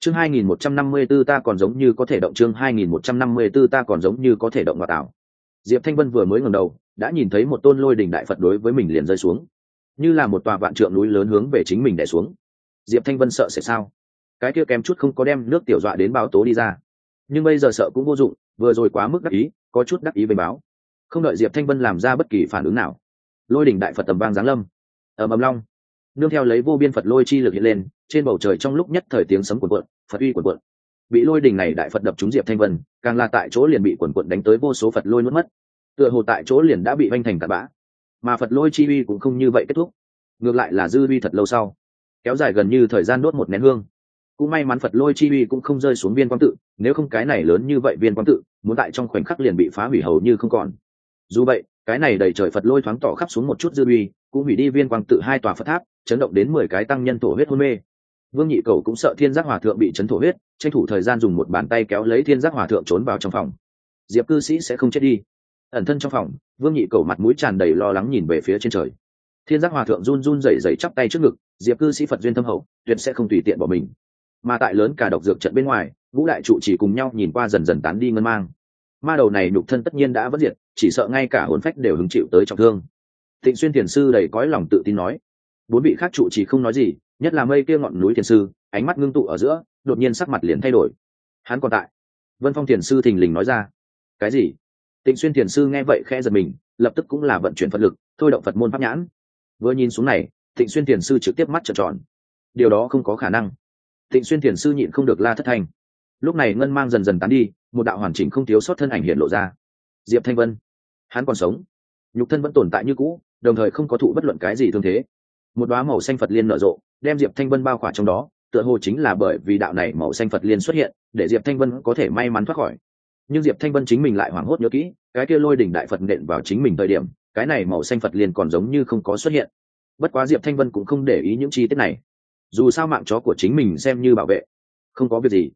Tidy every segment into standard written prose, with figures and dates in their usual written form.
Chương 2154 ta còn giống như có thể động, chương 2154 ta còn giống như có thể động. Ngoại tảo. Diệp Thanh Vân vừa mới ngẩng đầu, đã nhìn thấy một tôn lôi đỉnh đại Phật đối với mình liền rơi xuống, như là một tòa vạn trượng núi lớn hướng về chính mình đè xuống. Diệp Thanh Vân sợ sẽ sao? Cái kia kém chút không có đem nước tiểu dọa đến báo tố đi ra. Nhưng bây giờ sợ cũng vô dụng, vừa rồi quá mức đắc ý, có chút đắc ý với báo. Không đợi Diệp Thanh Vân làm ra bất kỳ phản ứng nào, lôi đỉnh đại Phật tầm vang giáng lâm. Ầm long, nương theo lấy vô biên Phật lôi chi lực hiện lên, trên bầu trời trong lúc nhất thời tiếng sấm cuồn cuộn, Phật uy cuồn cuộn. Bị lôi đỉnh này đại Phật đập trúng Diệp Thanh Vân, càng là tại chỗ liền bị cuồn cuộn đánh tới vô số Phật lôi nuốt mất. Tựa hồ tại chỗ liền đã bị vanh thành cát bã. Mà Phật lôi chi uy cũng không như vậy kết thúc, ngược lại là dư uy thật lâu sau, kéo dài gần như thời gian đốt một nén hương. Cũng may mắn Phật lôi chi uy cũng không rơi xuống viên quang tự, nếu không cái này lớn như vậy viên quang tự, muốn tại trong khoảnh khắc liền bị phá hủy hầu như không còn. Dù vậy, cái này đầy trời Phật lôi thoáng tỏ khắp xuống một chút dư uy, cũng hủy đi viên quang tự hai tòa Phật tháp, chấn động đến 10 cái tăng nhân thổ huyết hôn mê. Vương Nhị Cầu cũng sợ Thiên Giác Hòa thượng bị chấn thổ huyết, tranh thủ thời gian dùng một bàn tay kéo lấy Thiên Giác Hòa thượng trốn vào trong phòng. Diệp cư sĩ sẽ không chết đi. Ẩn thân trong phòng, Vương Nhị Cầu mặt mũi tràn đầy lo lắng nhìn về phía trên trời. Thiên Giác Hòa thượng run run rẩy rẩy chắp tay trước ngực, Diệp cư sĩ Phật duyên thâm hậu, tuyệt sẽ không tùy tiện bỏ mình. Mà tại lớn cả độc dược trận bên ngoài, ngũ đại trụ chỉ cùng nhau nhìn qua dần dần tán đi ngân mang. Ma đầu này nhục thân tất nhiên đã vỡ diệt, chỉ sợ ngay cả hồn phách đều hứng chịu tới trọng thương. Thịnh Xuyên Thiền sư đầy cõi lòng tự tin nói. Bốn vị khác trụ chỉ không nói gì, nhất là mây kia ngọn núi Thiền sư, ánh mắt ngưng tụ ở giữa, đột nhiên sắc mặt liền thay đổi. Hắn còn tại. Vân Phong Thiền sư thình lình nói ra. Cái gì? Tịnh Xuyên Thiền sư nghe vậy khẽ giật mình, lập tức cũng là vận chuyển Phật lực, thôi động Phật môn pháp nhãn. Vừa nhìn xuống này, Tịnh Xuyên Thiền sư trực tiếp mắt trợn tròn. Điều đó không có khả năng. Tịnh Xuyên Thiền sư nhịn không được la thất thanh. Lúc này ngân mang dần dần tán đi, một đạo hoàn chỉnh không thiếu sót thân ảnh hiện lộ ra. Diệp Thanh Vân, hắn còn sống, nhục thân vẫn tồn tại như cũ, đồng thời không có thụ bất luận cái gì thương thế. Một đóa màu xanh Phật liên nở rộ, đem Diệp Thanh Vân bao khỏa trong đó, tựa hồ chính là bởi vì đạo này màu xanh Phật liên xuất hiện, để Diệp Thanh Vân có thể may mắn thoát khỏi. Nhưng Diệp Thanh Vân chính mình lại hoảng hốt nhớ kỹ, cái kia lôi đỉnh đại Phật nện vào chính mình thời điểm, cái này màu xanh Phật liên còn giống như không có xuất hiện. Bất quá Diệp Thanh Vân cũng không để ý những chi tiết này, dù sao mạng chó của chính mình xem như bảo vệ, không có việc gì.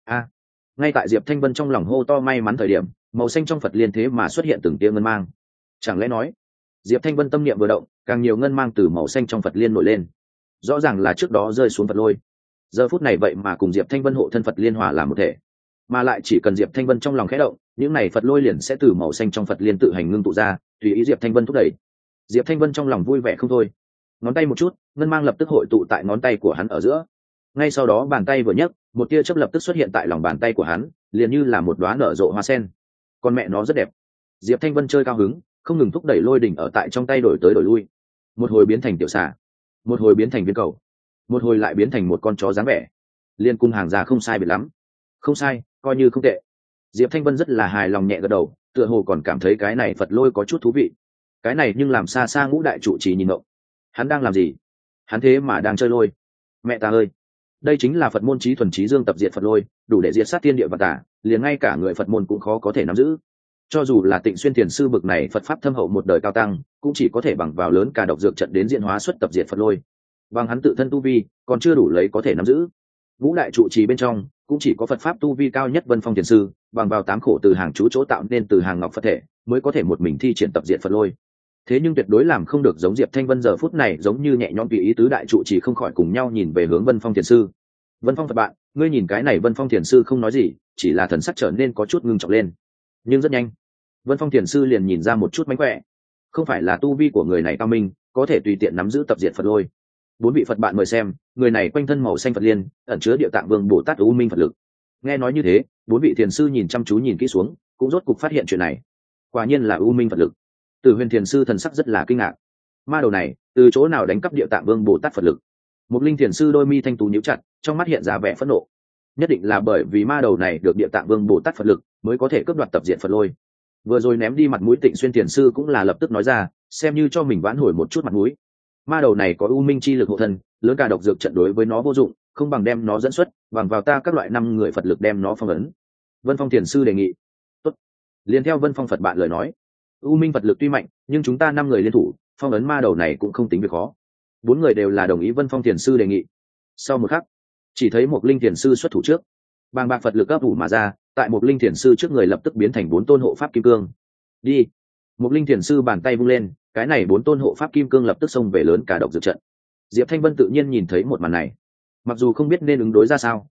Ngay tại Diệp Thanh Vân trong lòng hô to may mắn thời điểm, màu xanh trong Phật liên thế mà xuất hiện từng tia ngân mang. Chẳng lẽ nói, Diệp Thanh Vân tâm niệm vừa động, càng nhiều ngân mang từ màu xanh trong Phật liên nổi lên. Rõ ràng là trước đó rơi xuống Phật lôi, giờ phút này vậy mà cùng Diệp Thanh Vân hộ thân Phật liên hòa làm một thể, mà lại chỉ cần Diệp Thanh Vân trong lòng khẽ động, những này Phật lôi liền sẽ từ màu xanh trong Phật liên tự hành ngưng tụ ra, tùy ý Diệp Thanh Vân thúc đẩy. Diệp Thanh Vân trong lòng vui vẻ không thôi, ngón tay một chút, ngân mang lập tức hội tụ tại ngón tay của hắn ở giữa. Ngay sau đó bàn tay vừa nhấc, một tia chớp lập tức xuất hiện tại lòng bàn tay của hắn, liền như là một đóa nở rộ hoa sen. Con mẹ nó rất đẹp. Diệp Thanh Vân chơi cao hứng, không ngừng thúc đẩy lôi đỉnh ở tại trong tay đổi tới đổi lui. Một hồi biến thành tiểu xà, một hồi biến thành viên cầu, một hồi lại biến thành một con chó dáng vẻ. Liên cung hàng già không sai biệt lắm. Không sai, coi như không tệ. Diệp Thanh Vân rất là hài lòng nhẹ gật đầu, tựa hồ còn cảm thấy cái này Phật lôi có chút thú vị. Cái này nhưng làm xa xa ngũ đại trụ trì nhìn ngộ. Hắn đang làm gì? Hắn thế mà đang chơi lôi. Mẹ ta ơi! Đây chính là Phật môn chí thuần chí dương tập diệt Phật lôi, đủ để diệt sát thiên địa và tà, liền ngay cả người Phật môn cũng khó có thể nắm giữ. Cho dù là Tịnh Xuyên Thiền sư bực này Phật pháp thâm hậu một đời cao tăng, cũng chỉ có thể bằng vào lớn cả độc dược trận đến diễn hóa xuất tập diệt Phật lôi. Bằng hắn tự thân tu vi, còn chưa đủ lấy có thể nắm giữ. Ngũ đại trụ trì bên trong, cũng chỉ có Phật pháp tu vi cao nhất Vân Phong Thiền sư, bằng vào 8 khổ từ hàng chú chỗ tạo nên từ hàng ngọc Phật thể, mới có thể một mình thi triển tập diệt Phật lôi. Thế nhưng tuyệt đối làm không được giống Diệp Thanh Vân giờ phút này giống như nhẹ nhõm tùy ý tứ đại trụ trì không khỏi cùng nhau nhìn về hướng Vân Phong Thiền sư. Vân Phong Phật bạn, ngươi nhìn cái này Vân Phong Thiền sư không nói gì, chỉ là thần sắc trở nên có chút ngưng trọng lên. Nhưng rất nhanh, Vân Phong Thiền sư liền nhìn ra một chút mánh khỏe. Không phải là tu vi của người này cao minh, có thể tùy tiện nắm giữ tập diệt Phật lôi. 4 vị Phật bạn mời xem, người này quanh thân màu xanh Phật liên, ẩn chứa Địa Tạng Vương Bồ Tát U Minh Phật lực. Nghe nói như thế, 4 vị thiền sư nhìn chăm chú nhìn kỹ xuống, cũng rốt cục phát hiện chuyện này. Quả nhiên là U Minh Phật lực. Tử Huyền Thiền sư thần sắc rất là kinh ngạc. Ma đầu này, từ chỗ nào đánh cắp Địa Tạng Vương Bồ Tát Phật lực? Một Linh Thiền sư đôi mi thanh tú nhíu chặt, trong mắt hiện ra vẻ phẫn nộ. Nhất định là bởi vì ma đầu này được Địa Tạng Vương Bồ Tát Phật lực, mới có thể cướp đoạt tập diệt Phật lôi. Vừa rồi ném đi mặt mũi Tịnh Xuyên Thiền sư cũng là lập tức nói ra, xem như cho mình vãn hồi một chút mặt mũi. Ma đầu này có U Minh chi lực hộ thân, lớn cả độc dược trận đối với nó vô dụng, không bằng đem nó dẫn xuất, bằng vào ta các loại 5 người Phật lực đem nó phong ấn. Vân Phong Thiền sư đề nghị. Tốt. Liên theo Vân Phong Phật bạn lời nói, U Minh Phật lực tuy mạnh, nhưng chúng ta 5 người liên thủ, phong ấn ma đầu này cũng không tính việc khó. 4 người đều là đồng ý Vân Phong Thiền sư đề nghị. Sau một khắc, chỉ thấy một Linh Thiền sư xuất thủ trước, bàng bạc Phật lực ấp ủ mà ra, tại một Linh Thiền sư trước người lập tức biến thành 4 tôn hộ pháp kim cương. Đi. Một Linh Thiền sư bàn tay vung lên, cái này 4 tôn hộ pháp kim cương lập tức xông về lớn cả độc dược trận. Diệp Thanh Vân tự nhiên nhìn thấy một màn này, mặc dù không biết nên ứng đối ra sao,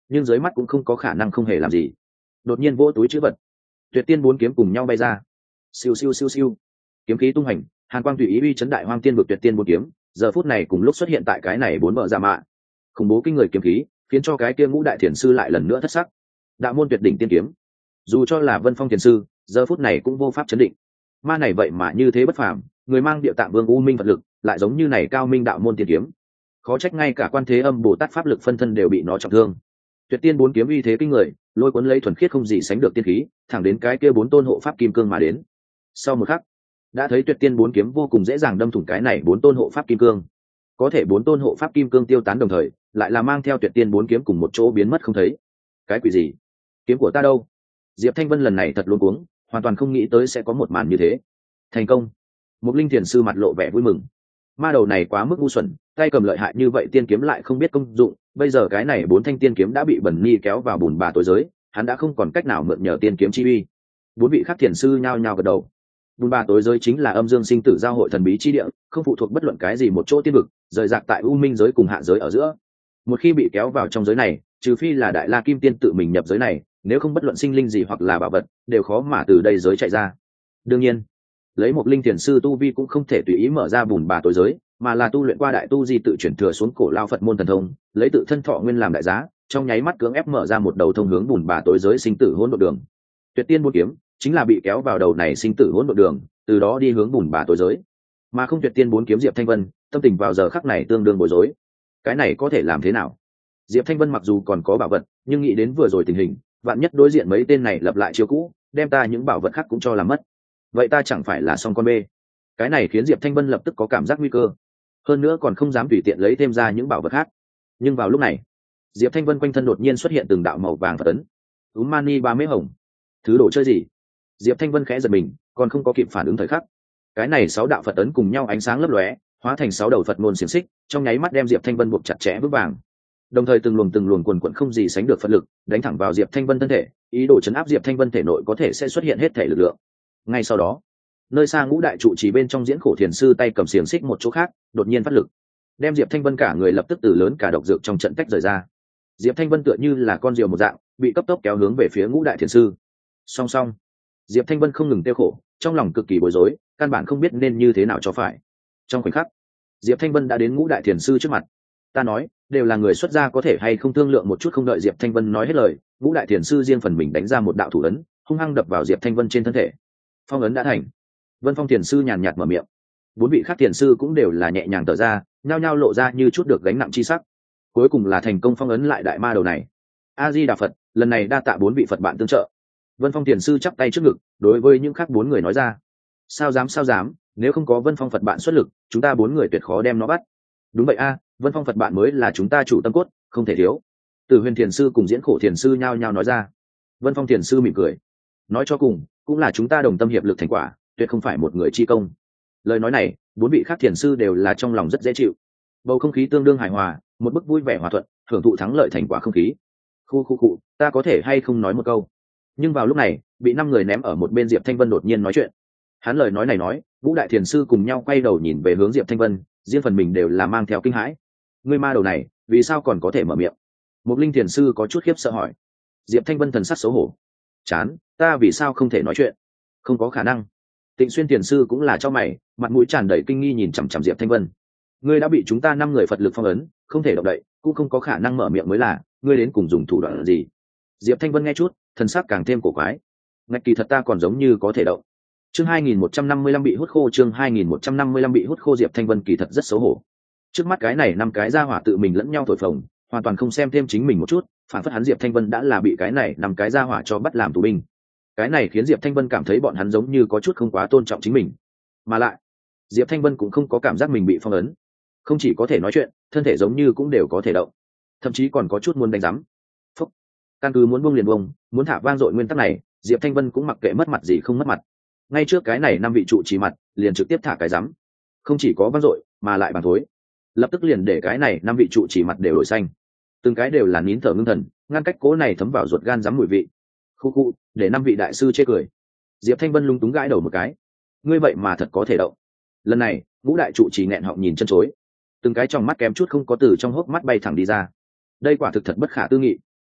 nhưng dưới mắt cũng không có khả năng không hề làm gì. Đột nhiên vỗ túi chữ vật, Tuyệt Tiên bốn kiếm cùng nhau bay ra. Siêu siêu siêu siêu, kiếm khí tung hành, hàn quang tùy ý uy chấn đại hoang tiên vực Tuyệt Tiên bốn kiếm, giờ phút này cùng lúc xuất hiện tại cái này bốn bờ dạ mạ. Khủng bố kinh người kiếm khí, khiến cho cái kia ngũ đại thiền sư lại lần nữa thất sắc. Đạo môn tuyệt đỉnh tiên kiếm, dù cho là Vân Phong thiền sư, giờ phút này cũng vô pháp chấn định. Ma này vậy mà như thế bất phàm, người mang địa tạng vương u minh vật lực, lại giống như này cao minh đạo môn tiên kiếm. Khó trách ngay cả Quan Thế Âm Bồ Tát pháp lực phân thân đều bị nó trọng thương. Tuyệt Tiên bốn kiếm uy thế kinh người, lôi cuốn lấy thuần khiết không gì sánh được tiên khí, thẳng đến cái kia bốn tôn hộ pháp kim cương mà đến. Sau một khắc, đã thấy Tuyệt Tiên bốn kiếm vô cùng dễ dàng đâm thủng cái này bốn tôn hộ pháp kim cương. Có thể bốn tôn hộ pháp kim cương tiêu tán đồng thời, lại là mang theo Tuyệt Tiên bốn kiếm cùng một chỗ biến mất không thấy. Cái quỷ gì? Kiếm của ta đâu? Diệp Thanh Vân lần này thật luống cuống, hoàn toàn không nghĩ tới sẽ có một màn như thế. Thành công. Một linh thiền sư mặt lộ vẻ vui mừng. Ma đầu này quá mức ngu xuẩn, tay cầm lợi hại như vậy tiên kiếm lại không biết công dụng, bây giờ cái này bốn thanh tiên kiếm đã bị Bẩn Ni kéo vào bùn bà tối giới, hắn đã không còn cách nào mượn nhờ tiên kiếm chi uy. Bốn vị khác thiền sư nhao nhao gật đầu. Bùn bà tối giới chính là âm dương sinh tử giao hội thần bí chi địa, không phụ thuộc bất luận cái gì một chỗ tiên vực, rời rạc tại u minh giới cùng hạ giới ở giữa. Một khi bị kéo vào trong giới này, trừ phi là Đại La Kim Tiên tự mình nhập giới này, nếu không bất luận sinh linh gì hoặc là bảo vật đều khó mà từ đây giới chạy ra. Đương nhiên, lấy một linh thiền sư tu vi cũng không thể tùy ý mở ra bùn bà tối giới, mà là tu luyện qua đại tu di tự chuyển thừa xuống cổ lao Phật môn thần thông, lấy tự thân thọ nguyên làm đại giá, trong nháy mắt cưỡng ép mở ra một đầu thông hướng bùn bà tối giới sinh tử hỗn độn đường. Tuyệt Tiên bốn kiếm chính là bị kéo vào đầu này sinh tử hỗn độn đường, từ đó đi hướng bùn bà tối giới. Mà không Tuyệt Tiên bốn kiếm Diệp Thanh Vân, tâm tình vào giờ khắc này tương đương bối rối. Cái này có thể làm thế nào? Diệp Thanh Vân mặc dù còn có bảo vật, nhưng nghĩ đến vừa rồi tình hình, vạn nhất đối diện mấy tên này lập lại chiêu cũ, đem ta những bảo vật khác cũng cho làm mất, vậy ta chẳng phải là xong con bê. Cái này khiến Diệp Thanh Vân lập tức có cảm giác nguy cơ, hơn nữa còn không dám tùy tiện lấy thêm ra những bảo vật khác. Nhưng vào lúc này, Diệp Thanh Vân quanh thân đột nhiên xuất hiện từng đạo màu vàng Phật ấn. Mani ba mễ hồng, thứ đồ chơi gì? Diệp Thanh Vân khẽ giật mình, còn không có kịp phản ứng thời khắc, cái này 6 đạo Phật ấn cùng nhau ánh sáng lấp lóe, hóa thành 6 đầu Phật môn xiềng xích, trong nháy mắt đem Diệp Thanh Vân buộc chặt chẽ vững vàng. Đồng thời từng luồng quần quần không gì sánh được Phật lực đánh thẳng vào Diệp Thanh Vân thân thể, ý đồ chấn áp Diệp Thanh Vân thể nội có thể sẽ xuất hiện hết thể lực lượng. Ngay sau đó, nơi xa ngũ đại trụ trì bên trong diễn khổ thiền sư tay cầm xiềng xích một chỗ khác đột nhiên phát lực, đem Diệp Thanh Vân cả người lập tức từ lớn cả độc dược trong trận tách rời ra. Diệp Thanh Vân tựa như là con diều một dạng bị cấp tốc kéo hướng về phía ngũ đại thiền sư. Song song, Diệp Thanh Vân không ngừng tiêu khổ, trong lòng cực kỳ bối rối, căn bản không biết nên như thế nào cho phải. Trong khoảnh khắc, Diệp Thanh Vân đã đến ngũ đại thiền sư trước mặt. Ta nói, đều là người xuất gia, có thể hay không thương lượng một chút? Không đợi Diệp Thanh Vân nói hết lời, ngũ đại thiền sư riêng phần mình đánh ra một đạo thủ ấn, hung hăng đập vào Diệp Thanh Vân trên thân thể. Phong ấn đã thành. Vân Phong thiền sư nhàn nhạt mở miệng. Bốn vị khác thiền sư cũng đều là nhẹ nhàng thở ra, nhao nhao lộ ra như chút được gánh nặng chi sắc. Cuối cùng là thành công phong ấn lại đại ma đầu này. A Di Đà Phật, lần này đa tạ bốn vị Phật bạn tương trợ. Vân Phong thiền sư chắp tay trước ngực, đối với những khác bốn người nói ra. Sao dám, nếu không có Vân Phong Phật bạn xuất lực, chúng ta bốn người tuyệt khó đem nó bắt. Đúng vậy a, Vân Phong Phật bạn mới là chúng ta chủ tâm cốt, không thể thiếu. Từ Huyền thiền sư cùng diễn khổ thiền sư nhao nhao nói ra. Vân Phong thiền sư mỉm cười, nói cho cùng cũng là chúng ta đồng tâm hiệp lực thành quả, tuyệt không phải một người chi công. Lời nói này, bốn vị khác thiền sư đều là trong lòng rất dễ chịu. Bầu không khí tương đương hài hòa, một bức vui vẻ hòa thuận, hưởng thụ thắng lợi thành quả không khí. Khu, ta có thể hay không nói một câu? Nhưng vào lúc này, bị 5 người ném ở một bên Diệp Thanh Vân đột nhiên nói chuyện. Hắn lời nói này nói, ngũ đại thiền sư cùng nhau quay đầu nhìn về hướng Diệp Thanh Vân, riêng phần mình đều là mang theo kinh hãi. Ngươi ma đầu này, vì sao còn có thể mở miệng? Một linh thiền sư có chút khiếp sợ hỏi. Diệp Thanh Vân thần sắc xấu hổ. Chán, ta vì sao không thể nói chuyện? Không có khả năng. Tịnh Xuyên thiền sư cũng là cho mày, mặt mũi tràn đầy kinh nghi nhìn chằm chằm Diệp Thanh Vân. Ngươi đã bị chúng ta 5 người Phật lực phong ấn, không thể động đậy, cũng không có khả năng mở miệng mới là, ngươi đến cùng dùng thủ đoạn gì? Diệp Thanh Vân nghe chút, thần sắc càng thêm cổ quái. Ngạch kỳ thật ta còn giống như có thể động. Chương 2155 bị hút khô, chương 2155 bị hút khô. Diệp Thanh Vân kỳ thật rất xấu hổ. Trước mắt cái này 5 cái gia hỏa tự mình lẫn nhau thổi phồng, hoàn toàn không xem thêm chính mình một chút, phản phất hắn Diệp Thanh Vân đã là bị cái này 5 cái gia hỏa cho bắt làm tù binh. Cái này khiến Diệp Thanh Vân cảm thấy bọn hắn giống như có chút không quá tôn trọng chính mình. Mà lại, Diệp Thanh Vân cũng không có cảm giác mình bị phong ấn, không chỉ có thể nói chuyện, thân thể giống như cũng đều có thể động, thậm chí còn có chút muốn đánh rắm. Phúc. Căn cứ muốn buông liền buông, muốn thả vang dội nguyên tắc này, Diệp Thanh Vân cũng mặc kệ mất mặt gì không mất mặt. Ngay trước cái này 5 vị trụ trì mặt, liền trực tiếp thả cái rắm. Không chỉ có vang dội, mà lại bàn thối. Lập tức liền để cái này 5 vị trụ trì mặt đều đổi xanh. Từng cái đều là nín thở ngưng thần, ngăn cách cố này thấm vào ruột gan rắm mùi vị. Khu, để 5 vị đại sư chê cười. Diệp Thanh Vân lung túng gãi đầu một cái. Ngươi vậy mà thật có thể động. Lần này, ngũ đại trụ trì nghẹn họng nhìn chân chối. Từng cái trong mắt kém chút không có từ trong hốc mắt bay thẳng đi ra. Đây quả thực thật bất khả tư nghị.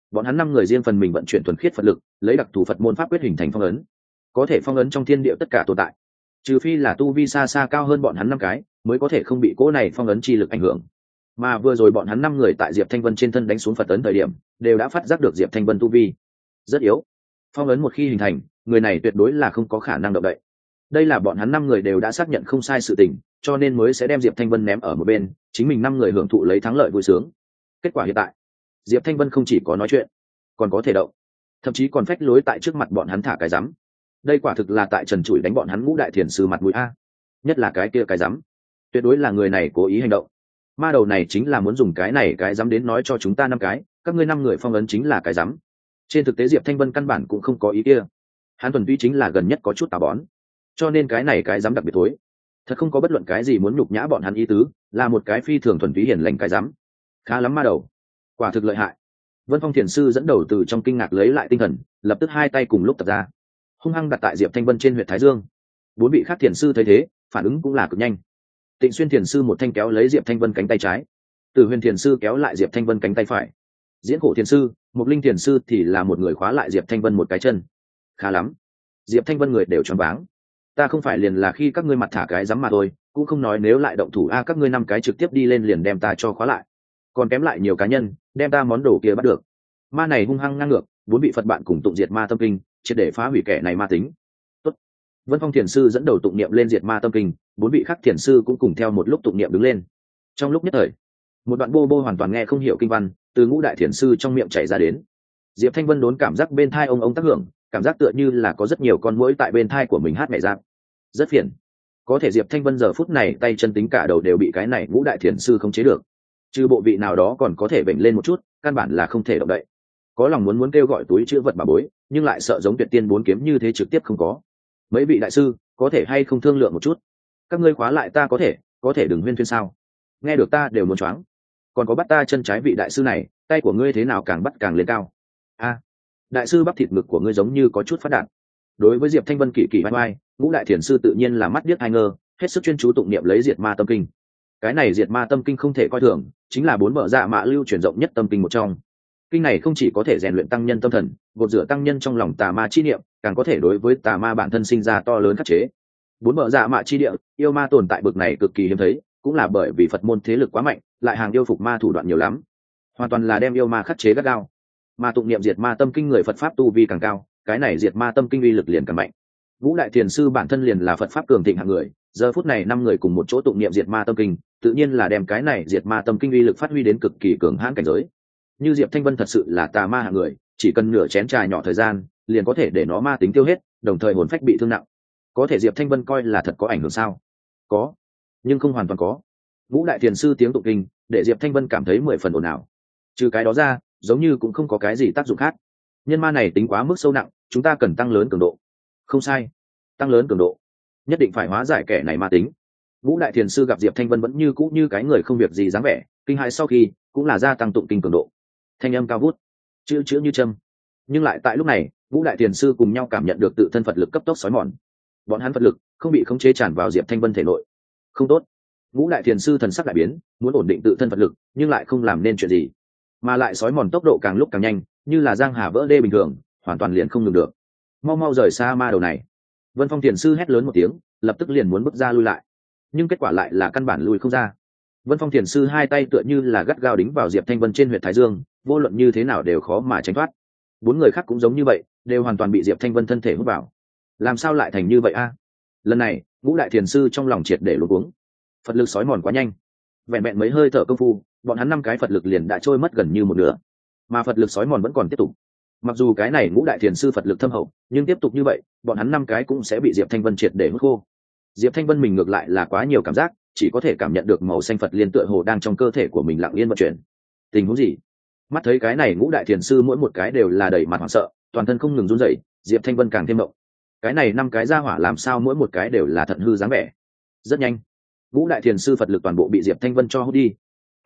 bọn hắn 5 người riêng phần mình vận chuyển thuần khiết Phật lực, lấy đặc thù Phật môn pháp quyết hình thành phong ấn, có thể phong ấn trong thiên địa tất cả tồn tại, trừ phi là tu vi xa xa cao hơn bọn hắn 5 cái mới có thể không bị cỗ này phong ấn chi lực ảnh hưởng. Mà vừa rồi bọn hắn 5 người tại Diệp Thanh Vân trên thân đánh xuống Phật ấn thời điểm, đều đã phát giác được Diệp Thanh Vân tu vi rất yếu. Phong ấn một khi hình thành, người này tuyệt đối là không có khả năng động đậy. Đây là bọn hắn 5 người đều đã xác nhận không sai sự tình, cho nên mới sẽ đem Diệp Thanh Vân ném ở một bên, chính mình 5 người hưởng thụ lấy thắng lợi vui sướng. Kết quả hiện tại, Diệp Thanh Vân không chỉ có nói chuyện, còn có thể động, thậm chí còn phách lối tại trước mặt bọn hắn thả cái rắm. Đây quả thực là tại trần trụi đánh bọn hắn Ngũ Đại Thiền Sư mặt mũi a. Nhất là cái kia cái rắm, tuyệt đối là người này cố ý hành động. Ma đầu này chính là muốn dùng cái này cái rắm đến nói cho chúng ta 5 cái, các ngươi 5 người phong ấn chính là cái rắm. Trên thực tế Diệp Thanh Vân căn bản cũng không có ý kia, hắn thuần túy chính là gần nhất có chút tà bón, cho nên cái này cái rắm đặc biệt thối, thật không có bất luận cái gì muốn nhục nhã bọn hắn ý tứ, là một cái phi thường thuần túy hiền lành cái rắm. Khá lắm ma đầu, quả thực lợi hại. Vân Phong Thiền Sư dẫn đầu từ trong kinh ngạc lấy lại tinh thần, lập tức hai tay cùng lúc tập ra, hung hăng đặt tại Diệp Thanh Vân trên huyệt thái dương. 4 vị khác thiền sư thấy thế, phản ứng cũng là cực nhanh. Tịnh Xuyên Thiền Sư một thanh kéo lấy Diệp Thanh Vân cánh tay trái, Tử Huyền Thiền Sư kéo lại Diệp Thanh Vân cánh tay phải, Diễn Khổ Thiền Sư, Mục Linh Thiền Sư thì là một người khóa lại Diệp Thanh Vân một cái chân. Khá lắm, Diệp Thanh Vân người đều choáng váng. Ta không phải liền là khi các ngươi mặt thả cái dám mà thôi, cũng không nói nếu lại động thủ a các ngươi 5 cái trực tiếp đi lên liền đem ta cho khóa lại, còn kém lại nhiều cá nhân đem ta món đồ kia bắt được. Ma này hung hăng ngang ngược, 4 vị Phật bạn cùng tụng diệt ma tâm kinh, triệt để phá hủy kẻ này ma tính. Tốt. Vân Phong Thiền Sư dẫn đầu tụng niệm lên diệt ma tâm kinh, 4 vị khác thiền sư cũng cùng theo một lúc tụng niệm đứng lên. Trong lúc nhất thời, một đoạn bô bô hoàn toàn nghe không hiểu kinh văn từ Ngũ Đại Thiền Sư trong miệng chảy ra đến. Diệp Thanh Vân đốn cảm giác bên thai ông tác hưởng, cảm giác tựa như là có rất nhiều con muỗi tại bên thai của mình hát mẹ giáp, rất phiền. Có thể Diệp Thanh Vân giờ phút này tay chân tính cả đầu đều bị cái này Ngũ Đại Thiền Sư không chế được, trừ bộ vị nào đó còn có thể bệnh lên một chút, căn bản là không thể động đậy. Có lòng muốn kêu gọi túi chữ vật bà bối, nhưng lại sợ giống Tuyệt Tiên 4 kiếm như thế trực tiếp không có. Mấy vị đại sư có thể hay không thương lượng một chút, các ngươi khóa lại ta có thể đừng huyên thuyên sao? Nghe được ta đều muốn choáng. Còn có bắt ta chân trái vị đại sư này, tay của ngươi thế nào càng bắt càng lên cao. A, đại sư bắp thịt ngực của ngươi giống như có chút phát đạt. Đối với Diệp Thanh Vân kỳ kỳ vai vai, Ngũ Đại Thiền Sư tự nhiên là mắt điếc hai ngơ, hết sức chuyên chú tụng niệm lấy diệt ma tâm kinh. Cái này diệt ma tâm kinh không thể coi thường, chính là 4 bờ dạ mạ lưu truyền rộng nhất tâm kinh một trong. Kinh này không chỉ có thể rèn luyện tăng nhân tâm thần, gột rửa tăng nhân trong lòng tà ma chi niệm, càng có thể đối với tà ma bản thân sinh ra to lớn khắc chế. 4 bờ dạ mạ chi địa, yêu ma tồn tại bực này cực kỳ hiếm thấy, cũng là bởi vì Phật môn thế lực quá mạnh, lại hàng yêu phục ma thủ đoạn nhiều lắm, hoàn toàn là đem yêu ma khắc chế gắt gao. Mà tụng niệm diệt ma tâm kinh người Phật pháp tu vi càng cao, cái này diệt ma tâm kinh uy lực liền càng mạnh. Ngũ Đại Thiền Sư bản thân liền là Phật pháp cường thịnh hạng người, giờ phút này 5 người cùng một chỗ tụng niệm diệt ma tâm kinh, tự nhiên là đem cái này diệt ma tâm kinh uy lực phát huy đến cực kỳ cường hãn cảnh giới. Như Diệp Thanh Vân thật sự là tà ma hạng người, chỉ cần nửa chén trà nhỏ thời gian, liền có thể để nó ma tính tiêu hết, đồng thời hồn phách bị thương nặng. Có thể Diệp Thanh Vân coi là thật có ảnh hưởng sao? Có, nhưng không hoàn toàn có. Ngũ Đại Thiền Sư tiếng tụng kinh, để Diệp Thanh Vân cảm thấy 10 phần ồn ào. Trừ cái đó ra, giống như cũng không có cái gì tác dụng khác. Nhân ma này tính quá mức sâu nặng, chúng ta cần tăng lớn cường độ. Không sai, tăng lớn cường độ, nhất định phải hóa giải kẻ này ma tính. Ngũ Đại Thiền Sư gặp Diệp Thanh Vân vẫn như cũ như cái người không việc gì dáng vẻ, kinh hãi sau khi cũng là gia tăng tụng kinh cường độ. Thanh âm cao vút, chữ chữ như châm. Nhưng lại tại lúc này, Ngũ Đại Thiền Sư cùng nhau cảm nhận được tự thân Phật lực cấp tốc xói mòn. Bọn hắn Phật lực không bị khống chế tràn vào Diệp Thanh Vân thể nội. Không tốt. Ngũ Đại Thiền Sư thần sắc đại biến, muốn ổn định tự thân Phật lực, nhưng lại không làm nên chuyện gì, mà lại xói mòn tốc độ càng lúc càng nhanh, như là giang hà vỡ đê bình thường, hoàn toàn liền không ngừng được. Mau mau rời xa ma đầu này. Vân Phong Thiền Sư hét lớn một tiếng, lập tức liền muốn bước ra lui lại, nhưng kết quả lại là căn bản lui không ra. Vân Phong Thiền Sư hai tay tựa như là gắt gao đính vào Diệp Thanh Vân trên huyệt thái dương, vô luận như thế nào đều khó mà tránh thoát. 4 người khác cũng giống như vậy, đều hoàn toàn bị Diệp Thanh Vân thân thể hút vào. Làm sao lại thành như vậy a? Lần này, Ngũ Đại Thiền Sư trong lòng triệt để luống cuống. Phật lực xói mòn quá nhanh, vẹn vẹn mấy hơi thở công phu, bọn hắn 5 cái Phật lực liền đã trôi mất gần như một nửa, mà Phật lực xói mòn vẫn còn tiếp tục. Mặc dù cái này Ngũ Đại Thiền Sư Phật lực thâm hậu, nhưng tiếp tục như vậy, bọn hắn 5 cái cũng sẽ bị Diệp Thanh Vân triệt để hút khô. Diệp Thanh Vân mình ngược lại là quá nhiều cảm giác, chỉ có thể cảm nhận được màu xanh Phật liên tựa hồ đang trong cơ thể của mình lặng yên vận chuyển. Tình huống gì? Mắt thấy cái này Ngũ Đại Thiền Sư mỗi một cái đều là đầy mặt hoảng sợ, toàn thân không ngừng run rẩy, Diệp Thanh Vân càng thêm động. Cái này 5 cái ra hỏa làm sao mỗi một cái đều là thận hư dáng vẻ? Rất nhanh, Ngũ Đại Thiền Sư Phật lực toàn bộ bị Diệp Thanh Vân cho hút đi.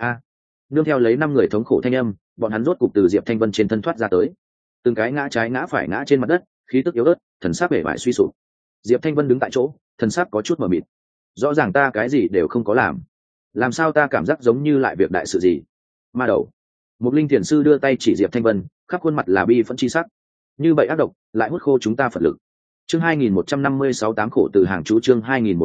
Nương theo lấy 5 người thống khổ thanh âm, bọn hắn rốt cục từ Diệp Thanh Vân trên thân thoát ra tới, từng cái ngã trái ngã phải ngã trên mặt đất, khí tức yếu ớt, thần sắc bể bại suy sụp. Diệp Thanh Vân đứng tại chỗ, thần sắc có chút mờ mịt. Rõ ràng ta cái gì đều không có làm sao ta cảm giác giống như lại việc đại sự gì? Ma đầu. Một Linh Thiền Sư đưa tay chỉ Diệp Thanh Vân, khắp khuôn mặt là bi phẫn chi sắc. Như vậy ác độc lại hút khô chúng ta Phật lực. Chương 2156 tám khổ từ hàng chú. Chương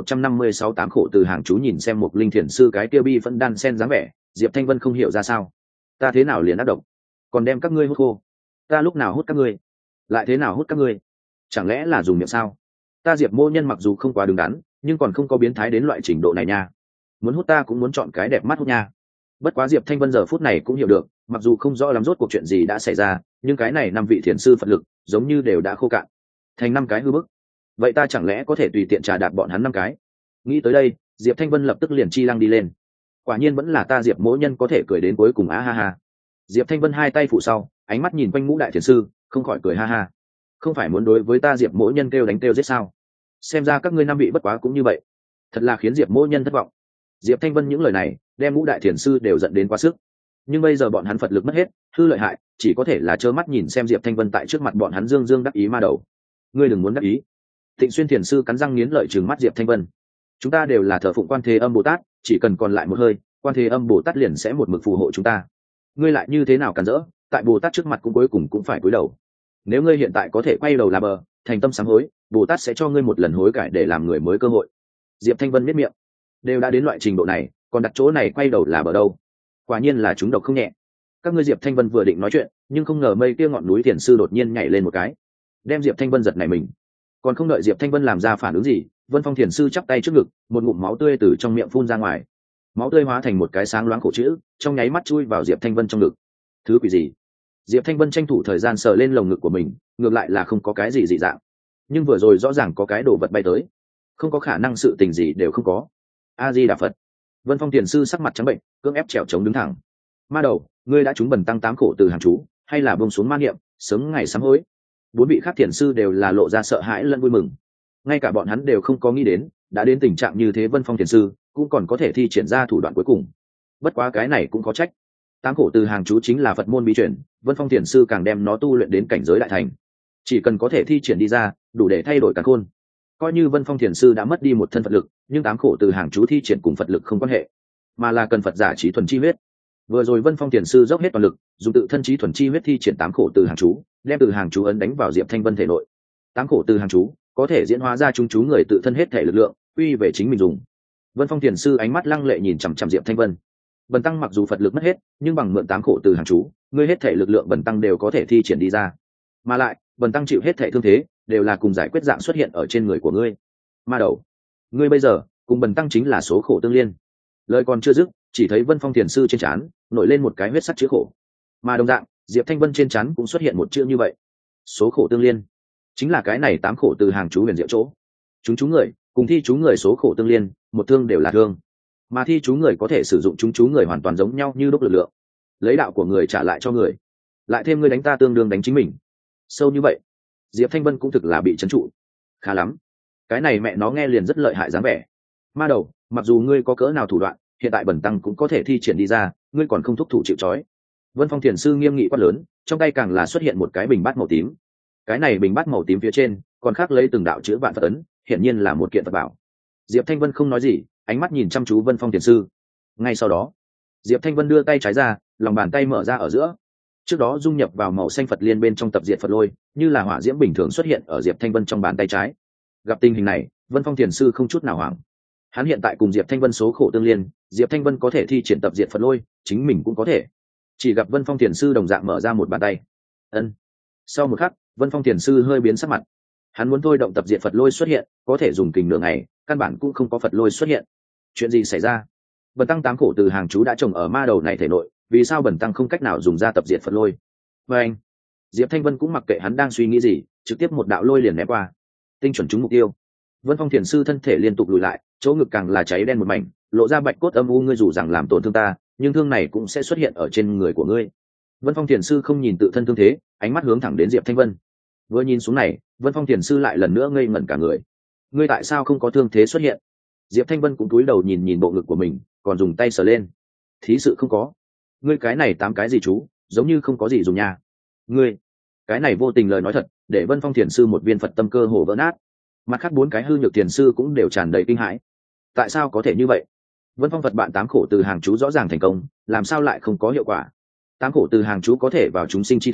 2156 tám khổ từ hàng chú. Nhìn xem một linh thiền sư cái kia bi phẫn đan sen dáng vẻ, Diệp Thanh Vân không hiểu ra sao. Ta thế nào liền ác độc, còn đem các ngươi hút khô? Ta lúc nào hút các ngươi? Lại thế nào hút các ngươi? Chẳng lẽ là dùng miệng sao? Ta Diệp Mỗ Nhân mặc dù không quá đứng đắn, nhưng còn không có biến thái đến loại trình độ này nha. Muốn hút ta cũng muốn chọn cái đẹp mắt hút nha. Bất quá Diệp Thanh Vân giờ phút này cũng hiểu được, mặc dù không rõ lắm rốt cuộc chuyện gì đã xảy ra, nhưng cái này năm vị thiền sư Phật lực giống như đều đã khô cạn, thành năm cái hư bức. Vậy ta chẳng lẽ có thể tùy tiện trà đạp bọn hắn năm cái? Nghĩ tới đây, Diệp Thanh Vân lập tức liền chi lăng đi lên. Quả nhiên vẫn là ta Diệp Mỗ Nhân có thể cười đến cuối cùng, á ha ha. Diệp Thanh Vân hai tay phụ sau, ánh mắt nhìn quanh ngũ đại thiền sư, không khỏi cười ha ha. Không phải muốn đối với ta Diệp Mỗ Nhân kêu đánh kêu giết sao? Xem ra các ngươi năm vị bất quá cũng như vậy. Thật là khiến Diệp Mỗ Nhân thất vọng. Diệp Thanh Vân những lời này đem ngũ đại thiền sư đều giận đến quá sức, nhưng bây giờ bọn hắn Phật lực mất hết, hư lợi hại, chỉ có thể là trơ mắt nhìn xem Diệp Thanh Vân tại trước mặt bọn hắn dương dương đắc ý ma đầu. Ngươi đừng muốn đắc ý. Tịnh Xuyên thiền sư cắn răng nghiến lợi trừng mắt Diệp Thanh Vân. Chúng ta đều là thờ phụng Quan Thế Âm Bồ Tát, chỉ cần còn lại một hơi, Quan Thế Âm Bồ Tát liền sẽ một mực phù hộ chúng ta. Ngươi lại như thế nào cản rỡ, tại Bồ Tát trước mặt cũng cuối cùng cũng phải cúi đầu. Nếu ngươi hiện tại có thể quay đầu là bờ, thành tâm sám hối, Bồ Tát sẽ cho ngươi một lần hối cải để làm người mới cơ hội. Diệp Thanh Vân biết miệng, đều đã đến loại trình độ này, còn đặt chỗ này quay đầu là bờ đâu? Quả nhiên là chúng độc không nhẹ. Các ngươi. Diệp Thanh Vân vừa định nói chuyện, nhưng không ngờ mây kia ngọn núi thiền sư đột nhiên nhảy lên một cái, đem Diệp Thanh Vân giật nảy mình. Còn không đợi Diệp Thanh Vân làm ra phản ứng gì, Vân Phong thiền sư chắp tay trước ngực, một ngụm máu tươi từ trong miệng phun ra ngoài. Máu tươi hóa thành một cái sáng loáng khổ chữ, trong nháy mắt chui vào Diệp Thanh Vân trong ngực. Thứ quỷ gì? Diệp Thanh Vân tranh thủ thời gian sờ lên lồng ngực của mình, ngược lại là không có cái gì dị dạng, nhưng vừa rồi rõ ràng có cái đồ vật bay tới. Không có khả năng sự tình gì đều không có. A Di Đà Phật. Vân Phong thiền sư sắc mặt trắng bệnh, cưỡng ép trèo chống đứng thẳng. Ma đầu, ngươi đã trúng bần tăng tám khổ từ hàng chú, hay là buông xuống ma niệm, sớm ngày sám hối? Bốn vị khác thiền sư đều là lộ ra sợ hãi lẫn vui mừng. Ngay cả bọn hắn đều không có nghĩ đến, đã đến tình trạng như thế Vân Phong thiền sư cũng còn có thể thi triển ra thủ đoạn cuối cùng. Bất quá cái này cũng có trách. Tám khổ từ hàng chú chính là Phật môn bí truyền, Vân Phong thiền sư càng đem nó tu luyện đến cảnh giới đại thành. Chỉ cần có thể thi triển đi ra, đủ để thay đổi cả khôn. Coi như Vân Phong thiền sư đã mất đi một thân Phật lực, nhưng tám khổ từ hàng chú thi triển cùng Phật lực không quan hệ, mà là cần Phật giả trí thuần chi huyết. Vừa rồi Vân Phong thiền sư dốc hết toàn lực, dùng tự thân trí thuần chi huyết thi triển tám khổ từ hàng chú, đem từ hàng chú ấn đánh vào Diệp Thanh Vân thể nội. Tám khổ từ hàng chú có thể diễn hóa ra chúng chú người tự thân hết thể lực lượng, quy về chính mình dùng. Vân Phong thiền sư ánh mắt lăng lệ nhìn chằm chằm Diệp Thanh Vân. Bần tăng mặc dù Phật lực mất hết, nhưng bằng mượn tám khổ từ hàng chú, ngươi hết thể lực lượng bần tăng đều có thể thi triển đi ra. Mà lại, bần tăng chịu hết thể thương thế, đều là cùng giải quyết dạng xuất hiện ở trên người của ngươi. Ma đầu, ngươi bây giờ cùng bần tăng chính là số khổ tương liên. Lời còn chưa dứt, chỉ thấy Vân Phong thiền sư trên trán nổi lên một cái huyết sắc chữ khổ, mà đồng dạng Diệp Thanh Vân trên trán cũng xuất hiện một chữ như vậy. Số khổ tương liên, chính là cái này tám khổ từ hàng chú huyền diệu chỗ. Chúng chú người cùng thi chú người số khổ tương liên, một thương đều là thương, mà thi chú người có thể sử dụng chúng chú người hoàn toàn giống nhau như đúc lực lượng, lấy đạo của người trả lại cho người, lại thêm ngươi đánh ta tương đương đánh chính mình. Sâu như vậy, Diệp Thanh Vân cũng thực là bị trấn trụ. Khá lắm, cái này mẹ nó nghe liền rất lợi hại dáng vẻ. Ma đầu, mặc dù ngươi có cỡ nào thủ đoạn, hiện tại bần tăng cũng có thể thi triển đi ra, ngươi còn không thúc thủ chịu trói. Vân Phong thiền sư nghiêm nghị quát lớn, trong tay càng là xuất hiện một cái bình bát màu tím. Cái này bình bát màu tím phía trên còn khắc lấy từng đạo chữ vạn Phật ấn, hiển nhiên là một kiện Phật bảo. Diệp Thanh Vân không nói gì, ánh mắt nhìn chăm chú Vân Phong thiền sư. Ngay sau đó, Diệp Thanh Vân đưa tay trái ra, lòng bàn tay mở ra ở giữa. Trước đó dung nhập vào màu xanh Phật liên bên trong tập diệt Phật lôi, như là hỏa diễm bình thường xuất hiện ở Diệp Thanh Vân trong bàn tay trái. Gặp tình hình này, Vân Phong thiền sư không chút nào hoảng. Hắn hiện tại cùng Diệp Thanh Vân số khổ tương liên, Diệp Thanh Vân có thể thi triển tập diệt Phật lôi, chính mình cũng có thể. Chỉ gặp Vân Phong thiền sư đồng dạng mở ra một bàn tay. Ân. Sau một khắc, Vân Phong thiền sư hơi biến sắc mặt. Hắn muốn thôi động tập diệt Phật lôi xuất hiện, có thể dùng kình nửa ngày, căn bản cũng không có Phật lôi xuất hiện. Chuyện gì xảy ra? Bần tăng tám khổ từ hàng chú đã trồng ở ma đầu này thể nội, vì sao bần tăng không cách nào dùng ra tập diệt Phật lôi? Và anh, Diệp Thanh Vân cũng mặc kệ hắn đang suy nghĩ gì, trực tiếp một đạo lôi liền ném qua, tinh chuẩn trúng mục tiêu. Vân Phong thiền sư thân thể liên tục lùi lại, chỗ ngực càng là cháy đen một mảnh, lộ ra bạch cốt âm u. Ngươi dù rằng làm tổn thương ta, nhưng thương này cũng sẽ xuất hiện ở trên người của ngươi. Vân Phong thiền sư không nhìn tự thân thương thế, ánh mắt hướng thẳng đến Diệp Thanh Vân. Vừa nhìn xuống này, Vân Phong thiền sư lại lần nữa ngây ngẩn cả người. Ngươi tại sao không có thương thế xuất hiện? Diệp Thanh Vân cũng cúi đầu nhìn nhìn bộ ngực của mình, còn dùng tay sờ lên. Thí sự không có. Ngươi cái này tám cái gì chú, giống như không có gì dùng nha. Ngươi, cái này vô tình lời nói thật, để Vân Phong thiền sư một viên Phật tâm cơ hồ vỡ nát. Mặt khác bốn cái hư nhược thiền sư cũng đều tràn đầy kinh hãi. Tại sao có thể như vậy? Vân Phong Phật bạn tám khổ từ hàng chú rõ ràng thành công, làm sao lại không có hiệu quả? Tám khổ từ hàng chú có thể vào chúng sinh chi thể,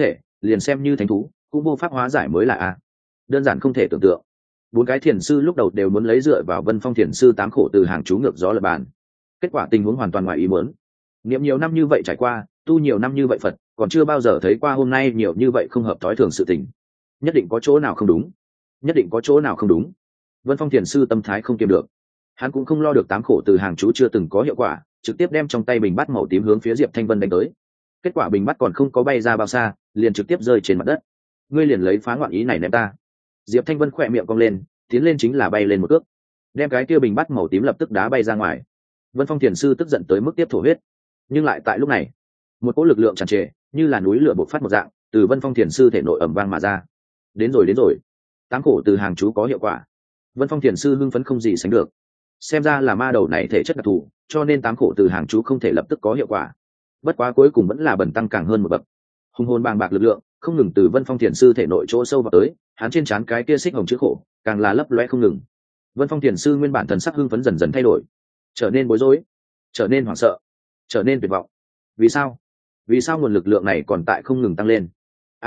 liền xem như thánh thú cũng vô pháp hóa giải mới là a. Đơn giản không thể tưởng tượng. Bốn cái thiền sư lúc đầu đều muốn lấy dựa vào Vân Phong thiền sư tám khổ từ hàng chú ngược gió lập bàn. Kết quả tình huống hoàn toàn ngoài ý muốn. Niệm nhiều năm như vậy trải qua, tu nhiều năm như vậy Phật, còn chưa bao giờ thấy qua hôm nay nhiều như vậy không hợp thói thường sự tình. Nhất định có chỗ nào không đúng, nhất định có chỗ nào không đúng. Vân Phong thiền sư tâm thái không kiềm được, hắn cũng không lo được tám khổ từ hàng chú chưa từng có hiệu quả, trực tiếp đem trong tay bình bát màu tím hướng phía Diệp Thanh Vân đánh tới. Kết quả bình bát còn không có bay ra bao xa, liền trực tiếp rơi trên mặt đất. Ngươi liền lấy phá ngoạn ý này ném ta. Diệp Thanh Vân khỏe miệng cong lên, tiến lên chính là bay lên một cước, đem cái kia bình bát màu tím lập tức đá bay ra ngoài. Vân Phong thiền sư tức giận tới mức tiếp thổ huyết, nhưng lại tại lúc này, một cỗ lực lượng tràn trề như là núi lửa bộc phát một dạng từ Vân Phong thiền sư thể nội ầm vang mà ra. Đến rồi, tám khổ từ hàng chú có hiệu quả. Vân Phong thiền sư hưng phấn không gì sánh được, xem ra là ma đầu này thể chất đặc thù, cho nên tám khổ từ hàng chú không thể lập tức có hiệu quả. Bất quá cuối cùng vẫn là bẩn tăng càng hơn một bậc. Hùng hồn bàng bạc lực lượng không ngừng từ Vân Phong thiền sư thể nội chỗ sâu vào tới, hắn trên trán cái kia xích hồng chữ khổ càng là lấp loe không ngừng. Vân Phong thiền sư nguyên bản thần sắc hưng phấn dần dần thay đổi, trở nên bối rối, trở nên hoảng sợ, trở nên tuyệt vọng. Vì sao? Vì sao nguồn lực lượng này còn tại không ngừng tăng lên?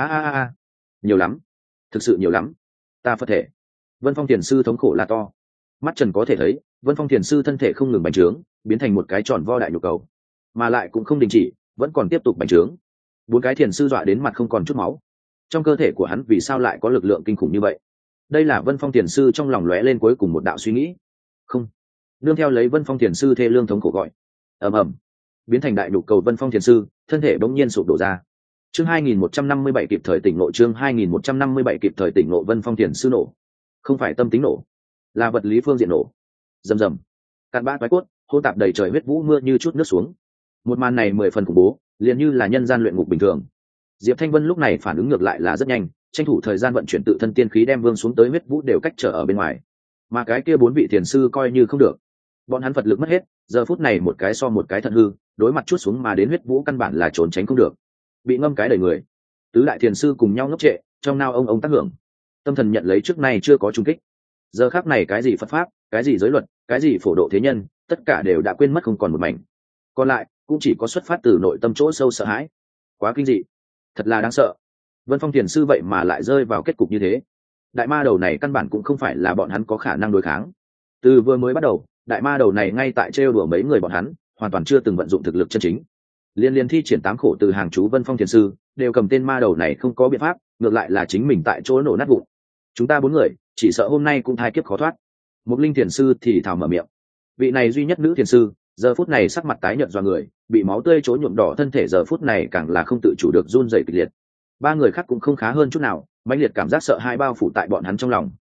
Nhiều lắm, thực sự nhiều lắm. Ta Phật thể. Vân Phong thiền sư thống khổ là to, mắt trần có thể thấy Vân Phong thiền sư thân thể không ngừng bành trướng, biến thành một cái tròn vo đại nhục cầu, mà lại cũng không đình chỉ, vẫn còn tiếp tục bành trướng. Bốn cái thiền sư dọa đến mặt không còn chút máu. Trong cơ thể của hắn vì sao lại có lực lượng kinh khủng như vậy? Đây là Vân Phong thiền sư trong lòng lóe lên cuối cùng một đạo suy nghĩ. Không, nương theo lấy Vân Phong thiền sư thê lương thống khổ gọi, ầm ầm, biến thành đại nhục cầu Vân Phong thiền sư thân thể bỗng nhiên sụp đổ ra. Chương 2157 kịp thời tỉnh ngộ, chương 2157 kịp thời tỉnh ngộ. Vân Phong thiền sư nổ, không phải tâm tính nổ, là vật lý phương diện nổ. Rầm rầm, cạn bã toái cốt, hỗn tạp đầy trời huyết vũ mưa như chút nước xuống. Một màn này 10 phần khủng bố, liền như là nhân gian luyện ngục bình thường. Diệp Thanh Vân lúc này phản ứng ngược lại là rất nhanh, tranh thủ thời gian vận chuyển tự thân tiên khí đem vương xuống tới huyết vũ đều cách trở ở bên ngoài. Mà cái kia bốn vị thiền sư coi như không được, bọn hắn Phật lực mất hết, giờ phút này một cái so một cái thận hư, đối mặt chút xuống mà đến huyết vũ căn bản là trốn tránh không được, bị ngâm cái đầy người. Tứ đại thiền sư cùng nhau ngốc trệ, trong nao ông tác hưởng, tâm thần nhận lấy trước nay chưa có trung kích. Giờ khắc này cái gì Phật pháp, cái gì giới luật, cái gì phổ độ thế nhân, tất cả đều đã quên mất không còn một mảnh. Còn lại cũng chỉ có xuất phát từ nội tâm chỗ sâu sợ hãi. Quá kinh dị, thật là đáng sợ. Vân Phong thiền sư vậy mà lại rơi vào kết cục như thế. Đại ma đầu này căn bản cũng không phải là bọn hắn có khả năng đối kháng. Từ vừa mới bắt đầu, đại ma đầu này ngay tại trêu đùa mấy người bọn hắn, hoàn toàn chưa từng vận dụng thực lực chân chính. Liên thi triển tám khổ từ hàng chú Vân Phong thiền sư đều cầm tên ma đầu này không có biện pháp, ngược lại là chính mình tại chỗ nổ nát vụn. Chúng ta bốn người chỉ sợ hôm nay cũng thai kiếp khó thoát. Một linh thiền sư thì thào mở miệng. Vị này duy nhất nữ thiền sư giờ phút này sắc mặt tái nhợt do người, bị máu tươi chối nhuộm đỏ thân thể giờ phút này càng là không tự chủ được run rẩy kịch liệt. Ba người khác cũng không khá hơn chút nào, mãnh liệt cảm giác sợ hãi bao phủ tại bọn hắn trong lòng.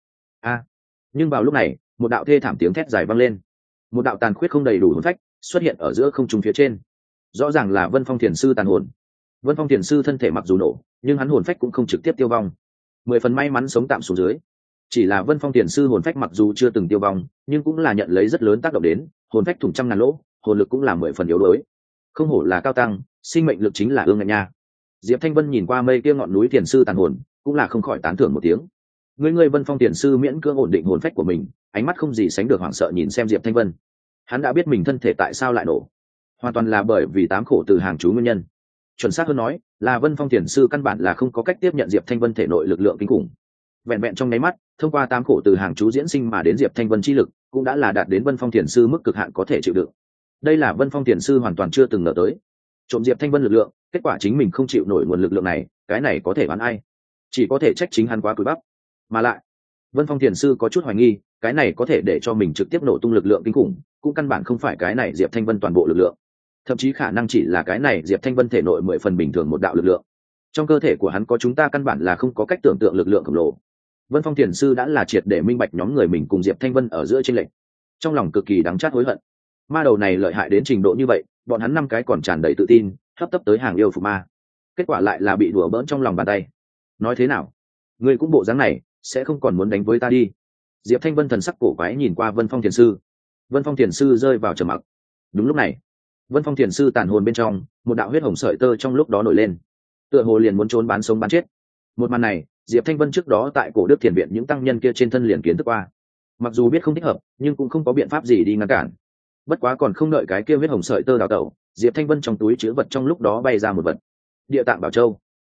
Nhưng vào lúc này, một đạo thê thảm tiếng thét dài vang lên. Một đạo tàn khuyết không đầy đủ hồn phách xuất hiện ở giữa không trung phía trên. Rõ ràng là Vân Phong thiền sư tàn hồn. Vân Phong thiền sư thân thể mặc dù nổ, nhưng hắn hồn phách cũng không trực tiếp tiêu vong, 10 phần may mắn sống tạm xuống dưới. Chỉ là Vân Phong thiền sư hồn phách mặc dù chưa từng tiêu vong, nhưng cũng là nhận lấy rất lớn tác động đến, hồn phách thủng trăm ngàn lỗ, hồn lực cũng là 10 phần yếu đuối. Không hổ là cao tăng, sinh mệnh lực chính là ương ngạnh nha. Diệp Thanh Vân nhìn qua mây kia ngọn núi thiền sư tàn hồn, cũng là không khỏi tán thưởng một tiếng. Ngươi Vân Phong thiền sư miễn cưỡng ổn định hồn phách của mình, ánh mắt không gì sánh được hoảng sợ nhìn xem Diệp Thanh Vân. Hắn đã biết mình thân thể tại sao lại nổ, hoàn toàn là bởi vì tám khổ từ hàng chú nguyên nhân. Chuẩn xác hơn nói, là Vân Phong thiền sư căn bản là không có cách tiếp nhận Diệp Thanh Vân thể nội lực lượng kinh khủng. Vẹn vẹn trong nháy mắt, thông qua tám khổ từ hàng chú diễn sinh mà đến Diệp Thanh Vân chi lực, cũng đã là đạt đến Vân Phong thiền sư mức cực hạn có thể chịu đựng. Đây là Vân Phong thiền sư hoàn toàn chưa từng ngờ tới. Trộm Diệp Thanh Vân lực lượng, kết quả chính mình không chịu nổi nguồn lực lượng này, cái này có thể oán ai? Chỉ có thể trách chính hắn quá cúi bắp. Mà lại, Vân Phong thiền sư có chút hoài nghi, cái này có thể để cho mình trực tiếp nổ tung lực lượng kinh khủng, cũng căn bản không phải cái này Diệp Thanh Vân toàn bộ lực lượng. Thậm chí khả năng chỉ là cái này Diệp Thanh Vân thể nội 10 phần bình thường một đạo lực lượng. Trong cơ thể của hắn có chúng ta căn bản là không có cách tưởng tượng lực lượng khổng lồ. Vân Phong thiền sư đã là triệt để minh bạch nhóm người mình cùng Diệp Thanh Vân ở giữa chênh lệch, trong lòng cực kỳ đắng chát hối hận. Ma đầu này lợi hại đến trình độ như vậy, bọn hắn 5 cái còn tràn đầy tự tin, hấp tấp tới hàng yêu phục ma, kết quả lại là bị đùa bỡn trong lòng bàn tay. Nói thế nào, ngươi cũng bộ dáng này, sẽ không còn muốn đánh với ta đi? Diệp Thanh Vân thần sắc cổ quái nhìn qua Vân Phong thiền sư. Vân Phong thiền sư rơi vào trầm mặc. Đúng lúc này, Vân Phong thiền sư tàn hồn bên trong, một đạo huyết hồng sợi tơ trong lúc đó nổi lên, tựa hồ liền muốn trốn bán sống bán chết. Một màn này, Diệp Thanh Vân trước đó tại cổ đức thiền viện những tăng nhân kia trên thân liền kiến thức qua, mặc dù biết không thích hợp, nhưng cũng không có biện pháp gì đi ngăn cản. Bất quá còn không đợi cái kia huyết hồng sợi tơ đào tẩu, Diệp Thanh Vân trong túi chứa vật trong lúc đó bay ra một vật. Địa tạng bảo châu.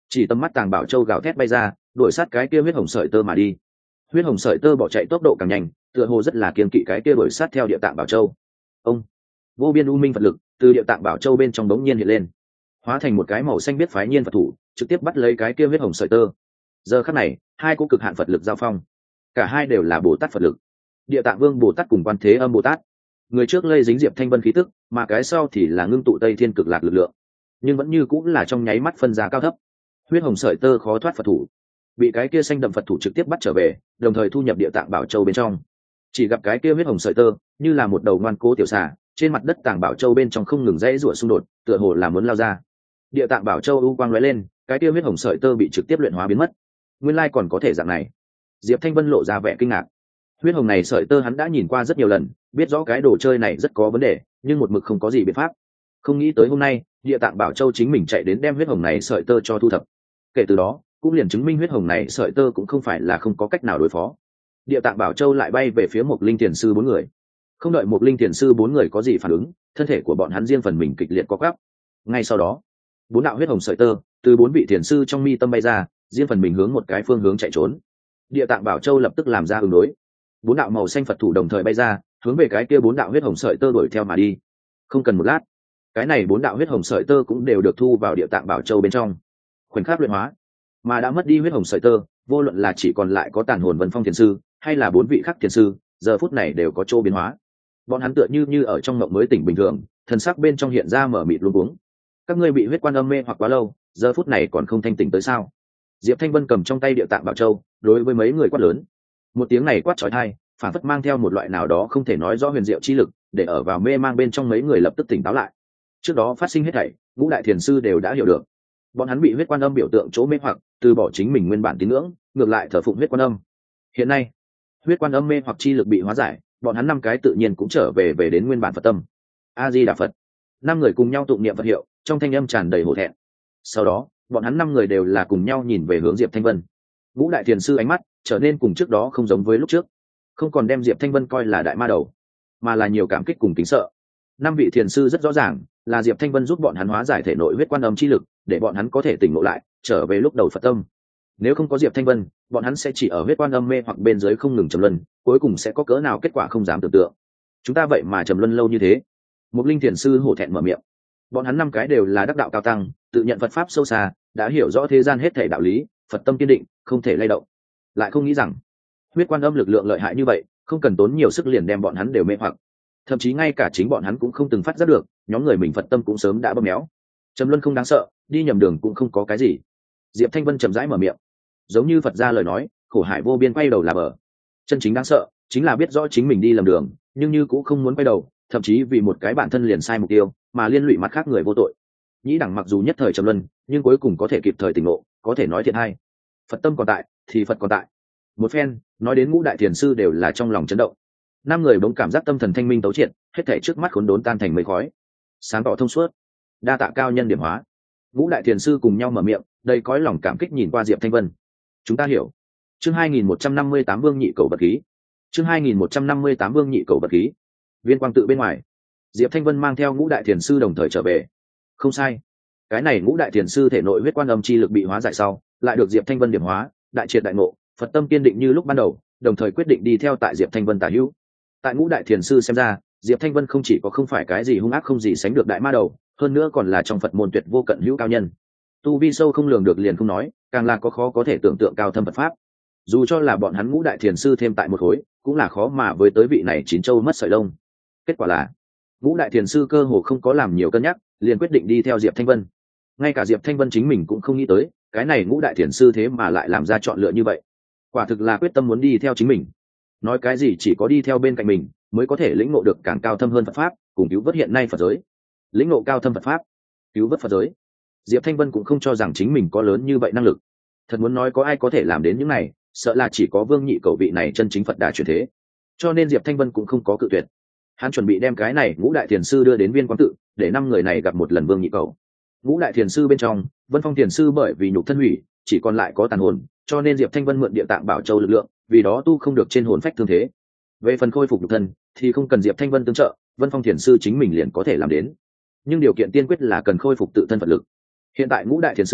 chỉ tầm mắt Tàng Bảo Châu gào thét bay ra, đuổi sát cái kia huyết hồng sợi tơ mà đi. Huyết hồng sợi tơ bỏ chạy tốc độ càng nhanh, tựa hồ rất là kiên kỵ cái kia đuổi sát theo Địa Tạng Bảo Châu. Ông vô biên u minh Phật lực từ Địa Tạng Bảo Châu bên trong đống nhiên hiện lên, hóa thành một cái màu xanh biết phái nhiên Phật thủ, trực tiếp bắt lấy cái kia huyết hồng sợi tơ. Giờ khắc này, hai cỗ cực hạn Phật lực giao phong, cả hai đều là Bồ Tát Phật lực. Địa Tạng Vương Bồ Tát cùng Quan Thế Âm Bồ Tát, người trước lây dính Diệp Thanh Vân khí tức, mà cái sau thì là ngưng tụ Tây Thiên Cực Lạc lực lượng, nhưng vẫn như cũng là trong nháy mắt phân ra cao thấp. Huyết hồng sợi tơ khó thoát Phật thủ, bị cái kia xanh đậm Phật thủ trực tiếp bắt trở về, đồng thời thu nhập Địa Tạng Bảo Châu bên trong. Chỉ gặp cái kia huyết hồng sợi tơ như là một đầu ngoan cố tiểu xà, trên mặt đất Tàng Bảo Châu bên trong không ngừng dãy rủa xung đột, tựa hồ là muốn lao ra. Địa Tạng Bảo Châu u quang lóe lên, cái kia huyết hồng sợi tơ bị trực tiếp luyện hóa biến mất. Nguyên lai còn có thể dạng này. Diệp Thanh Vân lộ ra vẻ kinh ngạc. Huyết hồng này sợi tơ hắn đã nhìn qua rất nhiều lần, biết rõ cái đồ chơi này rất có vấn đề, nhưng một mực không có gì biện pháp. Không nghĩ tới hôm nay, Địa Tạng Bảo Châu chính mình chạy đến đem huyết hồng này sợi tơ cho thu thập. Kể từ đó, cũng liền chứng minh huyết hồng này sợi tơ cũng không phải là không có cách nào đối phó. Địa Tạng Bảo Châu lại bay về phía Mộc Linh Thiền sư bốn người. Không đợi Mộc Linh Thiền sư bốn người có gì phản ứng, thân thể của bọn hắn riêng phần mình kịch liệt co quắp. Ngay sau đó, bốn đạo huyết hồng sợi tơ từ bốn vị thiền sư trong mi tâm bay ra, riêng phần mình hướng một cái phương hướng chạy trốn. Địa Tạng Bảo Châu lập tức làm ra ứng đối. Bốn đạo màu xanh Phật thủ đồng thời bay ra, hướng về cái kia bốn đạo huyết hồng sợi tơ đuổi theo mà đi. Không cần một lát, cái này bốn đạo huyết hồng sợi tơ cũng đều được thu vào Địa Tạng Bảo Châu bên trong. Khoảnh khắc luyện hóa, mà đã mất đi huyết hồng sợi tơ, vô luận là chỉ còn lại có tàn hồn Vân Phong thiền sư, hay là bốn vị khác thiền sư, giờ phút này đều có chỗ biến hóa. Bọn hắn tựa như ở trong mộng mới tỉnh bình thường, thần sắc bên trong hiện ra mở mịt luống cuống. Các ngươi bị huyết quan âm mê hoặc quá lâu, giờ phút này còn không thanh tỉnh tới sao? Diệp Thanh Vân cầm trong tay Địa Tạng Bảo Châu, đối với mấy người quát lớn. Một tiếng này quát chói tai, phản phất mang theo một loại nào đó không thể nói rõ huyền diệu chi lực, để ở vào mê mang bên trong mấy người lập tức tỉnh táo lại. Trước đó phát sinh hết thảy, ngũ đại thiền sư đều đã hiểu được. Bọn hắn bị huyết quan âm biểu tượng chỗ mê hoặc, từ bỏ chính mình nguyên bản tín ngưỡng, ngược lại thờ phụng huyết quan âm. Hiện nay, huyết quan âm mê hoặc chi lực bị hóa giải, bọn hắn năm cái tự nhiên cũng trở về đến nguyên bản Phật tâm. A Di Đà Phật. Năm người cùng nhau tụng niệm Phật hiệu, trong thanh âm tràn đầy hổ thẹn. Sau đó, bọn hắn năm người đều là cùng nhau nhìn về hướng Diệp Thanh Vân. Ngũ đại thiền sư ánh mắt trở nên cùng trước đó không giống với lúc trước, không còn đem Diệp Thanh Vân coi là đại ma đầu, mà là nhiều cảm kích cùng kính sợ. Năm vị thiền sư rất rõ ràng là Diệp Thanh Vân giúp bọn hắn hóa giải thể nội huyết quan âm chi lực, để bọn hắn có thể tỉnh ngộ lại, trở về lúc đầu Phật tâm. Nếu không có Diệp Thanh Vân, bọn hắn sẽ chỉ ở huyết quan âm mê hoặc bên dưới không ngừng trầm luân, cuối cùng sẽ có cỡ nào kết quả không dám tưởng tượng. Chúng ta vậy mà trầm luân lâu như thế. Một linh thiền sư hổ thẹn mở miệng. Bọn hắn năm cái đều là đắc đạo cao tăng, tự nhận Phật pháp sâu xa, đã hiểu rõ thế gian hết thảy đạo lý, Phật tâm kiên định, không thể lay động. Lại không nghĩ rằng huyết quan âm lực lượng lợi hại như vậy, không cần tốn nhiều sức liền đem bọn hắn đều mê hoặc. Thậm chí ngay cả chính bọn hắn cũng không từng phát giác được, nhóm người mình Phật tâm cũng sớm đã bơm méo. Trầm luân không đáng sợ, đi nhầm đường cũng không có cái gì. Diệp Thanh Vân chậm rãi mở miệng, giống như Phật gia lời nói, khổ hải vô biên quay đầu là bờ. Chân chính đáng sợ chính là biết rõ chính mình đi lầm đường, nhưng như cũng không muốn quay đầu, thậm chí vì một cái bản thân liền sai mục tiêu mà liên lụy mặt khác người vô tội. Nhĩ đẳng mặc dù nhất thời trầm luân, nhưng cuối cùng có thể kịp thời tỉnh ngộ, có thể nói thiện hay. Phật tâm còn tại thì Phật còn tại. Một phen nói đến ngũ đại thiền sư đều là trong lòng chấn động. Năm người bỗng cảm giác tâm thần thanh minh tấu triệt, hết thảy trước mắt khốn đốn tan thành mây khói, sáng tỏ thông suốt. Đa tạ cao nhân điểm hóa. Ngũ đại thiền sư cùng nhau mở miệng, đầy cõi lòng cảm kích nhìn qua Diệp Thanh Vân. Chúng ta hiểu. Chương 2158 Vương Nhị Cầu vật khí. Chương 2158 Vương Nhị Cầu vật khí. Viên quang tự bên ngoài, Diệp Thanh Vân mang theo ngũ đại thiền sư đồng thời trở về. Không sai, cái này ngũ đại thiền sư thể nội huyết quan âm chi lực bị hóa giải sau, lại được Diệp Thanh Vân điểm hóa, đại triệt đại ngộ, Phật tâm kiên định như lúc ban đầu, đồng thời quyết định đi theo tại Diệp Thanh Vân tả hữu. Tại ngũ đại thiền sư xem ra, Diệp Thanh Vân không chỉ có không phải cái gì hung ác không gì sánh được đại ma đầu, hơn nữa còn là trong Phật môn tuyệt vô cận hữu cao nhân. Tu vi sâu không lường được liền không nói, càng là có khó có thể tưởng tượng cao thâm Phật pháp. Dù cho là bọn hắn ngũ đại thiền sư thêm tại một khối, cũng là khó mà với tới vị này chín châu mất sợi lông. Kết quả là ngũ đại thiền sư cơ hồ không có làm nhiều cân nhắc, liền quyết định đi theo Diệp Thanh Vân. Ngay cả Diệp Thanh Vân chính mình cũng không nghĩ tới, cái này ngũ đại thiền sư thế mà lại làm ra chọn lựa như vậy. Quả thực là quyết tâm muốn đi theo chính mình. Nói cái gì chỉ có đi theo bên cạnh mình mới có thể lĩnh ngộ được càng cao thâm hơn Phật pháp, cùng cứu vớt hiện nay Phật giới. Lĩnh ngộ cao thâm Phật pháp, cứu vớt Phật giới. Diệp Thanh Vân cũng không cho rằng chính mình có lớn như vậy năng lực. Thật muốn nói có ai có thể làm đến những này, sợ là chỉ có Vương Nhị Cầu vị này chân chính Phật đà chuyển thế. Cho nên Diệp Thanh Vân cũng không có cự tuyệt. Hắn chuẩn bị đem cái này ngũ đại thiền sư đưa đến Viên Quang tự, để năm người này gặp một lần Vương Nhị Cầu. Ngũ đại thiền sư bên trong, Vân Phong thiền sư bởi vì nhục thân hủy, chỉ còn lại có tàn hồn, cho nên Diệp Thanh Vân mượn Địa Tạng Bảo Châu lực lượng, vì đó tu không được trên hồn phách thương thế. Về phần khôi phục nhục thân thì không cần Diệp Thanh Vân tương trợ, Vân Phong thiền sư chính mình liền có thể làm đến. Nhưng điều kiện tiên quyết là cần khôi phục tự thân Phật lực. Hiện tại ngũ đại thiền sư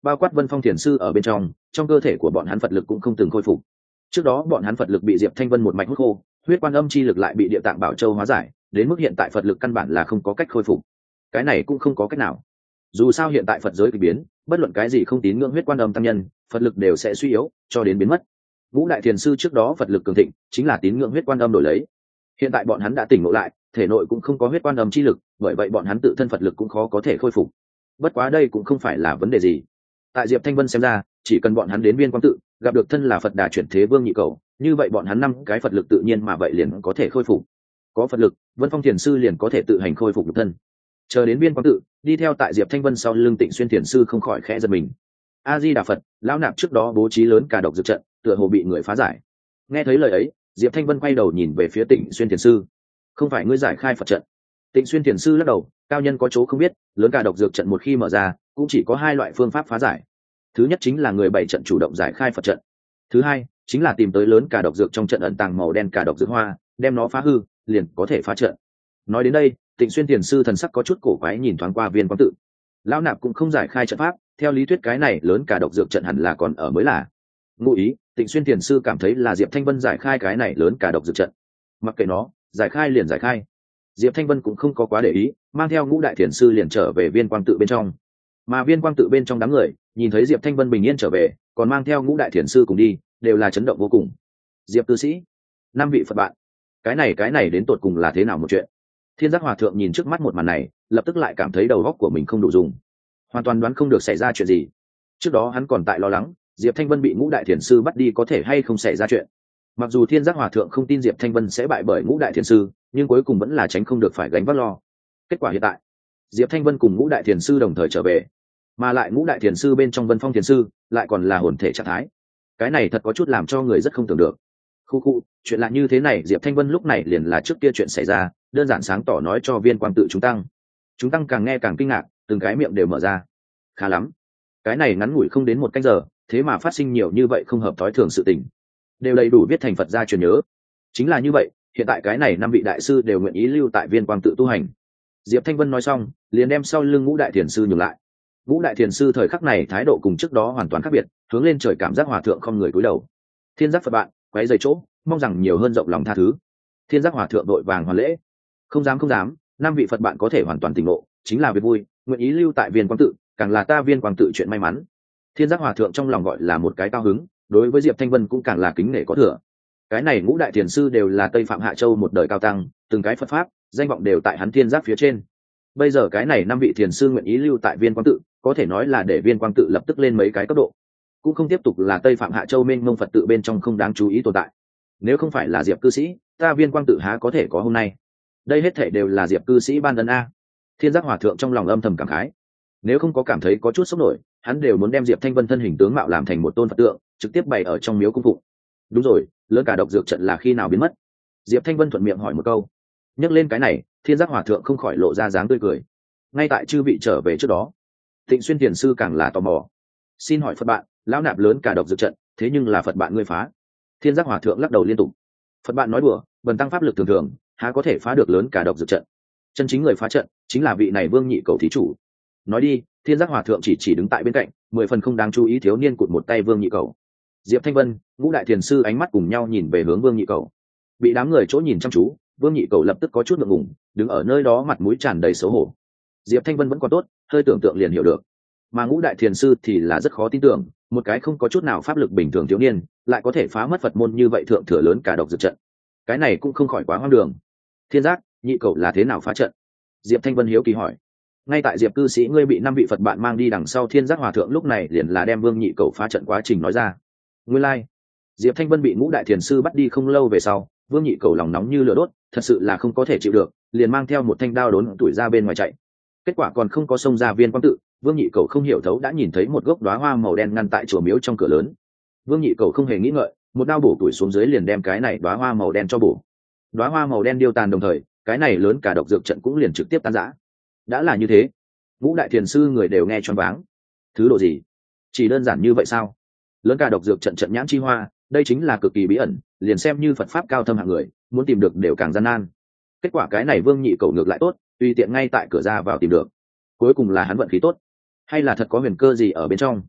bao quát Vân Phong thiền sư ở bên trong cơ thể của bọn hắn Phật lực cũng không từng khôi phục. Trước đó bọn hắn Phật lực bị Diệp Thanh Vân một mạch hút khô, huyết quan âm chi lực lại bị Địa Tạng Bảo Châu hóa giải, đến mức hiện tại Phật lực căn bản là không có cách khôi phục. Cái này cũng không có cách nào. Dù sao hiện tại Phật giới kỳ biến, bất luận cái gì không tín ngưỡng huyết quan âm tăng nhân, Phật lực đều sẽ suy yếu cho đến biến mất. Ngũ đại thiền sư trước đó Phật lực cường thịnh, chính là tín ngưỡng huyết quan âm đổi lấy. Hiện tại bọn hắn đã tỉnh ngộ lại, thể nội cũng không có huyết quan âm chi lực, bởi vậy bọn hắn tự thân Phật lực cũng khó có thể khôi phục. Bất quá đây cũng không phải là vấn đề gì. Tại Diệp Thanh Vân xem ra, chỉ cần bọn hắn đến Viên Quang tự, gặp được thân là Phật Đà chuyển thế Vương Nhị Cầu, như vậy bọn hắn 5 cái Phật lực tự nhiên mà vậy liền có thể khôi phục. Có Phật lực, Vân Phong thiền sư liền có thể tự hành khôi phục nhục thân. Chờ đến Viên Quang tự, đi theo tại Diệp Thanh Vân sau lưng Tịnh Xuyên thiền sư không khỏi khẽ giật mình. A Di Đà Phật, lão nạp trước đó bố trí lớn cả độc dược trận, tựa hồ bị người phá giải. Nghe thấy lời ấy, Diệp Thanh Vân quay đầu nhìn về phía Tịnh Xuyên thiền sư. Không phải ngươi giải khai Phật trận? Tịnh Xuyên thiền sư lắc đầu, cao nhân có chỗ không biết, lớn cả độc dược trận một khi mở ra, cũng chỉ có 2 loại phương pháp phá giải. Thứ nhất chính là người bày trận chủ động giải khai Phật trận. Thứ hai chính là tìm tới lớn cả độc dược trong trận ẩn tàng màu đen cả độc dược hoa, đem nó phá hư, liền có thể phá trận. Nói đến đây, Tịnh Xuyên thiền sư thần sắc có chút cổ quái nhìn thoáng qua Viên Quang tự. Lão nạp cũng không giải khai trận pháp, theo lý thuyết cái này lớn cả độc dược trận hẳn là còn ở mới là. Ngụ ý, Tịnh Xuyên thiền sư cảm thấy là Diệp Thanh Vân giải khai cái này lớn cả độc dược trận. Mặc kệ nó, giải khai liền giải khai. Diệp Thanh Vân cũng không có quá để ý, mang theo ngũ đại thiền sư liền trở về Viên Quang tự bên trong. Mà Viên Quang tự bên trong đám người nhìn thấy Diệp Thanh Vân bình yên trở về, còn mang theo ngũ đại thiền sư cùng đi, đều là chấn động vô cùng. Diệp cư sĩ, 5 vị Phật bạn, cái này đến tột cùng là thế nào một chuyện? Thiên Giác Hòa thượng nhìn trước mắt một màn này, lập tức lại cảm thấy đầu óc của mình không đủ dùng, hoàn toàn đoán không được xảy ra chuyện gì. Trước đó hắn còn tại lo lắng Diệp Thanh Vân bị ngũ đại thiền sư bắt đi có thể hay không xảy ra chuyện. Mặc dù Thiên Giác Hòa thượng không tin Diệp Thanh Vân sẽ bại bởi ngũ đại thiền sư, nhưng cuối cùng vẫn là tránh không được phải gánh vác lo. Kết quả hiện tại, Diệp Thanh Vân cùng ngũ đại thiền sư đồng thời trở về, mà lại ngũ đại thiền sư bên trong Vân Phong thiền sư lại còn là hồn thể trạng thái. Cái này thật có chút làm cho người rất không tưởng được. Khu, chuyện lạ như thế này Diệp Thanh Vân lúc này liền là trước kia chuyện xảy ra, đơn giản sáng tỏ nói cho Viên Quang tự chúng tăng càng nghe càng kinh ngạc, từng cái miệng đều mở ra. Khá lắm, cái này ngắn ngủi không đến 1 canh giờ, thế mà phát sinh nhiều như vậy không hợp thói thường sự tình, đều đầy đủ viết thành Phật gia truyền nhớ. Chính là như vậy, hiện tại cái này 5 vị đại sư đều nguyện ý lưu tại Viên Quang tự tu hành. Diệp Thanh Vân nói xong, liền đem sau lưng ngũ đại thiền sư nhường lại. Ngũ đại thiền sư thời khắc này thái độ cùng trước đó hoàn toàn khác biệt, hướng lên trời cảm giác hòa thượng không người cúi đầu. Thiên Giác Phật bạn, quấy rầy chỗ, mong rằng nhiều hơn rộng lòng tha thứ. Thiên Giác Hòa thượng đội vàng hoàn lễ. Không dám, 5 vị Phật bạn có thể hoàn toàn tỉnh ngộ, chính là việc vui, nguyện ý lưu tại Viên Quang tự, càng là ta Viên Quang tự chuyện may mắn. Thiên Giác Hòa thượng trong lòng gọi là một cái cao hứng, đối với Diệp Thanh Vân cũng càng là kính nể có thừa. Cái này ngũ đại thiền sư đều là Tây Phạm Hạ Châu một đời cao tăng, từng cái Phật pháp, danh vọng đều tại hắn Thiên Giác phía trên. Bây giờ cái này 5 vị thiền sư nguyện ý lưu tại Viên Quang tự, có thể nói là để Viên Quang tự lập tức lên mấy cái cấp độ, cũng không tiếp tục là Tây Phạm Hạ Châu mênh mông Phật tự bên trong không đáng chú ý tồn tại. Nếu không phải là Diệp cư sĩ, ta Viên Quang tự há có thể có hôm nay. Đây hết thảy đều là Diệp cư sĩ ban ân a. Thiên Giác Hòa thượng trong lòng âm thầm cảm khái. Nếu không có cảm thấy có chút sốc nổi, hắn đều muốn đem Diệp Thanh Vân thân hình tướng mạo làm thành một tôn Phật tượng, trực tiếp bày ở trong miếu cung phụng. Đúng rồi, lớn cả độc dược trận là khi nào biến mất? Diệp Thanh Vân thuận miệng hỏi một câu. Nhắc lên cái này, Thiên Giác Hòa thượng không khỏi lộ ra dáng tươi cười. Ngay tại chư vị trở về trước đó, Tịnh Xuyên thiền sư càng là tò mò. Xin hỏi Phật bạn, lão nạp lớn cả độc dược trận, thế nhưng là Phật bạn ngươi phá? Thiên Giác Hòa thượng lắc đầu liên tục. Phật bạn nói đùa, bần tăng pháp lực thường thường, há có thể phá được lớn cả độc dược trận? Chân chính người phá trận chính là vị này Vương Nhị Cầu thí chủ. Nói đi, Thiên Giác Hòa thượng chỉ đứng tại bên cạnh, 10 phần không đáng chú ý thiếu niên cụt một tay Vương Nhị Cầu. Diệp Thanh Vân, ngũ đại thiền sư ánh mắt cùng nhau nhìn về hướng Vương Nhị Cầu. Bị đám người chỗ nhìn chăm chú, Vương Nhị Cầu lập tức có chút ngượng ngùng, đứng ở nơi đó mặt mũi tràn đầy xấu hổ. Diệp Thanh Vân vẫn còn tốt, hơi tưởng tượng liền hiểu được. Mà ngũ đại thiền sư thì là rất khó tin tưởng, một cái không có chút nào pháp lực bình thường thiếu niên, lại có thể phá mất Phật môn như vậy thượng thừa lớn cả độc dược trận. Cái này cũng không khỏi quá hoang đường. Thiên Giác, Nhị Cầu là thế nào phá trận? Diệp Thanh Vân hiếu kỳ hỏi. Ngay tại Diệp cư sĩ ngươi bị 5 vị Phật bạn mang đi đằng sau, Thiên Giác Hòa thượng lúc này liền là đem Vương Nhị Cầu phá trận quá trình nói ra. Nguyên lai, Diệp Thanh Vân bị ngũ đại thiền sư bắt đi không lâu về sau, Vương Nhị Cầu lòng nóng như lửa đốt, thật sự là không có thể chịu được, liền mang theo một thanh đao đốn tuổi ra bên ngoài chạy. Kết quả còn không có xông ra Viên Quang tự, Vương Nhị Cầu không hiểu thấu đã nhìn thấy một gốc đóa hoa màu đen ngăn tại chùa miếu trong cửa lớn. Vương Nhị Cầu không hề nghĩ ngợi, một đao bổ tuổi xuống dưới liền đem cái này đóa hoa màu đen cho bổ. Đóa hoa màu đen điêu tàn đồng thời, cái này lớn cả độc dược trận cũng liền trực tiếp tan rã. Đã là như thế, ngũ đại thiền sư người đều nghe choáng váng. Thứ độ gì? Chỉ đơn giản như vậy sao? Lớn cả độc dược trận trận nhãn chi hoa, đây chính là cực kỳ bí ẩn, liền xem như Phật pháp cao thâm hạng người, muốn tìm được đều càng gian nan. Kết quả cái này Vương Nhị Cầu ngược lại tốt, tùy tiện ngay tại cửa ra vào tìm được. Cuối cùng là hắn vận khí tốt, hay là thật có huyền cơ gì ở bên trong?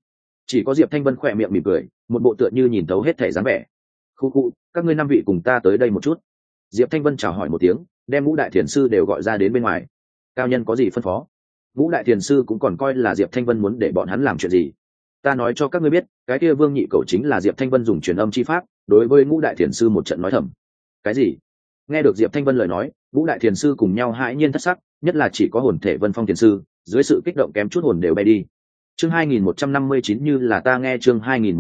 Chỉ có Diệp Thanh Vân khỏe miệng mỉm cười, một bộ tựa như nhìn thấu hết thể dáng vẻ. Khu khu, các ngươi 5 vị cùng ta tới đây một chút. Diệp Thanh Vân chào hỏi một tiếng, đem Ngũ Đại Thiền sư đều gọi ra đến bên ngoài. Cao nhân có gì phân phó? Ngũ Đại Thiền sư cũng còn coi là Diệp Thanh Vân muốn để bọn hắn làm chuyện gì. Ta nói cho các ngươi biết, cái kia Vương Nhị Cẩu chính là Diệp Thanh Vân dùng truyền âm chi pháp, đối với Ngũ Đại Thiền sư một trận nói thầm. Cái gì? Nghe được Diệp Thanh Vân lời nói, Ngũ Đại Thiền sư cùng nhau hãi nhiên thất sắc, nhất là chỉ có Hồn Thể Vân Phong Thiền sư, dưới sự kích động kém chút hồn đều bay đi. Chương 2159 như là ta nghe, chương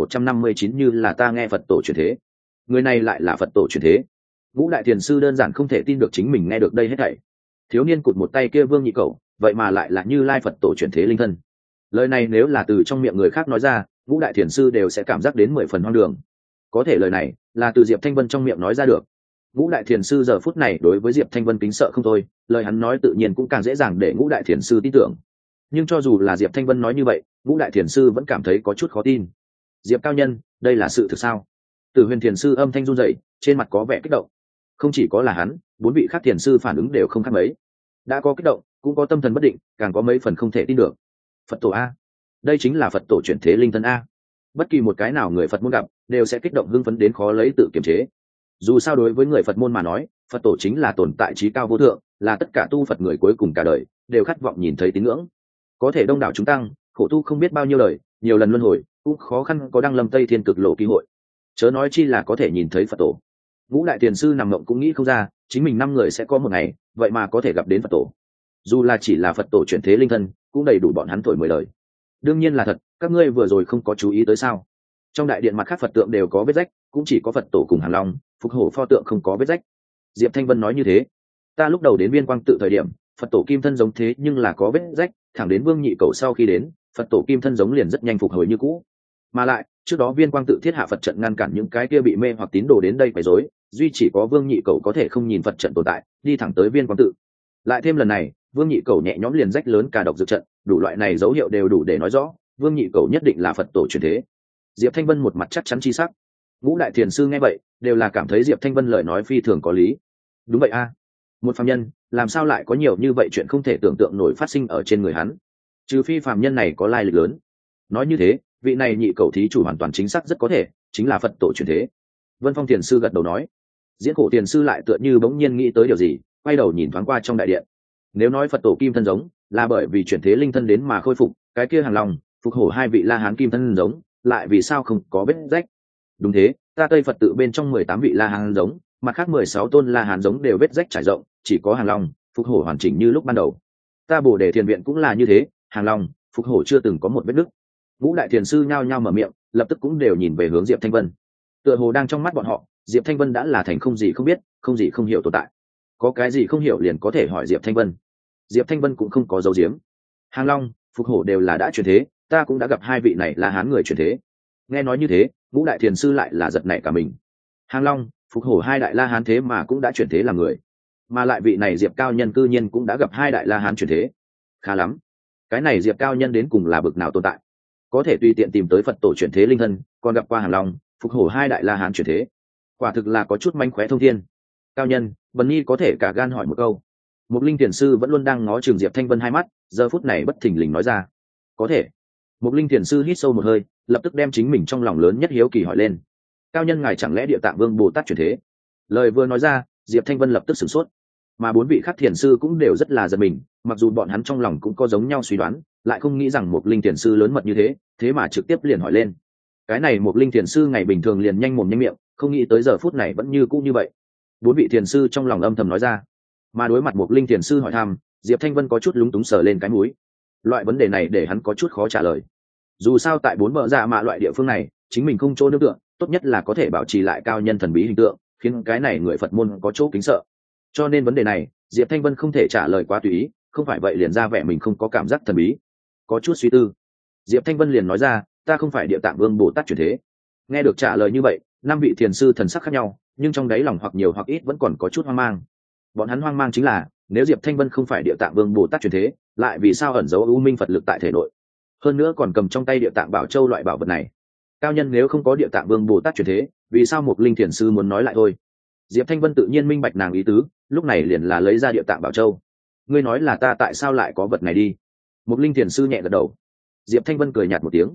2159 như là ta nghe Phật tổ truyền thế. Người này lại là Phật tổ truyền thế. Ngũ Đại Thiền sư đơn giản không thể tin được chính mình nghe được đây hết thảy. Thiếu niên cụt một tay kia Vương Nhị Cẩu, vậy mà lại là Như Lai Phật tổ truyền thế linh thân. Lời này nếu là từ trong miệng người khác nói ra, Ngũ Đại Thiền sư đều sẽ cảm giác đến 10 phần hoang đường. Có thể lời này là từ Diệp Thanh Vân trong miệng nói ra được. Ngũ Đại Thiền sư giờ phút này đối với Diệp Thanh Vân kính sợ không thôi, lời hắn nói tự nhiên cũng càng dễ dàng để Ngũ Đại Thiền sư tin tưởng. Nhưng cho dù là Diệp Thanh Vân nói như vậy, Ngũ Đại Thiền sư vẫn cảm thấy có chút khó tin. Diệp cao nhân, đây là sự thực sao? Tử Huyền Thiền sư âm thanh run rẩy, trên mặt có vẻ kích động. Không chỉ có là hắn, 4 vị khác thiền sư phản ứng đều không khác mấy. Đã có kích động, cũng có tâm thần bất định, càng có mấy phần không thể tin được. Phật tổ a, đây chính là Phật tổ chuyển thế linh thân a. Bất kỳ một cái nào người Phật môn gặp, đều sẽ kích động hưng phấn đến khó lấy tự kiềm chế. Dù sao đối với người Phật môn mà nói, Phật tổ chính là tồn tại trí cao vô thượng, là tất cả tu Phật người cuối cùng cả đời đều khát vọng nhìn thấy tín ngưỡng. Có thể đông đảo chúng tăng, khổ tu không biết bao nhiêu lời, nhiều lần luân hồi, cũng khó khăn có đăng lâm Tây Thiên cực lộ kỳ hội. Chớ nói chi là có thể nhìn thấy Phật tổ. Ngũ Đại Thiền sư nằm mộng cũng nghĩ không ra, chính mình 5 người sẽ có một ngày, vậy mà có thể gặp đến Phật tổ. Dù là chỉ là Phật tổ chuyển thế linh thân, cũng đầy đủ bọn hắn thổi 10 lời. Đương nhiên là thật, các ngươi vừa rồi không có chú ý tới sao? Trong đại điện mặt khác Phật tượng đều có vết rách, cũng chỉ có Phật tổ cùng Hàng Long, Phục Hổ pho tượng không có vết rách. Diệp Thanh Vân nói như thế. Ta lúc đầu đến Viên Quang tự thời điểm, Phật tổ kim thân giống thế nhưng là có vết rách, thẳng đến Vương Nhị Cẩu sau khi đến, Phật tổ kim thân giống liền rất nhanh phục hồi như cũ. Mà lại, trước đó Viên Quang tự thiết hạ Phật trận ngăn cản những cái kia bị mê hoặc tín đồ đến đây quấy rối, duy chỉ có Vương Nhị Cẩu có thể không nhìn Phật trận tồn tại, đi thẳng tới Viên Quang tự. Lại thêm lần này, Vương Nhị Cẩu nhẹ nhõm liền rách lớn cả độc dược trận, đủ loại này dấu hiệu đều đủ để nói rõ, Vương Nhị Cẩu nhất định là Phật tổ truyền thế. Diệp Thanh Vân một mặt chắc chắn chi sắc. Ngũ Đại Thiền sư nghe vậy, đều là cảm thấy Diệp Thanh Vân lời nói phi thường có lý. Đúng vậy a, một phàm nhân, làm sao lại có nhiều như vậy chuyện không thể tưởng tượng nổi phát sinh ở trên người hắn? Trừ phi phàm nhân này có lai lịch lớn. Nói như thế, vị này Nhị Cẩu thí chủ hoàn toàn chính xác rất có thể, chính là Phật tổ truyền thế. Vân Phong Thiền sư gật đầu nói. Diễn Khổ Thiền sư lại tựa như bỗng nhiên nghĩ tới điều gì, quay đầu nhìn thoáng qua trong đại điện. Nếu nói Phật tổ kim thân giống là bởi vì chuyển thế linh thân đến mà khôi phục, cái kia Hàng Long, Phục Hổ 2 vị La Hán kim thân giống, lại vì sao không có vết rách? Đúng thế, ta Tây Phật tự bên trong 18 vị La Hán giống, mặt khác 16 tôn La Hán giống đều vết rách trải rộng, chỉ có Hàng Long, Phục Hổ hoàn chỉnh như lúc ban đầu. Ta Bồ Đề Thiền viện cũng là như thế, Hàng Long, Phục Hổ chưa từng có một vết nứt. Ngũ Đại Thiền sư nhao nhao mở miệng, lập tức cũng đều nhìn về hướng Diệp Thanh Vân. Tựa hồ đang trong mắt bọn họ, Diệp Thanh Vân đã là thành không gì không biết, không gì không hiểu tồn tại. Có cái gì không hiểu liền có thể hỏi Diệp Thanh Vân. Diệp Thanh Vân cũng không có dấu diếm. Hàng Long, Phục Hổ đều là đã chuyển thế, ta cũng đã gặp 2 vị này là Hán người chuyển thế. Nghe nói như thế, Ngũ Đại Thiền sư lại là giật nảy cả mình. Hàng Long, Phục Hổ 2 đại La Hán thế mà cũng đã chuyển thế làm người, mà lại vị này Diệp cao nhân cư nhiên cũng đã gặp 2 đại La Hán chuyển thế. Khá lắm, cái này Diệp cao nhân đến cùng là bực nào tồn tại, có thể tùy tiện tìm tới Phật tổ chuyển thế linh thân, còn gặp qua Hàng Long, Phục Hổ 2 đại La Hán chuyển thế, quả thực là có chút manh khóe thông thiên. Cao nhân, Bần Nhi có thể cả gan hỏi một câu. Một Linh Thiền sư vẫn luôn đang ngó chừng Diệp Thanh Vân 2 mắt, giờ phút này bất thình lình nói ra. Có thể. Một Linh Thiền sư hít sâu một hơi, lập tức đem chính mình trong lòng lớn nhất hiếu kỳ hỏi lên. Cao nhân ngài chẳng lẽ Địa Tạng Vương Bồ Tát chuyển thế? Lời vừa nói ra, Diệp Thanh Vân lập tức sửng sốt. Mà 4 vị khác thiền sư cũng đều rất là giật mình, mặc dù bọn hắn trong lòng cũng có giống nhau suy đoán, lại không nghĩ rằng một Linh Thiền sư lớn mật như thế, thế mà trực tiếp liền hỏi lên. Cái này một Linh Thiền sư ngày bình thường liền nhanh mồm nhanh miệng, không nghĩ tới giờ phút này vẫn như cũ như vậy. 4 vị thiền sư trong lòng âm thầm nói ra. Mà đối mặt một Linh Thiền sư hỏi thăm, Diệp Thanh Vân có chút lúng túng sờ lên cái mũi. Loại vấn đề này để hắn có chút khó trả lời. Dù sao tại 4 bờ dạ mạ loại địa phương này, chính mình không chỗ nương tựa, tốt nhất là có thể bảo trì lại cao nhân thần bí hình tượng, khiến cái này người Phật môn có chỗ kính sợ. Cho nên vấn đề này, Diệp Thanh Vân không thể trả lời quá tùy ý, không phải vậy liền ra vẻ mình không có cảm giác thần bí. Có chút suy tư, Diệp Thanh Vân liền nói ra, ta không phải Địa Tạng Vương Bồ Tát chuyển thế. Nghe được trả lời như vậy, 5 vị thiền sư thần sắc khác nhau, nhưng trong đáy lòng hoặc nhiều hoặc ít vẫn còn có chút hoang mang. Bọn hắn hoang mang chính là, nếu Diệp Thanh Vân không phải Địa Tạng Vương Bồ Tát chuyển thế, lại vì sao ẩn giấu U Minh Phật lực tại thể nội, hơn nữa còn cầm trong tay Địa Tạng Bảo Châu loại bảo vật này. Cao nhân nếu không có Địa Tạng Vương Bồ Tát chuyển thế, vì sao một Linh Thiền sư muốn nói lại thôi? Diệp Thanh Vân tự nhiên minh bạch nàng ý tứ, lúc này liền là lấy ra Địa Tạng Bảo Châu. Ngươi nói là ta tại sao lại có vật này đi? Một Linh Thiền sư nhẹ gật đầu. Diệp Thanh Vân cười nhạt một tiếng.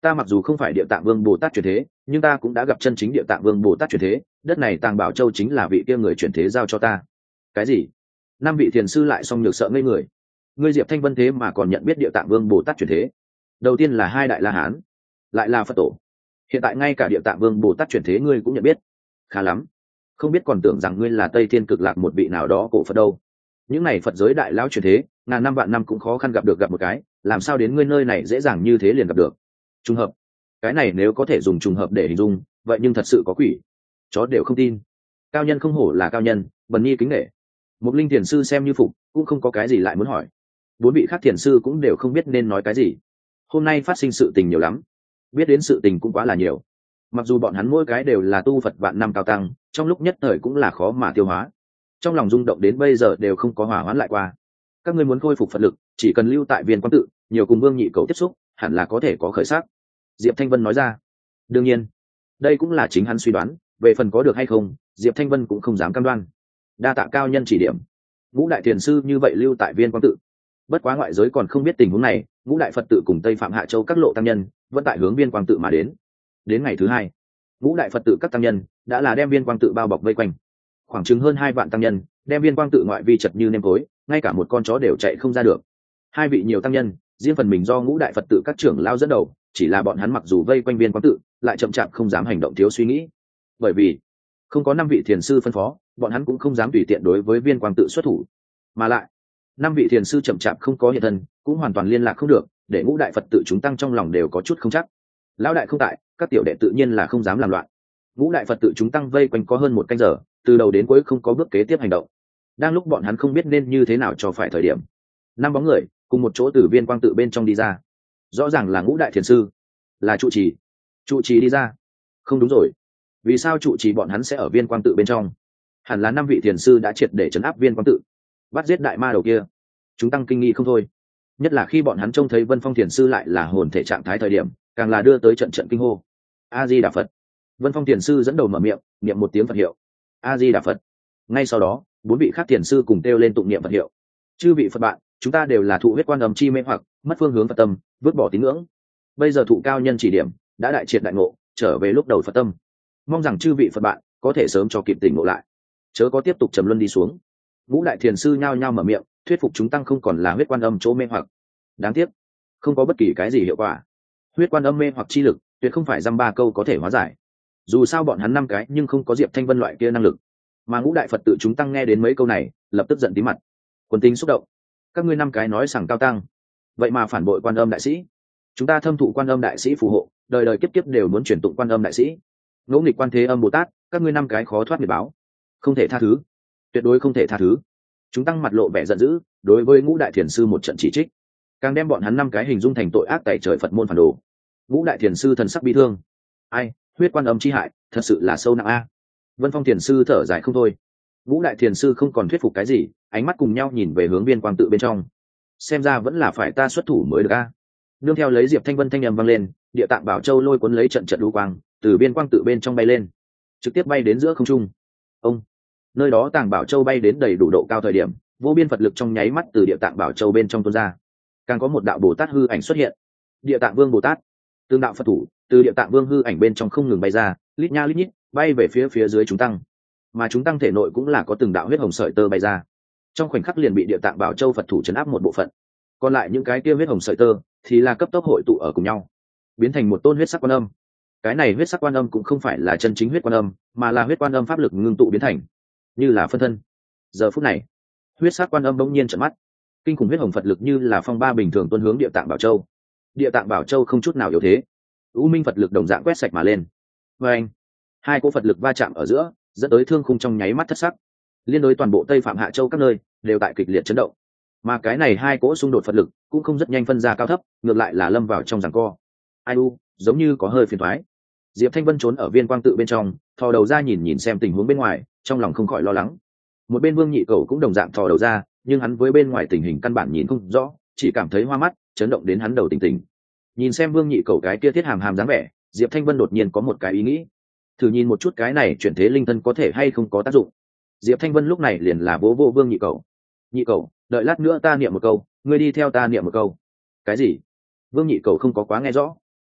ta mặc dù không phải địa tạng vương bồ tát chuyển thế, nhưng ta cũng đã gặp chân chính địa tạng vương bồ tát chuyển thế, đất này Tàng Bảo Châu chính là vị kia người chuyển thế giao cho ta. Cái gì? Năm vị thiền sư lại xong nhược sợ ngây người. Ngươi Diệp Thanh Vân thế mà còn nhận biết địa tạng vương bồ tát chuyển thế? Đầu tiên là hai đại la hán, lại là Phật tổ, hiện tại ngay cả địa tạng vương bồ tát chuyển thế ngươi cũng nhận biết. Khá lắm, không biết còn tưởng rằng ngươi là Tây Thiên Cực Lạc một vị nào đó cổ Phật đâu. Những này Phật giới đại lão chuyển thế, ngàn năm vạn năm cũng khó khăn gặp một cái, làm sao đến ngươi nơi này dễ dàng như thế liền gặp được? Trùng hợp? Cái này nếu có thể dùng trùng hợp để hình dung, vậy nhưng thật sự có quỷ. Chó đều không tin. Cao nhân không hổ là cao nhân, bần nhi kính nể. Một linh thiền sư xem như phục, cũng không có cái gì lại muốn hỏi. Bốn vị khác thiền sư cũng đều không biết nên nói cái gì. Hôm nay phát sinh sự tình nhiều lắm, biết đến sự tình cũng quá là nhiều. Mặc dù bọn hắn mỗi cái đều là tu Phật vạn năm cao tăng, trong lúc nhất thời cũng là khó mà tiêu hóa. Trong lòng rung động đến bây giờ đều không có hỏa hoãn lại qua. Các ngươi muốn khôi phục Phật lực, chỉ cần lưu tại Viên Quang Tự, nhiều cùng Vương Nhị Cầu tiếp xúc, hẳn là có thể có khởi sắc. Diệp Thanh Vân nói ra. Đương nhiên, đây cũng là chính hắn suy đoán, về phần có được hay không, Diệp Thanh Vân cũng không dám cam đoan. Đa tạ cao nhân chỉ điểm. Ngũ đại thiền sư như vậy lưu tại Viên Quang Tự. Bất quá ngoại giới còn không biết tình huống này, Ngũ đại Phật tự cùng Tây Phạm Hạ Châu các lộ tăng nhân vẫn tại hướng Viên Quang Tự mà đến. Đến ngày thứ hai, Ngũ đại Phật tự các tăng nhân đã là đem Viên Quang Tự bao bọc vây quanh, khoảng chừng hơn 2 vạn tăng nhân đem Viên Quang Tự ngoại vi chật như nêm tối, ngay cả một con chó đều chạy không ra được. Hai vị nhiều tăng nhân, riêng phần mình do Ngũ đại Phật tự các trưởng lao dẫn đầu, chỉ là bọn hắn mặc dù vây quanh Viên Quang Tự, lại chậm chạp không dám hành động thiếu suy nghĩ, bởi vì không có 5 vị thiền sư phân phó, bọn hắn cũng không dám tùy tiện đối với Viên Quang Tự xuất thủ. Mà lại 5 vị thiền sư chậm chạp không có hiện thân, cũng hoàn toàn liên lạc không được, để Ngũ đại Phật tự chúng tăng trong lòng đều có chút không chắc. Lão đại không tại, các tiểu đệ tự nhiên là không dám làm loạn. Ngũ đại Phật tự chúng tăng vây quanh có hơn 1 canh giờ, từ đầu đến cuối không có bước kế tiếp hành động. Đang lúc bọn hắn không biết nên như thế nào cho phải thời điểm, 5 bóng người cùng một chỗ từ Viên Quang Tự bên trong đi ra. Rõ ràng là Ngũ đại thiền sư, là trụ trì. Trụ trì đi ra? Không đúng rồi, vì sao trụ trì bọn hắn sẽ ở Viên Quang Tự bên trong? Hẳn là 5 vị thiền sư đã triệt để trấn áp Viên Quang Tự, bắt giết đại ma đầu kia. Chúng tăng kinh nghi không thôi, nhất là khi bọn hắn trông thấy Vân Phong thiền sư lại là hồn thể trạng thái thời điểm, càng là đưa tới trận trận kinh hô. A Di Đà Phật. Vân Phong thiền sư dẫn đầu mở miệng, niệm một tiếng Phật hiệu. A Di Đà Phật. Ngay sau đó, 4 vị khác thiền sư cùng kêu lên tụng niệm Phật hiệu. Chư vị Phật bạn, chúng ta đều là thụ huyết quan âm chi mê hoặc, mất phương hướng Phật tâm, vứt bỏ tín ngưỡng. Bây giờ thụ cao nhân chỉ điểm, đã đại triệt đại ngộ, trở về lúc đầu Phật tâm. Mong rằng chư vị Phật bạn có thể sớm cho kịp tỉnh ngộ lại, chớ có tiếp tục trầm luân đi xuống. Ngũ đại thiền sư nhao nhao mở miệng, thuyết phục chúng tăng không còn là huyết quan âm chỗ mê hoặc. Đáng tiếc, không có bất kỳ cái gì hiệu quả. Huyết quan âm mê hoặc chi lực, tuyệt không phải dăm ba câu có thể hóa giải. Dù sao bọn hắn 5 cái nhưng không có Diệp Thanh Vân loại kia năng lực. Mà Ngũ đại Phật tự chúng tăng nghe đến mấy câu này, lập tức giận tí mặt. Quân tính xúc động. Các ngươi 5 cái nói sảng cao tăng, vậy mà phản bội Quan Âm đại sĩ. Chúng ta thâm thụ Quan Âm đại sĩ phù hộ, đời đời kiếp kiếp đều muốn truyền tụng Quan Âm đại sĩ. Ngỗ nghịch Quan Thế Âm Bồ Tát, các ngươi 5 cái khó thoát nghiệp báo, không thể tha thứ, tuyệt đối không thể tha thứ. Chúng tăng mặt lộ vẻ giận dữ, đối với Ngũ đại thiền sư một trận chỉ trích, càng đem bọn hắn 5 cái hình dung thành tội ác tày trời Phật môn phản đồ. Ngũ đại thiền sư thần sắc bi thương. Ai, huyết quan âm chi hại, thật sự là sâu nặng a. Vân Phong thiền sư thở dài không thôi. Ngũ đại thiền sư không còn thuyết phục cái gì, ánh mắt cùng nhau nhìn về hướng Viên Quang Tự bên trong. Xem ra vẫn là phải ta xuất thủ mới được a. Nương theo lấy Diệp Thanh Vân thanh âm vang lên, Địa Tạng Bảo Châu lôi cuốn lấy trận trận lũ quang, từ Viên Quang Tự bên trong bay lên, trực tiếp bay đến giữa không trung. Ông, nơi đó Tạng Bảo Châu bay đến đầy đủ độ cao thời điểm, vô biên Phật lực trong nháy mắt từ Địa Tạng Bảo Châu bên trong tuôn ra. Càng có một đạo Bồ Tát hư ảnh xuất hiện. Địa Tạng Vương Bồ Tát, tương đạo Phật thủ, từ Địa Tạng Vương hư ảnh bên trong không ngừng bay ra, lít nha lít nhít, bay về phía dưới chúng tăng. Mà chúng tăng thể nội cũng là có từng đạo huyết hồng sợi tơ bay ra. Trong khoảnh khắc liền bị Địa Tạng Bảo Châu Phật thủ trấn áp một bộ phận. Còn lại những cái kia huyết hồng sợi tơ thì là cấp tốc hội tụ ở cùng nhau, biến thành một tôn huyết sắc quan âm. Cái này huyết sắc quan âm cũng không phải là chân chính huyết quan âm, mà là huyết quan âm pháp lực ngưng tụ biến thành, như là phân thân. Giờ phút này, huyết sắc quan âm bỗng nhiên trợn mắt, kinh khủng huyết hồng Phật lực như là phong ba bình thường tuôn hướng Địa Tạng Bảo Châu. Địa Tạng Bảo Châu không chút nào yếu thế, u minh Phật lực đồng dạng quét sạch mà lên. Và anh, hai cỗ Phật lực va chạm ở giữa, dẫn tới thương khung trong nháy mắt thất sắc, liên đối toàn bộ Tây Phạm Hạ Châu các nơi đều tại kịch liệt chấn động. Mà cái này hai cỗ xung đột Phật lực cũng không rất nhanh phân ra cao thấp, ngược lại là lâm vào trong giằng co. Ai u, giống như có hơi phiền toái. Diệp Thanh Vân trốn ở Viên Quang Tự bên trong, thò đầu ra nhìn xem tình huống bên ngoài, trong lòng không khỏi lo lắng. Một bên Vương Nhị Cầu cũng đồng dạng thò đầu ra, nhưng hắn với bên ngoài tình hình căn bản nhìn không rõ, chỉ cảm thấy hoa mắt, chấn động đến hắn đầu tỉnh tỉnh. Nhìn xem Vương Nhị Cầu cái kia thiết hàm hàm dáng vẻ, Diệp Thanh Vân đột nhiên có một cái ý nghĩ, thử nhìn một chút cái này chuyển thế linh thân có thể hay không có tác dụng. Diệp Thanh Vân lúc này liền là vô Vương Nhị Cầu. Nhị Cầu, đợi lát nữa ta niệm một câu, ngươi đi theo ta niệm một câu. Cái gì? Vương Nhị Cầu không có quá nghe rõ.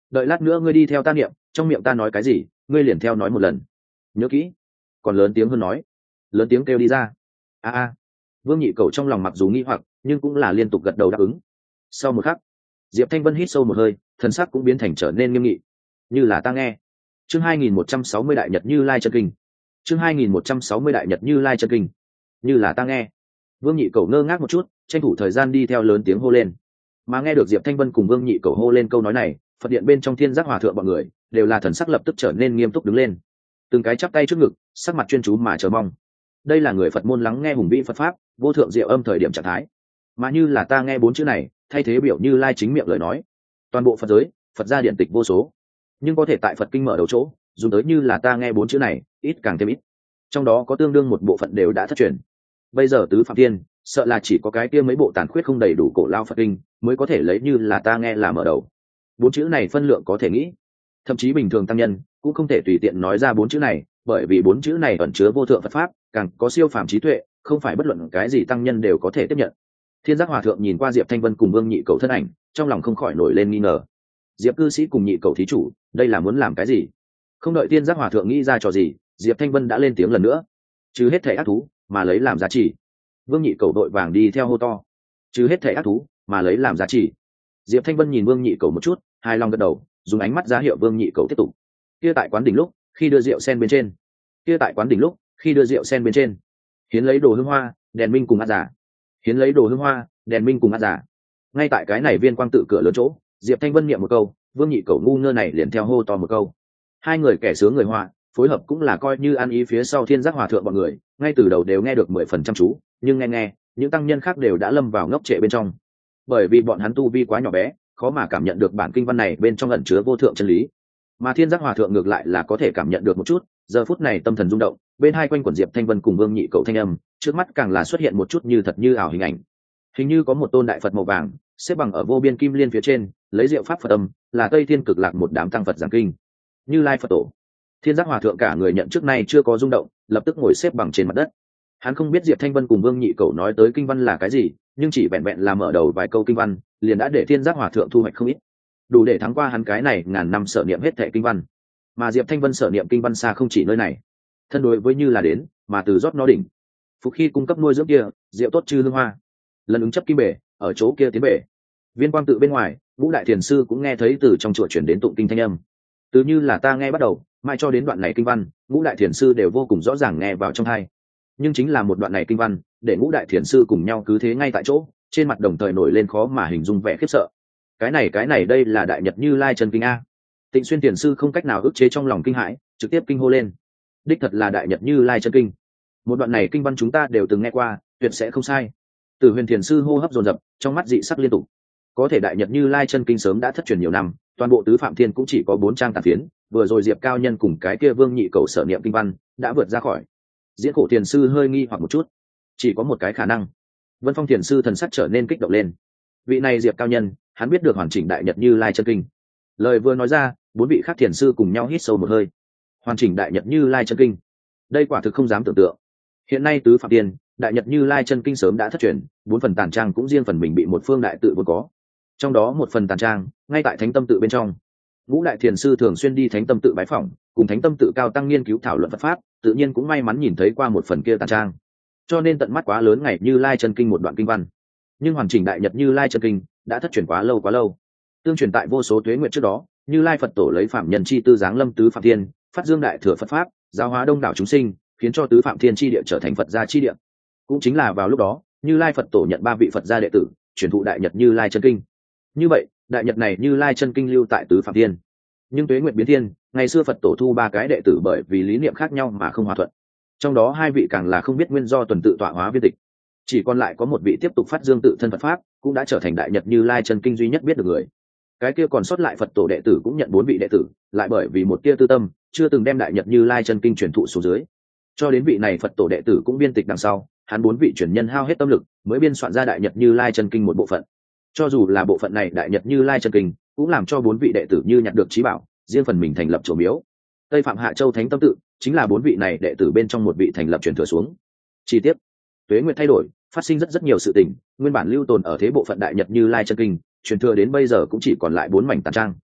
đợi lát nữa ngươi đi theo ta niệm, trong miệng ta nói cái gì ngươi liền theo nói một lần, nhớ kỹ. Còn lớn tiếng hơn nói, lớn tiếng kêu đi ra. A. Vương Nhị Cầu trong lòng mặc dù nghi hoặc nhưng cũng là liên tục gật đầu đáp ứng. Sau một khắc, Diệp Thanh Vân hít sâu một hơi, thần sắc cũng biến thành trở nên nghiêm nghị. Như là ta nghe. Chương 2160 Đại Nhật Như Lai chân kinh. Chương 2160 Đại Nhật Như Lai chân kinh. Như là ta nghe. Vương Nhị Cầu ngơ ngác một chút, tranh thủ thời gian đi theo lớn tiếng hô lên. Mà nghe được Diệp Thanh Vân cùng Vương Nhị Cầu hô lên câu nói này, Phật điện bên trong Thiên Giác Hòa thượng bọn người đều là thần sắc lập tức trở nên nghiêm túc đứng lên, từng cái chắp tay trước ngực, sắc mặt chuyên chú mà chờ mong. Đây là người Phật môn lắng nghe hùng vĩ Phật pháp, vô thượng diệu âm thời điểm trạng thái. Mà như là ta nghe 4 chữ này, thay thế biểu Như Lai chính miệng lời nói. Toàn bộ Phật giới, Phật gia điện tịch vô số, nhưng có thể tại Phật kinh mở đầu chỗ dùng tới như là ta nghe 4 chữ này, ít càng thêm ít. Trong đó có tương đương một bộ phận đều đã thất truyền. Bây giờ tứ phạm thiên, sợ là chỉ có cái kia mấy bộ tàn khuyết không đầy đủ cổ lao Phật kinh mới có thể lấy như là ta nghe là mở đầu. 4 chữ này phân lượng có thể nghĩ, thậm chí bình thường tăng nhân cũng không thể tùy tiện nói ra 4 chữ này, bởi vì 4 chữ này ẩn chứa vô thượng Phật pháp, càng có siêu phàm trí tuệ, không phải bất luận cái gì tăng nhân đều có thể tiếp nhận. Thiên Giác Hòa thượng nhìn qua Diệp Thanh Vân cùng Vương Nhị Cầu thân ảnh, trong lòng không khỏi nổi lên nghi ngờ. Diệp cư sĩ cùng Nhị Cầu thí chủ, đây là muốn làm cái gì? Không đợi Thiên Giác Hòa thượng nghĩ ra trò gì, Diệp Thanh Vân đã lên tiếng lần nữa. Trừ hết thể ác thú, mà lấy làm giá trị. Vương Nhị Cầu đội vàng đi theo hô to. Trừ hết thể ác thú, mà lấy làm giá trị. Diệp Thanh Vân nhìn Vương Nhị Cầu một chút, hài lòng gật đầu, dùng ánh mắt ra hiệu Vương Nhị Cầu tiếp tục. Kia tại quán đỉnh lúc, khi đưa rượu sen bên trên. Kia tại quán đỉnh lúc, khi đưa rượu sen bên trên. Hiến lấy đồ hương hoa, đèn minh cùng át giả. Hiến lấy đồ hương hoa, đèn minh cùng át giả. Ngay tại cái này viên quang tự cửa lớn chỗ, Diệp Thanh Vân niệm một câu, Vương Nhị Cầu ngu ngơ này liền theo hô to một câu. Hai người kẻ sướng người họa, phối hợp cũng là coi như ăn ý phía sau Thiên Giác Hòa thượng bọn người, ngay từ đầu đều nghe được 10% chú, nhưng nghe, những tăng nhân khác đều đã lâm vào ngốc trệ bên trong. Bởi vì bọn hắn tu vi quá nhỏ bé, khó mà cảm nhận được bản kinh văn này bên trong ẩn chứa vô thượng chân lý. Mà Thiên Giác Hòa thượng ngược lại là có thể cảm nhận được một chút, giờ phút này tâm thần rung động, bên hai quanh quần Diệp Thanh Vân cùng Vương Nhị Cầu thanh âm, trước mắt càng là xuất hiện một chút như thật như ảo hình ảnh. Hình như có một tôn đại Phật màu vàng, xếp bằng ở vô biên kim liên phía trên, lấy diệu pháp Phật âm, là Tây Thiên Cực Lạc một đám tăng Phật giảng kinh. Như Lai Phật tổ. Thiên Giác Hòa thượng cả người nhận trước nay chưa có rung động, lập tức ngồi xếp bằng trên mặt đất. Hắn không biết Diệp Thanh Vân cùng Vương Nhị Cầu nói tới kinh văn là cái gì, nhưng chỉ vẹn vẹn là mở đầu vài câu kinh văn, liền đã để Thiên Giác Hòa thượng thu hoạch không ít, đủ để thắng qua hắn cái này ngàn năm sở niệm hết thệ kinh văn. Mà Diệp Thanh Vân sở niệm kinh văn xa không chỉ nơi này, thân đối với như là đến, mà từ rót nó đỉnh. Phục khi cung cấp nuôi dưỡng kia, rượu tốt chư hương hoa. Lần ứng chấp kim bể, ở chỗ kia tiến bể. Viên quang tự bên ngoài, Ngũ Đại Thiền sư cũng nghe thấy từ trong chùa chuyển đến tụng kinh thanh âm. Từ như là ta nghe bắt đầu, mai cho đến đoạn này kinh văn, Ngũ Đại Thiền sư đều vô cùng rõ ràng nghe vào trong tai. Nhưng chính là một đoạn này kinh văn, để Ngũ Đại Thiền sư cùng nhau cứ thế ngay tại chỗ, trên mặt đồng thời nổi lên khó mà hình dung vẻ khiếp sợ. Cái này đây là Đại Nhật Như Lai chân kinh a. Tịnh Xuyên Thiền sư không cách nào ức chế trong lòng kinh hãi, trực tiếp kinh hô lên. Đích thật là Đại Nhật Như Lai chân kinh. Một đoạn này kinh văn chúng ta đều từng nghe qua, tuyệt sẽ không sai. Từ Huyền Thiền sư hô hấp dồn dập, trong mắt dị sắc liên tục. Có thể Đại Nhật Như Lai chân kinh sớm đã thất truyền nhiều năm, toàn bộ tứ phạm thiên cũng chỉ có 4 trang tàn phiến, vừa rồi Diệp cao nhân cùng cái kia Vương Nhị Cầu sở niệm kinh văn đã vượt ra khỏi. Diễn Khổ Thiền sư hơi nghi hoặc một chút, chỉ có một cái khả năng. Vân Phong Thiền sư thần sắc trở nên kích động lên. Vị này Diệp cao nhân, hắn biết được hoàn chỉnh Đại Nhật Như Lai chân kinh. Lời vừa nói ra, 4 vị khác thiền sư cùng nhau hít sâu một hơi. Hoàn chỉnh Đại Nhật Như Lai chân kinh, đây quả thực không dám tưởng tượng. Hiện nay tứ phạm thiên, Đại Nhật Như Lai chân kinh sớm đã thất truyền, 4 phần tàn trang cũng riêng phần mình bị một phương đại tự vốn có. Trong đó một phần tàn trang ngay tại Thánh Tâm tự bên trong. Ngũ Đại Thiền sư thường xuyên đi Thánh Tâm tự bái phỏng, cùng Thánh Tâm tự cao tăng nghiên cứu thảo luận Phật pháp, tự nhiên cũng may mắn nhìn thấy qua một phần kia tàn trang, cho nên tận mắt quá lớn ngày Như Lai chân kinh một đoạn kinh văn. Nhưng hoàn chỉnh Đại Nhật Như Lai chân kinh đã thất truyền quá lâu. Tương truyền tại vô số tuế nguyệt trước đó, Như Lai Phật tổ lấy phạm nhân chi tư giáng lâm tứ phạm thiên, phát dương đại thừa Phật pháp, giáo hóa đông đảo chúng sinh, khiến cho tứ phạm thiên chi địa trở thành Phật gia chi địa. Cũng chính là vào lúc đó, Như Lai Phật tổ nhận 3 vị Phật gia đệ tử, truyền thụ Đại Nhật Như Lai chân kinh. Như vậy, Đại Nhật này Như Lai chân kinh lưu tại tứ phạm thiên. Nhưng tuế nguyệt biến thiên, ngày xưa Phật tổ thu 3 cái đệ tử bởi vì lý niệm khác nhau mà không hòa thuận. Trong đó 2 vị càng là không biết nguyên do tuần tự tọa hóa viên tịch. Chỉ còn lại có một vị tiếp tục phát dương tự thân Phật pháp, cũng đã trở thành Đại Nhật Như Lai chân kinh duy nhất biết được người. Cái kia còn sót lại Phật tổ đệ tử cũng nhận 4 vị đệ tử, lại bởi vì một tia tư tâm, chưa từng đem Đại Nhật Như Lai chân kinh truyền thụ xuống dưới. Cho đến vị này Phật tổ đệ tử cũng biên tịch đằng sau, hắn 4 vị truyền nhân hao hết tâm lực, mới biên soạn ra Đại Nhật Như Lai chân kinh một bộ phận. Cho dù là bộ phận này Đại Nhật Như Lai chân kinh, cũng làm cho 4 vị đệ tử như nhặt được trí bảo, riêng phần mình thành lập chùa miếu. Tây Phạm Hạ Châu Thánh Tâm tự chính là 4 vị này đệ tử bên trong một vị thành lập truyền thừa xuống. Chi tiết, tuế nguyệt thay đổi, phát sinh rất nhiều sự tình, nguyên bản lưu tồn ở thế bộ phận Đại Nhật Như Lai chân kinh, truyền thừa đến bây giờ cũng chỉ còn lại 4 mảnh tàn trang.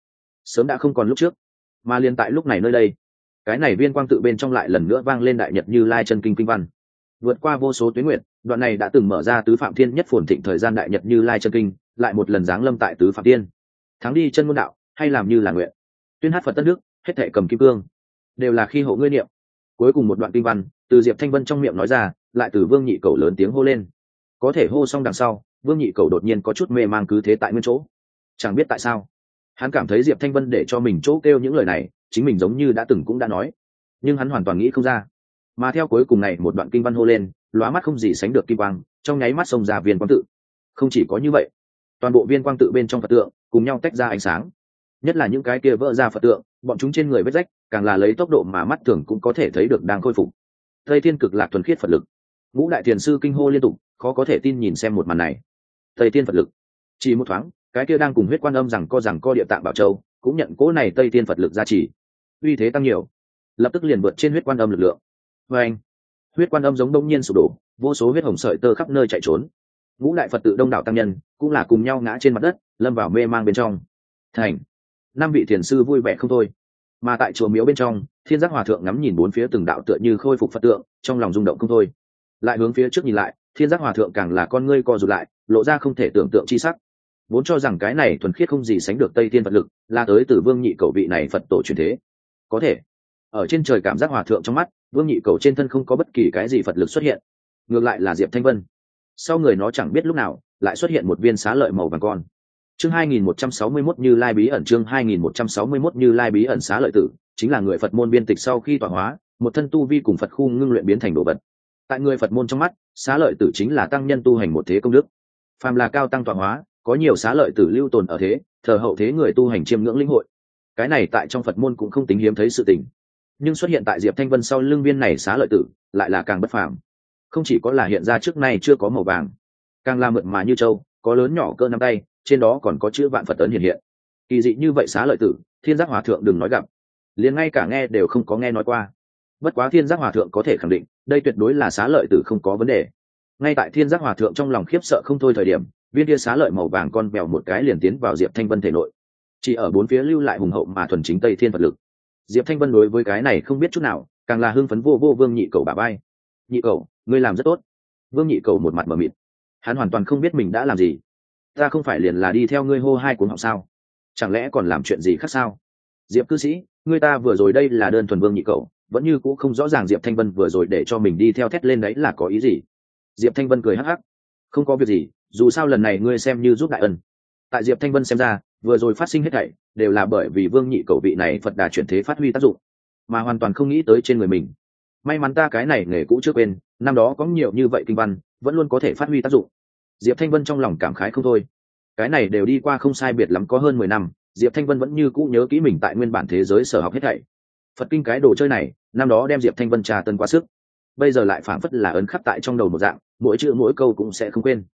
sớm đã không còn lúc trước. Mà liền tại lúc này nơi đây, cái này viên quang tự bên trong lại lần nữa vang lên đại nhật Như Lai chân kinh kinh văn. Vượt qua vô số tuyến nguyện, đoạn này đã từng mở ra tứ phạm thiên nhất phồn thịnh thời gian đại nhật Như Lai chân kinh, lại một lần giáng lâm tại tứ phạm thiên. Thắng đi chân môn đạo, hay làm như là nguyện. Tuyên hát Phật tất nước, hết thệ cầm kim cương, đều là khi hộ ngươi niệm. Cuối cùng một đoạn kinh văn, từ Diệp Thanh Vân trong miệng nói ra, lại từ Vương Nhị Cẩu lớn tiếng hô lên. Có thể hô xong đằng sau, Vương Nhị Cẩu đột nhiên có chút mê mang cứ thế tại nguyên chỗ. Chẳng biết tại sao, hắn cảm thấy Diệp Thanh Vân để cho mình chỗ kêu những lời này, chính mình giống như đã từng cũng đã nói, nhưng hắn hoàn toàn nghĩ không ra. Mà theo cuối cùng này một đoạn kinh văn hô lên, lóa mắt không gì sánh được kim quang, trong nháy mắt xông ra viên quang tự. Không chỉ có như vậy, toàn bộ viên quang tự bên trong Phật tượng cùng nhau tách ra ánh sáng, nhất là những cái kia vỡ ra Phật tượng, bọn chúng trên người vết rách, càng là lấy tốc độ mà mắt thường cũng có thể thấy được đang khôi phục. Tây Thiên cực lạc thuần khiết Phật lực. Ngũ đại thiền sư kinh hô liên tục, khó có thể tin nhìn xem một màn này. Tây Thiên Phật lực. Chỉ một thoáng, cái kia đang cùng huyết quan âm rằng co địa tạng Bảo Châu, cũng nhận cỗ này Tây Thiên Phật lực gia trì. Uy thế tăng nhiều, lập tức liền vượt trên huyết quan âm lực lượng. Và anh, huyết quan âm giống đông nhiên sụp đổ, vô số huyết hồng sợi tơ khắp nơi chạy trốn. Ngũ đại Phật tự đông đảo tăng nhân cũng là cùng nhau ngã trên mặt đất, lâm vào mê mang bên trong. Thành, năm vị thiền sư vui vẻ không thôi. Mà tại chùa miếu bên trong, Thiên Giác Hòa thượng ngắm nhìn bốn phía từng đạo tựa như khôi phục Phật tượng, trong lòng rung động không thôi. Lại hướng phía trước nhìn lại, Thiên Giác Hòa thượng càng là con ngươi co rụt lại, lộ ra không thể tưởng tượng chi sắc. Vốn cho rằng cái này thuần khiết không gì sánh được Tây Thiên Phật lực, là tới từ Vương Nhị Cẩu vị này Phật tổ truyền thế. Có thể, ở trên trời cảm giác Hòa thượng trong mắt, Vương Nhị Cẩu trên thân không có bất kỳ cái gì Phật lực xuất hiện, ngược lại là Diệp Thanh Vân. Sau người nó chẳng biết lúc nào lại xuất hiện một viên xá lợi màu vàng con. Chương 2161 Như Lai bí ẩn, chương 2161 Như Lai bí ẩn. Xá lợi tử chính là người Phật môn biên tịch sau khi tọa hóa, một thân tu vi cùng Phật khu ngưng luyện biến thành đồ vật. Tại người Phật môn trong mắt, xá lợi tử chính là tăng nhân tu hành một thế công đức. Phàm là cao tăng tọa hóa, có nhiều xá lợi tử lưu tồn ở thế, thờ hậu thế người tu hành chiêm ngưỡng lĩnh hội. Cái này tại trong Phật môn cũng không tính hiếm thấy sự tình. Nhưng xuất hiện tại Diệp Thanh Vân sau lưng viên này xá lợi tử, lại là càng bất phàm. Không chỉ có là hiện ra trước nay chưa có màu vàng, càng là mượt mà như châu, có lớn nhỏ cỡ nắm tay, trên đó còn có chữ vạn Phật ấn hiện hiện. Kỳ dị như vậy xá lợi tử, Thiên Giác Hòa thượng đừng nói gặp, liền ngay cả nghe đều không có nghe nói qua. Bất quá Thiên Giác Hòa thượng có thể khẳng định, đây tuyệt đối là xá lợi tử không có vấn đề. Ngay tại Thiên Giác Hòa thượng trong lòng khiếp sợ không thôi thời điểm, viên kia xá lợi màu vàng con bèo một cái liền tiến vào Diệp Thanh Vân thể nội, chỉ ở bốn phía lưu lại hùng hậu mà thuần chính Tây Thiên Phật lực. Diệp Thanh Vân đối với cái này không biết chút nào, càng là hưng phấn vô Vương Nhị Cẩu bả vai. Nhị Cẩu, ngươi làm rất tốt. Vương Nhị Cẩu một mặt mờ mịt, hắn hoàn toàn không biết mình đã làm gì. Ta không phải liền là đi theo ngươi hô hai cuốn học sao? Chẳng lẽ còn làm chuyện gì khác sao? Diệp cư sĩ, ngươi ta vừa rồi đây là đơn thuần Vương Nhị Cẩu, vẫn như cũng không rõ ràng Diệp Thanh Vân vừa rồi để cho mình đi theo thét lên đấy là có ý gì. Diệp Thanh Vân cười hắc hắc, không có việc gì, dù sao lần này ngươi xem như giúp đại ân. Tại Diệp Thanh Vân xem ra, vừa rồi phát sinh hết thảy đều là bởi vì Vương Nhị Cẩu vị này Phật đà chuyển thế phát huy tác dụng, mà hoàn toàn không nghĩ tới trên người mình. May mắn ta cái này nghề cũ chưa quên, năm đó có nhiều như vậy kinh văn, vẫn luôn có thể phát huy tác dụng. Diệp Thanh Vân trong lòng cảm khái không thôi. Cái này đều đi qua không sai biệt lắm có hơn 10 năm, Diệp Thanh Vân vẫn như cũ nhớ kỹ mình tại nguyên bản thế giới sở học hết thảy. Phật kinh cái đồ chơi này, năm đó đem Diệp Thanh Vân trà tân quá sức, bây giờ lại phảng phất là ấn khắc tại trong đầu một dạng, mỗi chữ mỗi câu cũng sẽ không quên.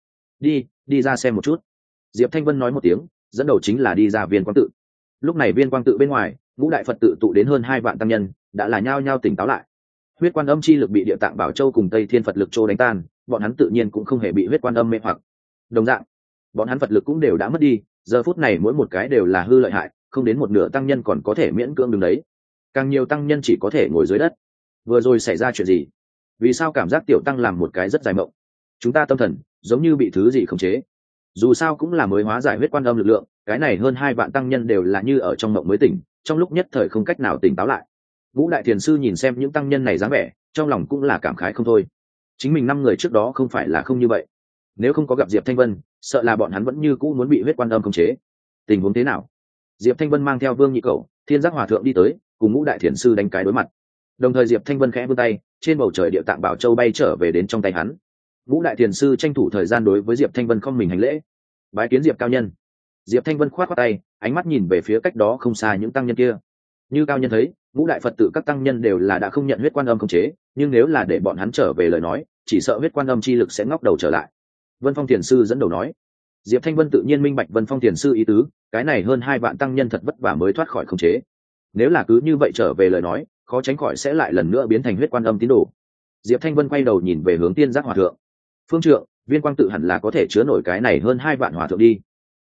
Đi ra xem một chút. Diệp Thanh Vân nói một tiếng, dẫn đầu chính là đi ra viên quang tự. Lúc này viên quang tự bên ngoài, ngũ đại Phật tự tụ đến hơn 2 vạn tăng nhân, đã là nhao nhao tỉnh táo lại. Huyết quan âm chi lực bị địa tạng Bảo Châu cùng Tây Thiên Phật lực trô đánh tan, bọn hắn tự nhiên cũng không hề bị huyết quan âm mê hoặc. Đồng dạng, bọn hắn Phật lực cũng đều đã mất đi, giờ phút này mỗi một cái đều là hư lợi hại, không đến một nửa tăng nhân còn có thể miễn cưỡng đứng đấy. Càng nhiều tăng nhân chỉ có thể ngồi dưới đất. Vừa rồi xảy ra chuyện gì? Vì sao cảm giác tiểu tăng làm một cái rất dài mộng? Chúng ta tâm thần giống như bị thứ gì khống chế. Dù sao cũng là mới hóa giải huyết quan âm lực lượng, cái này hơn 2 vạn tăng nhân đều là như ở trong mộng mới tỉnh, trong lúc nhất thời không cách nào tỉnh táo lại. Vũ đại thiền sư nhìn xem những tăng nhân này dáng vẻ, trong lòng cũng là cảm khái không thôi. Chính mình 5 người trước đó không phải là không như vậy, nếu không có gặp Diệp Thanh Vân, sợ là bọn hắn vẫn như cũ muốn bị huyết quan âm khống chế. Tình huống thế nào? Diệp Thanh Vân mang theo Vương Nhị Cẩu, Thiên Giác Hòa thượng đi tới, cùng Ngũ đại thiền sư đánh cái đối mặt. Đồng thời Diệp Thanh Vân khẽ vươn tay, trên bầu trời địa tạng Bảo Châu bay trở về đến trong tay hắn. Ngũ đại thiền sư tranh thủ thời gian đối với Diệp Thanh Vân không mình hành lễ. Bái kiến Diệp cao nhân. Diệp Thanh Vân khoát khoát tay, ánh mắt nhìn về phía cách đó không xa những tăng nhân kia. Như cao nhân thấy, ngũ đại Phật tự các tăng nhân đều là đã không nhận huyết quan âm khống chế, nhưng nếu là để bọn hắn trở về lời nói, chỉ sợ huyết quan âm chi lực sẽ ngóc đầu trở lại. Vân Phong thiền sư dẫn đầu nói. Diệp Thanh Vân tự nhiên minh bạch Vân Phong thiền sư ý tứ, cái này hơn 2 vạn tăng nhân thật vất vả mới thoát khỏi khống chế. Nếu là cứ như vậy trở về lời nói, khó tránh khỏi sẽ lại lần nữa biến thành huyết quan âm tín đồ. Diệp Thanh Vân quay đầu nhìn về hướng Tiên Giác Hòa thượng. Phương trượng, viên quang tự hẳn là có thể chứa nổi cái này hơn 2 vạn hòa thượng đi.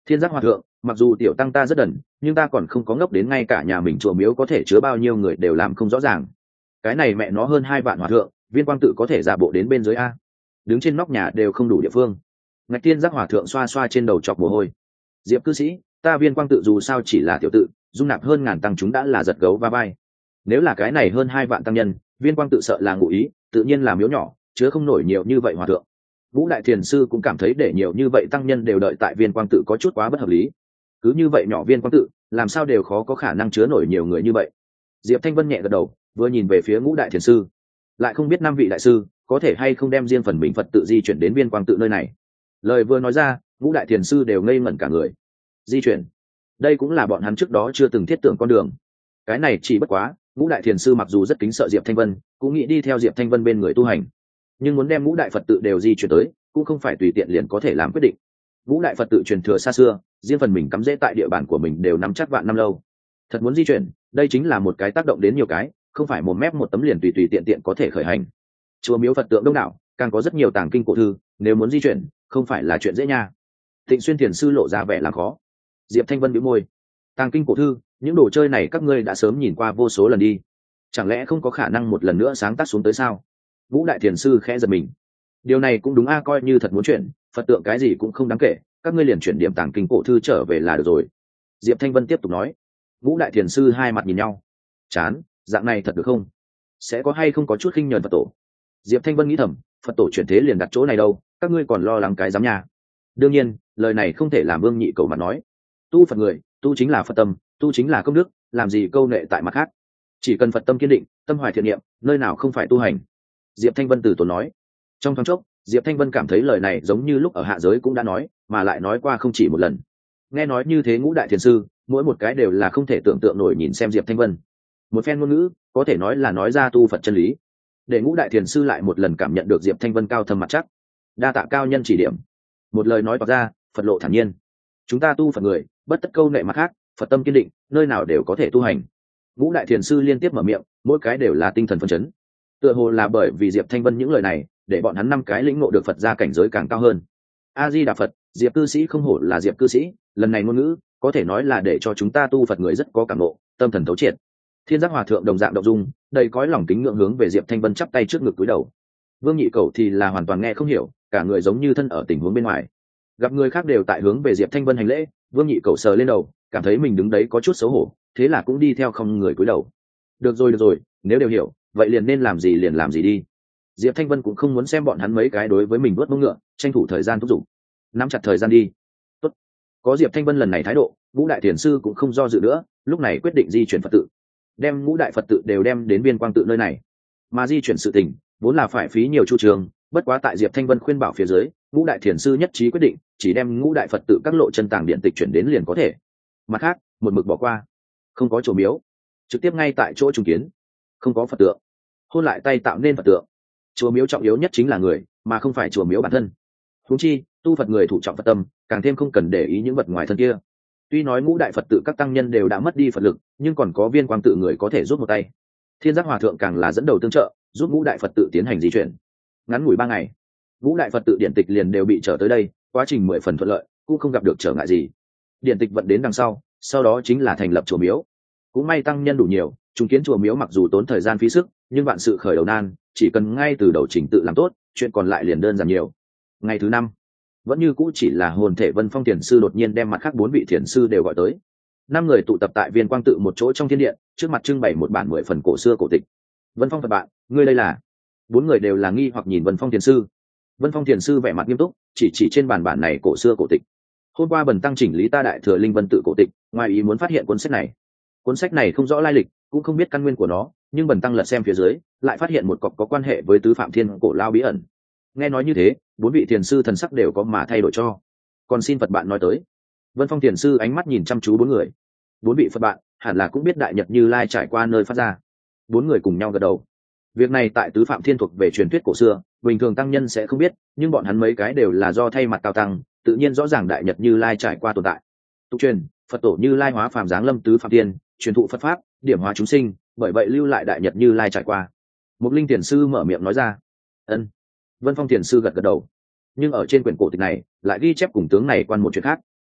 Thiên Giác Hòa thượng, mặc dù tiểu tăng ta rất đần, nhưng ta còn không có ngốc đến ngay cả nhà mình chùa miếu có thể chứa bao nhiêu người đều làm không rõ ràng. Cái này mẹ nó hơn 2 vạn hòa thượng, Viên Quang Tự có thể giả bộ đến bên dưới a? Đứng trên nóc nhà đều không đủ địa phương. Ngạch Thiên Giác Hòa thượng xoa xoa trên đầu chọc mồ hôi. Diệp cư sĩ, ta Viên Quang Tự dù sao chỉ là tiểu tự, dung nạp hơn ngàn tăng chúng đã là giật gấu va vai. Nếu là cái này hơn 2 vạn tăng nhân, Viên Quang Tự sợ là ngụ ý, tự nhiên là miếu nhỏ, chứa không nổi nhiều như vậy hòa thượng. Ngũ đại thiền sư cũng cảm thấy để nhiều như vậy tăng nhân đều đợi tại Viên Quang Tự có chút quá bất hợp lý. Cứ như vậy nhỏ Viên Quang Tự, làm sao đều khó có khả năng chứa nổi nhiều người như vậy. Diệp Thanh Vân nhẹ gật đầu, vừa nhìn về phía Ngũ đại thiền sư, lại không biết 5 vị đại sư có thể hay không đem riêng phần mình Phật tự di chuyển đến Viên Quang Tự nơi này. Lời vừa nói ra, Ngũ đại thiền sư đều ngây ngẩn cả người. Di chuyển? Đây cũng là bọn hắn trước đó chưa từng thiết tưởng con đường. Cái này chỉ bất quá, Ngũ đại thiền sư mặc dù rất kính sợ Diệp Thanh Vân, cũng nghĩ đi theo Diệp Thanh Vân bên người tu hành, nhưng muốn đem Ngũ đại Phật tự đều di chuyển tới, cũng không phải tùy tiện liền có thể làm quyết định. Ngũ đại Phật tự truyền thừa xa xưa, riêng phần mình cắm rễ tại địa bàn của mình đều nắm chắc vạn năm lâu. Thật muốn di chuyển, đây chính là một cái tác động đến nhiều cái, không phải một mép một tấm liền tùy tùy tiện tiện có thể khởi hành. Chùa miếu Phật tượng đông đảo, càng có rất nhiều tàng kinh cổ thư, nếu muốn di chuyển, không phải là chuyện dễ nha. Tịnh Xuyên thiền sư lộ ra vẻ làm khó. Diệp Thanh Vân bĩu môi. Tàng kinh cổ thư, những đồ chơi này các ngươi đã sớm nhìn qua vô số lần đi, chẳng lẽ không có khả năng một lần nữa sáng tác xuống tới sao? Ngũ đại thiền sư khẽ giật mình. Điều này cũng đúng a, coi như thật muốn chuyển, Phật tượng cái gì cũng không đáng kể, các ngươi liền chuyển điểm tàng kinh cổ thư trở về là được rồi. Diệp Thanh Vân tiếp tục nói. Ngũ đại thiền sư hai mặt nhìn nhau. Chán, dạng này thật được không? Sẽ có hay không có chút khinh nhờn Phật tổ? Diệp Thanh Vân nghĩ thầm, Phật tổ chuyển thế liền đặt chỗ này đâu, các ngươi còn lo lắng cái giám nhà? Đương nhiên, lời này không thể làm Vương Nhị Cầu mặt nói. Tu Phật người, tu chính là Phật tâm, tu chính là công đức, làm gì câu nệ tại mặt khác. Chỉ cần Phật tâm kiên định, tâm hoài thiện niệm, nơi nào không phải tu hành. Diệp Thanh Vân từ tốn nói. Trong thoáng chốc, Diệp Thanh Vân cảm thấy lời này giống như lúc ở hạ giới cũng đã nói, mà lại nói qua không chỉ một lần. Nghe nói như thế ngũ đại thiền sư, mỗi một cái đều là không thể tưởng tượng nổi nhìn xem Diệp Thanh Vân. Một phen ngôn ngữ, có thể nói là nói ra tu Phật chân lý. Để ngũ đại thiền sư lại một lần cảm nhận được Diệp Thanh Vân cao thâm mặt chắc. Đa tạ cao nhân chỉ điểm. Một lời nói toạc ra, Phật lộ thản nhiên. Chúng ta tu Phật người, bất tất câu nệ mặt khác, Phật tâm kiên định, nơi nào đều có thể tu hành. Ngũ đại thiền sư liên tiếp mở miệng, mỗi cái đều là tinh thần phấn chấn. Tựa hồ là bởi vì Diệp Thanh Vân những lời này, để bọn hắn 5 cái lĩnh ngộ được Phật gia cảnh giới càng cao hơn. A Di Đà Phật, Diệp cư sĩ không hổ là Diệp cư sĩ, lần này ngôn ngữ có thể nói là để cho chúng ta tu Phật người rất có cảm ngộ, tâm thần thấu triệt. Thiên Giác Hòa thượng đồng dạng động dung, đầy cõi lòng kính ngưỡng hướng về Diệp Thanh Vân chắp tay trước ngực cúi đầu. Vương Nhị Cầu thì là hoàn toàn nghe không hiểu, cả người giống như thân ở tình huống bên ngoài. Gặp người khác đều tại hướng về Diệp Thanh Vân hành lễ, Vương Nhị Cầu sờ lên đầu, cảm thấy mình đứng đấy có chút xấu hổ, thế là cũng đi theo không người cúi đầu. Được rồi, nếu đều hiểu, vậy liền nên làm gì liền làm gì đi. Diệp Thanh Vân cũng không muốn xem bọn hắn mấy cái đối với mình vớt mông ngựa, tranh thủ thời gian thúc giục. Nắm chặt thời gian đi. Tốt. Có Diệp Thanh Vân lần này thái độ, ngũ đại thiền sư cũng không do dự nữa, lúc này quyết định di chuyển Phật tự, đem ngũ đại Phật tự đều đem đến Viên Quang Tự nơi này. Mà di chuyển sự tình, vốn là phải phí nhiều chu trường, bất quá tại Diệp Thanh Vân khuyên bảo phía dưới, ngũ đại thiền sư nhất trí quyết định, chỉ đem ngũ đại Phật tự các lộ chân tàng điện tịch chuyển đến liền có thể. Mặt khác, một mực bỏ qua, không có chỗ miếu, trực tiếp ngay tại chỗ trùng kiến, không có Phật tượng, hôn lại tay tạo nên Phật tượng. Chùa miếu trọng yếu nhất chính là người, mà không phải chùa miếu bản thân. Huống chi, tu Phật người thủ trọng Phật tâm, càng thêm không cần để ý những vật ngoài thân kia. Tuy nói ngũ đại Phật tự các tăng nhân đều đã mất đi Phật lực, nhưng còn có Viên Quang Tự người có thể giúp một tay. Thiên Giác Hòa thượng càng là dẫn đầu tương trợ, giúp ngũ đại Phật tự tiến hành di chuyển. Ngắn ngủi 3 ngày, ngũ đại Phật tự điển tịch liền đều bị trở tới đây, quá trình 10 phần thuận lợi, cũng không gặp được trở ngại gì. Điển tịch vận đến đằng sau đó chính là thành lập chùa miếu. Cũng may tăng nhân đủ nhiều, trùng kiến chùa miếu mặc dù tốn thời gian phí sức, nhưng vạn sự khởi đầu nan, chỉ cần ngay từ đầu trình tự làm tốt, chuyện còn lại liền đơn giản nhiều. Ngày thứ 5, vẫn như cũ chỉ là hồn thể Vân Phong thiền sư đột nhiên đem mặt khác 4 vị thiền sư đều gọi tới. 5 người tụ tập tại Viên Quang Tự một chỗ trong thiên điện, trước mặt trưng bày một bản 10 phần cổ xưa cổ tịch. Vân Phong Phật bạn, ngươi đây là? 4 người đều là nghi hoặc nhìn Vân Phong thiền sư. Vân Phong thiền sư vẻ mặt nghiêm túc, chỉ trên bản này cổ xưa cổ tịch. Hôm qua bần tăng chỉnh lý ta Đại Thừa Linh Vân Tự cổ tịch, ngoài ý muốn phát hiện cuốn sách này. Cuốn sách này không rõ lai lịch, cũng không biết căn nguyên của nó, nhưng bần tăng lật xem phía dưới, lại phát hiện một cọc có quan hệ với tứ phạm thiên cổ lao bí ẩn. Nghe nói như thế, 4 vị thiền sư thần sắc đều có mà thay đổi cho. Còn xin Phật bạn nói tới. Vân Phong thiền sư ánh mắt nhìn chăm chú 4 người. 4 vị Phật bạn hẳn là cũng biết Đại Nhật Như Lai trải qua nơi phát ra. 4 người cùng nhau gật đầu. Việc này tại tứ phạm thiên thuộc về truyền thuyết cổ xưa, bình thường tăng nhân sẽ không biết, nhưng bọn hắn mấy cái đều là do thay mặt cao tăng, tự nhiên rõ ràng Đại Nhật Như Lai trải qua tồn tại. Tục truyền, Phật tổ Như Lai hóa phàm giáng lâm tứ phạm thiên, truyền thụ Phật pháp, điểm hóa chúng sinh, bởi vậy lưu lại Đại Nhật Như Lai trải qua. Một linh thiền sư mở miệng nói ra. Ân. Vân Phong thiền sư gật gật đầu. Nhưng ở trên quyển cổ tịch này lại ghi chép cùng tướng này quan một chuyện khác.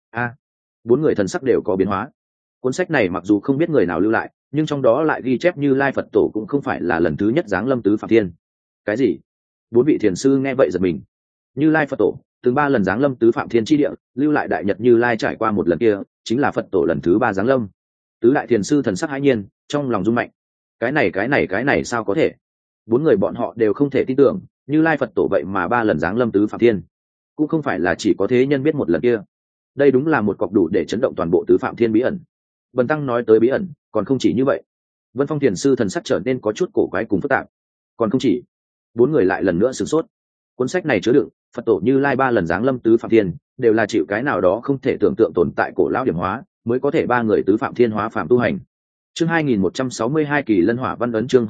Bốn người thần sắc đều có biến hóa. Cuốn sách này mặc dù không biết người nào lưu lại, nhưng trong đó lại ghi chép Như Lai Phật Tổ cũng không phải là lần thứ nhất giáng lâm tứ Phạm Thiên. Cái gì? Bốn vị thiền sư nghe vậy giật mình. Như Lai Phật Tổ từng 3 lần giáng lâm tứ Phạm Thiên chi địa, lưu lại đại nhật Như Lai trải qua một lần kia chính là Phật Tổ lần thứ 3 giáng lâm. Tứ đại thiền sư thần sắc hãi nhiên, trong lòng rung mạnh. Cái này sao có thể? Bốn người bọn họ đều không thể tin tưởng, Như Lai Phật Tổ vậy mà 3 lần giáng lâm tứ Phạm Thiên, cũng không phải là chỉ có thế nhân biết một lần kia. Đây đúng là một cọc đủ để chấn động toàn bộ tứ Phạm Thiên bí ẩn. Bần tăng nói tới bí ẩn, còn không chỉ như vậy. Vân Phong thiền sư thần sắc trở nên có chút cổ quái cùng phức tạp. Còn không chỉ. Bốn người lại lần nữa sửng sốt. Cuốn sách này chứa đựng Phật Tổ Như Lai 3 lần giáng lâm tứ Phạm Thiên, đều là chịu cái nào đó không thể tưởng tượng tồn tại cổ lão điểm hóa, mới có thể 3 người tứ Phạm Thiên hóa phạm tu hành. Chương 2162 Kỳ Lân Hỏa Văn ấn, chương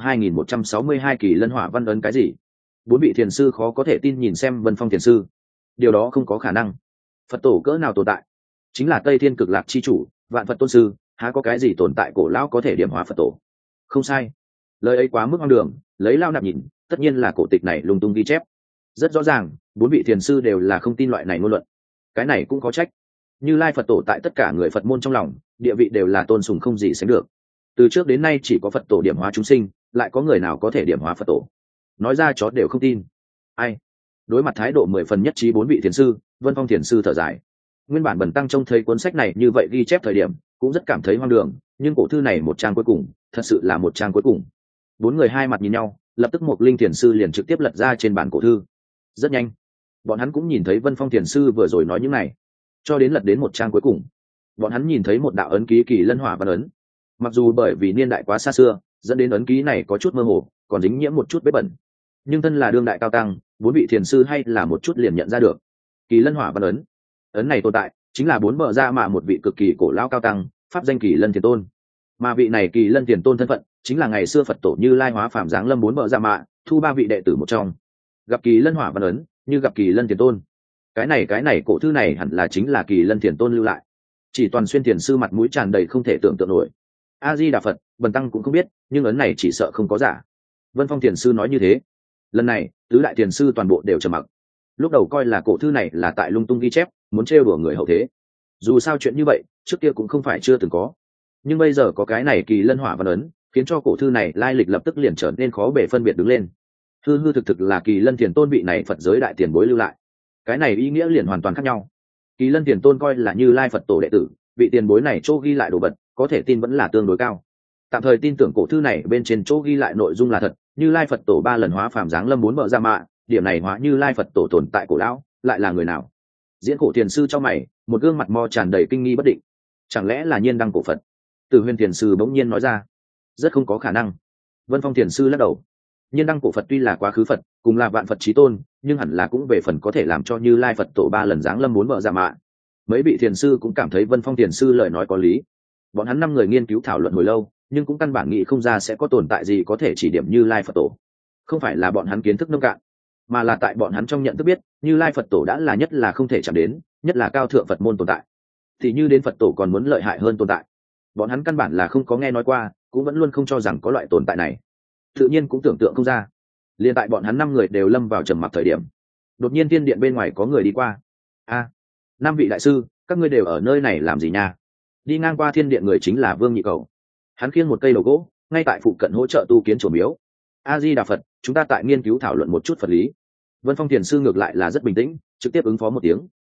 2162 Kỳ Lân Hỏa Văn ấn cái gì? Bốn vị thiền sư khó có thể tin nhìn xem Vân Phong thiền sư. Điều đó không có khả năng. Phật Tổ cỡ nào tồn tại? Chính là Tây Thiên Cực Lạc chi chủ, vạn Phật tôn sư, há có cái gì tồn tại cổ lão có thể điểm hóa Phật Tổ? Không sai. Lời ấy quá mức hoang đường, lấy lao nạp nhìn, tất nhiên là cổ tịch này lung tung ghi chép. Rất rõ ràng, bốn vị thiền sư đều là không tin loại này ngôn luận. Cái này cũng có trách. Như Lai Phật Tổ tại tất cả người Phật môn trong lòng, địa vị đều là tôn sùng không gì sánh được. Từ trước đến nay chỉ có Phật Tổ điểm hóa chúng sinh, lại có người nào có thể điểm hóa Phật Tổ? Nói ra chó đều không tin. Ai? Đối mặt thái độ 10 phần nhất trí bốn vị thiền sư, Vân Phong thiền sư thở dài. Nguyên bản bần tăng trông thấy cuốn sách này như vậy ghi chép thời điểm, cũng rất cảm thấy hoang đường, nhưng cổ thư này một trang cuối cùng, thật sự là một trang cuối cùng. Bốn người hai mặt nhìn nhau, lập tức một linh thiền sư liền trực tiếp lật ra trên bản cổ thư. Rất nhanh, bọn hắn cũng nhìn thấy Vân Phong thiền sư vừa rồi nói những này. Cho đến lật đến một trang cuối cùng, bọn hắn nhìn thấy một đạo ấn ký Kỳ Lân Hỏa Văn ấn. Mặc dù bởi vì niên đại quá xa xưa, dẫn đến ấn ký này có chút mơ hồ, còn dính nhiễm một chút vết bẩn, nhưng thân là đương đại cao tăng, bốn vị thiền sư hay là một chút liền nhận ra được. Kỳ Lân Hỏa Văn ấn, ấn này tồn tại chính là bốn bờ ra mà một vị cực kỳ cổ lão cao tăng, pháp danh Kỳ Lân Thiền Tôn. Mà vị này Kỳ Lân Thiền Tôn thân phận chính là ngày xưa Phật Tổ Như Lai hóa phàm giáng lâm bốn bờ ra mạ, thu 3 vị đệ tử một trong. Gặp Kỳ Lân Hỏa Văn ấn, như gặp Kỳ Lân Thiền Tôn. Cái này cổ thư này hẳn là chính là Kỳ Lân Thiền Tôn lưu lại. Chỉ toàn xuyên thiền sư mặt mũi tràn đầy không thể tưởng tượng nổi. A Di Đà Phật, bần tăng cũng không biết, nhưng ấn này chỉ sợ không có giả. Vân Phong thiền sư nói như thế. Lần này tứ đại thiền sư toàn bộ đều trầm mặc. Lúc đầu coi là cổ thư này là tại lung tung ghi chép, muốn trêu đùa người hậu thế. Dù sao chuyện như vậy trước kia cũng không phải chưa từng có, nhưng bây giờ có cái này Kỳ Lân Hỏa Văn ấn, khiến cho cổ thư này lai lịch lập tức liền trở nên khó bề phân biệt đứng lên. Hư thực là Kỳ Lân Thiền Tôn vị này Phật giới đại tiền bối lưu lại. Cái này ý nghĩa liền hoàn toàn khác nhau. Kỳ Lân Thiền Tôn coi là Như Lai Phật Tổ đệ tử, vị tiền bối này chỗ ghi lại đồ vật có thể tin vẫn là tương đối cao. Tạm thời tin tưởng cổ thư này bên trên chỗ ghi lại nội dung là thật, Như Lai Phật Tổ 3 lần hóa phàm giáng lâm 4 bờ ra mạ, điểm này hóa Như Lai Phật Tổ tồn tại cổ lão, lại là người nào? Diễn cổ thiền sư trong mày, một gương mặt mo tràn đầy kinh nghi bất định. Chẳng lẽ là Nhiên Đăng cổ Phật? Từ Huyền thiền sư bỗng nhiên nói ra. Rất không có khả năng. Vân Phong thiền sư lắc đầu. Nhiên Đăng cổ Phật tuy là quá khứ Phật, cùng là vạn Phật chí tôn, nhưng hẳn là cũng về phần có thể làm cho Như Lai Phật Tổ 3 lần giáng lâm 4 bờ ra mạ. Mấy vị thiền sư cũng cảm thấy Vân Phong thiền sư lời nói có lý. Bọn hắn 5 người nghiên cứu thảo luận hồi lâu, nhưng cũng căn bản nghĩ không ra sẽ có tồn tại gì có thể chỉ điểm Như Lai Phật Tổ. Không phải là bọn hắn kiến thức nông cạn, mà là tại bọn hắn trong nhận thức biết Như Lai Phật Tổ đã là nhất là không thể chạm đến, nhất là cao thượng Phật môn tồn tại. Thì như đến Phật Tổ còn muốn lợi hại hơn tồn tại, bọn hắn căn bản là không có nghe nói qua, cũng vẫn luôn không cho rằng có loại tồn tại này. Tự nhiên cũng tưởng tượng không ra. Liên tại bọn hắn 5 người đều lâm vào trầm mặc thời điểm, đột nhiên thiên điện bên ngoài có người đi qua. A, 5 vị đại sư, các ngươi đều ở nơi này làm gì nha? Đi ngang qua thiên điện người chính là Vương Nhị Cầu. Hắn khiêng một cây đầu gỗ, ngay tại phụ cận hỗ trợ tu kiến chùa miếu. A Di Đà Phật, chúng ta tại nghiên cứu thảo luận một chút Phật lý. Vân Phong thiền sư ngược lại là rất bình tĩnh, trực tiếp ứng phó một tiếng.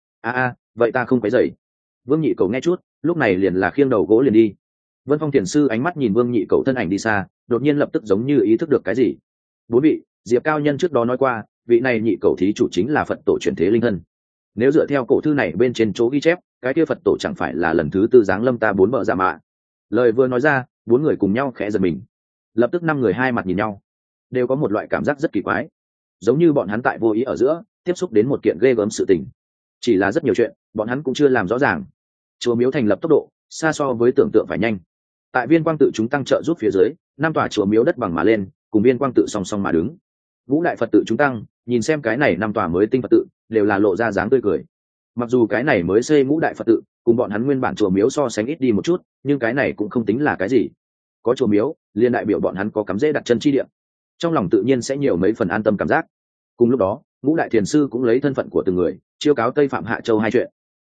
Vậy ta không quấy rầy. Vương Nhị Cầu nghe chút, lúc này liền là khiêng đầu gỗ liền đi. Vân Phong thiền sư ánh mắt nhìn Vương Nhị Cầu thân ảnh đi xa, đột nhiên lập tức giống như ý thức được cái gì. Bốn vị, Diệp cao nhân trước đó nói qua, vị này Nhị Cầu thí chủ chính là Phật Tổ chuyển thế linh thân. Nếu dựa theo cổ thư này bên trên chỗ ghi chép, cái kia Phật Tổ chẳng phải là lần thứ 4 giáng lâm ta 4 bờ dạ mạ. Lời vừa nói ra, 4 người cùng nhau khẽ giật mình. Lập tức 5 người hai mặt nhìn nhau, đều có một loại cảm giác rất kỳ quái, giống như bọn hắn tại vô ý ở giữa tiếp xúc đến một kiện ghê gớm sự tình. Chỉ là rất nhiều chuyện bọn hắn cũng chưa làm rõ ràng. Chùa miếu thành lập tốc độ xa so với tưởng tượng phải nhanh. Tại Viên Quang tự chúng tăng trợ giúp phía dưới, 5 tòa chùa miếu đất bằng mà lên, cùng Viên Quang tự song song mà đứng. Ngũ đại Phật tự chúng tăng nhìn xem cái này 5 tòa mới tinh Phật tự, đều là lộ ra dáng tươi cười. Mặc dù cái này mới xây ngũ đại Phật tự cùng bọn hắn nguyên bản chùa miếu so sánh ít đi một chút, nhưng cái này cũng không tính là cái gì. Có chùa miếu liên đại biểu bọn hắn có cắm rễ đặt chân chi địa, trong lòng tự nhiên sẽ nhiều mấy phần an tâm cảm giác. Cùng lúc đó, ngũ đại thiền sư cũng lấy thân phận của từng người chiêu cáo Tây Phạm Hạ Châu 2 chuyện.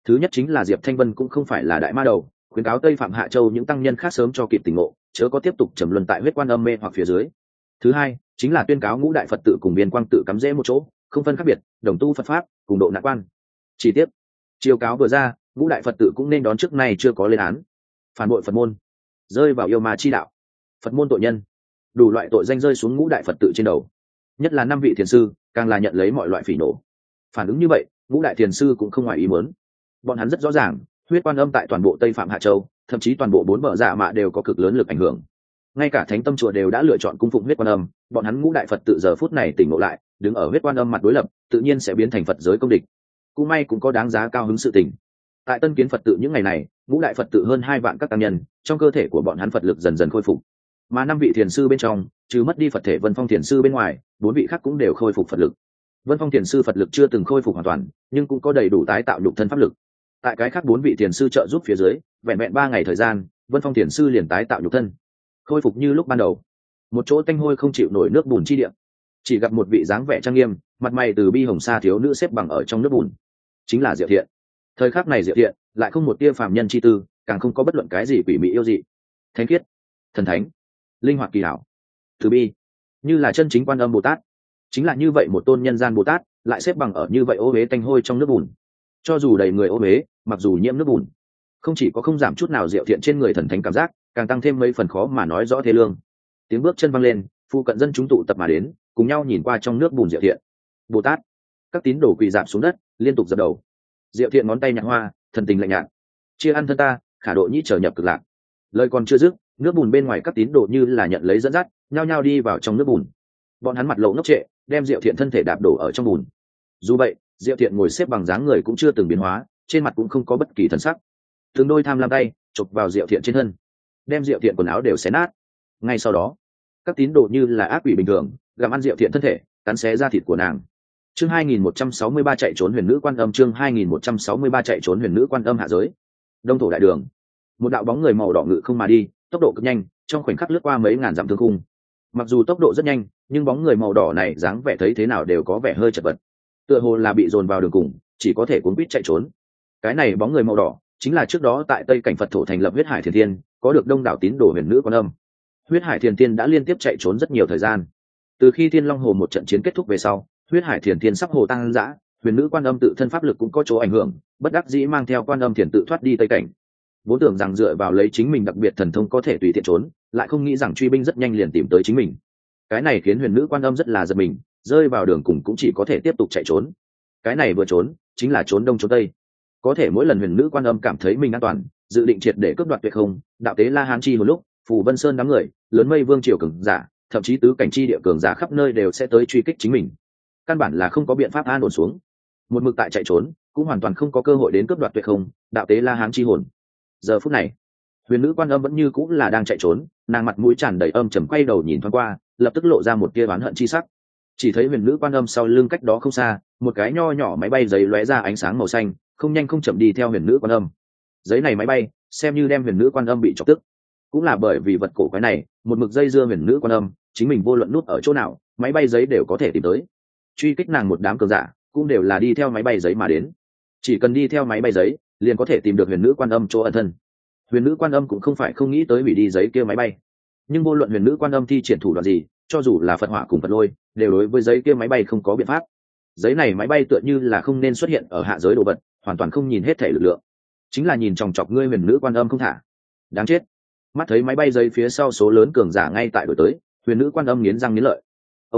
Thứ nhất chính là Diệp Thanh Vân cũng không phải là đại ma đầu, khuyến cáo Tây Phạm Hạ Châu những tăng nhân khác sớm cho kịp tỉnh ngộ, chớ có tiếp tục trầm luân tại huyết quan âm mê hoặc phía dưới. Thứ hai chính là tuyên cáo ngũ đại Phật tự cùng biên quang tự cắm rễ một chỗ, không phân khác biệt, đồng tu Phật pháp, cùng độ nạn quan. Chi tiết, chiêu cáo vừa ra, ngũ đại Phật tự cũng nên đón trước nay chưa có lên án. Phản bội Phật môn, rơi vào yêu ma chi đạo, Phật môn tội nhân, đủ loại tội danh rơi xuống ngũ đại Phật tự trên đầu. Nhất là 5 vị thiền sư, càng là nhận lấy mọi loại phỉ nổ. Phản ứng như vậy, ngũ đại thiền sư cũng không ngoài ý muốn. Bọn hắn rất rõ ràng, huyết quan âm tại toàn bộ Tây Phạm Hạ Châu, thậm chí toàn bộ 4 bờ dạ mạ đều có cực lớn lực ảnh hưởng. Ngay cả thánh tâm chùa đều đã lựa chọn cung phụng huyết quan âm, bọn hắn ngũ đại Phật tự giờ phút này tỉnh ngộ lại, đứng ở huyết quan âm mặt đối lập, tự nhiên sẽ biến thành Phật giới công địch. Cũng may cũng có đáng giá cao hứng sự tình. Tại Tân Kiến Phật tự những ngày này, ngũ đại Phật tự hơn 2 vạn các tăng nhân, trong cơ thể của bọn hắn Phật lực dần dần khôi phục. Mà 5 vị thiền sư bên trong, trừ mất đi Phật thể Vân Phong thiền sư bên ngoài, 4 vị khác cũng đều khôi phục Phật lực. Vân Phong thiền sư Phật lực chưa từng khôi phục hoàn toàn, nhưng cũng có đầy đủ tái tạo nhục thân pháp lực. Tại cái khác 4 vị thiền sư trợ giúp phía dưới, vẹn vẹn 3 ngày thời gian, Vân Phong thiền sư liền tái tạo nhục thân, khôi phục như lúc ban đầu. Một chỗ tanh hôi không chịu nổi nước bùn chi địa, chỉ gặp một vị dáng vẻ trang nghiêm, mặt mày từ bi hồng sa thiếu nữ xếp bằng ở trong nước bùn, chính là Diệu Thiện. Thời khắc này Diệu Thiện lại không một tia phàm nhân chi tư, càng không có bất luận cái gì quỷ mị yêu dị, thánh khiết, thần thánh, linh hoạt kỳ hảo, từ bi, như là chân chính Quan Âm Bồ Tát. Chính là như vậy một tôn nhân gian Bồ Tát, lại xếp bằng ở như vậy ô uế tanh hôi trong nước bùn. Cho dù đầy người ô uế, mặc dù nhiễm nước bùn, không chỉ có không giảm chút nào Diệu Thiện trên người thần thánh cảm giác, càng tăng thêm mấy phần khó mà nói rõ thế lương. Tiếng bước chân văng lên, phụ cận dân chúng tụ tập mà đến, cùng nhau nhìn qua trong nước bùn Diệu Thiện. Bồ Tát, các tín đồ quỳ rạp xuống đất, liên tục dập đầu. Diệu Thiện ngón tay nhặt hoa, thần tình lạnh nhạt. Chia ăn thân ta, khả độ nhĩ trở nhập cực lạc. Lời còn chưa dứt, nước bùn bên ngoài các tín đồ như là nhận lấy dẫn dắt, nhao nhao đi vào trong nước bùn. Bọn hắn mặt lộ ngốc trệ, đem Diệu Thiện thân thể đạp đổ ở trong bùn. Dù vậy, Diệu Thiện ngồi xếp bằng dáng người cũng chưa từng biến hóa, trên mặt cũng không có bất kỳ thần sắc. Từng đôi tham lam tay chụp vào Diệu Thiện trên thân, đem Diệu Thiện quần áo đều xé nát. Ngay sau đó, các tín đồ như là ác quỷ bình thường, gặm ăn Diệu Thiện thân thể, cắn xé da thịt của nàng. Chương 2163 chạy trốn huyền nữ Quan Âm, chương 2163 chạy trốn huyền nữ Quan Âm hạ giới. Đông thổ đại đường, một đạo bóng người màu đỏ ngự không mà đi, tốc độ cực nhanh, trong khoảnh khắc lướt qua mấy ngàn dặm thương khung. Mặc dù tốc độ rất nhanh, nhưng bóng người màu đỏ này dáng vẻ thấy thế nào đều có vẻ hơi chật vật, tựa hồ là bị dồn vào đường cùng, chỉ có thể cuốn quýt chạy trốn. Cái này bóng người màu đỏ chính là trước đó tại Tây Cảnh Phật thổ thành lập Huyết Hải Thiền Tiên, có được đông đảo tín đồ huyền nữ Quan Âm. Huyết Hải Thiền Tiên đã liên tiếp chạy trốn rất nhiều thời gian. Từ khi Thiên Long Hồ một trận chiến kết thúc về sau, Huyết Hải Thiền Tiên sắp hồ tăng dã, huyền nữ Quan Âm tự thân pháp lực cũng có chỗ ảnh hưởng, bất đắc dĩ mang theo Quan Âm Thiền tự thoát đi Tây Cảnh. Vốn tưởng rằng dựa vào lấy chính mình đặc biệt thần thông có thể tùy tiện trốn, lại không nghĩ rằng truy binh rất nhanh liền tìm tới chính mình. Cái này khiến huyền nữ Quan Âm rất là giật mình, rơi vào đường cùng cũng chỉ có thể tiếp tục chạy trốn. Cái này vừa trốn chính là trốn đông trốn tây. Có thể mỗi lần huyền nữ Quan Âm cảm thấy mình an toàn, dự định triệt để cướp đoạt tuyệt không, đạo tế La Hán chi một lúc, Phù Vân Sơn đám người, lớn mây vương triều cường giả, thậm chí tứ cảnh chi địa cường giả khắp nơi đều sẽ tới truy kích chính mình. Căn bản là không có biện pháp an ổn xuống. Một mực tại chạy trốn, cũng hoàn toàn không có cơ hội đến cướp đoạt tuyệt không, đạo tế La Hán chi hồn. Giờ phút này, huyền nữ Quan Âm vẫn như cũng là đang chạy trốn, nàng mặt mũi tràn đầy âm trầm quay đầu nhìn thoáng qua, lập tức lộ ra một tia oán hận chi sắc. Chỉ thấy huyền nữ Quan Âm sau lưng cách đó không xa, một cái nho nhỏ máy bay giấy lóe ra ánh sáng màu xanh, không nhanh không chậm đi theo huyền nữ Quan Âm. Giấy này máy bay, xem như đem huyền nữ Quan Âm bị chọc tức. Cũng là bởi vì vật cổ quái này, một mực dây dưa huyền nữ Quan Âm, chính mình vô luận nút ở chỗ nào, máy bay giấy đều có thể tìm tới. Truy kích nàng một đám cường giả, cũng đều là đi theo máy bay giấy mà đến. Chỉ cần đi theo máy bay giấy, liền có thể tìm được huyền nữ Quan Âm chỗ ẩn thân. Huyền nữ Quan Âm cũng không phải không nghĩ tới hủy đi giấy kia máy bay, nhưng vô luận huyền nữ Quan Âm thi triển thủ đoạn gì, cho dù là Phật hỏa cùng Phật lôi, đều đối với giấy kia máy bay không có biện pháp. Giấy này máy bay tựa như là không nên xuất hiện ở hạ giới đồ vật, hoàn toàn không nhìn hết thể lực lượng, chính là nhìn chòng chọc ngươi huyền nữ Quan Âm không thả. Đáng chết. Mắt thấy máy bay giấy phía sau số lớn cường giả ngay tại đổi tới, huyền nữ Quan Âm nghiến răng nghiến lợi.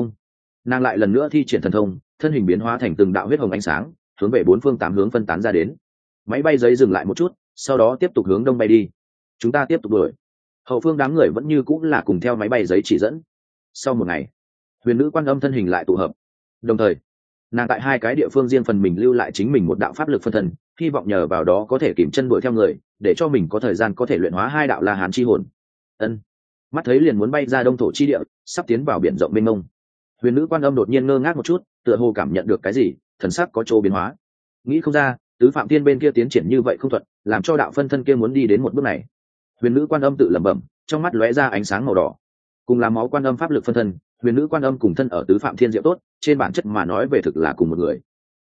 Nàng lại lần nữa thi triển thần thông, thân hình biến hóa thành từng đạo huyết hồng ánh sáng, hướng về 4 phương 8 hướng phân tán ra đến. Máy bay giấy dừng lại một chút, sau đó tiếp tục hướng đông bay đi. Chúng ta tiếp tục đuổi. Hậu phương đám người vẫn như cũng là cùng theo máy bay giấy chỉ dẫn. Sau một ngày, huyền nữ Quan Âm thân hình lại tụ hợp, đồng thời nàng tại 2 cái địa phương riêng phần mình lưu lại chính mình một đạo pháp lực phân thân, hy vọng nhờ vào đó có thể kìm chân đuổi theo người, để cho mình có thời gian có thể luyện hóa 2 đạo La Hán chi hồn. Mắt thấy liền muốn bay ra đông thổ chi địa, sắp tiến vào biển rộng mênh mông, huyền nữ Quan Âm đột nhiên ngơ ngác một chút, tựa hồ cảm nhận được cái gì, thần sắc có chỗ biến hóa. Nghĩ không ra tứ phạm thiên bên kia tiến triển như vậy không thuận, làm cho đạo phân thân kia muốn đi đến một bước này. Huyền nữ Quan Âm tự lẩm bẩm, trong mắt lóe ra ánh sáng màu đỏ. Cùng là máu Quan Âm pháp lực phân thân, huyền nữ Quan Âm cùng thân ở tứ phạm thiên diệu tốt, trên bản chất mà nói về thực là cùng một người.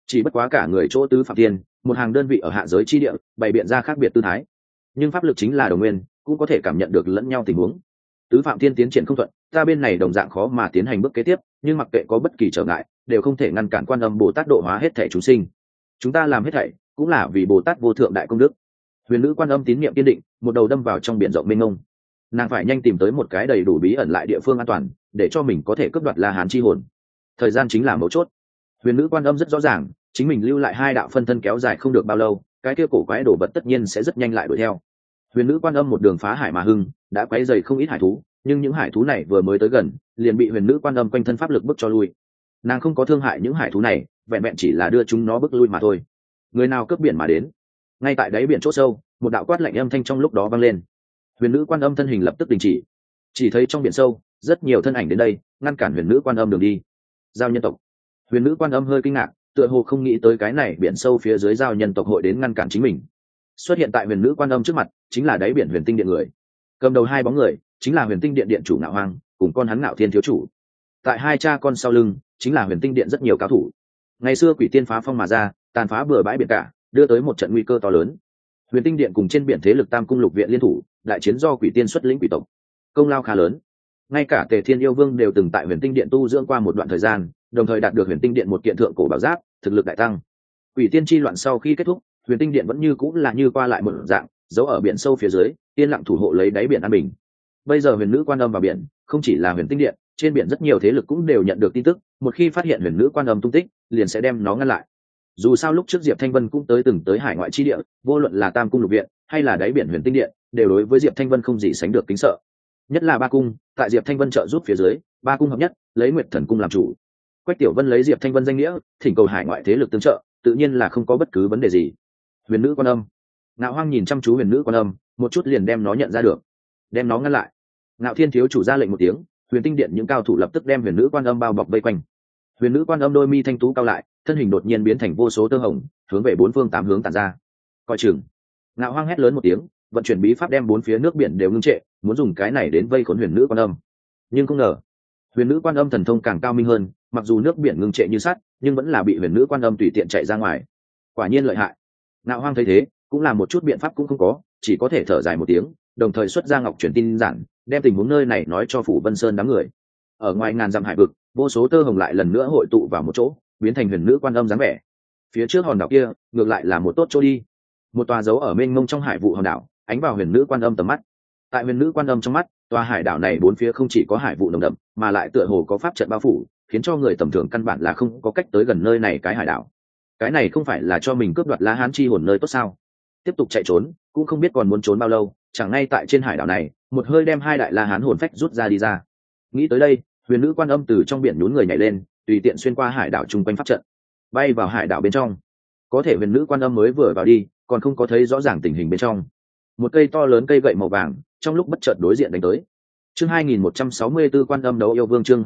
chỉ bất quá cả người chỗ tứ phạm tiên một hàng đơn vị ở hạ giới chi địa bày biện ra khác biệt tư thái, nhưng pháp lực chính là đồng nguyên, cũng có thể cảm nhận được lẫn nhau tình huống. Tứ phạm tiên tiến triển không thuận, ta bên này đồng dạng khó mà tiến hành bước kế tiếp, nhưng mặc kệ có bất kỳ trở ngại đều không thể ngăn cản Quan Âm Bồ Tát độ hóa hết thảy chúng sinh. Chúng ta làm hết thảy cũng là vì Bồ Tát vô thượng đại công đức. Huyền nữ Quan Âm tín niệm kiên định, một đầu đâm vào trong biển rộng mênh mông. Nàng phải nhanh tìm tới một cái đầy đủ bí ẩn lại địa phương an toàn, để cho mình có thể cướp đoạt La Hán chi hồn. Thời gian chính là mấu chốt. Huyền nữ Quan Âm rất rõ ràng, chính mình lưu lại hai đạo phân thân kéo dài không được bao lâu, cái kia cổ quái đồ vật tất nhiên sẽ rất nhanh lại đuổi theo. Huyền nữ Quan Âm một đường phá hải mà hưng, đã quấy dày không ít hải thú, nhưng những hải thú này vừa mới tới gần liền bị huyền nữ Quan Âm quanh thân pháp lực bức cho lui. Nàng không có thương hại những hải thú này, vẹn vẹn chỉ là đưa chúng nó bức lui mà thôi. Người nào cướp biển mà đến? Ngay tại đáy biển chỗ sâu, một đạo quát lạnh âm thanh trong lúc đó vang lên. Huyền nữ Quan Âm thân hình lập tức đình chỉ thấy trong biển sâu rất nhiều thân ảnh đến đây ngăn cản huyền nữ Quan Âm đường đi. Giao nhân tộc. Huyền nữ Quan Âm hơi kinh ngạc, tựa hồ không nghĩ tới cái này biển sâu phía dưới giao nhân tộc hội đến ngăn cản chính mình. Xuất hiện tại huyền nữ Quan Âm trước mặt chính là đáy biển huyền tinh điện người. Cầm đầu hai bóng người chính là huyền tinh điện điện chủ Ngạo Hoang cùng con hắn Ngạo Thiên thiếu chủ. Tại hai cha con sau lưng chính là huyền tinh điện rất nhiều cao thủ. Ngày xưa quỷ tiên phá phong mà ra, tàn phá bừa bãi biển cả, đưa tới một trận nguy cơ to lớn. Huyền tinh điện cùng trên biển thế lực Tam cung lục viện liên thủ, đại chiến do quỷ tiên xuất lĩnh quỷ tộc, công lao khá lớn. Ngay cả Tề Thiên yêu vương đều từng tại huyền tinh điện tu dưỡng qua một đoạn thời gian, đồng thời đạt được huyền tinh điện một kiện thượng cổ bảo giáp, thực lực đại tăng. Quỷ tiên chi loạn sau khi kết thúc, huyền tinh điện vẫn như cũng là như qua lại một dạng, giấu ở biển sâu phía dưới, yên lặng thủ hộ lấy đáy biển an bình. Bây giờ huyền nữ Quan Âm vào biển, không chỉ là huyền tinh điện, trên biển rất nhiều thế lực cũng đều nhận được tin tức, một khi phát hiện huyền nữ Quan Âm tung tích liền sẽ đem nó ngăn lại. Dù sao lúc trước Diệp Thanh Vân cũng từng tới hải ngoại chi địa, vô luận là Tam cung lục viện hay là đáy biển huyền tinh điện đều đối với Diệp Thanh Vân không gì sánh được kính sợ. Nhất là ba cung, tại Diệp Thanh Vân trợ giúp phía dưới, ba cung hợp nhất, lấy Nguyệt Thần cung làm chủ. Quách Tiểu Vân lấy Diệp Thanh Vân danh nghĩa thỉnh cầu hải ngoại thế lực tương trợ, tự nhiên là không có bất cứ vấn đề gì. Huyền nữ Quan Âm. Ngạo Hoang nhìn chăm chú huyền nữ Quan Âm, một chút liền đem nó nhận ra được, đem nó ngăn lại. Ngạo Thiên thiếu chủ ra lệnh một tiếng, huyền tinh điện những cao thủ lập tức đem huyền nữ Quan Âm bao bọc vây quanh. Huyền nữ Quan Âm đôi mi thanh tú cao lại, thân hình đột nhiên biến thành vô số tơ hồng, hướng về bốn phương tám hướng tản ra. Coi chừng! Ngạo Hoang hét lớn một tiếng, vận chuyển bí pháp đem bốn phía nước biển đều ngưng trệ, muốn dùng cái này đến vây khốn huyền nữ Quan Âm. Nhưng không ngờ, huyền nữ Quan Âm thần thông càng cao minh hơn, mặc dù nước biển ngưng trệ như sắt, nhưng vẫn là bị huyền nữ Quan Âm tùy tiện chạy ra ngoài. Quả nhiên lợi hại. Ngạo Hoang thấy thế, cũng là một chút biện pháp cũng không có, chỉ có thể thở dài một tiếng, đồng thời xuất ra ngọc truyền tin giản, đem tình huống nơi này nói cho phủ Vân Sơn đám người. Ở ngoài ngàn dặm hải vực, vô số tơ hồng lại lần nữa hội tụ vào một chỗ, biến thành huyền nữ Quan Âm dáng vẻ. Phía trước hòn đảo kia ngược lại là một tốt chỗ đi, một tòa dấu ở mênh mông trong hải vụ hòn đảo, ánh vào huyền nữ Quan Âm tầm mắt. Tại huyền nữ Quan Âm trong mắt, tòa hải đảo này bốn phía không chỉ có hải vụ nồng đậm, mà lại tựa hồ có pháp trận bao phủ, khiến cho người tầm thường căn bản là không có cách tới gần nơi này cái hải đảo. Cái này không phải là cho mình cướp đoạt La Hán chi hồn nơi tốt sao? Tiếp tục chạy trốn, cũng không biết còn muốn trốn bao lâu, chẳng ngay tại trên hải đảo này, một hơi đem hai đại La Hán hồn phách rút ra đi ra. Nghĩ tới đây, huyền nữ Quan Âm từ trong biển nhún người nhảy lên, tùy tiện xuyên qua hải đảo chung quanh pháp trận, bay vào hải đảo bên trong. Có thể huyền nữ Quan Âm mới vừa vào đi, còn không có thấy rõ ràng tình hình bên trong. Một cây to lớn cây gậy màu vàng, trong lúc bất chợt đối diện đánh tới. Chương 2164 Quan Âm đấu yêu vương, chương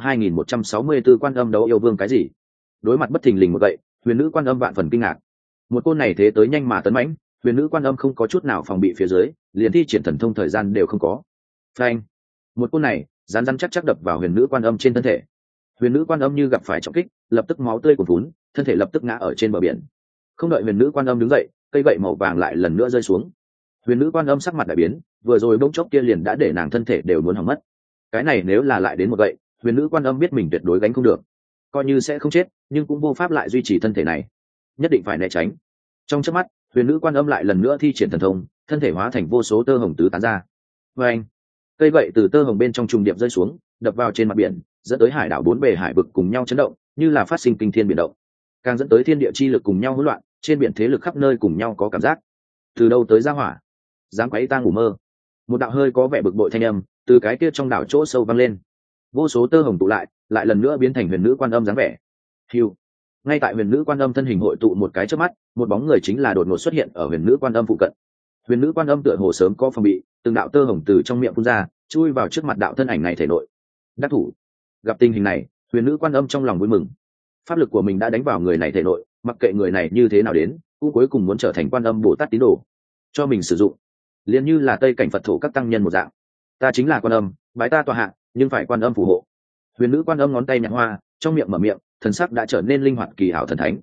2164 Quan Âm đấu yêu vương cái gì? Đối mặt bất thình lình một gậy, huyền nữ Quan Âm vạn phần kinh ngạc. Một côn này thế tới nhanh mà tấn mãnh, huyền nữ Quan Âm không có chút nào phòng bị phía dưới, liền thi triển thần thông thời gian đều không có. Phanh! Một côn này rắn rắn chắc chắc đập vào huyền nữ Quan Âm trên thân thể. Huyền nữ Quan Âm như gặp phải trọng kích, lập tức máu tươi cuồn cuốn, thân thể lập tức ngã ở trên bờ biển. Không đợi huyền nữ Quan Âm đứng dậy, cây gậy màu vàng lại lần nữa rơi xuống. Huyền nữ Quan Âm sắc mặt đại biến, vừa rồi bỗng chốc kia liền đã để nàng thân thể đều muốn hỏng mất. Cái này nếu là lại đến một gậy, huyền nữ Quan Âm biết mình tuyệt đối gánh không được, coi như sẽ không chết, nhưng cũng vô pháp lại duy trì thân thể này, nhất định phải né tránh. Trong chớp mắt, huyền nữ Quan Âm lại lần nữa thi triển thần thông, thân thể hóa thành vô số tơ hồng tứ tán ra. Và anh, cây gậy từ tơ hồng bên trong trùng điệp rơi xuống, đập vào trên mặt biển, dẫn tới hải đảo bốn bề hải vực cùng nhau chấn động, như là phát sinh kinh thiên biển động, càng dẫn tới thiên địa chi lực cùng nhau hỗn loạn, trên biển thế lực khắp nơi cùng nhau có cảm giác. Từ đâu tới ra hỏa, dám quấy ta ngủ mơ? Một đạo hơi có vẻ bực bội thanh âm từ cái kia trong đảo chỗ sâu vang lên. Vô số tơ hồng tụ lại lần nữa biến thành huyền nữ Quan Âm dáng vẻ. Hiu! Ngay tại huyền nữ Quan Âm thân hình hội tụ một cái chớp mắt, một bóng người chính là đột ngột xuất hiện ở huyền nữ Quan Âm phụ cận. Huyền nữ Quan Âm tựa hồ sớm có phòng bị, từng đạo tơ hồng từ trong miệng phun ra, chui vào trước mặt đạo thân ảnh này thể nội. Đắc thủ! Gặp tình hình này, huyền nữ Quan Âm trong lòng vui mừng. Pháp lực của mình đã đánh vào người này thể nội, mặc kệ người này như thế nào đến, cũng cuối cùng muốn trở thành Quan Âm Bồ Tát tín đồ, cho mình sử dụng. Liền như là Tây cảnh Phật thổ các tăng nhân một dạng. Ta chính là Quan Âm, bái ta tọa hạ, nhưng phải Quan Âm phù hộ. Huyền nữ Quan Âm ngón tay nhặt hoa, trong miệng mở miệng, thần sắc đã trở nên linh hoạt kỳ ảo thần thánh.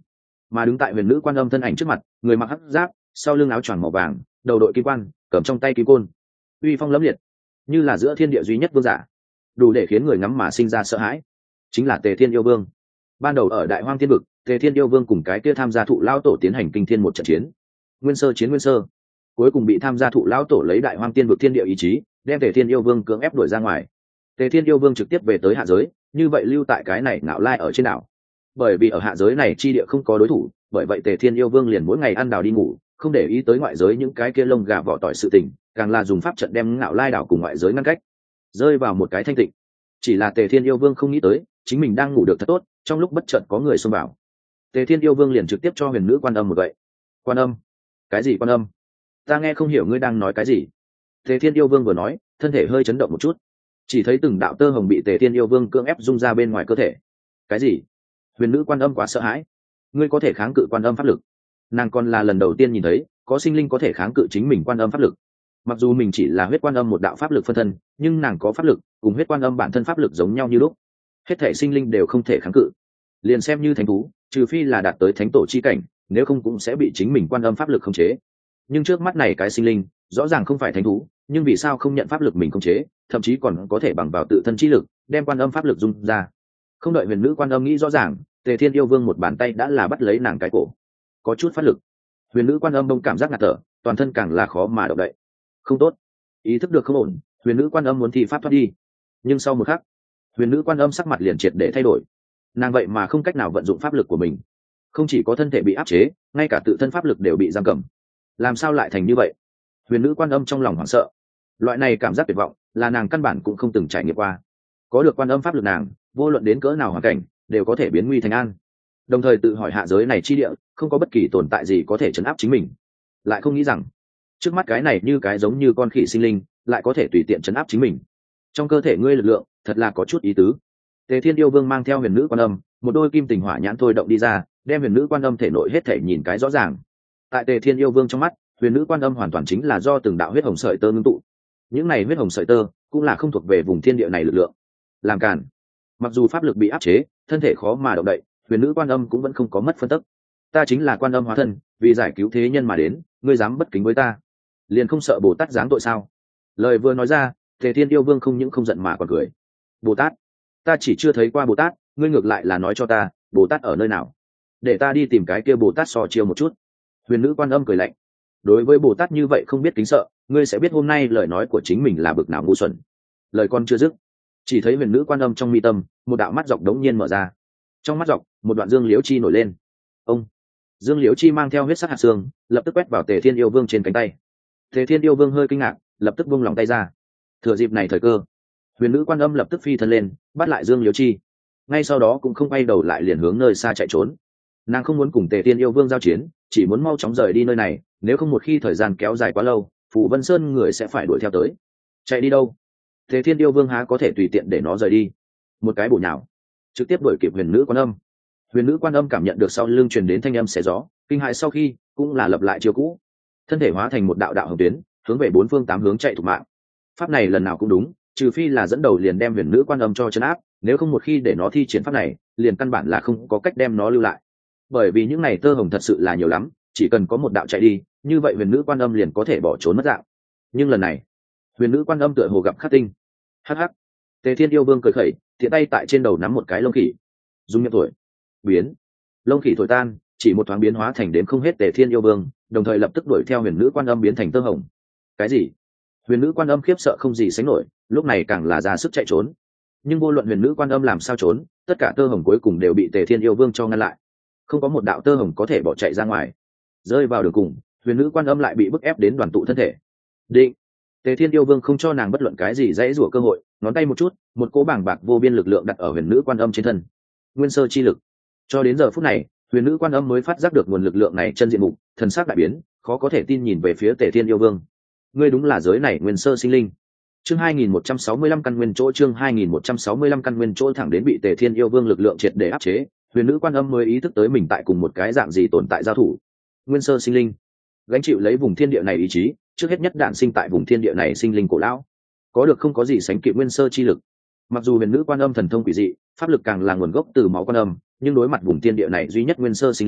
mà đứng tại huyền nữ quan âm thân ảnh trước mặt, người mặc hắc giáp, sau lưng áo choàng màu vàng, đầu đội kim quan, cầm trong tay kim côn, uy phong lẫm liệt, như là giữa thiên địa duy nhất vương giả, đủ để khiến người ngắm mà sinh ra sợ hãi. Chính là Tề Thiên Yêu Vương. Ban đầu ở Đại Hoang Thiên Vực, Tề Thiên Yêu Vương cùng cái kia tham gia thụ lao tổ tiến hành kinh thiên một trận chiến, nguyên sơ chiến nguyên sơ, cuối cùng bị tham gia thụ lao tổ lấy Đại Hoang Thiên Vực thiên địa ý chí, đem Tề Thiên Yêu Vương cưỡng ép đuổi ra ngoài. Tề Thiên Yêu Vương trực tiếp về tới hạ giới, như vậy lưu tại cái này ngạo lai ở trên đảo. Bởi vì ở hạ giới này chi địa không có đối thủ, bởi vậy Tề Thiên Yêu Vương liền mỗi ngày ăn đào đi ngủ, không để ý tới ngoại giới những cái kia lông gà vỏ tỏi sự tình, càng là dùng pháp trận đem ngạo lai đảo cùng ngoại giới ngăn cách, rơi vào một cái thanh tịnh. Chỉ là Tề Thiên Yêu Vương không nghĩ tới, chính mình đang ngủ được thật tốt, trong lúc bất chợt có người xông vào. Tề Thiên Yêu Vương liền trực tiếp cho huyền nữ quan âm một gậy. Quan âm? Cái gì quan âm? Ta nghe không hiểu ngươi đang nói cái gì. Tề Thiên Yêu Vương vừa nói, thân thể hơi chấn động một chút, chỉ thấy từng đạo tơ hồng bị Tề Thiên Yêu Vương cưỡng ép dung ra bên ngoài cơ thể. Cái gì? Huyền nữ quan âm quá sợ hãi. Ngươi có thể kháng cự quan âm pháp lực? Nàng còn là lần đầu tiên nhìn thấy có sinh linh có thể kháng cự chính mình quan âm pháp lực. Mặc dù mình chỉ là huyết quan âm một đạo pháp lực phân thân, nhưng nàng có pháp lực cùng huyết quan âm bản thân pháp lực giống nhau như lúc, hết thể sinh linh đều không thể kháng cự. Liền xem như thánh thú, trừ phi là đạt tới thánh tổ chi cảnh, nếu không cũng sẽ bị chính mình quan âm pháp lực khống chế. Nhưng trước mắt này cái sinh linh rõ ràng không phải thánh thú, nhưng vì sao không nhận pháp lực mình khống chế, thậm chí còn có thể bằng vào tự thân chi lực đem quan âm pháp lực dung ra. Không đợi huyền nữ quan âm nghĩ rõ ràng, Tề Thiên Yêu Vương một bàn tay đã là bắt lấy nàng cái cổ, có chút phát lực. Huyền nữ quan âm đông cảm giác ngạt thở, toàn thân càng là khó mà động đậy. Không tốt, ý thức được không ổn, huyền nữ quan âm muốn thi pháp thoát đi. Nhưng sau một khắc, huyền nữ quan âm sắc mặt liền triệt để thay đổi. Nàng vậy mà không cách nào vận dụng pháp lực của mình, không chỉ có thân thể bị áp chế, ngay cả tự thân pháp lực đều bị giam cầm. Làm sao lại thành như vậy? Huyền nữ quan âm trong lòng hoảng sợ. Loại này cảm giác tuyệt vọng là nàng căn bản cũng không từng trải nghiệm qua. Có được quan âm pháp lực nàng, vô luận đến cỡ nào hoàn cảnh, đều có thể biến nguy thành an. Đồng thời tự hỏi hạ giới này chi địa, không có bất kỳ tồn tại gì có thể trấn áp chính mình. Lại không nghĩ rằng, trước mắt cái này như cái giống như con khỉ sinh linh, lại có thể tùy tiện trấn áp chính mình. Trong cơ thể ngươi lực lượng, thật là có chút ý tứ. Tề Thiên Yêu Vương mang theo huyền nữ quan âm, một đôi kim tình hỏa nhãn thôi động đi ra, đem huyền nữ quan âm thể nội hết thể nhìn cái rõ ràng. Tại Tề Thiên Yêu Vương trong mắt, huyền nữ quan âm hoàn toàn chính là do từng đạo huyết hồng sợi tơ ngưng tụ. Những này huyết hồng sợi tơ cũng là không thuộc về vùng thiên địa này lực lượng. Làm cản. Mặc dù pháp lực bị áp chế, thân thể khó mà động đậy, huyền nữ quan âm cũng vẫn không có mất phân tức. Ta chính là quan âm hóa thân, vì giải cứu thế nhân mà đến, ngươi dám bất kính với ta, liền không sợ Bồ Tát giáng tội sao? Lời vừa nói ra, Tề Thiên Yêu Vương không những không giận mà còn cười. Bồ Tát? Ta chỉ chưa thấy qua Bồ Tát, ngươi ngược lại là nói cho ta, Bồ Tát ở nơi nào? Để ta đi tìm cái kia Bồ Tát so chiêu một chút. Huyền nữ quan âm cười lạnh. Đối với Bồ Tát như vậy không biết kính sợ, ngươi sẽ biết hôm nay lời nói của chính mình là bực nào ngu xuẩn. Lời con chưa dứt, chỉ thấy huyền nữ quan âm trong mi tâm, một đạo mắt dọc đống nhiên mở ra. Trong mắt dọc, một đoạn dương liễu chi nổi lên. Ông dương liễu chi mang theo huyết sắc hạt xương, lập tức quét vào Tề Thiên Yêu Vương trên cánh tay. Tề Thiên Yêu Vương hơi kinh ngạc, lập tức buông lòng tay ra. Thừa dịp này thời cơ, huyền nữ quan âm lập tức phi thân lên, bắt lại dương liễu chi. Ngay sau đó cũng không quay đầu lại liền hướng nơi xa chạy trốn. Nàng không muốn cùng Tề Thiên Yêu Vương giao chiến, chỉ muốn mau chóng rời đi nơi này, nếu không một khi thời gian kéo dài quá lâu, Phù Vân Sơn người sẽ phải đuổi theo tới. Chạy đi đâu? Tề Thiên Yêu Vương há có thể tùy tiện để nó rời đi. Một cái bổ nhào, trực tiếp đuổi kịp huyền nữ quan âm. Huyền nữ quan âm cảm nhận được sau lưng truyền đến thanh âm xé gió, kinh hãi sau khi cũng là lập lại chiêu cũ, thân thể hóa thành một đạo đạo hồng tuyến, hướng về bốn phương tám hướng chạy thục mạng. Pháp này lần nào cũng đúng, trừ phi là dẫn đầu liền đem huyền nữ quan âm cho trấn áp, nếu không một khi để nó thi triển pháp này, liền căn bản là không có cách đem nó lưu lại. Bởi vì những này tơ hồng thật sự là nhiều lắm, chỉ cần có một đạo chạy đi, như vậy huyền nữ quan âm liền có thể bỏ trốn mất dạng. Nhưng lần này, huyền nữ quan âm tựa hồ gặp khắc tinh. Hắc hắc. Tề Thiên Yêu Vương cười khẩy, tiện tay tại trên đầu nắm một cái lông khỉ, dùng miệng thổi, biến, lông khỉ thổi tan, chỉ một thoáng biến hóa thành đến không hết Tề Thiên Yêu Vương, đồng thời lập tức đuổi theo huyền nữ quan âm biến thành tơ hồng. Cái gì? Huyền nữ quan âm khiếp sợ không gì sánh nổi, lúc này càng là ra sức chạy trốn. Nhưng vô luận huyền nữ quan âm làm sao trốn, tất cả tơ hồng cuối cùng đều bị Tề Thiên Yêu Vương cho ngăn lại. Không có một đạo tơ hồng có thể bỏ chạy ra ngoài. Rơi vào đường cùng, huyền nữ quan âm lại bị bức ép đến đoàn tụ thân thể. Định. Tề Thiên Yêu Vương không cho nàng bất luận cái gì dãy rủa cơ hội, ngón tay một chút, một cỗ bảng bạc vô biên lực lượng đặt ở huyền nữ quan âm trên thân. Nguyên sơ chi lực. Cho đến giờ phút này, huyền nữ quan âm mới phát giác được nguồn lực lượng này chân diện mục, thần sắc đại biến, khó có thể tin nhìn về phía Tề Thiên Yêu Vương. Ngươi đúng là giới này nguyên sơ sinh linh. Chương 2165 căn nguyên chỗ, chương 2165 căn nguyên chỗ, thẳng đến bị Tề Thiên Yêu Vương lực lượng triệt để áp chế, huyền nữ quan âm mới ý thức tới mình tại cùng một cái dạng gì tồn tại giao thủ. Nguyên sơ sinh linh, gánh chịu lấy vùng thiên địa này ý chí, trước hết nhất đản sinh tại vùng thiên địa này sinh linh cổ lão, có được không có gì sánh kịp nguyên sơ chi lực. Mặc dù huyền nữ quan âm thần thông quỷ dị, pháp lực càng là nguồn gốc từ máu quan âm, nhưng đối mặt vùng thiên địa này duy nhất nguyên sơ sinh linh,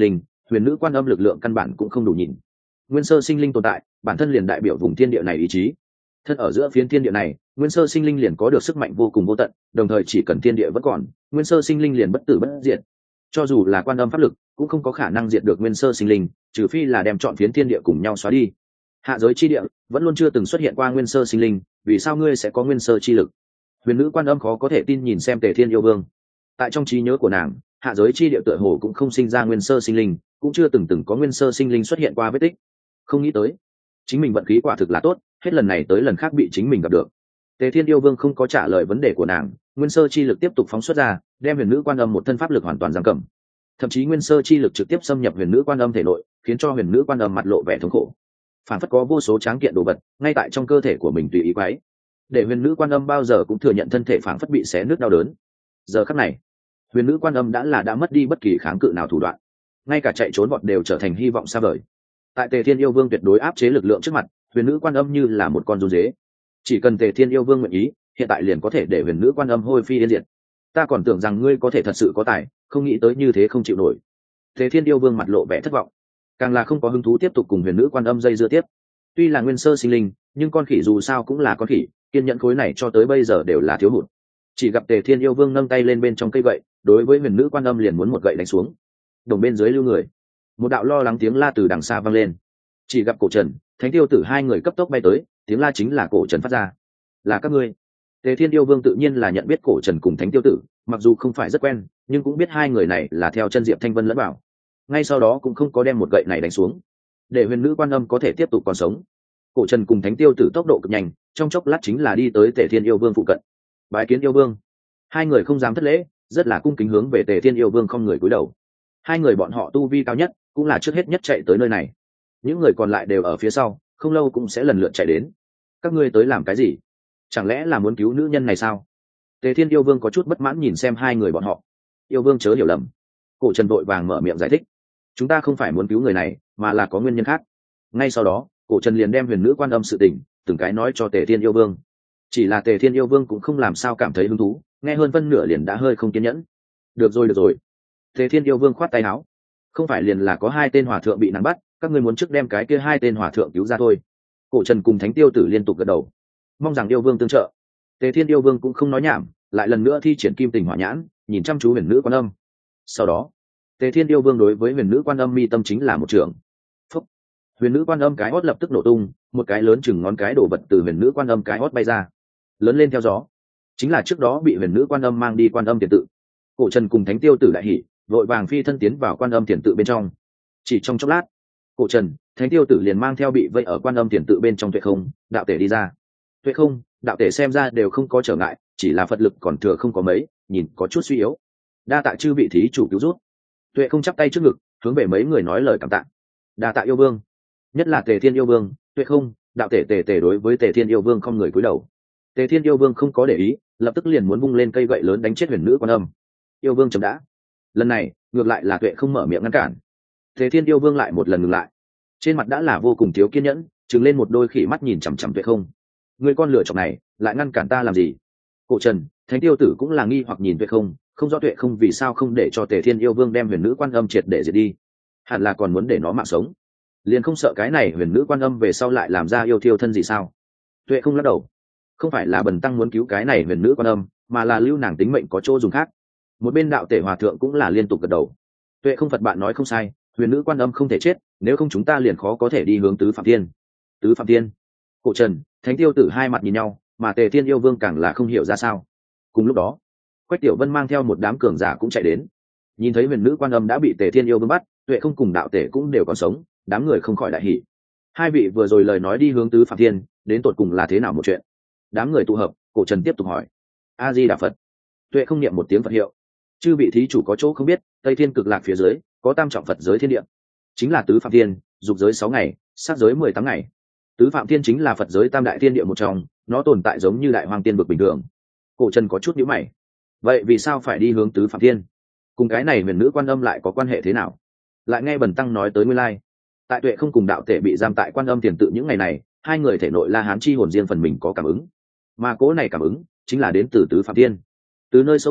huyền nữ quan âm lực lượng căn bản cũng không đủ nhìn. Nguyên sơ sinh linh tồn tại bản thân liền đại biểu vùng thiên địa này ý chí, thân ở giữa phiến thiên địa này, nguyên sơ sinh linh liền có được sức mạnh vô cùng vô tận, đồng thời chỉ cần thiên địa vẫn còn, nguyên sơ sinh linh liền bất tử bất diệt. Cho dù là quan âm pháp lực cũng không có khả năng diệt được nguyên sơ sinh linh, trừ phi là đem chọn phiến thiên địa cùng nhau xóa đi. Hạ giới chi địa vẫn luôn chưa từng xuất hiện qua nguyên sơ sinh linh, vì sao ngươi sẽ có nguyên sơ chi lực? Huyền nữ quan âm khó có thể tin nhìn xem Tề Thiên Yêu Vương. Tại trong trí nhớ của nàng, hạ giới chi địa tựa hồ cũng không sinh ra nguyên sơ sinh linh, cũng chưa từng có nguyên sơ sinh linh xuất hiện qua vết tích. Không nghĩ tới, chính mình vận khí quả thực là tốt, hết lần này tới lần khác bị chính mình gặp được. Tề Thiên Yêu Vương không có trả lời vấn đề của nàng, nguyên sơ chi lực tiếp tục phóng xuất ra, đem huyền nữ quan âm một thân pháp lực hoàn toàn giam cầm. Thậm chí nguyên sơ chi lực trực tiếp xâm nhập huyền nữ quan âm thể nội, khiến cho huyền nữ quan âm mặt lộ vẻ thống khổ. Phản phất có vô số tráng kiện đồ vật ngay tại trong cơ thể của mình tùy ý quấy, để huyền nữ quan âm bao giờ cũng thừa nhận thân thể phản phất bị xé nứt đau đớn. Giờ khắc này, huyền nữ quan âm đã mất đi bất kỳ kháng cự nào thủ đoạn, ngay cả chạy trốn vọt đều trở thành hy vọng xa vời. Tại Tề Thiên Yêu Vương tuyệt đối áp chế lực lượng trước mặt, huyền nữ quan âm như là một con run dế. Chỉ cần Tề Thiên Yêu Vương nguyện ý, hiện tại liền có thể để huyền nữ quan âm hôi phi yên diệt. Ta còn tưởng rằng ngươi có thể thật sự có tài, không nghĩ tới như thế không chịu nổi. Tề Thiên Yêu Vương mặt lộ vẻ thất vọng, càng là không có hứng thú tiếp tục cùng huyền nữ quan âm dây dưa tiếp. Tuy là nguyên sơ sinh linh, nhưng con khỉ dù sao cũng là con khỉ, kiên nhẫn khối này cho tới bây giờ đều là thiếu hụt. Chỉ gặp Tề Thiên Yêu Vương nâng tay lên bên trong cây gậy, đối với huyền nữ quan âm liền muốn một gậy đánh xuống. Đồng bên dưới lưu người, một đạo lo lắng tiếng la từ đằng xa vang lên. Chỉ gặp Cổ Trần, Thánh Tiêu Tử hai người cấp tốc bay tới, tiếng la chính là Cổ Trần phát ra. Là các ngươi? Tề Thiên Yêu Vương tự nhiên là nhận biết Cổ Trần cùng Thánh Tiêu Tử, mặc dù không phải rất quen, nhưng cũng biết hai người này là theo chân Diệp Thanh Vân lẫn vào. Ngay sau đó cũng không có đem một gậy này đánh xuống, để huyền nữ quan âm có thể tiếp tục còn sống. Cổ Trần cùng Thánh Tiêu Tử tốc độ cực nhanh, trong chốc lát chính là đi tới Tề Thiên Yêu Vương phụ cận. Bái kiến yêu vương. Hai người không dám thất lễ, rất là cung kính hướng về Tề Thiên Yêu Vương không người cúi đầu. Hai người bọn họ tu vi cao nhất, cũng là trước hết nhất chạy tới nơi này. Những người còn lại đều ở phía sau, không lâu cũng sẽ lần lượt chạy đến. Các ngươi tới làm cái gì? Chẳng lẽ là muốn cứu nữ nhân này sao? Tề Thiên Yêu Vương có chút bất mãn nhìn xem hai người bọn họ. Yêu Vương chớ hiểu lầm. Cổ Trần vội vàng mở miệng giải thích. Chúng ta không phải muốn cứu người này, mà là có nguyên nhân khác. Ngay sau đó, Cổ Trần liền đem huyền nữ quan âm sự tình từng cái nói cho Tề Thiên Yêu Vương. Chỉ là Tề Thiên Yêu Vương cũng không làm sao cảm thấy hứng thú, nghe hơn phân nửa liền đã hơi không kiên nhẫn. Được rồi. Tề Thiên Yêu Vương khoát tay áo. Không phải liền là có hai tên hòa thượng bị nàng bắt, các ngươi muốn trước đem cái kia hai tên hòa thượng cứu ra thôi. Cổ Trần cùng Thánh Tiêu Tử liên tục gật đầu, mong rằng yêu vương tương trợ. Tề Thiên Yêu Vương cũng không nói nhảm, lại lần nữa thi triển Kim Tình Hỏa Nhãn, nhìn chăm chú huyền nữ quan âm. Sau đó, Tề Thiên Yêu Vương đối với huyền nữ quan âm mi tâm chính là một trường. Phúc. Huyền nữ quan âm cái hót lập tức nổ tung, một cái lớn chừng ngón cái đổ vật từ huyền nữ quan âm cái hót bay ra, lớn lên theo gió, chính là trước đó bị huyền nữ quan âm mang đi quan âm tiền tự. Cổ Trần cùng Thánh Tiêu Tử đại hỉ, vội vàng phi thân tiến vào quan âm tiền tự bên trong. Chỉ trong chốc lát, Cổ Trần, Thánh Tiêu Tử liền mang theo bị vây ở quan âm tiền tự bên trong Tuệ Không, đạo tể đi ra. Tuệ Không, đạo tể xem ra đều không có trở ngại, chỉ là Phật lực còn thừa không có mấy, nhìn có chút suy yếu. Đa tạ chư vị thí chủ cứu rút. Tuệ Không chắp tay trước ngực, hướng về mấy người nói lời cảm tạ. Đa tạ yêu vương, nhất là Tề Thiên Yêu Vương. Tuệ Không, đạo tể tề đối với Tề Thiên Yêu Vương không người cúi đầu. Tề Thiên Yêu Vương không có để ý, lập tức liền muốn vung lên cây gậy lớn đánh chết huyền nữ quan âm. Yêu Vương chấm đã. Lần này ngược lại là Tuệ Không mở miệng ngăn cản. Tề Thiên Yêu Vương lại một lần ngừng lại, trên mặt đã là vô cùng thiếu kiên nhẫn, trừng lên một đôi khỉ mắt nhìn chằm chằm Tuệ Không. Người con lửa chọc này lại ngăn cản ta làm gì? Cổ Trần, Thánh Tiêu Tử cũng là nghi hoặc nhìn Tuệ Không, không rõ Tuệ Không vì sao không để cho Tề Thiên Yêu Vương đem huyền nữ quan âm triệt để diệt đi, hẳn là còn muốn để nó mạng sống, liền không sợ cái này huyền nữ quan âm về sau lại làm ra yêu thiêu thân gì sao? Tuệ Không lắc đầu, không phải là bần tăng muốn cứu cái này huyền nữ quan âm, mà là lưu nàng tính mệnh có chỗ dùng khác. Một bên đạo tể hòa thượng cũng là liên tục gật đầu. Tuệ Không Phật bạn nói không sai, huyền nữ quan âm không thể chết, nếu không chúng ta liền khó có thể đi hướng tứ phạm thiên. Tứ phạm thiên? Cổ Trần, Thánh Tiêu Tử hai mặt nhìn nhau, mà Tề Thiên Yêu Vương càng là không hiểu ra sao. Cùng lúc đó, Quách Tiểu Vân mang theo một đám cường giả cũng chạy đến, nhìn thấy huyền nữ quan âm đã bị Tề Thiên Yêu Vương bắt, Tuệ Không cùng đạo tể cũng đều còn sống, đám người không khỏi đại hỉ. Hai vị vừa rồi lời nói đi hướng tứ phạm thiên, đến tột cùng là thế nào một chuyện? Đám người tụ hợp, Cổ Trần tiếp tục hỏi. A Di Đà Phật. Tuệ Không niệm một tiếng Phật hiệu. Chư vị thí chủ có chỗ không biết, Tây Thiên Cực Lạc phía dưới có tam trọng Phật giới thiên địa, chính là tứ phạm thiên, dục giới 6 ngày, sát giới 18 ngày. Tứ phạm thiên chính là Phật giới tam đại thiên địa một trong, nó tồn tại giống như đại hoang tiên vực bình thường. Cổ Trần có chút nhíu mày. Vậy vì sao phải đi hướng tứ phạm thiên? Cùng cái này huyền nữ quan âm lại có quan hệ thế nào? Lại nghe bần tăng nói tới nguyên lai, tại Tuệ Không cùng đạo tể bị giam tại quan âm tiền tự những ngày này, hai người thể nội La Hán chi hồn riêng phần mình có cảm ứng, mà cố này cảm ứng chính là đến từ tứ phạm thiên. Từ nơi sâu xa,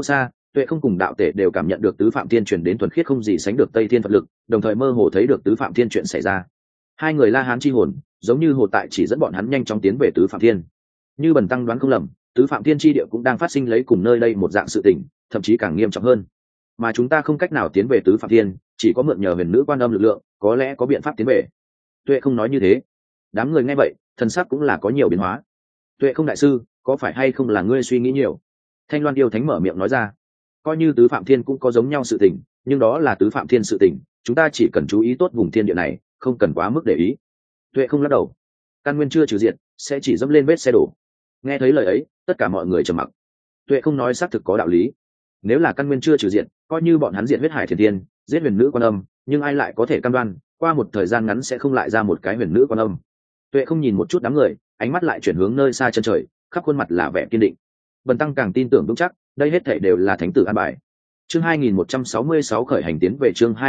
Tuệ không cùng đạo tể đều cảm nhận được tứ phạm thiên truyền đến thuần khiết không gì sánh được Tây Thiên Phật lực, đồng thời mơ hồ thấy được tứ phạm thiên chuyện xảy ra. Hai người La Hán chi hồn, giống như hồ tại chỉ dẫn bọn hắn nhanh chóng tiến về tứ phạm thiên. Như Bần tăng đoán không lầm, tứ phạm thiên chi địa cũng đang phát sinh lấy cùng nơi đây một dạng sự tình, thậm chí càng nghiêm trọng hơn. Mà chúng ta không cách nào tiến về tứ phạm thiên, chỉ có mượn nhờ huyền nữ quan âm lực lượng, có lẽ có biện pháp tiến về. Tuệ không nói như thế. Đám người nghe vậy, thần sắc cũng là có nhiều biến hóa. Tuệ không đại sư, có phải hay không là ngươi suy nghĩ nhiều? Thanh Loan yêu thánh mở miệng nói ra. Coi như tứ phạm thiên cũng có giống nhau sự tình, nhưng đó là tứ phạm thiên sự tình, chúng ta chỉ cần chú ý tốt vùng thiên địa này, không cần quá mức để ý. Tuệ không lắc đầu. Căn nguyên chưa trừ diệt, sẽ chỉ dẫm lên vết xe đổ. Nghe thấy lời ấy, tất cả mọi người trầm mặc. Tuệ không nói xác thực có đạo lý. Nếu là căn nguyên chưa trừ diệt, coi như bọn hắn diệt huyết hải thiên tiên, giết huyền nữ quan âm, nhưng ai lại có thể cam đoan qua một thời gian ngắn sẽ không lại ra một cái huyền nữ quan âm? Tuệ không nhìn một chút đám người, ánh mắt lại chuyển hướng nơi xa chân trời, khắp khuôn mặt là vẻ kiên định. Bần tăng càng tin tưởng vững chắc, đây hết thảy đều là thánh tử an bài. Chương 2166 khởi hành tiến về chương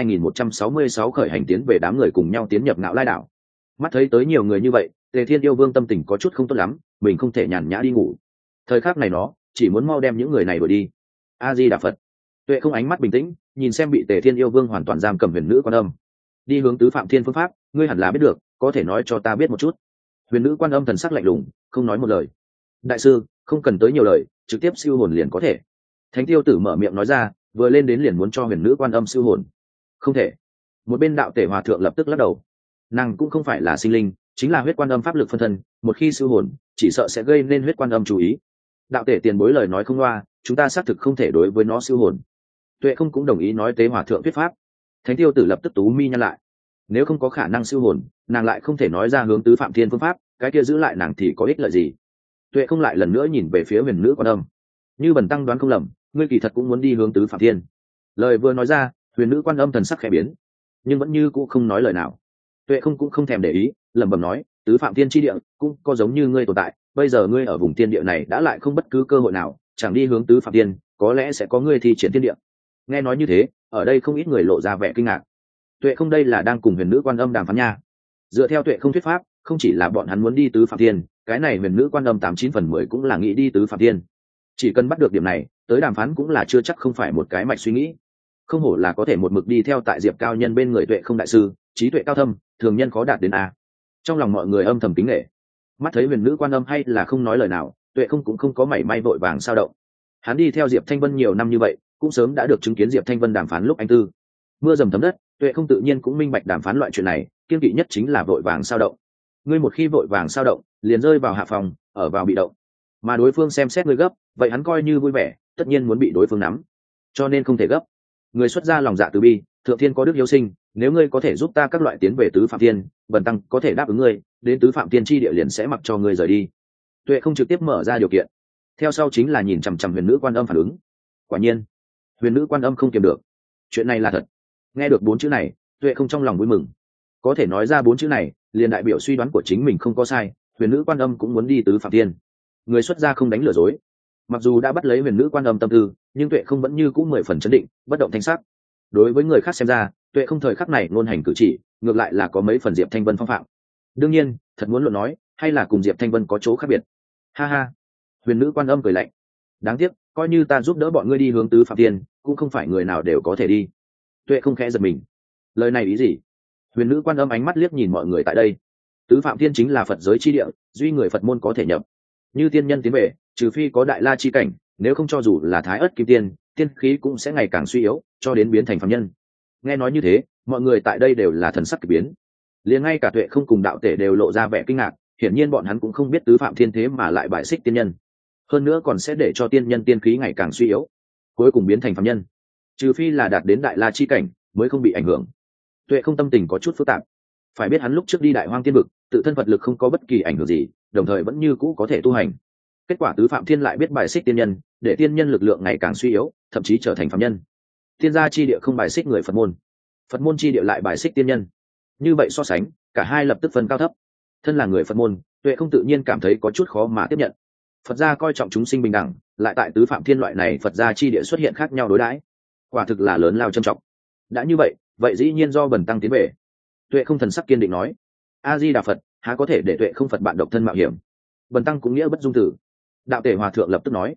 2166 khởi hành tiến về đám người cùng nhau tiến nhập Ngạo Lai đảo. Mắt thấy tới nhiều người như vậy, Tề Thiên Yêu Vương tâm tình có chút không tốt lắm, mình không thể nhàn nhã đi ngủ. Thời khắc này nó chỉ muốn mau đem những người này đuổi đi. A Di Đà Phật. Tuệ không ánh mắt bình tĩnh, nhìn xem bị Tề Thiên Yêu Vương hoàn toàn giam cầm huyền nữ quan âm. Đi hướng tứ phạm thiên phương pháp, ngươi hẳn là biết được, có thể nói cho ta biết một chút. Huyền nữ quan âm thần sắc lạnh lùng, không nói một lời. Đại sư, không cần tới nhiều lời, trực tiếp siêu hồn liền có thể. Thánh Tiêu Tử mở miệng nói ra, vừa lên đến liền muốn cho huyền nữ quan âm siêu hồn. Không thể. Một bên đạo tể hòa thượng lập tức lắc đầu. Nàng cũng không phải là sinh linh, chính là huyết quan âm pháp lực phân thân, một khi siêu hồn, chỉ sợ sẽ gây nên huyết quan âm chú ý. Đạo tể tiền bối lời nói không loa, chúng ta xác thực không thể đối với nó siêu hồn. Tuệ không cũng đồng ý nói tế hòa thượng thuyết pháp. Thánh Tiêu Tử lập tức tú mi nhăn lại. Nếu không có khả năng siêu hồn, nàng lại không thể nói ra hướng tứ phạm thiên phương pháp, cái kia giữ lại nàng thì có ích lợi gì? Tuệ không lại lần nữa nhìn về phía huyền nữ quan âm. Như Bần tăng đoán không lầm, ngươi kỳ thật cũng muốn đi hướng tứ phạm thiên. Lời vừa nói ra, huyền nữ quan âm thần sắc khẽ biến, nhưng vẫn như cũng không nói lời nào. Tuệ không cũng không thèm để ý, lẩm bẩm nói, tứ phạm thiên chi địa cũng có giống như ngươi tồn tại, bây giờ ngươi ở vùng thiên địa này đã lại không bất cứ cơ hội nào, chẳng đi hướng tứ phạm thiên, có lẽ sẽ có ngươi thi triển thiên địa. Nghe nói như thế, ở đây không ít người lộ ra vẻ kinh ngạc. Tuệ không đây là đang cùng huyền nữ quan âm đàm phán nha. Dựa theo Tuệ không thuyết pháp, không chỉ là bọn hắn muốn đi tứ phạm thiên, cái này huyền nữ quan âm 89/10 cũng là nghĩ đi tứ phạm thiên. Chỉ cần bắt được điểm này, tới đàm phán cũng là chưa chắc không phải một cái mạch suy nghĩ. Không hổ là có thể một mực đi theo tại Diệp cao nhân bên người Tuệ không đại sư, trí tuệ cao thâm, thường nhân khó đạt đến a. Trong lòng mọi người âm thầm kính nể. Mắt thấy huyền nữ quan âm hay là không nói lời nào, Tuệ không cũng không có mảy may vội vàng sao động. Hắn đi theo Diệp Thanh Vân nhiều năm như vậy, cũng sớm đã được chứng kiến Diệp Thanh Vân đàm phán lúc anh tư. Mưa dầm thấm đất, Tuệ không tự nhiên cũng minh bạch đàm phán loại chuyện này, kiên kỵ nhất chính là vội vàng sao động. Ngươi một khi vội vàng sao động, liền rơi vào hạ phòng, ở vào bị động. Mà đối phương xem xét ngươi gấp, vậy hắn coi như vui vẻ, tất nhiên muốn bị đối phương nắm. Cho nên không thể gấp. Người xuất ra lòng dạ từ bi, thượng thiên có đức hiếu sinh, nếu ngươi có thể giúp ta các loại tiến về tứ phạm thiên, Bần tăng có thể đáp ứng ngươi, đến tứ phạm thiên chi địa liền sẽ mặc cho ngươi rời đi. Tuệ không trực tiếp mở ra điều kiện. Theo sau chính là nhìn chằm chằm huyền nữ quan âm phản ứng. Quả nhiên, huyền nữ quan âm không kiềm được. Chuyện này là thật. Nghe được 4 chữ này, Tuệ không trong lòng vui mừng. Có thể nói ra 4 chữ này, liền đại biểu suy đoán của chính mình không có sai, huyền nữ quan âm cũng muốn đi tứ phạm thiên. Người xuất gia không đánh lừa dối. Mặc dù đã bắt lấy huyền nữ quan âm tâm tư, nhưng Tuệ không vẫn như cũng 10 phần chấn định, bất động thanh sắc. Đối với người khác xem ra, Tuệ không thời khắc này ngôn hành cử chỉ, ngược lại là có mấy phần Diệp Thanh Vân phong phạm. Đương nhiên, thật muốn luận nói, hay là cùng Diệp Thanh Vân có chỗ khác biệt. Ha ha. Huyền nữ quan âm cười lạnh. Đáng tiếc, coi như ta giúp đỡ bọn ngươi đi hướng tứ phạm thiên, cũng không phải người nào đều có thể đi. Tuệ không khẽ giật mình. Lời này ý gì? Huyền nữ quan âm ánh mắt liếc nhìn mọi người tại đây. Tứ phạm thiên chính là Phật giới chi địa, duy người Phật môn có thể nhập. Như tiên nhân tiến về, trừ phi có đại la chi cảnh, nếu không cho dù là thái ất kim tiên, tiên khí cũng sẽ ngày càng suy yếu, cho đến biến thành phàm nhân. Nghe nói như thế, mọi người tại đây đều là thần sắc kỳ biến. Liền ngay cả Tuệ không cùng đạo tể đều lộ ra vẻ kinh ngạc, hiển nhiên bọn hắn cũng không biết tứ phạm thiên thế mà lại bại xích tiên nhân. Hơn nữa còn sẽ để cho tiên nhân tiên khí ngày càng suy yếu, cuối cùng biến thành phàm nhân. Trừ phi là đạt đến đại la chi cảnh, mới không bị ảnh hưởng. Tuệ không tâm tình có chút phức tạp. Phải biết hắn lúc trước đi đại hoang tiên vực, tự thân Phật lực không có bất kỳ ảnh hưởng gì, đồng thời vẫn như cũ có thể tu hành. Kết quả tứ phạm thiên lại biết bài xích tiên nhân, để tiên nhân lực lượng ngày càng suy yếu, thậm chí trở thành phàm nhân. Tiên gia chi địa không bài xích người Phật môn, Phật môn chi địa lại bài xích tiên nhân. Như vậy so sánh, cả hai lập tức phân cao thấp. Thân là người Phật môn, Tuệ không tự nhiên cảm thấy có chút khó mà tiếp nhận. Phật gia coi trọng chúng sinh bình đẳng, lại tại tứ phạm thiên loại này Phật gia chi địa xuất hiện khác nhau đối đãi, quả thực là lớn lao trầm trọng. Đã như vậy dĩ nhiên do Bần tăng tiến về. Tuệ không thần sắc kiên định nói. A Di Đà Phật, há có thể để Tuệ không Phật bạn độc thân mạo hiểm. Bần tăng cũng nghĩa bất dung tử. Đạo tể hòa thượng lập tức nói.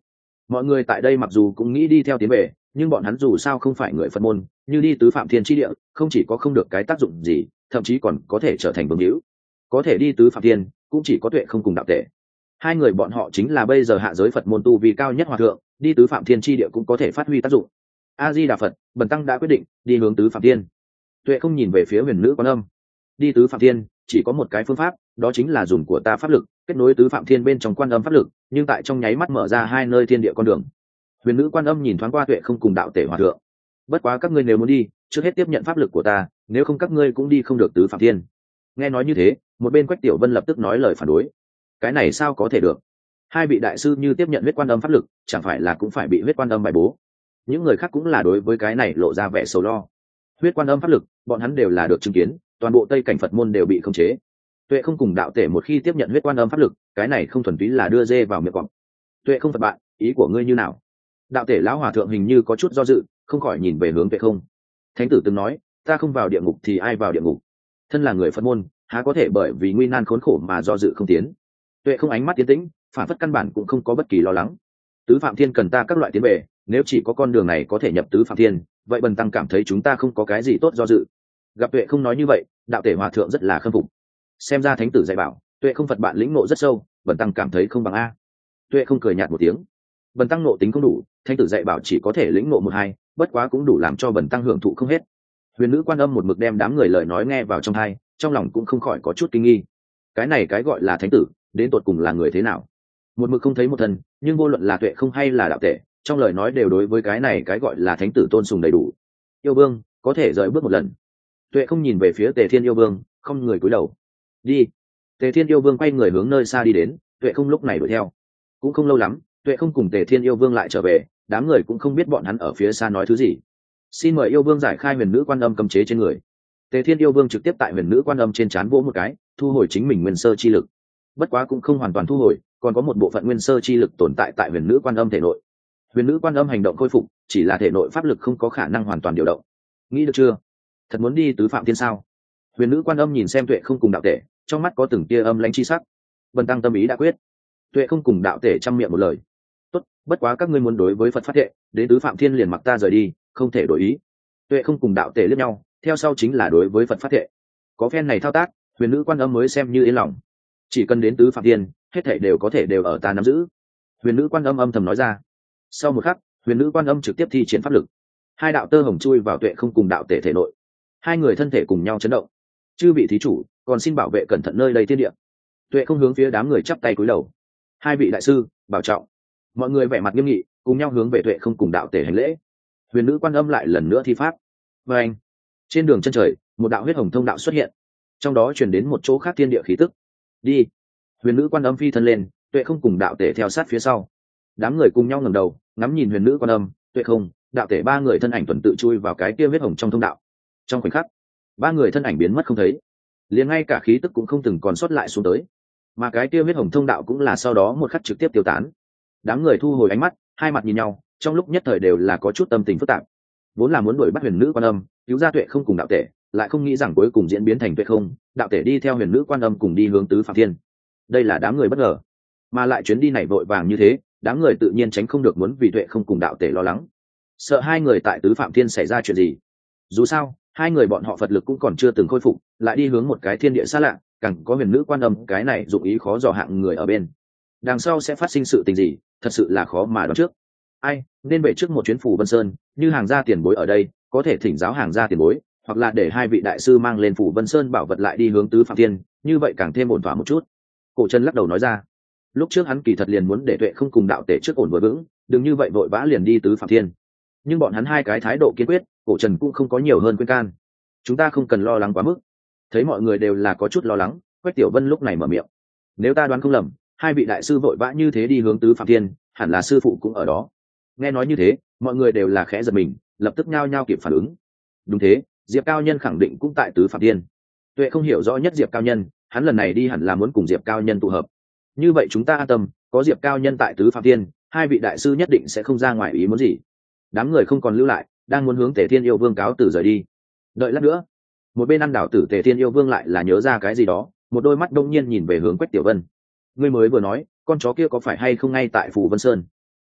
mọi người tại đây mặc dù cũng nghĩ đi theo tiến về, nhưng bọn hắn dù sao không phải người Phật môn, như đi tứ phạm thiên chi địa không chỉ có không được cái tác dụng gì, thậm chí còn có thể trở thành vương hữu. Có thể đi tứ phạm thiên cũng chỉ có Tuệ không cùng Đạo Tể. Hai người bọn họ chính là bây giờ hạ giới Phật môn tu vi cao nhất hòa thượng, đi tứ phạm thiên chi địa cũng có thể phát huy tác dụng. A Di Đà Phật, bần tăng đã quyết định đi hướng tứ phạm thiên. Tuệ không nhìn về phía Huyền Nữ Quan Âm. Đi tứ phạm thiên chỉ có một cái phương pháp, đó chính là dùng của ta pháp lực kết nối tứ phạm thiên bên trong Quan Âm pháp lực, nhưng tại trong nháy mắt mở ra hai nơi thiên địa con đường. Huyền Nữ Quan Âm nhìn thoáng qua Tuệ không cùng Đạo Tể hòa thượng. Bất quá các ngươi nếu muốn đi, trước hết tiếp nhận pháp lực của ta, nếu không các ngươi cũng đi không được tứ phạm thiên. Nghe nói như thế, một bên Quách Tiểu Vân lập tức nói lời phản đối. Cái này sao có thể được? Hai vị đại sư như tiếp nhận huyết quan âm pháp lực, chẳng phải là cũng phải bị huyết quan âm bài bố? Những người khác cũng là đối với cái này lộ ra vẻ sầu lo. Huyết quan âm pháp lực, bọn hắn đều là được chứng kiến, toàn bộ Tây cảnh Phật môn đều bị khống chế. Tuệ không cùng Đạo Tể một khi tiếp nhận huyết quan âm pháp lực, cái này không thuần túy là đưa dê vào miệng cọp. Tuệ không Phật bạn, ý của ngươi như nào? Đạo Tể lão hòa thượng hình như có chút do dự, không khỏi nhìn về hướng Tuệ không. Thánh tử từng nói, ta không vào địa ngục thì ai vào địa ngục? Thân là người Phật môn, há có thể bởi vì nguy nan khốn khổ mà do dự không tiến? Tuệ không ánh mắt tiến tĩnh, phản phất căn bản cũng không có bất kỳ lo lắng. Tứ phạm thiên cần ta các loại tiến về, nếu chỉ có con đường này có thể nhập tứ phạm thiên, vậy bần tăng cảm thấy chúng ta không có cái gì tốt do dự. Gặp Tuệ không nói như vậy, Đạo Tể hòa thượng rất là khâm phục. Xem ra thánh tử dạy bảo, Tuệ không Phật bạn lĩnh ngộ rất sâu, bần tăng cảm thấy không bằng a. Tuệ không cười nhạt một tiếng. Bần tăng ngộ tính không đủ, thánh tử dạy bảo chỉ có thể lĩnh ngộ một hai, bất quá cũng đủ làm cho bần tăng hưởng thụ không hết. Huyền Nữ Quan Âm một mực đem đám người lời nói nghe vào trong tai, trong lòng cũng không khỏi có chút kinh nghi. Cái này cái gọi là thánh tử, đến tột cùng là người thế nào? Một mực không thấy một thân, nhưng vô luận là Tuệ không hay là Đạo Tể, trong lời nói đều đối với cái này cái gọi là thánh tử tôn sùng đầy đủ. Yêu vương, có thể rời bước một lần. Tuệ không nhìn về phía Tề Thiên yêu vương, không người cúi đầu. Đi. Tề Thiên yêu vương quay người hướng nơi xa đi đến, Tuệ không lúc này đuổi theo. Cũng không lâu lắm, Tuệ không cùng Tề Thiên yêu vương lại trở về, đám người cũng không biết bọn hắn ở phía xa nói thứ gì. Xin mời yêu vương giải khai Huyền Nữ Quan Âm cấm chế trên người. Tề Thiên yêu vương trực tiếp tại Huyền Nữ Quan Âm trên trán vỗ một cái, thu hồi chính mình nguyên sơ chi lực. Bất quá cũng không hoàn toàn thu hồi, còn có một bộ phận nguyên sơ chi lực tồn tại tại Huyền Nữ Quan Âm thể nội. Huyền Nữ Quan Âm hành động khôi phục, chỉ là thể nội pháp lực không có khả năng hoàn toàn điều động. Nghĩ được chưa? Thật muốn đi tứ phạm thiên sao? Huyền Nữ Quan Âm nhìn xem Tuệ không cùng Đạo Tể, trong mắt có từng tia âm lãnh chi sắc. Bần tăng tâm ý đã quyết. Tuệ không cùng Đạo Tể chăm miệng một lời. Tốt, bất quá các ngươi muốn đối với Phật phát thệ, đến tứ phạm thiên liền mặc ta rời đi, không thể đổi ý. Tuệ không cùng Đạo Tể liếc nhau, theo sau chính là đối với Phật phát thệ. Có phen này thao tác, Huyền Nữ Quan Âm mới xem như yên lòng. Chỉ cần đến tứ phạm thiên, hết thảy đều có thể đều ở ta nắm giữ. Huyền Nữ Quan Âm âm thầm nói ra. Sau một khắc, Huyền Nữ Quan Âm trực tiếp thi triển pháp lực. Hai đạo tơ hồng chui vào Tuệ không cùng Đạo Tể thể nội. Hai người thân thể cùng nhau chấn động. Chư vị thí chủ, còn xin bảo vệ cẩn thận nơi đây thiên địa. Tuệ không hướng phía đám người chắp tay cúi đầu. Hai vị đại sư, bảo trọng. Mọi người vẻ mặt nghiêm nghị, cùng nhau hướng về Tuệ không cùng Đạo Tể hành lễ. Huyền Nữ Quan Âm lại lần nữa thi pháp. Và anh, trên đường chân trời, một đạo huyết hồng thông đạo xuất hiện, trong đó truyền đến một chỗ khác thiên địa khí tức. Đi. Huyền Nữ Quan Âm phi thân lên, Tuệ không cùng Đạo Tể theo sát phía sau. Đám người cùng nhau ngẩng đầu, ngắm nhìn Huyền Nữ Quan Âm, Tuệ không, Đạo Tể ba người thân ảnh tuần tự chui vào cái kia huyết hồng trong thông đạo. Trong khoảnh khắc, ba người thân ảnh biến mất không thấy, liền ngay cả khí tức cũng không từng còn sót lại xuống tới, mà cái kia huyết hồng thông đạo cũng là sau đó một khắc trực tiếp tiêu tán. Đám người thu hồi ánh mắt, hai mặt nhìn nhau, trong lúc nhất thời đều là có chút tâm tình phức tạp. Vốn là muốn đuổi bắt Huyền Nữ Quan Âm, cứu ra Tuệ không cùng Đạo Tể, lại không nghĩ rằng cuối cùng diễn biến thành Tuệ không, Đạo Tể đi theo Huyền Nữ Quan Âm cùng đi hướng tứ phạm thiên. Đây là đám người bất ngờ, mà lại chuyến đi này vội vàng như thế, đám người tự nhiên tránh không được muốn vì Tuệ không cùng Đạo Tể lo lắng, sợ hai người tại tứ phạm thiên xảy ra chuyện gì. Dù sao, hai người bọn họ Phật lực cũng còn chưa từng khôi phục, lại đi hướng một cái thiên địa xa lạ, càng có Huyền Nữ Quan Âm cái này dụng ý khó dò hạng người ở bên, đằng sau sẽ phát sinh sự tình gì, thật sự là khó mà đoán trước. Ai nên về trước một chuyến Phù Vân Sơn, như hàng gia tiền bối ở đây, có thể thỉnh giáo hàng gia tiền bối, hoặc là để hai vị đại sư mang lên Phù Vân Sơn bảo vật lại đi hướng tứ phạm thiên, như vậy càng thêm ổn thỏa một chút. Cổ Trần lắc đầu nói ra. Lúc trước hắn kỳ thật liền muốn để Tuệ không cùng Đạo Tể trước ổn vừa vững, đừng như vậy vội vã liền đi tứ phạm thiên. Nhưng bọn hắn hai cái thái độ kiên quyết, Cổ Trần cũng không có nhiều hơn khuyên can. Chúng ta không cần lo lắng quá mức. Thấy mọi người đều là có chút lo lắng, Quách Tiểu Vân lúc này mở miệng. Nếu ta đoán không lầm, hai vị đại sư vội vã như thế đi hướng tứ phạm thiên, hẳn là sư phụ cũng ở đó. Nghe nói như thế, mọi người đều là khẽ giật mình, lập tức nhao nhao kịp phản ứng. Đúng thế, Diệp Cao Nhân khẳng định cũng tại tứ phạm thiên. Tuệ không hiểu rõ nhất Diệp Cao Nhân, hắn lần này đi hẳn là muốn cùng Diệp Cao Nhân tụ hợp. Như vậy chúng ta an tâm, có Diệp Cao Nhân tại tứ phạm thiên, hai vị đại sư nhất định sẽ không ra ngoài ý muốn gì. Đám người không còn lưu lại, đang muốn hướng Tề Thiên Yêu Vương cáo từ rời đi. Đợi lát nữa, một bên ăn đảo tử Tề Thiên Yêu Vương lại là nhớ ra cái gì đó, một đôi mắt đông nhiên nhìn về hướng Quách Tiểu Vân. Ngươi mới vừa nói, con chó kia có phải hay không ngay tại Phù Vân Sơn?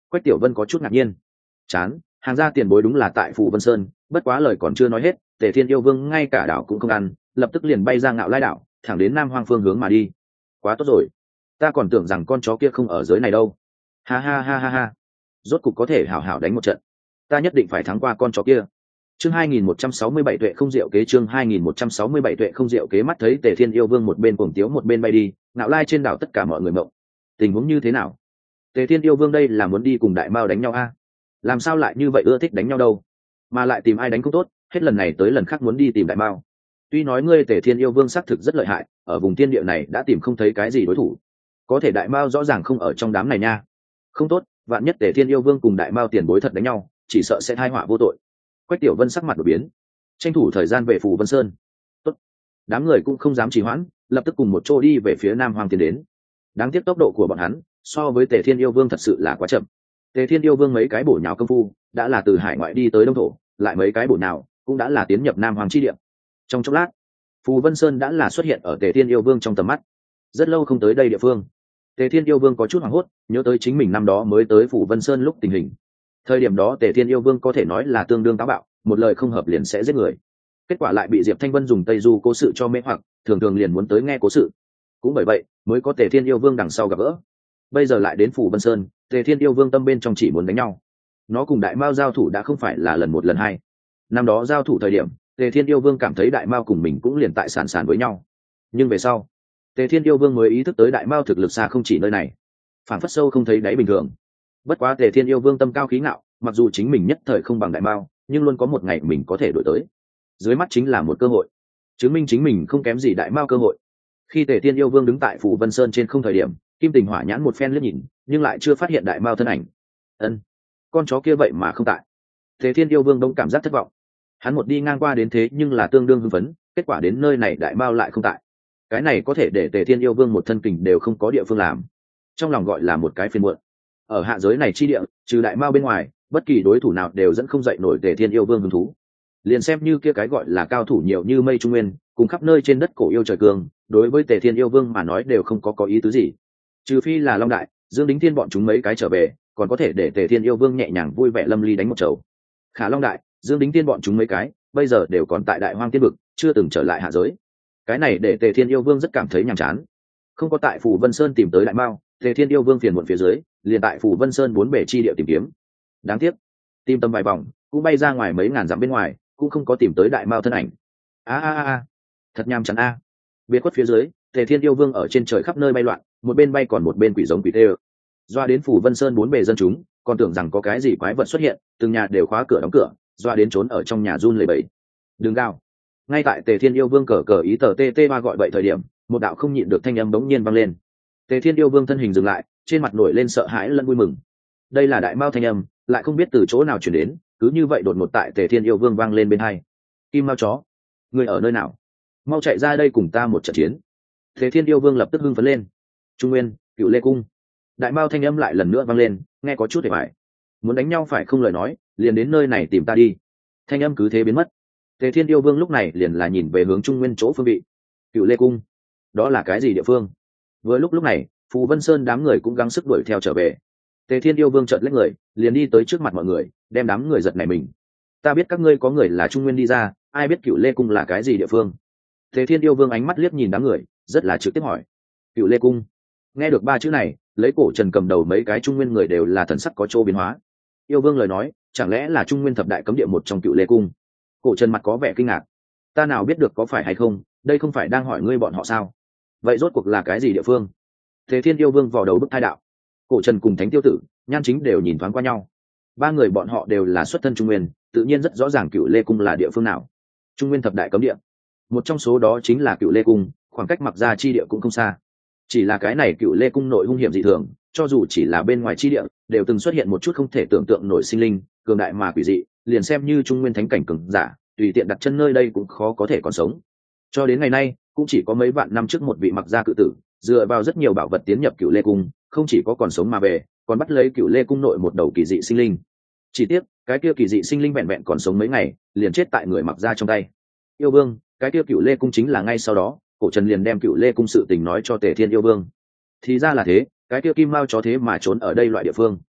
Quách Tiểu Vân có chút ngạc nhiên. Chán, hàng gia tiền bối đúng là tại Phù Vân Sơn, bất quá lời còn chưa nói hết, Tề Thiên yêu vương ngay cả đảo cũng không ăn, lập tức liền bay ra Ngạo Lai đảo, thẳng đến Nam Hoang phương hướng mà đi. Quá tốt rồi, ta còn tưởng rằng con chó kia không ở giới này đâu. Ha ha ha ha ha, rốt cục có thể hảo hảo đánh một trận, ta nhất định phải thắng qua con chó kia. Chương 2167 tuệ không diệu kế, chương 2167 tuệ không diệu kế. Mắt thấy Tề Thiên yêu vương một bên cuồng tiếu một bên bay đi, Ngạo Lai trên đảo tất cả mọi người mộng. Tình huống như thế nào? Tề Thiên yêu vương đây là muốn đi cùng Đại Mao đánh nhau a? Làm sao lại như vậy ưa thích đánh nhau đâu? Mà lại tìm ai đánh cũng tốt, hết lần này tới lần khác muốn đi tìm Đại Mao. Tuy nói ngươi Tề Thiên yêu vương xác thực rất lợi hại, ở vùng thiên địa này đã tìm không thấy cái gì đối thủ. Có thể Đại Mao rõ ràng không ở trong đám này nha. Không tốt, vạn nhất Tề Thiên yêu vương cùng Đại Mao tiền bối thật đánh nhau, chỉ sợ sẽ tai họa vô tội. Quách Tiểu Vân sắc mặt đổi biến, tranh thủ thời gian về Phù Vân Sơn. Tốt. Đám người cũng không dám trì hoãn, lập tức cùng một chỗ đi về phía Nam Hoang tiến đến. Đáng tiếc tốc độ của bọn hắn so với Tề Thiên yêu vương thật sự là quá chậm. Tề Thiên yêu vương mấy cái bổ nhào công phu đã là từ hải ngoại đi tới đông thổ, lại mấy cái bổ nhào cũng đã là tiến nhập Nam Hoang chi địa. Trong chốc lát, Phù Vân Sơn đã là xuất hiện ở Tề Thiên yêu vương trong tầm mắt. Rất lâu không tới đây địa phương, Tề Thiên yêu vương có chút hoảng hốt, nhớ tới chính mình năm đó mới tới Phù Vân Sơn lúc tình hình. Thời điểm đó Tề Thiên yêu vương có thể nói là tương đương táo bạo, một lời không hợp liền sẽ giết người. Kết quả lại bị Diệp Thanh Vân dùng Tây Du cố sự cho mê hoặc, thường thường liền muốn tới nghe cố sự. Cũng bởi vậy mới có Tề Thiên yêu vương đằng sau gặp gỡ. Bây giờ lại đến Phù Vân Sơn, Tề Thiên yêu vương tâm bên trong chỉ muốn đánh nhau. Nó cùng Đại Mao giao thủ đã không phải là lần một lần hai. Năm đó giao thủ thời điểm, Tề Thiên yêu vương cảm thấy Đại Mao cùng mình cũng liền tại sàn sàn với nhau. Nhưng về sau, Tề Thiên yêu vương mới ý thức tới Đại Mao thực lực xa không chỉ nơi này, phản phất sâu không thấy đáy bình thường. Bất quá Tề Thiên yêu vương tâm cao khí ngạo, mặc dù chính mình nhất thời không bằng Đại Mao, nhưng luôn có một ngày mình có thể đổi tới. Dưới mắt chính là một cơ hội, chứng minh chính mình không kém gì Đại Mao cơ hội. Khi Tề Thiên yêu vương đứng tại Phù Vân Sơn trên không thời điểm, Kim Tình Hỏa nhãn một phen liếc nhìn, nhưng lại chưa phát hiện Đại Mao thân ảnh. Ân, con chó kia vậy mà không tại. Tề Thiên yêu vương đông cảm giác thất vọng. Hắn một đi ngang qua đến thế nhưng là tương đương hưng phấn, kết quả đến nơi này Đại Mao lại không tại. Cái này có thể để Tề Thiên yêu vương một thân kình đều không có địa phương làm, trong lòng gọi là một cái phiền muộn. Ở hạ giới này chi địa, trừ Đại Mao bên ngoài, bất kỳ đối thủ nào đều dẫn không dậy nổi Tề Thiên yêu vương hứng thú. Liền xem như kia cái gọi là cao thủ nhiều như mây trung nguyên, cùng khắp nơi trên đất cổ yêu trời cường, đối với Tề Thiên yêu vương mà nói đều không có ý tứ gì. Trừ phi là Long Đại, Dương Đính Thiên bọn chúng mấy cái trở về, còn có thể để Tề Thiên yêu vương nhẹ nhàng vui vẻ lâm ly đánh một chầu. Khả Long Đại, Dương Đính Thiên bọn chúng mấy cái, bây giờ đều còn tại Đại Hoang Tiên vực, chưa từng trở lại hạ giới. Cái này để Tề Thiên yêu vương rất cảm thấy nhàm chán. Không có tại Phù Vân Sơn tìm tới Đại Mao, Tề Thiên yêu vương phiền muộn phía dưới, liền tại Phù Vân Sơn bốn bể chi địa tìm kiếm. Đáng tiếc, tìm tầm vài vòng, cũng bay ra ngoài mấy ngàn dặm bên ngoài, cũng không có tìm tới Đại Mao thân ảnh. Thật nhàm chán a. Biệt khuất phía dưới, Tề Thiên yêu vương ở trên trời khắp nơi bay loạn, một bên bay còn một bên quỷ giống quỷ tê. Doa đến Phù Vân Sơn bốn bề dân chúng, còn tưởng rằng có cái gì quái vật xuất hiện, từng nhà đều khóa cửa đóng cửa, doa đến trốn ở trong nhà run lẩy bẩy. Đừng gào. Ngay tại Tề Thiên yêu vương cờ ý tờ tê tê ba gọi vậy thời điểm, một đạo không nhịn được thanh âm bỗng nhiên vang lên. Tề Thiên yêu vương thân hình dừng lại, trên mặt nổi lên sợ hãi lẫn vui mừng. Đây là Đại Mao thanh âm, lại không biết từ chỗ nào truyền đến, cứ như vậy đột ngột tại Tề Thiên yêu vương vang lên bên hai. Kim Mao chó, ngươi ở nơi nào? Mau chạy ra đây cùng ta một trận chiến. Tề Thiên yêu vương lập tức hưng phấn lên. Trung Nguyên, Cựu Lê cung. Đại Mao thanh âm lại lần nữa vang lên, nghe có chút hề bại. Muốn đánh nhau phải không lời nói, liền đến nơi này tìm ta đi. Thanh âm cứ thế biến mất. Tề Thiên yêu vương lúc này liền là nhìn về hướng Trung Nguyên chỗ phương vị. Cựu Lê cung, đó là cái gì địa phương? Vừa lúc này, Phù Vân Sơn đám người cũng gắng sức đuổi theo trở về. Tề Thiên yêu vương chợt lấy người, liền đi tới trước mặt mọi người, đem đám người giật nảy mình. Ta biết các ngươi có người là Trung Nguyên đi ra, ai biết Cựu Lê cung là cái gì địa phương? Tề Thiên yêu vương ánh mắt liếc nhìn đám người, rất là trực tiếp hỏi. Cựu Lê cung. Nghe được ba chữ này, lấy Cổ Trần cầm đầu mấy cái Trung Nguyên người đều là thần sắc có chỗ biến hóa. Yêu vương lời nói, chẳng lẽ là Trung Nguyên thập đại cấm địa một trong Cựu Lê cung? Cổ Trần mặt có vẻ kinh ngạc. Ta nào biết được có phải hay không, đây không phải đang hỏi ngươi bọn họ sao? Vậy rốt cuộc là cái gì địa phương? Tề Thiên yêu vương vò đầu bức thai đạo. Cổ Trần cùng Thánh Tiêu Tử, Nhan Chính đều nhìn thoáng qua nhau. Ba người bọn họ đều là xuất thân Trung Nguyên, tự nhiên rất rõ ràng Cựu Lê cung là địa phương nào. Trung Nguyên thập đại cấm địa, một trong số đó chính là Cựu Lê cung, khoảng cách Mặc Gia chi địa cũng không xa. Chỉ là cái này Cựu Lê cung nội hung hiểm dị thường, cho dù chỉ là bên ngoài chi địa, đều từng xuất hiện một chút không thể tưởng tượng nổi sinh linh, cường đại mà quỷ dị, liền xem như Trung Nguyên thánh cảnh cường giả, tùy tiện đặt chân nơi đây cũng khó có thể còn sống. Cho đến ngày nay, cũng chỉ có mấy vạn năm trước một vị Mặc Gia cự tử, dựa vào rất nhiều bảo vật tiến nhập Cựu Lê cung, không chỉ có còn sống mà về, còn bắt lấy Cựu Lê cung nội một đầu kỳ dị sinh linh. Chỉ tiếc, cái kia kỳ dị sinh linh vẹn vẹn còn sống mấy ngày, liền chết tại người Mặc Gia trong tay. Yêu vương, cái kia Cựu Lê cung chính là ngay sau đó, Cổ Trần liền đem Cựu Lê cung sự tình nói cho Tề Thiên yêu vương. Thì ra là thế, cái kia Kim Mao chó thế mà trốn ở đây loại địa phương.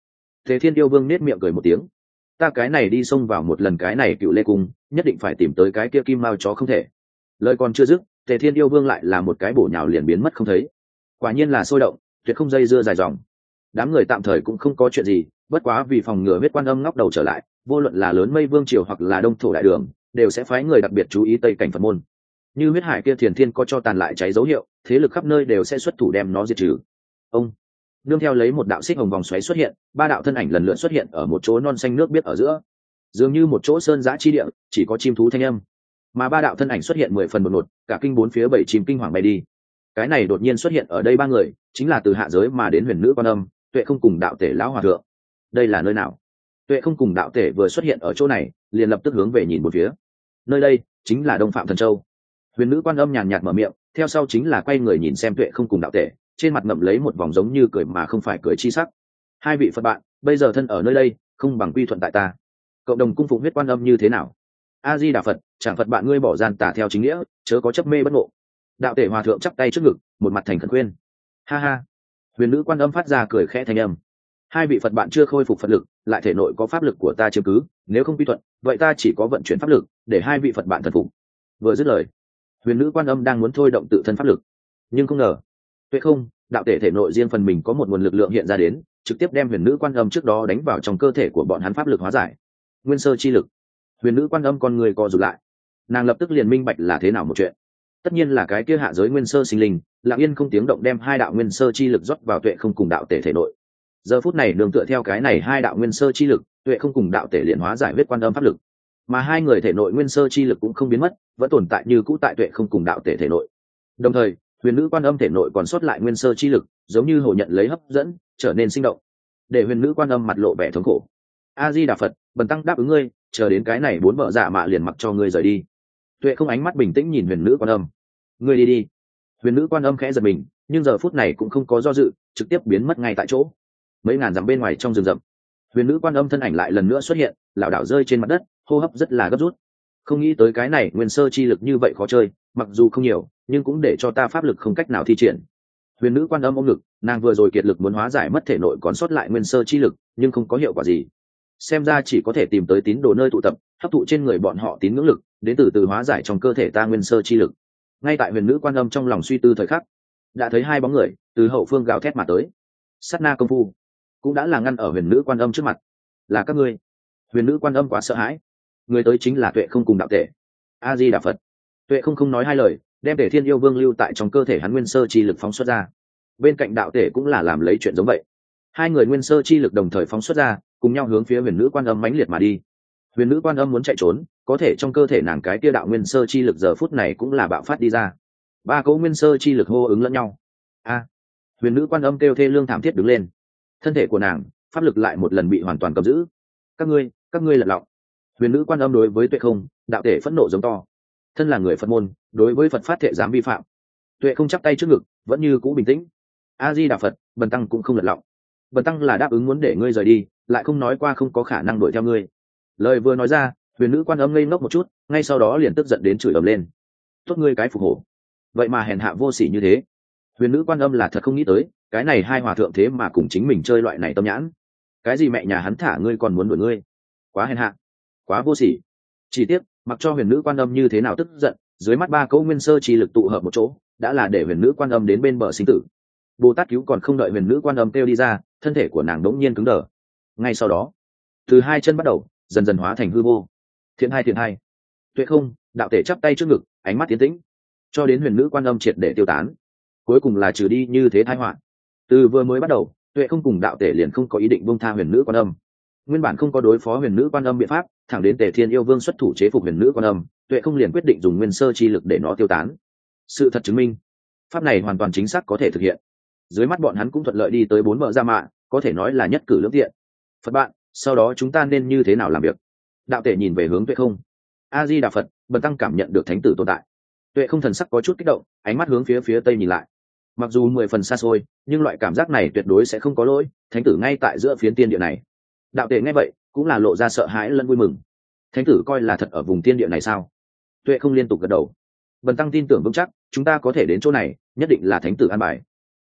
Tề Thiên Yêu Vương nết miệng cười một tiếng. Ta cái này đi xông vào một lần cái này Cựu Lê Cung, nhất định phải tìm tới cái kia kim mao chó không thể. Lời còn chưa dứt, Tề Thiên Yêu Vương lại là một cái bổ nhào liền biến mất không thấy. Quả nhiên là sôi động, tuyệt không dây dưa dài dòng. Đám người tạm thời cũng không có chuyện gì, bất quá vì phòng ngừa huyết quan âm ngóc đầu trở lại, vô luận là lớn mây vương triều hoặc là đông thổ đại đường, đều sẽ phái người đặc biệt chú ý tây cảnh Phật môn. Như huyết hải kia thiền thiên có cho tàn lại cháy dấu hiệu, thế lực khắp nơi đều sẽ xuất thủ đem nó diệt trừ. Ông nương theo lấy một đạo xích hồng vòng xoáy xuất hiện, ba đạo thân ảnh lần lượt xuất hiện ở một chỗ non xanh nước biếc ở giữa, dường như một chỗ sơn giã chi địa, chỉ có chim thú thanh âm. Mà ba đạo thân ảnh xuất hiện 10 phần đột ngột, cả kinh bốn phía bảy chim kinh hoàng bay đi. Cái này đột nhiên xuất hiện ở đây ba người, chính là từ hạ giới mà đến huyền nữ quan âm, Tuệ Không cùng đạo tể lão hòa thượng. Đây là nơi nào? Tuệ Không cùng đạo tể vừa xuất hiện ở chỗ này, liền lập tức hướng về nhìn một phía. Nơi đây chính là Đông Phạm Thần Châu. Huyền nữ quan âm nhàn nhạt mở miệng, theo sau chính là quay người nhìn xem Tuệ Không cùng đạo tể, trên mặt ngậm lấy một vòng giống như cười mà không phải cười chi sắc. Hai vị Phật bạn, bây giờ thân ở nơi đây, không bằng quy thuận tại ta. Cộng đồng cung phụng huyết quan âm như thế nào? A Di Đà Phật, chẳng Phật bạn ngươi bỏ gian tà theo chính nghĩa, chớ có chấp mê bất ngộ. Đạo tể hòa thượng chắp tay trước ngực, một mặt thành khẩn khuyên. Ha ha. Huyền nữ quan âm phát ra cười khẽ thanh âm. Hai vị Phật bạn chưa khôi phục Phật lực, lại thể nội có pháp lực của ta chiếm cứ, nếu không quy thuận, vậy ta chỉ có vận chuyển pháp lực để hai vị Phật bạn thần phục. Vừa dứt lời, huyền nữ quan âm đang muốn thôi động tự thân pháp lực, nhưng không ngờ, Tuệ Không, đạo tể thể nội riêng phần mình có một nguồn lực lượng hiện ra đến, trực tiếp đem huyền nữ quan âm trước đó đánh vào trong cơ thể của bọn hắn pháp lực hóa giải. Nguyên sơ chi lực. Huyền nữ quan âm con người co rụt lại, nàng lập tức liền minh bạch là thế nào một chuyện. Tất nhiên là cái kia hạ giới nguyên sơ sinh linh, lặng yên không tiếng động đem hai đạo nguyên sơ chi lực rót vào Tuệ Không cùng đạo tể thể nội. Giờ phút này nương tựa theo cái này hai đạo nguyên sơ chi lực, Tuệ Không cùng đạo tể liền hóa giải huyết quan âm pháp lực, mà hai người thể nội nguyên sơ chi lực cũng không biến mất, vẫn tồn tại như cũ tại Tuệ Không cùng đạo tể thể nội. Đồng thời, huyền nữ quan âm thể nội còn sót lại nguyên sơ chi lực, giống như hồ nhận lấy hấp dẫn, trở nên sinh động, để huyền nữ quan âm mặt lộ vẻ thống khổ. A Di Đà Phật, bần tăng đáp ứng ngươi, chờ đến cái này bốn vợ dạ mạ liền mặc cho ngươi rời đi. Tuệ Không ánh mắt bình tĩnh nhìn huyền nữ quan âm. Ngươi đi đi. Huyền nữ quan âm khẽ giật mình, nhưng giờ phút này cũng không có do dự, trực tiếp biến mất ngay tại chỗ. Mấy ngàn dặm bên ngoài trong rừng rậm, huyền nữ quan âm thân ảnh lại lần nữa xuất hiện, lảo đảo rơi trên mặt đất, hô hấp rất là gấp rút. Không nghĩ tới cái này nguyên sơ chi lực như vậy khó chơi, mặc dù không nhiều, nhưng cũng để cho ta pháp lực không cách nào thi triển. Huyền nữ quan âm ôm ngực, nàng vừa rồi kiệt lực muốn hóa giải mất thể nội còn sót lại nguyên sơ chi lực, nhưng không có hiệu quả gì. Xem ra chỉ có thể tìm tới tín đồ nơi tụ tập, hấp thụ trên người bọn họ tín ngưỡng lực, đến từ hóa giải trong cơ thể ta nguyên sơ chi lực. Ngay tại huyền nữ quan âm trong lòng suy tư thời khắc, đã thấy hai bóng người từ hậu phương gào thét mà tới. Sát na công phu cũng đã là ngăn ở huyền nữ quan âm trước mặt. Là các ngươi? Huyền nữ quan âm quá sợ hãi. Người tới chính là Tuệ Không cùng đạo tể. A Di Đà Phật. Tuệ Không nói hai lời, đem Tể Thiên Yêu Vương lưu tại trong cơ thể hắn nguyên sơ chi lực phóng xuất ra. Bên cạnh đạo tể cũng là làm lấy chuyện giống vậy. Hai người nguyên sơ chi lực đồng thời phóng xuất ra, cùng nhau hướng phía huyền nữ quan âm mãnh liệt mà đi. Huyền nữ quan âm muốn chạy trốn, có thể trong cơ thể nàng cái kia đạo nguyên sơ chi lực giờ phút này cũng là bạo phát đi ra. Ba cỗ nguyên sơ chi lực hô ứng lẫn nhau. A! Huyền nữ quan âm kêu thê lương thảm thiết đứng lên. Thân thể của nàng, pháp lực lại một lần bị hoàn toàn cầm giữ. Các ngươi lật lọng. Huyền nữ quan âm đối với Tuệ Không, đạo tể phẫn nộ giống to. Thân là người Phật môn, đối với Phật phát thệ dám vi phạm. Tuệ Không chắp tay trước ngực, vẫn như cũ bình tĩnh. A Di Đà Phật, bần tăng cũng không lật lọng. Bần tăng là đáp ứng muốn để ngươi rời đi, lại không nói qua không có khả năng đuổi theo ngươi. Lời vừa nói ra, huyền nữ quan âm ngây ngốc một chút, ngay sau đó liền tức giận đến chửi ầm lên. Tốt ngươi cái phục hổ, vậy mà hèn hạ vô sỉ như thế. Huyền nữ quan âm là thật không nghĩ tới, cái này hai hòa thượng thế mà cùng chính mình chơi loại này tâm nhãn. Cái gì mẹ nhà hắn thả ngươi còn muốn đuổi ngươi, quá hèn hạ, quá vô sỉ. Chỉ tiếc, mặc cho huyền nữ quan âm như thế nào tức giận, dưới mắt ba cỗ nguyên sơ chi lực tụ hợp một chỗ, đã là để huyền nữ quan âm đến bên bờ sinh tử. Bồ Tát cứu còn không đợi huyền nữ quan âm kêu đi ra, thân thể của nàng đống nhiên cứng đờ. Ngay sau đó, từ hai chân bắt đầu dần dần hóa thành hư vô. Thiện hai. Tuệ Không, đạo tể chắp tay trước ngực, ánh mắt tiến tĩnh, cho đến huyền nữ quan âm triệt để tiêu tán, cuối cùng là trừ đi như thế tai họa. Từ vừa mới bắt đầu, Tuệ Không cùng đạo tể liền không có ý định buông tha huyền nữ quan âm. Nguyên bản không có đối phó huyền nữ quan âm biện pháp, thẳng đến Tề Thiên Yêu Vương xuất thủ chế phục huyền nữ quan âm, Tuệ Không liền quyết định dùng nguyên sơ chi lực để nó tiêu tán. Sự thật chứng minh, pháp này hoàn toàn chính xác có thể thực hiện. Dưới mắt bọn hắn cũng thuận lợi đi tới bốn vợ gia mạ, có thể nói là nhất cử lưỡng tiện. Phật bạn, sau đó chúng ta nên như thế nào làm việc? Đạo tể nhìn về hướng Tuệ Không. A Di Đà Phật, bần tăng cảm nhận được thánh tử tồn tại. Tuệ Không thần sắc có chút kích động, ánh mắt hướng phía tây nhìn lại. Mặc dù 10 phần xa xôi, nhưng loại cảm giác này tuyệt đối sẽ không có lỗi, thánh tử ngay tại giữa phiến tiên địa này. Đạo tể nghe vậy, cũng là lộ ra sợ hãi lẫn vui mừng. Thánh tử coi là thật ở vùng tiên địa này sao? Tuệ Không liên tục gật đầu. Bần tăng tin tưởng vững chắc, chúng ta có thể đến chỗ này, nhất định là thánh tử an bài.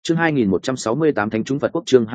Chương 2168 Thánh chúng Phật quốc. Chương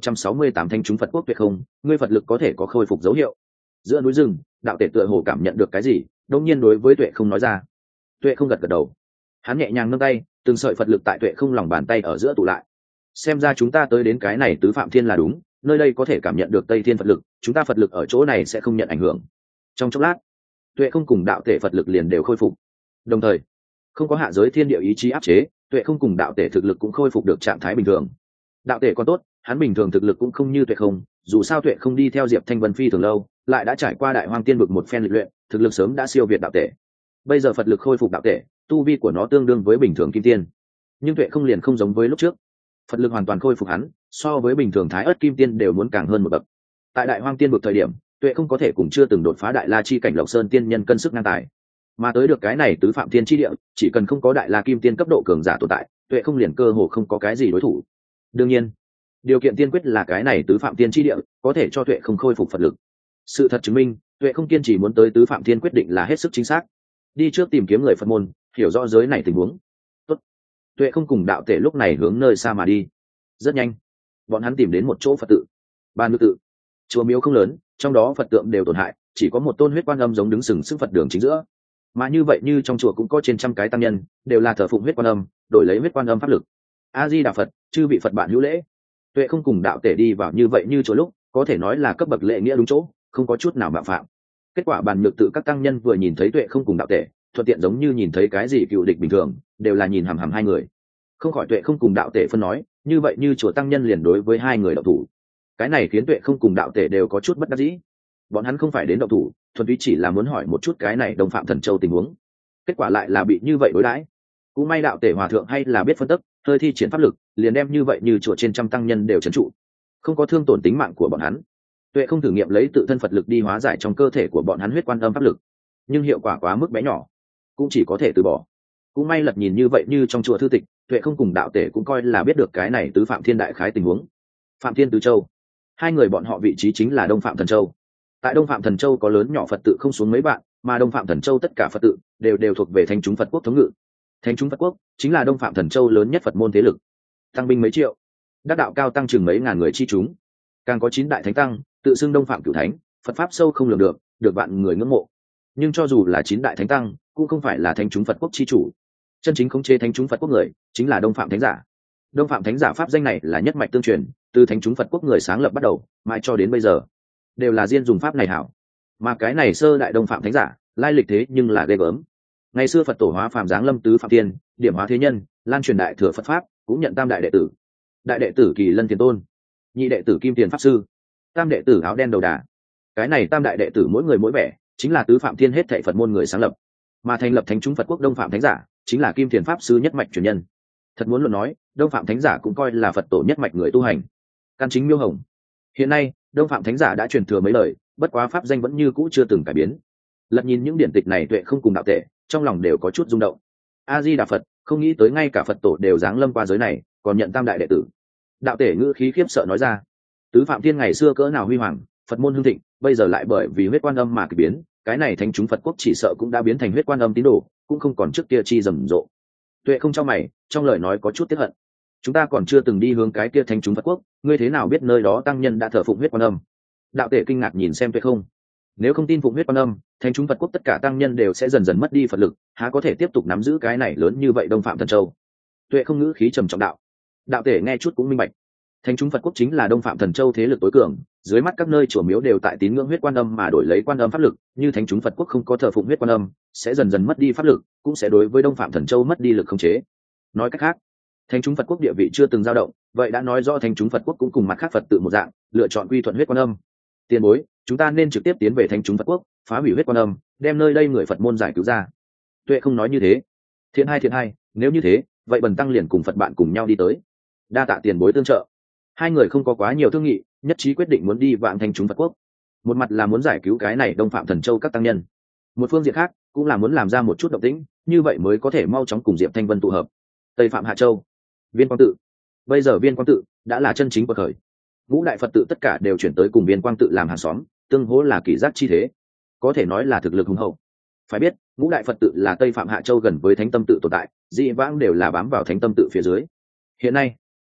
2168 Thánh chúng Phật quốc. Tuyệt không, ngươi Phật lực có thể có khôi phục dấu hiệu. Giữa núi rừng, đạo tể tựa hồ cảm nhận được cái gì, đột nhiên đối với Tuệ không nói ra. Tuệ không gật gật đầu, hắn nhẹ nhàng nâng tay, từng sợi Phật lực tại Tuệ không lòng bàn tay ở giữa tụ lại. Xem ra chúng ta tới đến cái này tứ phạm thiên là đúng, nơi đây có thể cảm nhận được Tây Thiên Phật lực, chúng ta Phật lực ở chỗ này sẽ không nhận ảnh hưởng. Trong chốc lát, Tuệ không cùng đạo tể Phật lực liền đều khôi phục. Đồng thời, không có hạ giới thiên địa ý chí áp chế, Tuệ không cùng đạo tể thực lực cũng khôi phục được trạng thái bình thường. Đạo tể còn tốt, hắn bình thường thực lực cũng không như Tuệ không, dù sao Tuệ không đi theo Diệp Thanh Vân phi thường lâu, lại đã trải qua Đại Hoang Tiên vực một phen lịch luyện, thực lực sớm đã siêu việt đạo tể. Bây giờ Phật lực khôi phục đạo tể, tu vi của nó tương đương với bình thường kim tiên. Nhưng Tuệ không liền không giống với lúc trước, Phật lực hoàn toàn khôi phục hắn, so với bình thường Thái Ức kim tiên đều muốn càng hơn một bậc. Tại Đại Hoang Tiên vực thời điểm, Tuệ không có thể cùng chưa từng đột phá Đại La chi cảnh Lộc Sơn tiên nhân cân sức ngang tài, mà tới được cái này tứ phạm thiên chi địa, chỉ cần không có Đại La kim tiên cấp độ cường giả tồn tại, Tuệ không liền cơ hồ không có cái gì đối thủ. Đương nhiên, điều kiện tiên quyết là cái này tứ phạm thiên chi địa có thể cho Tuệ không khôi phục Phật lực. Sự thật chứng minh, Tuệ không kiên trì muốn tới tứ phạm thiên quyết định là hết sức chính xác. Đi trước tìm kiếm người Phật môn, hiểu rõ giới này tình huống. Tốt. Tuệ không cùng đạo tể lúc này hướng nơi xa mà đi. Rất nhanh, bọn hắn tìm đến một chỗ Phật tự. Ban Nữ tự. Chùa miếu không lớn, trong đó Phật tượng đều tổn hại, chỉ có một tôn huyết quan âm giống đứng sừng sững Phật đường chính giữa. Mà như vậy như trong chùa cũng có trên trăm cái tăng nhân, đều là thờ phụng huyết quan âm, đổi lấy huyết quan âm pháp lực. A Di Đà Phật, chư vị Phật bạn hữu lễ. Tuệ không cùng đạo tể đi vào như vậy như chỗ lúc, có thể nói là cấp bậc lễ nghĩa đúng chỗ, không có chút nào mạo phạm. Kết quả Bàn Nhược tự các tăng nhân vừa nhìn thấy Tuệ không cùng đạo tể, thuận tiện giống như nhìn thấy cái gì cựu địch bình thường, đều là nhìn hằm hằm hai người. Không khỏi Tuệ không cùng đạo tể phân nói, như vậy như chùa tăng nhân liền đối với hai người đạo thủ. Cái này khiến Tuệ không cùng đạo tể đều có chút bất đắc dĩ. Bọn hắn không phải đến đạo thủ, thuần túy chỉ là muốn hỏi một chút cái này Đông Phạm Thần Châu tình huống. Kết quả lại là bị như vậy đối đãi. Cũng may đạo tể hòa thượng hay là biết phân tích, hơi thi triển pháp lực, liền đem như vậy như chùa trên trăm tăng nhân đều trấn trụ, không có thương tổn tính mạng của bọn hắn. Tuệ không thử nghiệm lấy tự thân Phật lực đi hóa giải trong cơ thể của bọn hắn huyết quan âm pháp lực, nhưng hiệu quả quá mức bé nhỏ, cũng chỉ có thể từ bỏ. Cũng may lật nhìn như vậy như trong chùa thư tịch, Tuệ không cùng đạo tể cũng coi là biết được cái này tứ phạm thiên đại khái tình huống. Phạm Thiên Tứ Châu, hai người bọn họ vị trí chính là Đông Phạm Thần Châu. Tại Đông Phạm Thần Châu có lớn nhỏ Phật tự không xuống mấy bạn, mà Đông Phạm Thần Châu tất cả Phật tự đều thuộc về Thánh chúng Phật quốc thống ngự. Thánh chúng Phật quốc chính là Đông Phạm Thần Châu lớn nhất Phật môn thế lực, tăng binh mấy triệu, đắc đạo cao tăng chừng mấy ngàn người chi chúng, càng có 9 đại thánh tăng, tự xưng Đông Phạm Cửu Thánh, Phật pháp sâu không lường được vạn người ngưỡng mộ. Nhưng cho dù là 9 đại thánh tăng, cũng không phải là Thánh chúng Phật quốc chi chủ. Chân chính khống chế Thánh chúng Phật quốc người, chính là Đông Phạm Thánh giả. Đông Phạm Thánh giả pháp danh này là nhất mạch tương truyền, từ Thánh chúng Phật quốc người sáng lập bắt đầu, mãi cho đến bây giờ, đều là riêng dùng pháp này hảo. Mà cái này sơ đại Đông Phạm Thánh giả, lai lịch thế nhưng là ghê gớm. Ngày xưa Phật tổ hóa phàm giáng lâm tứ phạm tiên, điểm hóa thế nhân, lan truyền đại thừa Phật pháp, cũng nhận tam đại đệ tử. Đại đệ tử Kỳ Lân Tiền Tôn, nhị đệ tử Kim Tiền Pháp Sư, tam đệ tử Áo Đen Đầu Đà. Cái này tam đại đệ tử mỗi người mỗi vẻ, chính là tứ phạm thiên hết thảy Phật môn người sáng lập. Mà thành lập Thánh chúng Phật quốc Đông Phạm Thánh giả, chính là Kim Tiền Pháp Sư nhất mạch truyền nhân. Thật muốn luận nói, Đông Phạm Thánh giả cũng coi là Phật tổ nhất mạch người tu hành. Căn chính miêu hồng. Hiện nay, Đông Phạm Thánh giả đã truyền thừa mấy lời, bất quá pháp danh vẫn như cũ chưa từng cải biến. Lật nhìn những điển tịch này Tuệ không cùng đạo tể, trong lòng đều có chút rung động. A Di Đà Phật, không nghĩ tới ngay cả Phật tổ đều giáng lâm qua giới này, còn nhận tam đại đệ tử. Đạo tể ngữ khí khiếp sợ nói ra, tứ phạm thiên ngày xưa cỡ nào huy hoàng, Phật môn hưng thịnh, bây giờ lại bởi vì huyết quan âm mà kỳ biến, cái này Thánh chúng Phật quốc chỉ sợ cũng đã biến thành huyết quan âm tín đồ, cũng không còn trước kia chi rầm rộ. Tuệ không cho mày, trong lời nói có chút tiếc hận. Chúng ta còn chưa từng đi hướng cái kia Thánh chúng Phật quốc, ngươi thế nào biết nơi đó tăng nhân đã thờ phụng huyết quan âm? Đạo tể kinh ngạc nhìn xem Tuệ không. Nếu không tin phụng huyết quan âm, Thánh chúng Phật quốc tất cả tăng nhân đều sẽ dần dần mất đi Phật lực, há có thể tiếp tục nắm giữ cái này lớn như vậy Đông Phạm Thần Châu? Tuệ không ngữ khí trầm trọng đạo. Đạo tể nghe chút cũng minh bạch. Thánh chúng Phật quốc chính là Đông Phạm Thần Châu thế lực tối cường, dưới mắt các nơi chùa miếu đều tại tín ngưỡng huyết quan âm mà đổi lấy quan âm pháp lực, như Thánh chúng Phật quốc không có thờ phụng huyết quan âm, sẽ dần dần mất đi pháp lực, cũng sẽ đối với Đông Phạm Thần Châu mất đi lực khống chế. Nói cách khác, Thánh chúng Phật quốc địa vị chưa từng dao động, vậy đã nói rõ Thánh chúng Phật quốc cũng cùng mặt khác Phật tự một dạng, lựa chọn quy thuận huyết quan âm. Tiền bối, chúng ta nên trực tiếp tiến về Thánh chúng Phật quốc, phá hủy huyết quan âm, đem nơi đây người Phật môn giải cứu ra. Tuệ không nói như thế. Thiện hai, nếu như thế, vậy bần tăng liền cùng Phật bạn cùng nhau đi tới. Đa tạ tiền bối tương trợ. Hai người không có quá nhiều thương nghị, nhất trí quyết định muốn đi vạn Thánh chúng Phật quốc. Một mặt là muốn giải cứu cái này Đông Phạm Thần Châu các tăng nhân, một phương diện khác cũng là muốn làm ra một chút động tĩnh, như vậy mới có thể mau chóng cùng Diệp Thanh Vân tụ hợp. Tây Phạm Hạ Châu, Viên Quang tự. Bây giờ Viên Quang tự đã là chân chính của khởi. Ngũ đại Phật tự tất cả đều chuyển tới cùng Viên Quang tự làm hàng xóm, tương hỗ là kỷ giác chi thế, có thể nói là thực lực hùng hậu. Phải biết, ngũ đại Phật tự là Tây Phạm Hạ Châu gần với Thánh Tâm tự tồn tại, dị vãng đều là bám vào Thánh Tâm tự phía dưới. Hiện nay,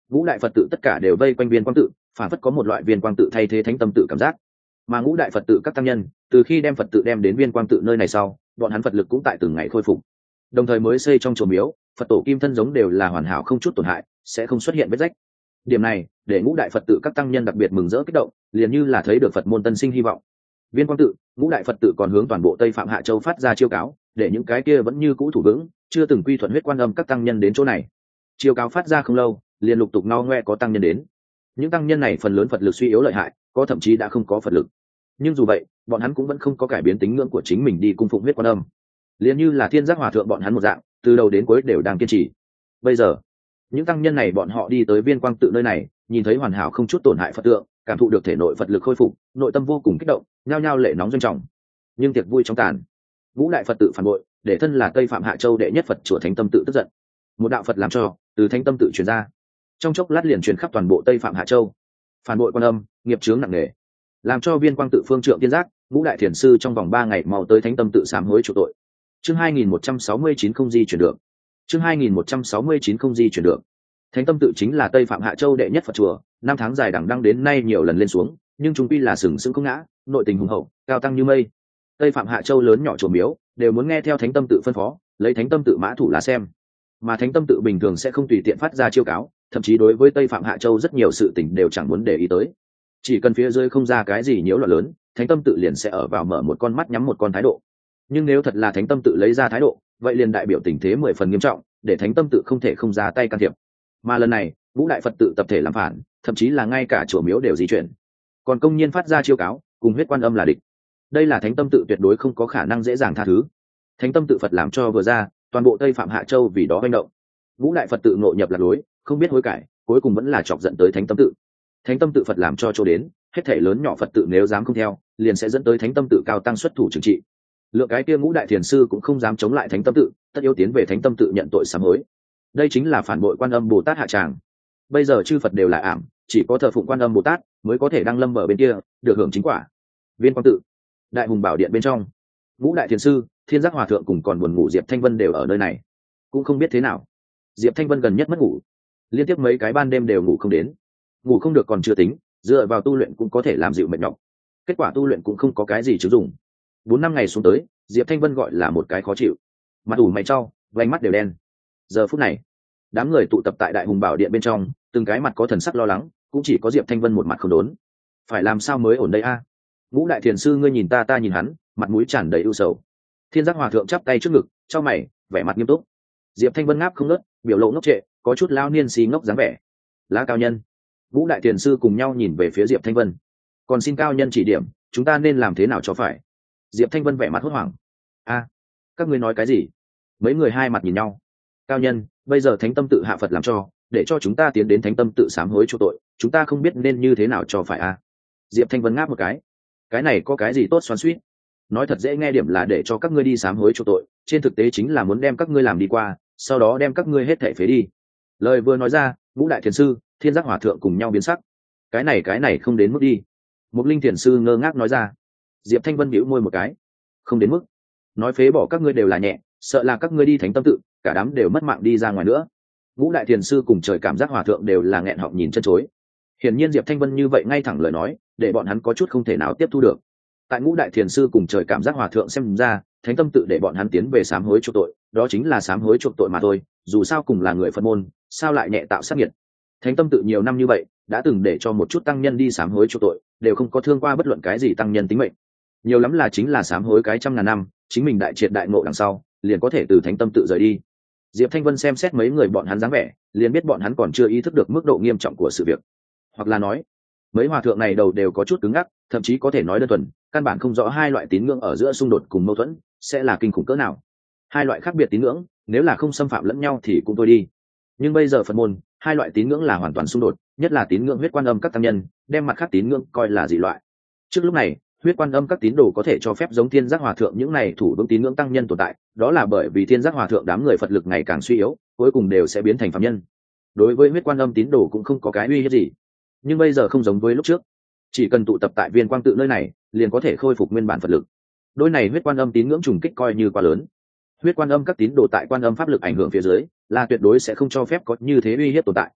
ngũ đại phật tự tất cả đều vây quanh viên quang tự, phản phất có một loại viên quang tự thay thế thánh tâm tự cảm giác. Mà ngũ đại phật tự các tăng nhân từ khi đem phật tự đem đến viên quang tự nơi này sau, bọn hắn phật lực cũng tại từng ngày khôi phục, đồng thời mới xây trong chùa miếu phật tổ kim thân giống đều là hoàn hảo không chút tổn hại, sẽ không xuất hiện vết rách. Điểm này để ngũ đại phật tự các tăng nhân đặc biệt mừng rỡ kích động, liền như là thấy được phật môn tân sinh hy vọng. Viên quang tự, ngũ đại phật tự còn hướng toàn bộ Tây Phạm Hạ Châu phát ra chiêu cáo, để những cái kia vẫn như cũ thủ vững, chưa từng quy thuận huyết quan âm các tăng nhân đến chỗ này. Chiêu cáo phát ra không lâu, liền lục tục no ngoe có tăng nhân đến. Những tăng nhân này phần lớn phật lực suy yếu lợi hại, có thậm chí đã không có phật lực. Nhưng dù vậy, bọn hắn cũng vẫn không có cải biến tín ngưỡng của chính mình đi cung phụng huyết quan âm. Liền như là Thiên Giác Hòa thượng bọn hắn một dạng, từ đầu đến cuối đều đang kiên trì. Bây giờ, những tăng nhân này bọn họ đi tới viên quang tự nơi này, nhìn thấy hoàn hảo không chút tổn hại phật tượng, cảm thụ được thể nội phật lực khôi phục, nội tâm vô cùng kích động, nhao nhao lệ nóng doanh trọng. Nhưng tiệc vui trong tàn, ngũ đại phật tự phản bội, để thân là Tây Phạm Hạ Châu đệ nhất phật chùa Thánh Tâm tự tức giận. Một đạo phật làm cho từ Thánh Tâm tự truyền ra, trong chốc lát liền truyền khắp toàn bộ Tây Phạm Hạ Châu. Phản bội quan âm, nghiệp chướng nặng nề, làm cho viên quang tự phương trượng tiên giác, ngũ đại thiền sư trong vòng 3 ngày mau tới Thánh Tâm tự sám hối chuộc tội. Chương 2169 không di chuyển được. Chương 2169 không di chuyển được. Thánh Tâm tự chính là Tây Phạm Hạ Châu đệ nhất phật chùa, năm tháng dài đằng đẵng đến nay nhiều lần lên xuống, nhưng chúng quy là sừng sững không ngã, nội tình hùng hậu, cao tăng như mây. Tây Phạm Hạ Châu lớn nhỏ chùa miếu đều muốn nghe theo Thánh Tâm tự phân phó, lấy Thánh Tâm tự mã thủ lá xem. Mà Thánh Tâm tự bình thường sẽ không tùy tiện phát ra chiêu cáo, thậm chí đối với Tây Phạm Hạ Châu rất nhiều sự tình đều chẳng muốn để ý tới. Chỉ cần phía dưới không ra cái gì nhiễu loạn lớn, Thánh Tâm tự liền sẽ ở vào mở một con mắt nhắm một con thái độ. Nhưng nếu thật là Thánh Tâm tự lấy ra thái độ, vậy liền đại biểu tình thế 10 phần nghiêm trọng, để Thánh Tâm tự không thể không ra tay can thiệp. Mà lần này, ngũ đại phật tự tập thể làm phản, thậm chí là ngay cả chùa miếu đều di chuyển, còn công nhiên phát ra chiêu cáo cùng huyết quan âm là địch. Đây là Thánh Tâm tự tuyệt đối không có khả năng dễ dàng tha thứ. Thánh Tâm tự Phật làm cho vừa ra, toàn bộ Tây Phạm Hạ Châu vì đó manh động. Ngũ đại phật tự ngộ nhập lạc lối, không biết hối cải, cuối cùng vẫn là chọc giận tới Thánh Tâm tự. Thánh Tâm tự Phật làm cho chỗ đến, hết thể lớn nhỏ phật tự nếu dám không theo, liền sẽ dẫn tới Thánh Tâm tự cao tăng xuất thủ trừng trị. Lượng cái kia ngũ đại thiền sư cũng không dám chống lại Thánh Tâm tự, tất yếu tiến về Thánh Tâm tự nhận tội sám hối. Đây chính là phản bội Quan Âm Bồ Tát hạ tràng. Bây giờ chư Phật đều là ảm, chỉ có thờ phụng Quan Âm Bồ Tát mới có thể đăng lâm bờ bên kia, được hưởng chính quả. Viên quang tự, Đại Hùng Bảo Điện bên trong, ngũ đại thiền sư, Thiên Giác Hòa thượng cùng còn buồn ngủ Diệp Thanh Vân đều ở nơi này. Cũng không biết thế nào, Diệp Thanh Vân gần nhất mất ngủ, liên tiếp mấy cái ban đêm đều ngủ không đến. Ngủ không được còn chưa tính, dựa vào tu luyện cũng có thể làm dịu mệt nhọc. Kết quả tu luyện cũng không có cái gì chứng dụng. 4-5 ngày xuống tới, Diệp Thanh Vân gọi là một cái khó chịu, mặt ủ mày trao, vành mắt đều đen. Giờ phút này, đám người tụ tập tại Đại Hùng Bảo Điện bên trong, từng cái mặt có thần sắc lo lắng, cũng chỉ có Diệp Thanh Vân một mặt không đốn. Phải làm sao mới ổn đây a? Ngũ đại thiền sư ngươi nhìn ta, ta nhìn hắn, mặt mũi tràn đầy ưu sầu. Thiên Giác Hòa thượng chắp tay trước ngực, chau mày, vẻ mặt nghiêm túc. Diệp Thanh Vân ngáp không ngớt, biểu lộ ngốc trệ, có chút lao niên xì ngốc dáng vẻ. Lá cao nhân, ngũ đại thiền sư cùng nhau nhìn về phía Diệp Thanh Vân. Còn xin cao nhân chỉ điểm, chúng ta nên làm thế nào cho phải? Diệp Thanh Vân vẻ mặt hốt hoảng. A, các ngươi nói cái gì? Mấy người hai mặt nhìn nhau. Cao nhân, bây giờ Thánh Tâm tự hạ Phật làm cho, để cho chúng ta tiến đến Thánh Tâm tự sám hối chuộc tội, chúng ta không biết nên như thế nào cho phải a? Diệp Thanh Vân ngáp một cái này có cái gì tốt xoắn xuýt? Nói thật dễ nghe điểm là để cho các ngươi đi sám hối chuộc tội, trên thực tế chính là muốn đem các ngươi làm đi qua, sau đó đem các ngươi hết thảy phế đi. Lời vừa nói ra, ngũ đại thiền sư, Thiên Giác Hòa thượng cùng nhau biến sắc. Cái này không đến mức đi. Một linh thiền sư ngơ ngác nói ra. Diệp Thanh Vân bĩu môi một cái. Không đến mức. Nói phế bỏ các ngươi đều là nhẹ, sợ là các ngươi đi Thánh Tâm tự, cả đám đều mất mạng đi ra ngoài nữa. Ngũ đại thiền sư cùng Trời Cảm Giác Hòa thượng đều là nghẹn họng nhìn chân chối. Hiển nhiên Diệp Thanh Vân như vậy ngay thẳng lời nói, để bọn hắn có chút không thể nào tiếp thu được. Tại ngũ đại thiền sư cùng Trời Cảm Giác Hòa thượng xem ra, Thánh Tâm tự để bọn hắn tiến về sám hối chuộc tội, đó chính là sám hối chuộc tội mà thôi, dù sao cùng là người Phật môn, sao lại nhẹ tạo sát nghiệt. Thánh Tâm tự nhiều năm như vậy, đã từng để cho một chút tăng nhân đi sám hối chuộc tội, đều không có thương qua bất luận cái gì tăng nhân tính mệnh. Nhiều lắm là chính là sám hối cái 100.000 năm, chính mình đại triệt đại ngộ đằng sau, liền có thể từ Thánh Tâm tự rời đi. Diệp Thanh Vân xem xét mấy người bọn hắn dáng vẻ, liền biết bọn hắn còn chưa ý thức được mức độ nghiêm trọng của sự việc. Hoặc là nói, mấy hòa thượng này đầu đều có chút cứng ngắc, thậm chí có thể nói đơn thuần, căn bản không rõ hai loại tín ngưỡng ở giữa xung đột cùng mâu thuẫn sẽ là kinh khủng cỡ nào. Hai loại khác biệt tín ngưỡng, nếu là không xâm phạm lẫn nhau thì cũng thôi đi. Nhưng bây giờ Phật môn, hai loại tín ngưỡng là hoàn toàn xung đột, nhất là tín ngưỡng huyết quan âm các tăng nhân, đem mặt khác tín ngưỡng coi là dị loại. Trước lúc này, huyết quan âm các tín đồ có thể cho phép giống Thiên Giác Hòa thượng những này thủ vững tín ngưỡng tăng nhân tồn tại, đó là bởi vì Thiên Giác Hòa thượng đám người Phật lực ngày càng suy yếu, cuối cùng đều sẽ biến thành phàm nhân. Đối với huyết quan âm tín đồ cũng không có cái uy hiếp gì. Nhưng bây giờ không giống với lúc trước, chỉ cần tụ tập tại Viên Quang tự nơi này, liền có thể khôi phục nguyên bản Phật lực. Đôi này huyết quan âm tín ngưỡng trùng kích coi như quá lớn. Huyết quan âm các tín đồ tại quan âm pháp lực ảnh hưởng phía dưới, là tuyệt đối sẽ không cho phép có như thế uy hiếp tồn tại.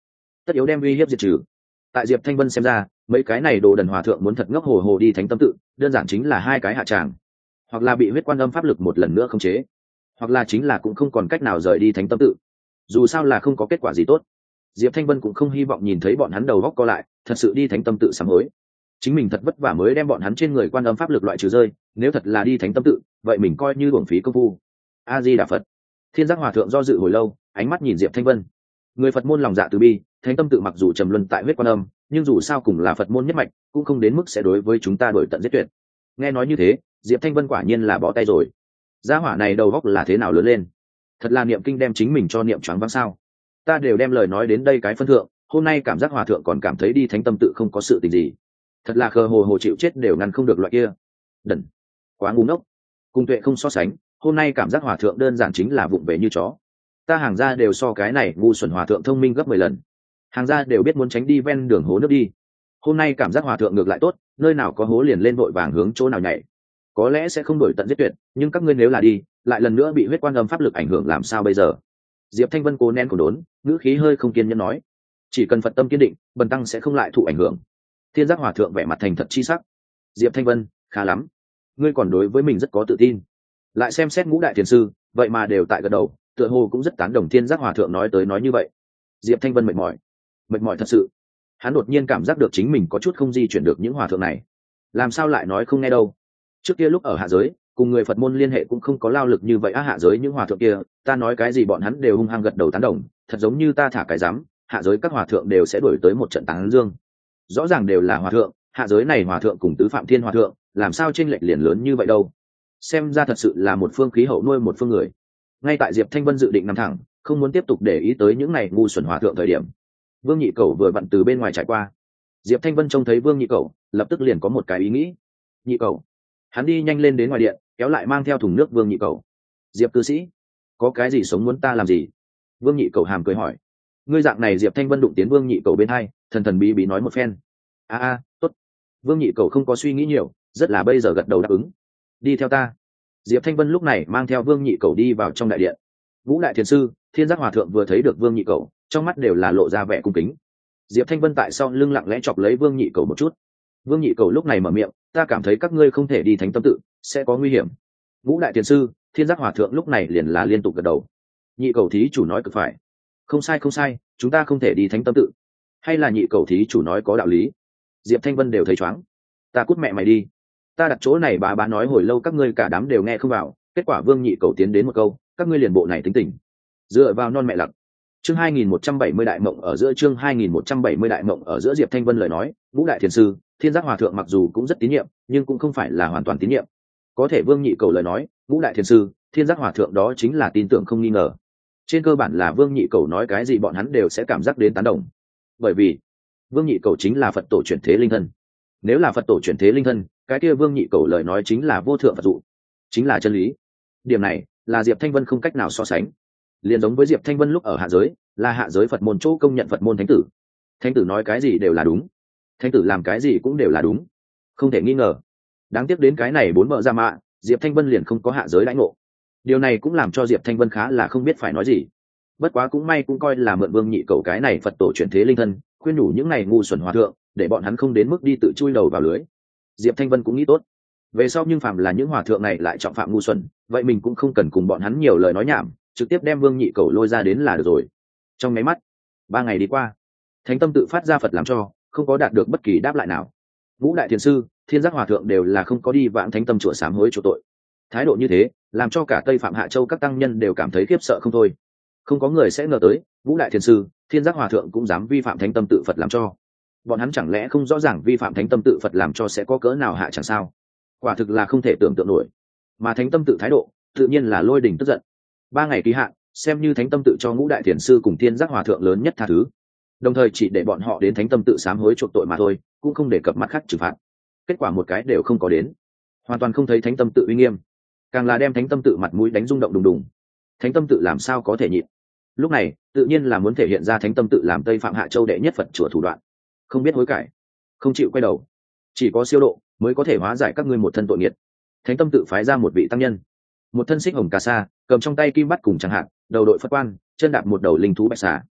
tất yếu đem uy hiếp diệt trừ. Tại Diệp Thanh Vân xem ra, mấy cái này đồ đần hòa thượng muốn thật ngốc hồ hồ đi thánh tâm tự, đơn giản chính là hai cái hạ tràng, hoặc là bị huyết quan âm pháp lực một lần nữa khống chế, hoặc là chính là cũng không còn cách nào rời đi thánh tâm tự. Dù sao là không có kết quả gì tốt. Diệp Thanh Vân cũng không hy vọng nhìn thấy bọn hắn đầu góc co lại, thật sự đi thánh tâm tự sám hối. Chính mình thật vất vả mới đem bọn hắn trên người quan âm pháp lực loại trừ rơi, nếu thật là đi thánh tâm tự, vậy mình coi như uổng phí công phu. A Di Đà Phật. Thiên Giác Hòa thượng do dự hồi lâu, ánh mắt nhìn Diệp Thanh Vân. Người Phật môn lòng dạ từ bi, thánh tâm tự mặc dù trầm luân tại huyết quan âm, nhưng dù sao cũng là Phật môn nhất mạch, cũng không đến mức sẽ đối với chúng ta đổi tận giết tuyệt. Nghe nói như thế, Diệp Thanh Vân quả nhiên là bó tay rồi. Gia hỏa này đầu góc là thế nào lớn lên? Thật là niệm kinh đem chính mình cho niệm choáng váng sao? Ta đều đem lời nói đến đây cái phân thượng, hôm nay cảm giác hòa thượng còn cảm thấy đi thánh tâm tự không có sự tình gì. Thật là khờ hồ hồ chịu chết đều ngăn không được loại kia. Đần, quá ngu ngốc. Cùng tuệ không so sánh, hôm nay cảm giác hòa thượng đơn giản chính là vụng về như chó. Ta hàng gia đều so cái này ngu xuẩn hòa thượng thông minh gấp 10 lần. Hàng gia đều biết muốn tránh đi ven đường hố nước đi. Hôm nay cảm giác hòa thượng ngược lại tốt, nơi nào có hố liền lên vội vàng hướng chỗ nào nhảy. Có lẽ sẽ không đổi tận giết tuyệt, nhưng các ngươi nếu là đi, lại lần nữa bị huyết quan âm pháp lực ảnh hưởng làm sao bây giờ? Diệp Thanh Vân cố nén cổ đốn, ngữ khí hơi không kiên nhẫn nói: chỉ cần Phật tâm kiên định, bần tăng sẽ không lại thụ ảnh hưởng. Thiên Giác Hòa thượng vẻ mặt thành thật chi sắc. Diệp Thanh Vân, khá lắm, ngươi còn đối với mình rất có tự tin. Lại xem xét ngũ đại thiền sư, vậy mà đều tại gật đầu, tựa hồ cũng rất tán đồng Thiên Giác Hòa thượng nói tới nói như vậy. Diệp Thanh Vân mệt mỏi thật sự. Hắn đột nhiên cảm giác được chính mình có chút không di chuyển được những hòa thượng này. Làm sao lại nói không nghe đâu? Trước kia lúc ở hạ giới, cùng người Phật môn liên hệ cũng không có lao lực như vậy á. Hạ giới những hòa thượng kia, ta nói cái gì bọn hắn đều hung hăng gật đầu tán đồng, thật giống như ta thả cái dám, hạ giới các hòa thượng đều sẽ đổi tới một trận tán dương. Rõ ràng đều là hòa thượng, hạ giới này hòa thượng cùng tứ phạm thiên hòa thượng, làm sao chênh lệch liền lớn như vậy đâu? Xem ra thật sự là một phương khí hậu nuôi một phương người. Ngay tại Diệp Thanh Vân dự định nằm thẳng, không muốn tiếp tục để ý tới những này ngu xuẩn hòa thượng thời điểm, Vương Nhị Cẩu vừa vặn từ bên ngoài trải qua. Diệp Thanh Vân trông thấy Vương Nhị Cẩu, lập tức liền có một cái ý nghĩ. Nhị Cẩu. Hắn đi nhanh lên đến ngoài điện, kéo lại mang theo thùng nước Vương Nhị Cẩu. Diệp cư sĩ, có cái gì sống muốn ta làm gì? Vương Nhị Cẩu hàm cười hỏi. Ngươi dạng này Diệp Thanh Vân đụng tiến Vương Nhị Cẩu bên hai, thần thần bí bí nói một phen. Tốt. Vương Nhị Cẩu không có suy nghĩ nhiều, rất là bây giờ gật đầu đáp ứng. Đi theo ta. Diệp Thanh Vân lúc này mang theo Vương Nhị Cẩu đi vào trong đại điện. Ngũ đại thiền sư, Thiên Giác Hòa thượng vừa thấy được Vương Nhị Cẩu, trong mắt đều là lộ ra vẻ cung kính. Diệp Thanh Vân tại sau lưng lặng lẽ chọc lấy Vương Nhị Cẩu một chút. Vương Nhị Cẩu lúc này mở miệng, ta cảm thấy các ngươi không thể đi thánh tâm tự, sẽ có nguy hiểm. Ngũ đại thiền sư, Thiên Giác Hòa thượng lúc này liền là liên tục gật đầu. Nhị Cẩu thí chủ nói cực phải. Không sai, chúng ta không thể đi thánh tâm tự. Hay là Nhị Cẩu thí chủ nói có đạo lý? Diệp Thanh Vân đều thấy choáng. Ta cút mẹ mày đi. Ta đặt chỗ này bà nói hồi lâu các ngươi cả đám đều nghe không vào, kết quả Vương Nhị Cẩu tiến đến một câu, các ngươi liền bộ này tính tình. Dựa vào non mẹ lặc. Chương 2170 đại mộng ở giữa, chương 2170 đại mộng ở giữa. Diệp Thanh Vân lời nói, Ngũ đại thiền sư, Thiên Giác Hòa thượng mặc dù cũng rất tín nhiệm, nhưng cũng không phải là hoàn toàn tín nhiệm. Có thể Vương Nhị Cẩu lời nói, Ngũ đại thiền sư, Thiên Giác Hòa thượng đó chính là tin tưởng không nghi ngờ. Trên cơ bản là Vương Nhị Cẩu nói cái gì bọn hắn đều sẽ cảm giác đến tán đồng. Bởi vì Vương Nhị Cẩu chính là Phật tổ chuyển thế linh thân. Nếu là Phật tổ chuyển thế linh thân, cái kia Vương Nhị Cẩu lời nói chính là vô thượng Phật dụ, chính là chân lý. Điểm này là Diệp Thanh Vân không cách nào so sánh. Liền giống với Diệp Thanh Vân lúc ở hạ giới, là hạ giới Phật môn chỗ công nhận Phật môn thánh tử. Thánh tử nói cái gì đều là đúng, thánh tử làm cái gì cũng đều là đúng, không thể nghi ngờ. Đáng tiếc đến cái này bốn vợ ra mạ, Diệp Thanh Vân liền không có hạ giới đãi ngộ. Điều này cũng làm cho Diệp Thanh Vân khá là không biết phải nói gì. Bất quá cũng may cũng coi là mượn Vương Nhị Cẩu cái này Phật tổ chuyển thế linh thân, khuyên nhủ những này ngu xuẩn hòa thượng, để bọn hắn không đến mức đi tự chui đầu vào lưới. Diệp Thanh Vân cũng nghĩ tốt, về sau nhưng phàm là những hòa thượng này lại trọng phạm ngu xuẩn, vậy mình cũng không cần cùng bọn hắn nhiều lời nói nhảm, trực tiếp đem Vương Nhị Cẩu lôi ra đến là được rồi. Trong mấy mắt 3 ngày đi qua, thánh tâm tự phát ra Phật làm cho không có đạt được bất kỳ đáp lại nào. Ngũ đại thiền sư, Thiên Giác Hòa thượng đều là không có đi vãng thánh tâm chùa sám hối chỗ tội. Thái độ như thế làm cho cả Tây Phạm Hạ Châu các tăng nhân đều cảm thấy khiếp sợ không thôi. Không có người sẽ ngờ tới Ngũ đại thiền sư, Thiên Giác Hòa thượng cũng dám vi phạm thánh tâm tự Phật làm cho. Bọn hắn chẳng lẽ không rõ ràng vi phạm thánh tâm tự Phật làm cho sẽ có cỡ nào hạ chẳng sao? Quả thực là không thể tưởng tượng nổi. Mà thánh tâm tự thái độ tự nhiên là lôi đình tức giận. 3 ngày kỳ hạn, xem như thánh tâm tự cho Ngũ đại thiền sư cùng Thiên Giác Hòa thượng lớn nhất tha thứ, đồng thời chỉ để bọn họ đến thánh tâm tự sám hối chuộc tội mà thôi, cũng không để cập mắt khác trừng phạt. Kết quả một cái đều không có đến, hoàn toàn không thấy thánh tâm tự uy nghiêm, càng là đem thánh tâm tự mặt mũi đánh rung động đùng đùng. Thánh tâm tự làm sao có thể nhịn? Lúc này tự nhiên là muốn thể hiện ra thánh tâm tự làm Tây Phạm Hạ Châu đệ nhất Phật chùa thủ đoạn, không biết hối cải, không chịu quay đầu, chỉ có siêu độ mới có thể hóa giải các ngươi một thân tội nghiệt. Thánh tâm tự phái ra một vị tăng nhân, một thân xích hồng cà sa, cầm trong tay kim bắt cùng chẳng hạn, đầu đội Phật quan, chân đạp một đầu linh thú bạch xà.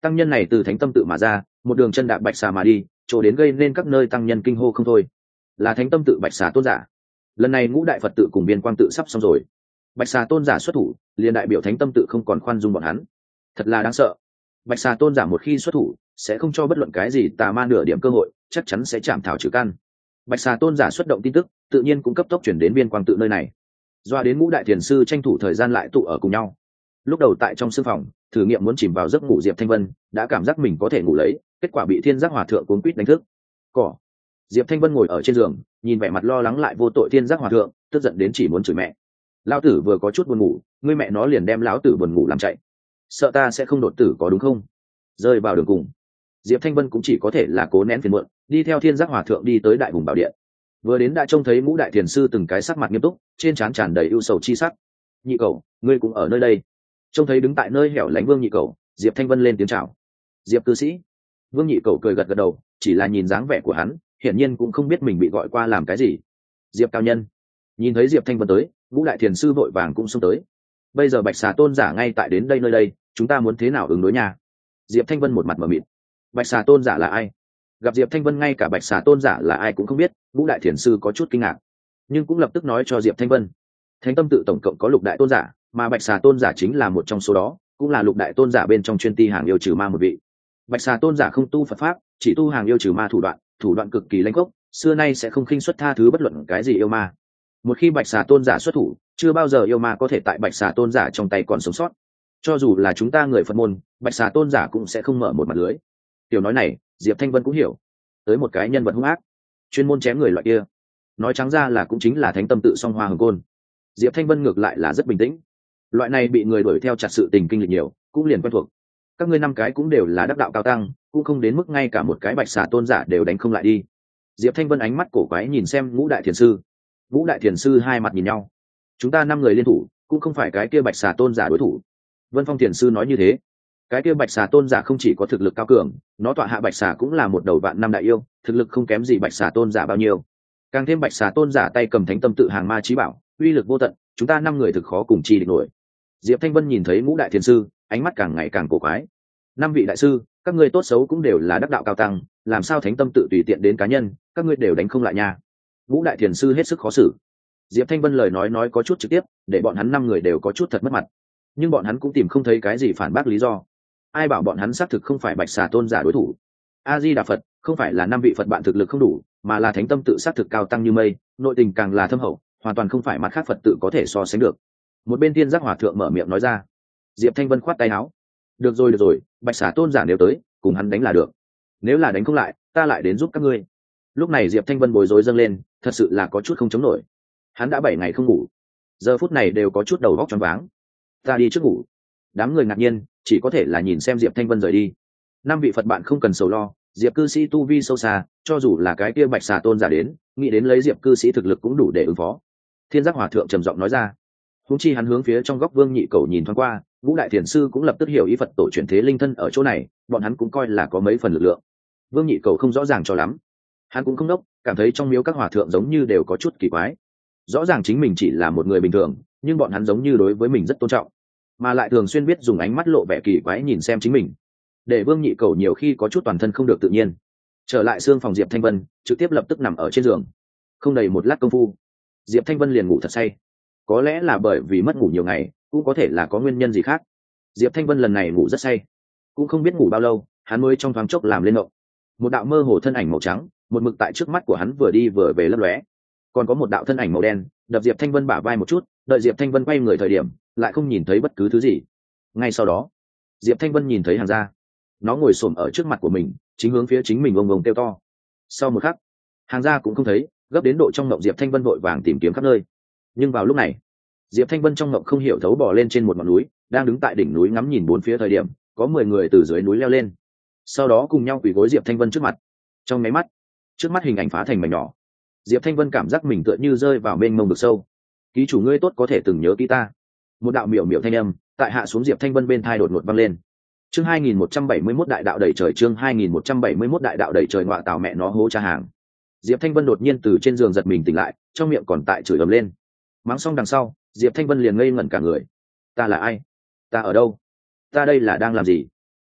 Tăng nhân này từ thánh tâm tự mà ra, một đường chân đạp bạch xà mà đi, chỗ đến gây nên các nơi tăng nhân kinh hô không thôi. Là thánh tâm tự bạch xà tôn giả. Lần này ngũ đại Phật tự cùng biên quang tự sắp xong rồi, bạch xà tôn giả xuất thủ, liền đại biểu thánh tâm tự không còn khoan dung bọn hắn. Thật là đáng sợ. Bạch xà tôn giả một khi xuất thủ, sẽ không cho bất luận cái gì tà ma nửa điểm cơ hội, chắc chắn sẽ chạm thảo trừ căn. Bạch xà tôn giả xuất động tin tức, tự nhiên cũng cấp tốc chuyển đến biên quang tự nơi này. Doa đến ngũ đại thiền sư tranh thủ thời gian lại tụ ở cùng nhau. Lúc đầu tại trong sương phòng thử nghiệm muốn chìm vào giấc ngủ, Diệp Thanh Vân đã cảm giác mình có thể ngủ lấy, kết quả bị thiên giác hòa thượng cuốn quýt đánh thức. Cỏ. Diệp Thanh Vân ngồi ở trên giường, nhìn vẻ mặt lo lắng lại vô tội thiên giác hòa thượng, tức giận đến chỉ muốn chửi mẹ. Lão tử vừa có chút buồn ngủ, ngươi mẹ nó liền đem lão tử buồn ngủ làm chạy, sợ ta sẽ không đột tử có đúng không? Rơi vào đường cùng, Diệp Thanh Vân cũng chỉ có thể là cố nén phiền muộn, đi theo thiên giác hòa thượng đi tới đại hùng bảo điện. Vừa đến đã trông thấy ngũ đại thiền sư từng cái sắc mặt nghiêm túc, trên trán tràn đầy ưu sầu chi sắc. Nhị Cẩu, ngươi cũng ở nơi đây? Trông thấy đứng tại nơi hẻo lánh Vương Nhị Cẩu, Diệp Thanh Vân lên tiếng chào. Diệp cư sĩ. Vương Nhị Cẩu cười gật gật đầu, chỉ là nhìn dáng vẻ của hắn, hiển nhiên cũng không biết mình bị gọi qua làm cái gì. Diệp cao nhân. Nhìn thấy Diệp Thanh Vân tới, ngũ đại thiền sư vội vàng cũng xông tới. Bây giờ bạch xà tôn giả ngay tại đến đây nơi đây, chúng ta muốn thế nào ứng đối nha? Diệp Thanh Vân một mặt mờ mịt. Bạch xà tôn giả là ai? Gặp Diệp Thanh Vân ngay cả bạch xà tôn giả là ai cũng không biết, ngũ đại thiền sư có chút kinh ngạc, nhưng cũng lập tức nói cho Diệp Thanh Vân. Thánh tâm tự tổng cộng có lục đại tôn giả, mà bạch xà tôn giả chính là một trong số đó, cũng là lục đại tôn giả bên trong chuyên ti hàng yêu trừ ma một vị. Bạch xà tôn giả không tu Phật pháp, chỉ tu hàng yêu trừ ma thủ đoạn cực kỳ lãnh gốc, xưa nay sẽ không khinh suất tha thứ bất luận cái gì yêu ma. Một khi bạch xà tôn giả xuất thủ, chưa bao giờ yêu ma có thể tại bạch xà tôn giả trong tay còn sống sót. Cho dù là chúng ta người Phật môn, bạch xà tôn giả cũng sẽ không mở một mặt lưới. Tiểu nói này Diệp Thanh Vân cũng hiểu, tới một cái nhân vật hung ác, chuyên môn chém người loại kia, nói trắng ra là cũng chính là thánh tâm tự song hoa hồng côn. Diệp Thanh Vân ngược lại là rất bình tĩnh, loại này bị người đuổi theo chặt sự tình kinh lịch nhiều, cũng liền quen thuộc. Các ngươi năm cái cũng đều là đắc đạo cao tăng, cũng không đến mức ngay cả một cái bạch xà tôn giả đều đánh không lại đi. Diệp Thanh Vân ánh mắt cổ quái nhìn xem ngũ đại thiền sư. Ngũ đại thiền sư hai mặt nhìn nhau. Chúng ta năm người liên thủ, cũng không phải cái kia bạch xà tôn giả đối thủ. Vân Phong thiền sư nói như thế. Cái kia bạch xà tôn giả không chỉ có thực lực cao cường, nó tọa hạ bạch xà cũng là một đầu vạn năm đại yêu, thực lực không kém gì bạch xà tôn giả bao nhiêu. Càng thêm bạch xà tôn giả tay cầm thánh tâm tự hàng ma chí bảo, uy lực vô tận, chúng ta năm người thực khó cùng chi địch nổi. Diệp Thanh Vân nhìn thấy ngũ đại thiền sư, ánh mắt càng ngày càng cổ quái. Năm vị đại sư, các ngươi tốt xấu cũng đều là đắc đạo cao tăng, làm sao thánh tâm tự tùy tiện đến cá nhân, các ngươi đều đánh không lại nha? Ngũ đại thiền sư hết sức khó xử. Diệp Thanh Vân lời nói có chút trực tiếp, để bọn hắn năm người đều có chút thật mất mặt, nhưng bọn hắn cũng tìm không thấy cái gì phản bác lý do. Ai bảo bọn hắn xác thực không phải bạch xà tôn giả đối thủ? A Di Đà Phật, không phải là năm vị Phật bạn thực lực không đủ, mà là thánh tâm tự xác thực cao tăng như mây, nội tình càng là thâm hậu, hoàn toàn không phải mặt khác Phật tự có thể so sánh được. Một bên Thiên Giác Hòa thượng mở miệng nói ra. Diệp Thanh Vân khoát tay áo. Được rồi, bạch xà tôn giả nếu tới, cùng hắn đánh là được. Nếu là đánh không lại, ta lại đến giúp các ngươi. Lúc này Diệp Thanh Vân bối rối dâng lên, thật sự là có chút không chống nổi. Hắn đã 7 ngày không ngủ, giờ phút này đều có chút đầu óc choáng váng. Ta đi trước ngủ. Đám người ngạc nhiên, chỉ có thể là nhìn xem Diệp Thanh Vân rời đi. Năm vị Phật bạn không cần sầu lo, Diệp cư sĩ tu vi sâu xa, cho dù là cái kia bạch xà tôn giả đến, nghĩ đến lấy Diệp cư sĩ thực lực cũng đủ để ứng phó. Thiên Giác Hòa thượng trầm giọng nói ra. Huống chi hắn hướng phía trong góc Vương Nhị Cẩu nhìn thoáng qua, ngũ đại thiền sư cũng lập tức hiểu ý Phật tổ chuyển thế linh thân ở chỗ này, bọn hắn cũng coi là có mấy phần lực lượng. Vương Nhị Cẩu không rõ ràng cho lắm, hắn cũng không đốc, cảm thấy trong miếu các hòa thượng giống như đều có chút kỳ quái. Rõ ràng chính mình chỉ là một người bình thường, nhưng bọn hắn giống như đối với mình rất tôn trọng, mà lại thường xuyên biết dùng ánh mắt lộ vẻ kỳ quái nhìn xem chính mình, để Vương Nhị Cẩu nhiều khi có chút toàn thân không được tự nhiên. Trở lại xương phòng Diệp Thanh Vân, trực tiếp lập tức nằm ở trên giường. Không đầy một lát công phu, Diệp Thanh Vân liền ngủ thật say. Có lẽ là bởi vì mất ngủ nhiều ngày, cũng có thể là có nguyên nhân gì khác. Diệp Thanh Vân lần này ngủ rất say, cũng không biết ngủ bao lâu, hắn mới trong thoáng chốc làm lên mộng. Một đạo mơ hồ thân ảnh màu trắng, một mực tại trước mắt của hắn vừa đi vừa về lấp lóe. Còn có một đạo thân ảnh màu đen, đập Diệp Thanh Vân bả vai một chút, đợi Diệp Thanh Vân quay người thời điểm, lại không nhìn thấy bất cứ thứ gì. Ngay sau đó, Diệp Thanh Vân nhìn thấy Hàng Gia, nó ngồi xổm ở trước mặt của mình, chính hướng phía chính mình ông ông kêu to. Sau một khắc, Hàng Gia cũng không thấy, gấp đến độ trong mộng Diệp Thanh Vân vội vàng tìm kiếm khắp nơi. Nhưng vào lúc này, Diệp Thanh Vân trong mộng không hiểu thấu bò lên trên một ngọn núi, đang đứng tại đỉnh núi ngắm nhìn bốn phía thời điểm, có 10 người từ dưới núi leo lên, sau đó cùng nhau quỳ gối Diệp Thanh Vân trước mặt. Trong máy mắt, trước mắt hình ảnh phá thành mảnh nhỏ. Diệp Thanh Vân cảm giác mình tựa như rơi vào mênh mông vực sâu. Ký chủ ngươi tốt có thể từng nhớ kỹ ta. Một đạo miểu miểu thanh âm tại hạ xuống Diệp Thanh Vân bên thai đột ngột vang lên. Chương 2171 đại đạo đầy trời, chương 2171 đại đạo đầy trời, ngọa tào mẹ nó hố cha hàng. Diệp Thanh Vân đột nhiên từ trên giường giật mình tỉnh lại, trong miệng còn tại chửi ầm lên. Mắng xong đằng sau, Diệp Thanh Vân liền ngây ngẩn cả người. Ta là ai? Ta ở đâu? Ta đây là đang làm gì?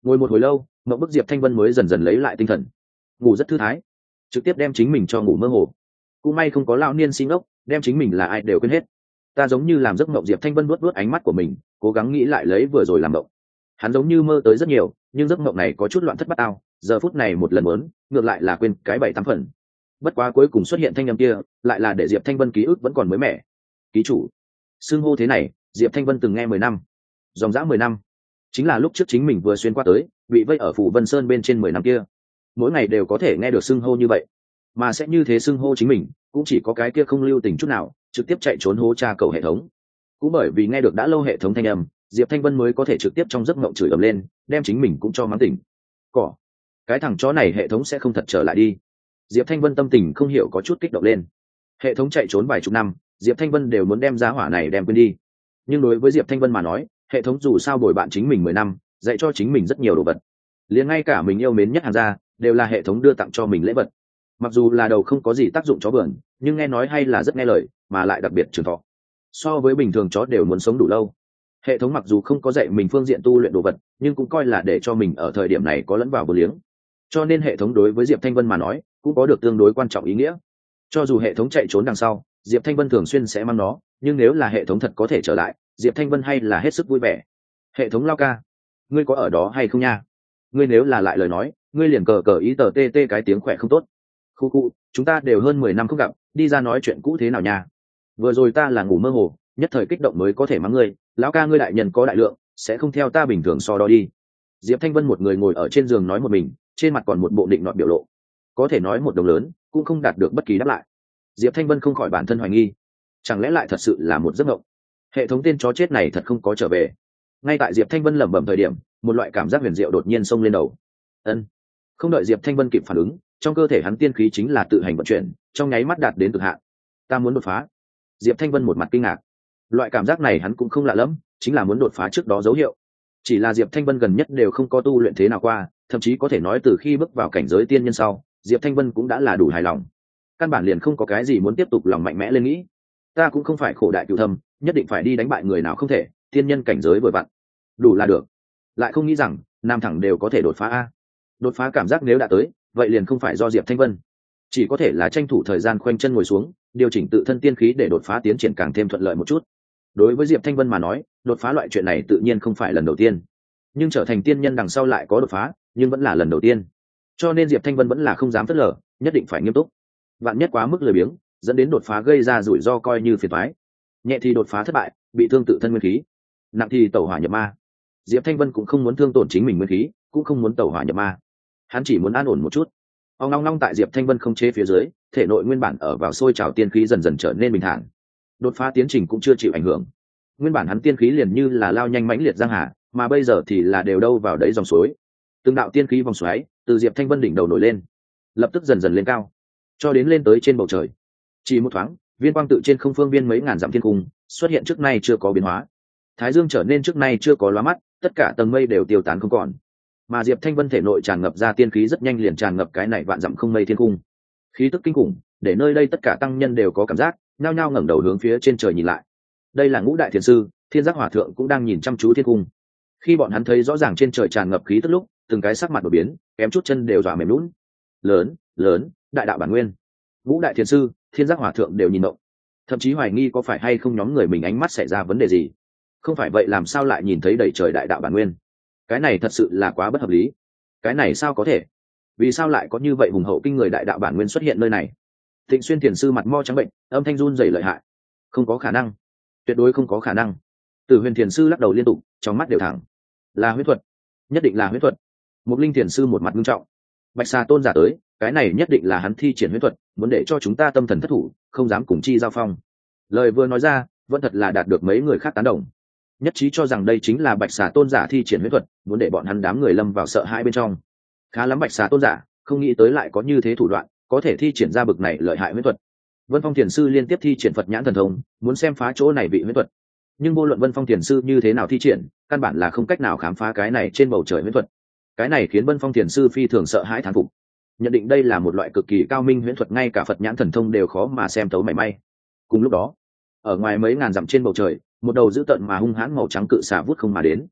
Ngồi một hồi lâu, mộng bức Diệp Thanh Vân mới dần dần lấy lại tinh thần. Ngủ rất thư thái, trực tiếp đem chính mình cho ngủ mơ hồ. Cũng may không có lão niên xin ốc, đem chính mình là ai đều quên hết. Ta giống như làm giấc mộng. Diệp Thanh Vân vuốt ánh mắt của mình, cố gắng nghĩ lại lấy vừa rồi làm mộng. Hắn giống như mơ tới rất nhiều, nhưng giấc mộng này có chút loạn thất bát ao, giờ phút này một lần muốn ngược lại là quên cái 7-8 phần. Bất quá cuối cùng xuất hiện thanh âm kia, lại là để Diệp Thanh Vân ký ức vẫn còn mới mẻ. Ký chủ, xưng hô thế này, Diệp Thanh Vân từng nghe 10 năm, dòng dã 10 năm, chính là lúc trước chính mình vừa xuyên qua tới, bị vây ở phủ Vân Sơn bên trên 10 năm kia, mỗi ngày đều có thể nghe được xưng hô như vậy, mà sẽ như thế xưng hô chính mình, cũng chỉ có cái kia không lưu tình chút nào, trực tiếp chạy trốn hô tra cầu hệ thống. Cũng bởi vì nghe được đã lâu hệ thống thanh âm, Diệp Thanh Vân mới có thể trực tiếp trong giấc mộng chửi ầm lên, đem chính mình cũng cho mắng tỉnh. Cỏ, cái thằng chó này hệ thống sẽ không thật trở lại đi. Diệp Thanh Vân tâm tình không hiểu có chút kích động lên. Hệ thống chạy trốn vài chục năm, Diệp Thanh Vân đều muốn đem giá hỏa này đem quên đi. Nhưng đối với Diệp Thanh Vân mà nói, hệ thống dù sao bồi bạn chính mình 10 năm, dạy cho chính mình rất nhiều đồ vật. Liền ngay cả mình yêu mến nhất hàng gia, đều là hệ thống đưa tặng cho mình lễ vật. Mặc dù là đầu không có gì tác dụng chó bờn, nhưng nghe nói hay là rất nghe lời, mà lại đặc biệt trường thọ. So với bình thường chó đều muốn sống đủ lâu. Hệ thống mặc dù không có dạy mình phương diện tu luyện đồ vật, nhưng cũng coi là để cho mình ở thời điểm này có lẫn vào vô liếng. Cho nên hệ thống đối với Diệp Thanh Vân mà nói, cũng có được tương đối quan trọng ý nghĩa. Cho dù hệ thống chạy trốn đằng sau, Diệp Thanh Vân thường xuyên sẽ mang nó, nhưng nếu là hệ thống thật có thể trở lại, Diệp Thanh Vân hay là hết sức vui vẻ. Hệ thống lao ca, ngươi có ở đó hay không nha? Ngươi nếu là lại lời nói, ngươi liền cờ cờ ý tờ tê tê cái tiếng khỏe không tốt. Khu khu, chúng ta đều hơn 10 năm không gặp, đi ra nói chuyện cũ thế nào nha? Vừa rồi ta là ngủ mơ hồ, nhất thời kích động mới có thể mắng ngươi, lão ca ngươi đại nhân có đại lượng, sẽ không theo ta bình thường so đo đi. Diệp Thanh Vân một người ngồi ở trên giường nói một mình, trên mặt còn một bộ định nọt biểu lộ. Có thể nói một đồng lớn, cũng không đạt được bất kỳ đáp lại. Diệp Thanh Vân không khỏi bản thân hoài nghi, chẳng lẽ lại thật sự là một giấc mộng? Hệ thống tên chó chết này thật không có trở về. Ngay tại Diệp Thanh Vân lẩm bẩm thời điểm, một loại cảm giác huyền diệu đột nhiên xông lên đầu. Ân. Không đợi Diệp Thanh Vân kịp phản ứng, trong cơ thể hắn tiên khí chính là tự hành vận chuyển, trong nháy mắt đạt đến cực hạn. Ta muốn đột phá. Diệp Thanh Vân một mặt kinh ngạc. Loại cảm giác này hắn cũng không lạ lắm, chính là muốn đột phá trước đó dấu hiệu. Chỉ là Diệp Thanh Vân gần nhất đều không có tu luyện thế nào qua, thậm chí có thể nói từ khi bước vào cảnh giới tiên nhân sau, Diệp Thanh Vân cũng đã là đủ hài lòng. Căn bản liền không có cái gì muốn tiếp tục lòng mạnh mẽ lên nghĩ. Ta cũng không phải khổ đại cửu thâm, nhất định phải đi đánh bại người nào không thể, tiên nhân cảnh giới vừa vặn, đủ là được. Lại không nghĩ rằng nam thẳng đều có thể đột phá a. Đột phá cảm giác nếu đã tới, vậy liền không phải do Diệp Thanh Vân, chỉ có thể là tranh thủ thời gian khoanh chân ngồi xuống, điều chỉnh tự thân tiên khí để đột phá tiến triển càng thêm thuận lợi một chút. Đối với Diệp Thanh Vân mà nói, đột phá loại chuyện này tự nhiên không phải lần đầu tiên, nhưng trở thành tiên nhân đằng sau lại có đột phá, nhưng vẫn là lần đầu tiên. Cho nên Diệp Thanh Vân vẫn là không dám phớt lờ, nhất định phải nghiêm túc. Vạn nhất quá mức lười biếng, dẫn đến đột phá gây ra rủi ro coi như phiền toái. Nhẹ thì đột phá thất bại, bị thương tự thân nguyên khí, nặng thì tẩu hỏa nhập ma. Diệp Thanh Vân cũng không muốn thương tổn chính mình nguyên khí, cũng không muốn tẩu hỏa nhập ma. Hắn chỉ muốn an ổn một chút. Ông long long tại Diệp Thanh Vân không chế phía dưới, thể nội nguyên bản ở vào sôi trào tiên khí dần dần trở nên bình thản. Đột phá tiến trình cũng chưa chịu ảnh hưởng. Nguyên bản hắn tiên khí liền như là lao nhanh mãnh liệt giang hà, mà bây giờ thì là đều đâu vào đấy dòng suối. Từng đạo tiên khí vòng xoáy từ Diệp Thanh Vân đỉnh đầu nổi lên, lập tức dần dần lên cao, cho đến lên tới trên bầu trời. Chỉ một thoáng, viên quang tự trên không phương viên mấy ngàn dặm thiên cung xuất hiện trước nay chưa có biến hóa. Thái dương trở nên trước nay chưa có lóa mắt, tất cả tầng mây đều tiêu tán không còn. Mà Diệp Thanh Vân thể nội tràn ngập ra tiên khí rất nhanh liền tràn ngập cái này vạn dặm không mây thiên cung. Khí tức kinh khủng, để nơi đây tất cả tăng nhân đều có cảm giác, nhao nhao ngẩng đầu hướng phía trên trời nhìn lại. Đây là Ngũ Đại Thiền sư, Thiên Giác Hòa thượng cũng đang nhìn chăm chú thiên cung. Khi bọn hắn thấy rõ ràng trên trời tràn ngập khí tức lúc, từng cái sắc mặt đổi biến, kém chút chân đều dọa mềm lún. Lớn, lớn, đại đạo bản nguyên. Ngũ Đại Thiền sư, Thiên Giác Hòa thượng đều nhìn động, thậm chí hoài nghi có phải hay không nhóm người mình ánh mắt xảy ra vấn đề gì. Không phải vậy làm sao lại nhìn thấy đầy trời đại đạo bản nguyên? Cái này thật sự là quá bất hợp lý. Cái này sao có thể? Vì sao lại có như vậy hùng hậu kinh người đại đạo bản nguyên xuất hiện nơi này? Thịnh Xuyên Thiền sư mặt mo trắng bệnh, âm thanh run rẩy lợi hại. Không có khả năng, tuyệt đối không có khả năng. Tử Huyền Thiền sư lắc đầu liên tục, trong mắt đều thẳng. Là huyễn thuật, nhất định là huyễn thuật. Mục Linh Thiền sư một mặt nghiêm trọng. Bạch Xà Tôn giả tới, cái này nhất định là hắn thi triển huyễn thuật, muốn để cho chúng ta tâm thần thất thủ, không dám cùng chi giao phong. Lời vừa nói ra, vẫn thật là đạt được mấy người khác tán đồng, nhất trí cho rằng đây chính là Bạch Xà Tôn giả thi triển huyễn thuật, muốn để bọn hắn đám người lâm vào sợ hãi bên trong. Khá lắm Bạch Xà Tôn giả, không nghĩ tới lại có như thế thủ đoạn, có thể thi triển ra bực này lợi hại huyễn thuật. Vân Phong Thiền sư liên tiếp thi triển Phật nhãn thần thông, muốn xem phá chỗ này bị huyễn thuật. Nhưng vô luận Vân Phong Thiền sư như thế nào thi triển, căn bản là không cách nào khám phá cái này trên bầu trời huyễn thuật. Cái này khiến Vân Phong Thiền sư phi thường sợ hãi thán phục, nhận định đây là một loại cực kỳ cao minh huyễn thuật, ngay cả Phật nhãn thần thông đều khó mà xem thấu mảy may. Cùng lúc đó, ở ngoài mấy ngàn dặm trên bầu trời, một đầu dữ tợn mà hung hãn màu trắng cự xà vút không mà đến.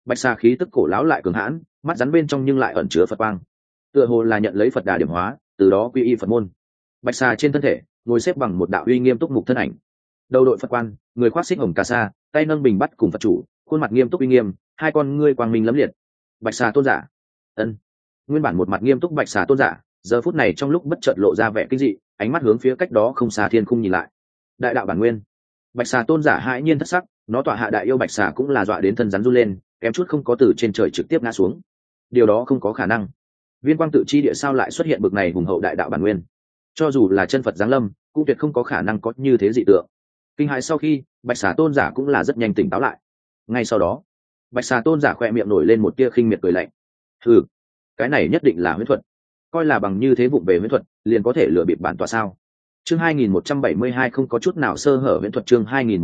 Bạch xà khí tức cổ lão lại cường hãn, mắt rắn bên trong nhưng lại ẩn chứa Phật quang, tựa hồ là nhận lấy Phật đà điểm hóa, từ đó quy y Phật môn. Bạch xà trên thân thể ngồi xếp bằng một đạo uy nghiêm túc mục thân ảnh, đầu đội Phật quan, người khoác xích hồng cà sa, tay nâng bình bắt cùng Phật chủ, khuôn mặt nghiêm túc uy nghiêm, hai con ngươi quang minh lẫm liệt. Bạch xà tôn giả. Ân. Nguyên bản một mặt nghiêm túc bạch xà tôn giả, giờ phút này trong lúc bất chợt lộ ra vẻ kinh dị, ánh mắt hướng phía cách đó không xa thiên khung nhìn lại. Đại đạo bản nguyên. Bạch xà tôn giả hãi nhiên thất sắc, nó tọa hạ đại yêu bạch xà cũng là dọa đến thân rắn run lên, kém chút không có từ trên trời trực tiếp ngã xuống. Điều đó không có khả năng. Viên quang tự chi địa sao lại xuất hiện bực này hùng hậu đại đạo bản nguyên? Cho dù là chân Phật giáng lâm, cũng tuyệt không có khả năng có như thế dị tượng. Kinh hãi sau khi, bạch xà tôn giả cũng là rất nhanh tỉnh táo lại. Ngay sau đó, bạch xà tôn giả khỏe miệng nổi lên một tia khinh miệt cười lạnh. Ừ, cái này nhất định là huyễn thuật, coi là bằng như thế vụng về huyễn thuật liền có thể lừa bịp bản tọa sao? Chương 2172 không có chút nào sơ hở huyễn thuật, chương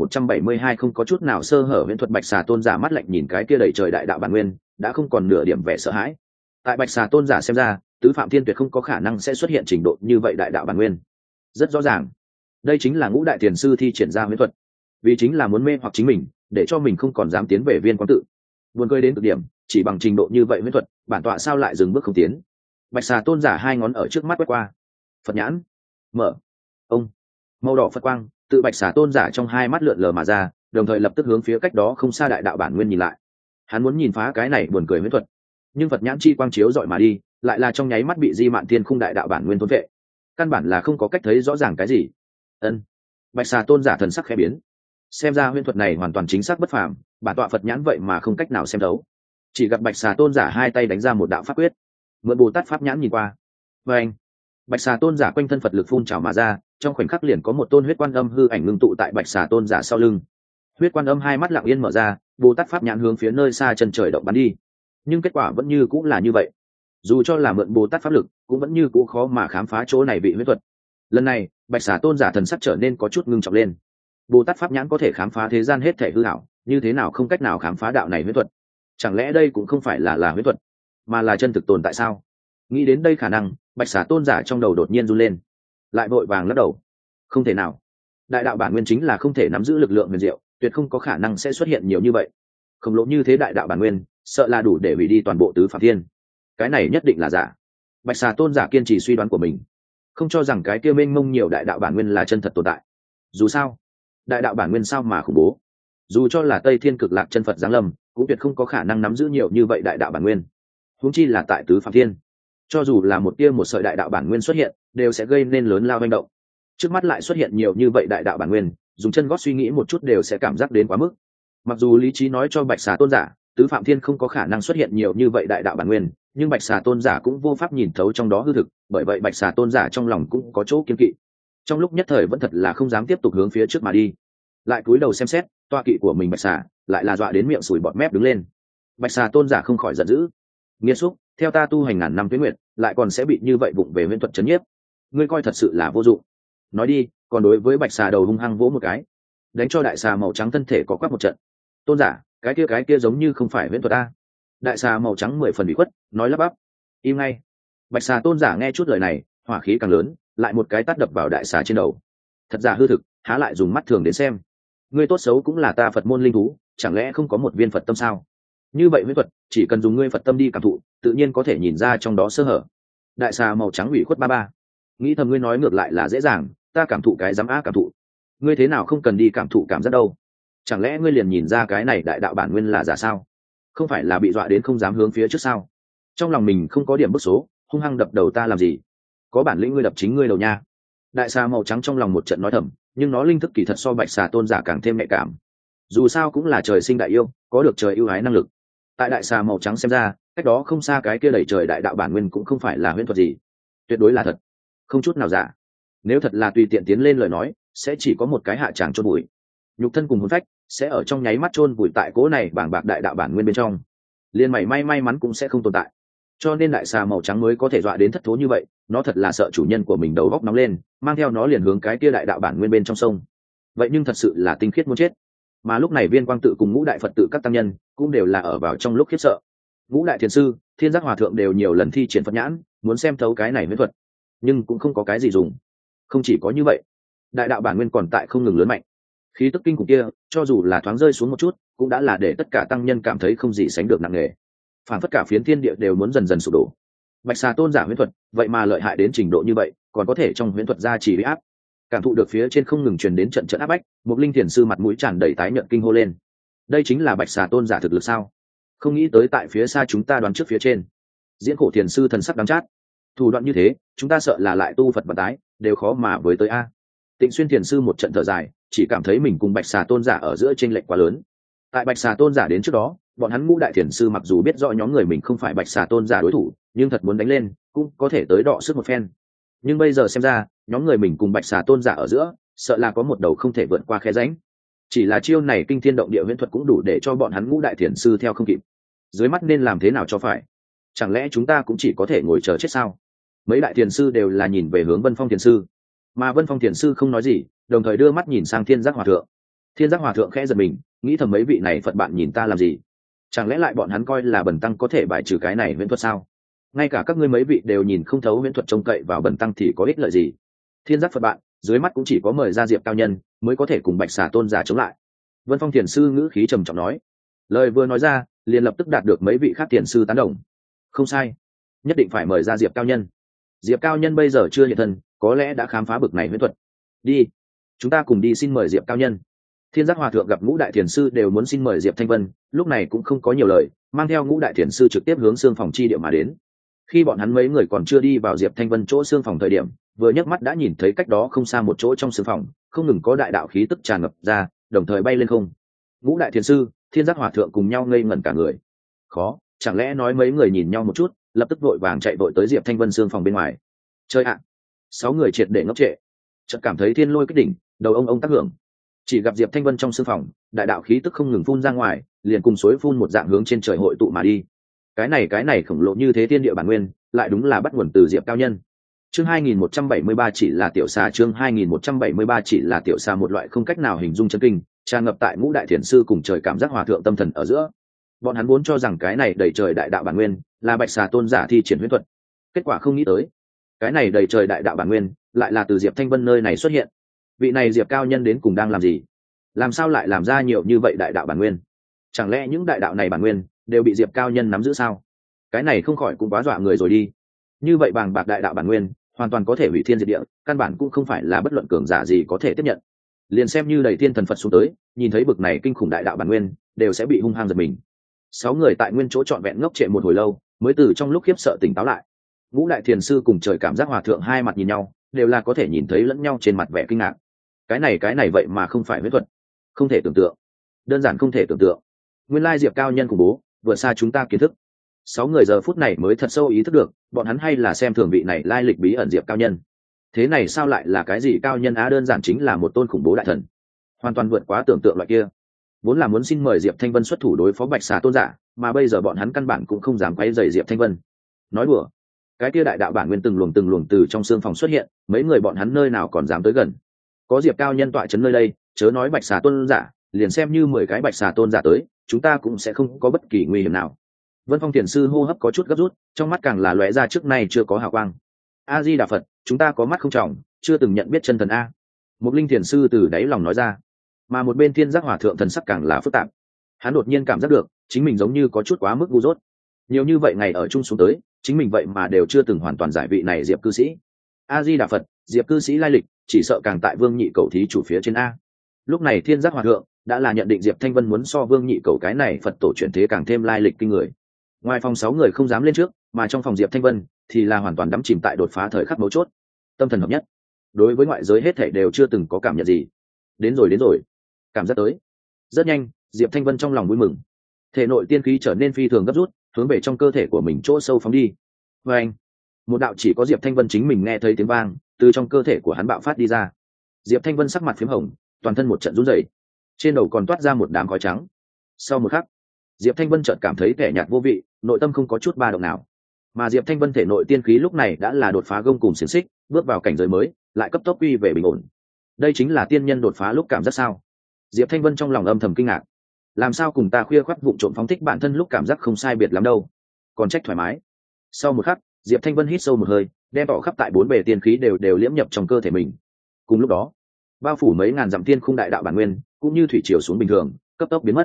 2172 không có chút nào sơ hở huyễn thuật. Bạch xà tôn giả mắt lạnh nhìn cái kia đầy trời đại đạo bản nguyên, đã không còn nửa điểm vẻ sợ hãi. Tại bạch xà tôn giả xem ra, tứ phạm thiên tuyệt không có khả năng sẽ xuất hiện trình độ như vậy đại đạo bản nguyên. Rất rõ ràng, đây chính là ngũ đại tiền sư thi triển ra huyễn thuật, vì chính là muốn mê hoặc chính mình, để cho mình không còn dám tiến về viên quang tự. Buồn cười đến cực điểm, chỉ bằng trình độ như vậy huyễn thuật, bản tọa sao lại dừng bước không tiến? Bạch xà tôn giả hai ngón ở trước mắt quét qua. Phật nhãn mở. Ông. Màu đỏ Phật quang tự bạch xà tôn giả trong hai mắt lượn lờ mà ra, đồng thời lập tức hướng phía cách đó không xa đại đạo bản nguyên nhìn lại. Hắn muốn nhìn phá cái này buồn cười huyễn thuật, nhưng Phật nhãn chi quang chiếu dọi mà đi, lại là trong nháy mắt bị Di Mạn Thiên Khung đại đạo bản nguyên thôn vệ, căn bản là không có cách thấy rõ ràng cái gì. Ân. Bạch xà tôn giả thần sắc khẽ biến, xem ra huyễn thuật này hoàn toàn chính xác bất phàm, bản tọa Phật nhãn vậy mà không cách nào xem thấu. Chỉ gặp bạch xà tôn giả hai tay đánh ra một đạo pháp quyết, mượn Bồ Tát pháp nhãn nhìn qua. Và anh, bạch xà tôn giả quanh thân Phật lực phun trào mà ra, trong khoảnh khắc liền có một tôn huyết quan âm hư ảnh ngưng tụ tại bạch xà tôn giả sau lưng. Huyết quan âm hai mắt lặng yên mở ra, Bồ Tát pháp nhãn hướng phía nơi xa chân trời động bắn đi, nhưng kết quả vẫn như cũng là như vậy. Dù cho là mượn Bồ Tát pháp lực, cũng vẫn như cũ khó mà khám phá chỗ này bị huyễn thuật. Lần này, bạch xà tôn giả thần sắc trở nên có chút ngưng trọng lên. Bồ Tát pháp nhãn có thể khám phá thế gian hết thể hư ảo, như thế nào không cách nào khám phá đạo này huyễn thuật? Chẳng lẽ đây cũng không phải là huyễn thuật, mà là chân thực tồn tại sao? Nghĩ đến đây khả năng, bạch xà tôn giả trong đầu đột nhiên run lên, lại vội vàng lắc đầu. Không thể nào, đại đạo bản nguyên chính là không thể nắm giữ lực lượng huyền diệu, tuyệt không có khả năng sẽ xuất hiện nhiều như vậy. Khổng lồ như thế đại đạo bản nguyên, sợ là đủ để hủy đi toàn bộ tứ phạm thiên. Cái này nhất định là giả. Bạch xà tôn giả kiên trì suy đoán của mình, không cho rằng cái kia mênh mông nhiều đại đạo bản nguyên là chân thật tồn tại. Dù sao, đại đạo bản nguyên sao mà khủng bố, dù cho là Tây Thiên Cực Lạc chân Phật giáng lâm, cũng tuyệt không có khả năng nắm giữ nhiều như vậy đại đạo bản nguyên. Huống chi là tại tứ phạm thiên, cho dù là một tia một sợi đại đạo bản nguyên xuất hiện, đều sẽ gây nên lớn lao hành động. Trước mắt lại xuất hiện nhiều như vậy đại đạo bản nguyên, dùng chân gót suy nghĩ một chút đều sẽ cảm giác đến quá mức. Mặc dù lý trí nói cho bạch xà tôn giả, tứ phạm thiên không có khả năng xuất hiện nhiều như vậy đại đạo bản nguyên, nhưng bạch xà tôn giả cũng vô pháp nhìn thấu trong đó hư thực, bởi vậy bạch xà tôn giả trong lòng cũng có chỗ kiên kỵ. Trong lúc nhất thời vẫn thật là không dám tiếp tục hướng phía trước mà đi, lại cúi đầu xem xét toa kỵ của mình bạch xà, lại là dọa đến miệng sùi bọt mép đứng lên. Bạch xà tôn giả không khỏi giận dữ. Nghiệt xúc, theo ta tu hành ngàn năm tuế nguyệt, lại còn sẽ bị như vậy vụng về huyễn thuật chấn nhiếp, ngươi coi thật sự là vô dụng. Nói đi, còn đối với bạch xà đầu hung hăng vỗ một cái, đánh cho đại xà màu trắng thân thể có quắc một trận. Tôn giả, cái kia giống như không phải huyễn thuật ta. Đại xà màu trắng 10 phần bị khuất, nói lắp bắp. Im ngay. Bạch xà tôn giả nghe chút lời này, hỏa khí càng lớn, lại một cái tát đập vào đại xà trên đầu. Thật giả hư thực, há lại dùng mắt thường đến xem. Ngươi tốt xấu cũng là ta Phật môn linh thú, chẳng lẽ không có một viên Phật tâm sao? Như vậy huyễn thuật, chỉ cần dùng ngươi Phật tâm đi cảm thụ, tự nhiên có thể nhìn ra trong đó sơ hở. Đại xà màu trắng ủy khuất ba ba, nghĩ thầm ngươi nói ngược lại là dễ dàng, ta cảm thụ cái dám á cảm thụ. Ngươi thế nào không cần đi cảm thụ cảm giác đâu? Chẳng lẽ ngươi liền nhìn ra cái này đại đạo bản nguyên là giả sao? Không phải là bị dọa đến không dám hướng phía trước sao? Trong lòng mình không có điểm bức số, hung hăng đập đầu ta làm gì? Có bản lĩnh ngươi đập chính ngươi đầu nha. Đại xà màu trắng trong lòng một trận nói thầm, nhưng nó linh thức kỳ thật so bạch xà tôn giả càng thêm nhạy cảm. Dù sao cũng là trời sinh đại yêu, có được trời ưu ái năng lực. Tại đại xà màu trắng xem ra, cách đó không xa cái kia đẩy trời đại đạo bản nguyên cũng không phải là huyễn thuật gì, tuyệt đối là thật, không chút nào giả. Nếu thật là tùy tiện tiến lên lời nói, sẽ chỉ có một cái hạ tràng chôn bụi, nhục thân cùng hồn phách sẽ ở trong nháy mắt chôn bụi tại cỗ này bàng bạc đại đạo bản nguyên bên trong, liền mảy may mắn cũng sẽ không tồn tại. Cho nên đại xà màu trắng mới có thể dọa đến thất thố như vậy, nó thật là sợ chủ nhân của mình đầu góc nóng lên, mang theo nó liền hướng cái kia đại đạo bản nguyên bên trong sông. Vậy nhưng thật sự là tinh khiết muốn chết. Mà lúc này Viên Quang tự cùng ngũ đại Phật tự các tăng nhân cũng đều là ở vào trong lúc khiếp sợ. Ngũ đại thiền sư, Thiên Giác hòa thượng đều nhiều lần thi triển Phật nhãn, muốn xem thấu cái này huyễn thuật, nhưng cũng không có cái gì dùng. Không chỉ có như vậy, đại đạo bản nguyên còn tại không ngừng lớn mạnh. Khí tức kinh khủng kia, cho dù là thoáng rơi xuống một chút, cũng đã là để tất cả tăng nhân cảm thấy không gì sánh được nặng nề, phản phất cả phiến thiên địa đều muốn dần dần sụp đổ. Bạch xà tôn giả huyễn thuật vậy mà lợi hại đến trình độ như vậy, còn có thể trong huyễn thuật ra chỉ huy áp. Cảm thụ được phía trên không ngừng truyền đến trận trận áp bách, một linh thiền sư mặt mũi tràn đầy tái nhợt kinh hô lên. Đây chính là bạch xà tôn giả thực lực sao? Không nghĩ tới tại phía xa chúng ta đoán trước phía trên. Diễn khổ thiền sư thần sắc đắng chát. Thủ đoạn như thế, chúng ta sợ là lại tu Phật vận tái, đều khó mà với tới a. Tịnh Xuyên thiền sư một trận thở dài, chỉ cảm thấy mình cùng bạch xà tôn giả ở giữa chênh lệch quá lớn. Tại bạch xà tôn giả đến trước đó, bọn hắn ngũ đại thiền sư mặc dù biết rõ nhóm người mình không phải bạch xà tôn giả đối thủ, nhưng thật muốn đánh lên cũng có thể tới đọ sức một phen. Nhưng bây giờ xem ra, nhóm người mình cùng bạch xà tôn giả ở giữa, sợ là có một đầu không thể vượt qua khe rãnh. Chỉ là chiêu này kinh thiên động địa huyễn thuật cũng đủ để cho bọn hắn ngũ đại thiền sư theo không kịp. Dưới mắt nên làm thế nào cho phải? Chẳng lẽ chúng ta cũng chỉ có thể ngồi chờ chết sao? Mấy đại thiền sư đều là nhìn về hướng Vân Phong thiền sư, mà Vân Phong thiền sư không nói gì, đồng thời đưa mắt nhìn sang Thiên Giác Hòa thượng. Thiên Giác Hòa thượng khẽ giật mình, nghĩ thầm mấy vị này Phật bạn nhìn ta làm gì? Chẳng lẽ lại bọn hắn coi là Bần tăng có thể bài trừ cái này huyễn thuật sao? Ngay cả các ngươi mấy vị đều nhìn không thấu huyễn thuật, trông cậy vào Bần tăng thì có ích lợi gì? Thiên Giác Phật bạn, dưới mắt cũng chỉ có mời ra Diệp cao nhân mới có thể cùng bạch xà tôn giả chống lại. Vân Phong thiền sư ngữ khí trầm trọng nói. Lời vừa nói ra, liền lập tức đạt được mấy vị khác thiền sư tán đồng. Không sai, nhất định phải mời ra Diệp cao nhân. Diệp cao nhân bây giờ chưa hiện thân, có lẽ đã khám phá bực này huyễn thuật. Đi, chúng ta cùng đi xin mời Diệp cao nhân. Thiên Giác Hòa thượng gặp ngũ đại thiền sư đều muốn xin mời Diệp Thanh Vân, lúc này cũng không có nhiều lời, mang theo ngũ đại thiền sư trực tiếp hướng xương phòng chi địa mà đến. Khi bọn hắn mấy người còn chưa đi vào Diệp Thanh Vân chỗ xương phòng thời điểm, vừa nhấc mắt đã nhìn thấy cách đó không xa một chỗ trong xương phòng, không ngừng có đại đạo khí tức tràn ngập ra, đồng thời bay lên không. Ngũ đại thiền sư, Thiên Giác Hòa thượng cùng nhau ngây ngẩn cả người. Khó, chẳng lẽ nói mấy người nhìn nhau một chút, lập tức vội vàng chạy vội tới Diệp Thanh Vân xương phòng bên ngoài. Chơi ạ! 6 người triệt để ngốc trệ, chợt cảm thấy thiên lôi kích đỉnh, đầu ông tác hưởng. Chỉ gặp Diệp Thanh Vân trong xương phòng, đại đạo khí tức không ngừng phun ra ngoài, liền cùng suối phun một dạng hướng trên trời hội tụ mà đi. Cái này khổng lồ như thế thiên địa bản nguyên, lại đúng là bắt nguồn từ Diệp cao nhân. Chương 2173 chỉ là tiểu xa, chương 2173 chỉ là tiểu xa, một loại không cách nào hình dung chân kinh, tràn ngập tại ngũ đại thiền sư cùng trời cảm giác hòa thượng tâm thần ở giữa. Bọn hắn vốn cho rằng cái này đầy trời đại đạo bản nguyên là bạch xà tôn giả thi triển huyễn thuật, kết quả không nghĩ tới, cái này đầy trời đại đạo bản nguyên lại là từ Diệp Thanh Vân nơi này xuất hiện. Vị này Diệp cao nhân đến cùng đang làm gì? Làm sao lại làm ra nhiều như vậy đại đạo bản nguyên? Chẳng lẽ những đại đạo này bản nguyên đều bị Diệp cao nhân nắm giữ sao? Cái này không khỏi cũng quá dọa người rồi đi. Như vậy bàng bạc đại đạo bản nguyên hoàn toàn có thể hủy thiên diệt địa, căn bản cũng không phải là bất luận cường giả gì có thể tiếp nhận. Liền xem như đầy thiên thần Phật xuống tới, nhìn thấy bực này kinh khủng đại đạo bản nguyên, đều sẽ bị hung hăng giật mình. 6 người tại nguyên chỗ trọn vẹn ngốc trệ một hồi lâu, mới từ trong lúc khiếp sợ tỉnh táo lại. Ngũ đại thiền sư cùng trời cảm giác hòa thượng hai mặt nhìn nhau, đều là có thể nhìn thấy lẫn nhau trên mặt vẻ kinh ngạc. Cái này vậy mà không phải huyễn thuật, không thể tưởng tượng, đơn giản không thể tưởng tượng. Nguyên lai Diệp cao nhân khủng bố, vượt xa chúng ta kiến thức. 6 người giờ phút này mới thật sâu ý thức được, bọn hắn hay là xem thường vị này lai lịch bí ẩn Diệp cao nhân. Thế này sao lại là cái gì cao nhân á? Đơn giản chính là một tôn khủng bố đại thần, hoàn toàn vượt quá tưởng tượng loại kia. Vốn là muốn xin mời Diệp Thanh Vân xuất thủ đối phó bạch xà tôn giả, mà bây giờ bọn hắn căn bản cũng không dám quấy rầy Diệp Thanh Vân. Nói đùa, cái kia đại đạo bản nguyên từng luồng từ trong xương phòng xuất hiện, mấy người bọn hắn nơi nào còn dám tới gần. Có Diệp cao nhân tọa chấn nơi đây, chớ nói bạch xà tôn giả, liền xem như 10 cái bạch xà tôn giả tới, chúng ta cũng sẽ không có bất kỳ nguy hiểm nào. Vân Phong thiền sư hô hấp có chút gấp rút, trong mắt càng là lóe ra trước nay chưa có hào quang. A Di Đà Phật, chúng ta có mắt không tròng, chưa từng nhận biết chân thần a. Một linh thiền sư từ đáy lòng nói ra, mà một bên Thiên Giác hòa thượng thần sắc càng là phức tạp. Hắn đột nhiên cảm giác được chính mình giống như có chút quá mức ngu dốt. Nhiều như vậy ngày ở chung xuống tới, chính mình vậy mà đều chưa từng hoàn toàn giải vị này Diệp cư sĩ. A Di Đà Phật, Diệp cư sĩ lai lịch, chỉ sợ càng tại Vương Nhị Cầu thí chủ phía trên a. Lúc này Thiên Giác hòa thượng đã là nhận định Diệp Thanh Vân muốn so Vương Nhị Cầu cái này Phật tổ chuyển thế càng thêm lai lịch kinh người. Ngoài phòng 6 người không dám lên trước, mà trong phòng Diệp Thanh Vân thì là hoàn toàn đắm chìm tại đột phá thời khắc mấu chốt, tâm thần hợp nhất. Đối với ngoại giới hết thảy đều chưa từng có cảm nhận gì. Đến rồi, cảm giác tới. Rất nhanh, Diệp Thanh Vân trong lòng vui mừng, thể nội tiên khí trở nên phi thường gấp rút, hướng về trong cơ thể của mình chỗ sâu phóng đi. Và anh, một đạo chỉ có Diệp Thanh Vân chính mình nghe thấy tiếng vang từ trong cơ thể của hắn bạo phát đi ra. Diệp Thanh Vân sắc mặt phím hồng, toàn thân một trận run rẩy, trên đầu còn toát ra một đám khói trắng. Sau một khắc, Diệp Thanh Vân chợt cảm thấy vẻ nhạt vô vị, nội tâm không có chút ba động nào. Mà Diệp Thanh Vân thể nội tiên khí lúc này đã là đột phá gông cùng xiềng xích, bước vào cảnh giới mới, lại cấp tốc quy về bình ổn. Đây chính là tiên nhân đột phá lúc cảm giác sao? Diệp Thanh Vân trong lòng âm thầm kinh ngạc. Làm sao cùng ta khuya khoắt vụng trộm phóng thích bản thân lúc cảm giác không sai biệt lắm đâu, còn trách thoải mái. Sau một khắc, Diệp Thanh Vân hít sâu một hơi, đem tỏ khắp tại 4 bề tiên khí đều liễm nhập trong cơ thể mình. Cùng lúc đó, bao phủ mấy ngàn dặm tiên khung đại đạo bản nguyên cũng như thủy triều xuống bình thường, cấp tốc biến mất.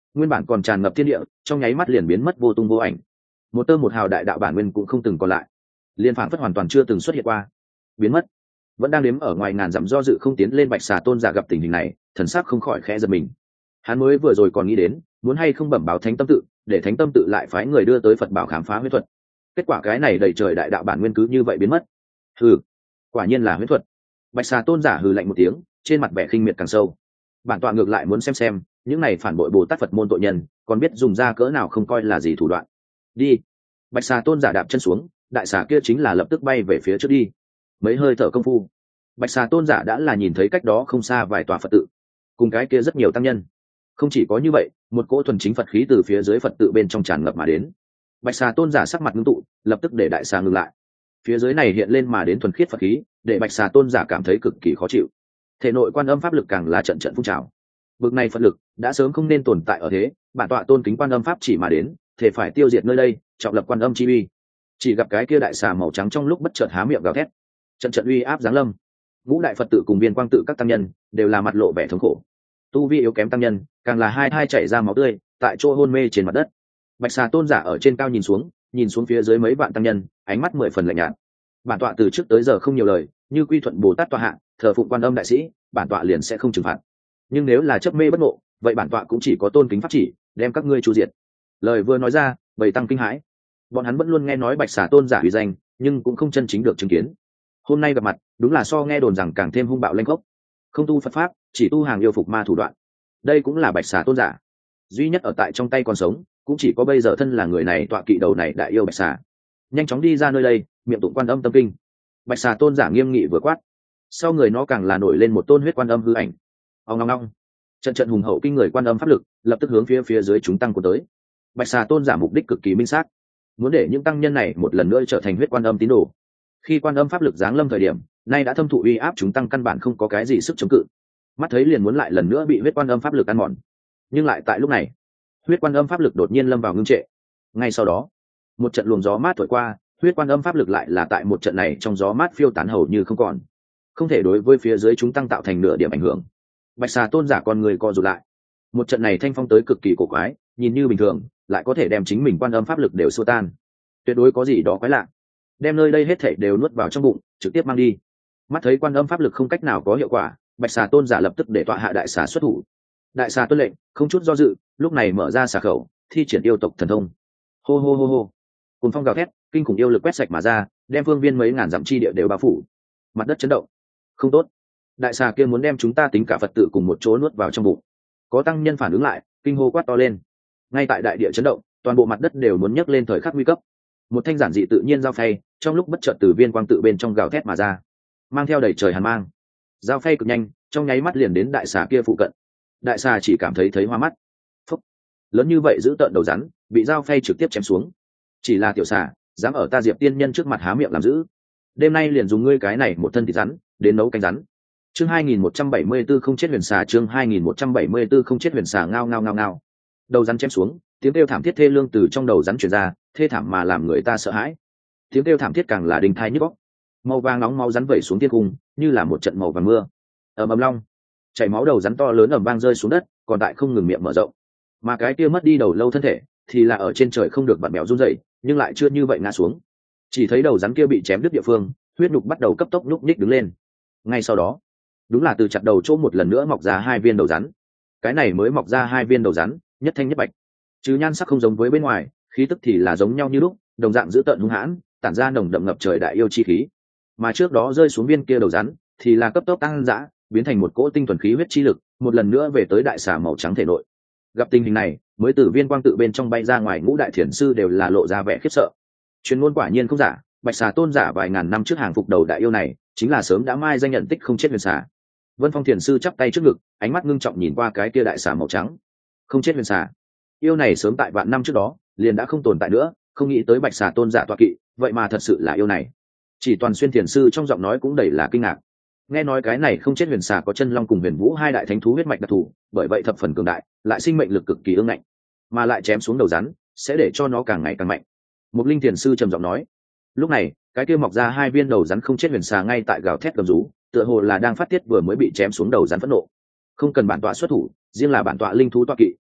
nguyên bản còn tràn ngập thiên địa trong nháy mắt liền biến mất vô tung vô ảnh, một tơ một hào đại đạo bản nguyên cũng không từng còn lại, liền phảng phất hoàn toàn chưa từng xuất hiện qua, biến mất. Vẫn đang đếm ở ngoài ngàn dặm do dự không tiến lên Bạch Xà Tôn giả gặp tình hình này, thần sắc không khỏi khẽ giật mình. Hắn mới vừa rồi còn nghĩ đến muốn hay không bẩm báo Thánh Tâm Tự, để Thánh Tâm Tự lại phái người đưa tới Phật bảo khám phá huyết thuật. Kết quả cái này đầy trời đại đạo bản nguyên cứ như vậy biến mất. Hừ, quả nhiên là huyết thuật. Bạch Xà Tôn giả hừ lạnh một tiếng, trên mặt vẻ khinh miệt càng sâu. Bản tọa ngược lại muốn xem những này phản bội Bồ Tát Phật môn tội nhân còn biết dùng ra cỡ nào không coi là gì thủ đoạn. Đi. Bạch Xà Tôn giả đạp chân xuống, đại xà kia chính là lập tức bay về phía trước đi. Mấy hơi thở công phu, Bạch Xà Tôn giả đã là nhìn thấy cách đó không xa vài tòa Phật tự, cùng cái kia rất nhiều tăng nhân. Không chỉ có như vậy, một cỗ thuần chính Phật khí từ phía dưới Phật tự bên trong tràn ngập mà đến. Bạch Xà Tôn giả sắc mặt ngưng tụ, lập tức để đại xà ngừng lại. Phía dưới này hiện lên mà đến thuần khiết Phật khí, để Bạch Xà Tôn giả cảm thấy cực kỳ khó chịu. Thể nội quan âm pháp lực càng là trận trận phun trào. Bực này Phật lực đã sớm không nên tồn tại ở thế, bản tọa tôn kính quan âm pháp chỉ mà đến, thể phải tiêu diệt nơi đây, trọng lập quan âm chi uy. Chỉ gặp cái kia đại xà màu trắng trong lúc bất chợt há miệng gào thét, trận trận uy áp giáng lâm. Ngũ đại Phật tự cùng viên quang tự các tăng nhân đều là mặt lộ vẻ thống khổ, tu vi yếu kém tăng nhân càng là hai chảy ra máu tươi, tại chỗ hôn mê trên mặt đất. Bạch Xà Tôn giả ở trên cao nhìn xuống phía dưới mấy vạn tăng nhân, ánh mắt 10 phần lạnh nhạt. Bản tọa từ trước tới giờ không nhiều lời, như quy thuận Bồ Tát tọa hạ, thờ phụng quan âm đại sĩ, bản tọa liền sẽ không trừng phạt. Nhưng nếu là chấp mê bất ngộ, vậy bản tọa cũng chỉ có tôn kính pháp chỉ, đem các ngươi chu diệt. Lời vừa nói ra, bầy tăng kinh hãi. Bọn hắn vẫn luôn nghe nói Bạch Xà Tôn giả uy danh, nhưng cũng không chân chính được chứng kiến. Hôm nay gặp mặt, đúng là so nghe đồn rằng càng thêm hung bạo lanh khốc. Không tu Phật pháp, chỉ tu hàng yêu phục ma thủ đoạn. Đây cũng là Bạch Xà Tôn giả duy nhất ở tại trong tay còn sống, cũng chỉ có bây giờ thân là người này tọa kỵ đầu này đại yêu Bạch Xà. Nhanh chóng đi ra nơi đây, miệng tụng quan âm tâm kinh. Bạch Xà Tôn giả nghiêm nghị vừa quát, sau người nó càng là nổi lên một tôn huyết quan âm hư ảnh. Ong ong ong, trận trận hùng hậu kinh người quan âm pháp lực lập tức hướng phía dưới chúng tăng của tới. Bạch Xà Tôn giả mục đích cực kỳ minh xác, muốn để những tăng nhân này một lần nữa trở thành huyết quan âm tín đồ. Khi quan âm pháp lực giáng lâm thời điểm, nay đã thâm thụ uy áp chúng tăng căn bản không có cái gì sức chống cự, mắt thấy liền muốn lại lần nữa bị huyết quan âm pháp lực ăn mòn. Nhưng lại tại lúc này, huyết quan âm pháp lực đột nhiên lâm vào ngưng trệ. Ngay sau đó, một trận luồng gió mát thổi qua, huyết quan âm pháp lực lại là tại một trận này trong gió mát phiêu tán hầu như không còn, không thể đối với phía dưới chúng tăng tạo thành nửa điểm ảnh hưởng. Bạch Xà Tôn giả con người co rụt lại. Một trận này thanh phong tới cực kỳ cổ quái, nhìn như bình thường, lại có thể đem chính mình quan âm pháp lực đều xua tan. Tuyệt đối có gì đó quái lạ. Đem nơi đây hết thảy đều nuốt vào trong bụng, trực tiếp mang đi. Mắt thấy quan âm pháp lực không cách nào có hiệu quả, Bạch Xà Tôn giả lập tức để tọa hạ đại xà xuất thủ. Đại xà tuân lệnh, không chút do dự, lúc này mở ra xà khẩu, thi triển yêu tộc thần thông. Hô hô hô hô. Cùng phong gào thét, kinh khủng yêu lực quét sạch mà ra, đem phương viên mấy ngàn dặm chi địa đều bao phủ. Mặt đất chấn động. Không tốt. Đại xà kia muốn đem chúng ta tính cả Phật tự cùng một chỗ nuốt vào trong bụng. Có tăng nhân phản ứng lại, kinh hô quát to lên. Ngay tại đại địa chấn động, toàn bộ mặt đất đều muốn nhấc lên thời khắc nguy cấp. Một thanh giản dị tự nhiên dao phay, trong lúc bất chợt từ viên quang tự bên trong gào thét mà ra, mang theo đầy trời hàn mang. Dao phay cực nhanh, trong nháy mắt liền đến đại xà kia phụ cận. Đại xà chỉ cảm thấy hoa mắt. Phúc. Lớn như vậy giữ tợn đầu rắn, bị dao phay trực tiếp chém xuống. Chỉ là tiểu xà, dám ở ta Diệp tiên nhân trước mặt há miệng làm dữ. Đêm nay liền dùng ngươi cái này một thân thịt rắn, đến nấu canh rắn. Chương 2174 không chết huyền xà, chương 2174 không chết huyền xà, ngao ngao ngao ngao. Đầu rắn chém xuống, tiếng kêu thảm thiết thê lương từ trong đầu rắn truyền ra, thê thảm mà làm người ta sợ hãi. Tiếng kêu thảm thiết càng là đình thai nhức óc. Màu vàng nóng máu rắn vẩy xuống thiên cung, như là một trận màu vàng mưa. Ầm long, chảy máu đầu rắn to lớn ầm vang rơi xuống đất, còn tại không ngừng miệng mở rộng. Mà cái kia mất đi đầu lâu thân thể, thì là ở trên trời không được vặn bèo run rẩy, nhưng lại chưa như vậy ngã xuống. Chỉ thấy đầu rắn kia bị chém đứt địa phương, huyết nhục bắt đầu cấp tốc nhúc nhích đứng lên. Ngay sau đó, đúng là từ chặt đầu chỗ một lần nữa mọc ra hai viên đầu rắn. Cái này mới mọc ra hai viên đầu rắn, nhất thanh nhất bạch, chứ nhan sắc không giống với bên ngoài, khí tức thì là giống nhau như lúc, đồng dạng dữ tợn hung hãn, tản ra nồng đậm ngập trời đại yêu chi khí. Mà trước đó rơi xuống viên kia đầu rắn, thì là cấp tốc tăng dã, biến thành một cỗ tinh thuần khí huyết chi lực, một lần nữa về tới đại xà màu trắng thể nội. Gặp tình hình này, mới từ viên quang tự bên trong bay ra ngoài ngũ đại thiền sư đều là lộ ra vẻ khiếp sợ. Truyền ngôn quả nhiên không giả, Bạch Xà Tôn giả vài ngàn năm trước hàng phục đầu đại yêu này, chính là sớm đã mai danh nhận tích không chết huyền xà. Vân Phong thiền sư chắp tay trước ngực, ánh mắt ngưng trọng nhìn qua cái kia đại xà màu trắng. Không chết huyền xà, yêu này sớm tại vạn năm trước đó liền đã không tồn tại nữa, không nghĩ tới Bạch Xà Tôn giả tọa kỵ, vậy mà thật sự là yêu này. Chỉ Toàn Xuyên thiền sư trong giọng nói cũng đầy là kinh ngạc. Nghe nói cái này không chết huyền xà có chân long cùng huyền vũ hai đại thánh thú huyết mạch đặc thù, bởi vậy thập phần cường đại, lại sinh mệnh lực cực kỳ ương ngạnh, mà lại chém xuống đầu rắn sẽ để cho nó càng ngày càng mạnh. Một linh thiền sư trầm giọng nói. Lúc này, cái kia mọc ra hai viên đầu rắn không chết huyền xà ngay tại gào thét gầm rú, tựa hồ là đang phát tiết vừa mới bị chém xuống đầu rắn phẫn nộ. Không cần bản tọa xuất thủ, riêng là bản tọa linh thú tọa kỵ,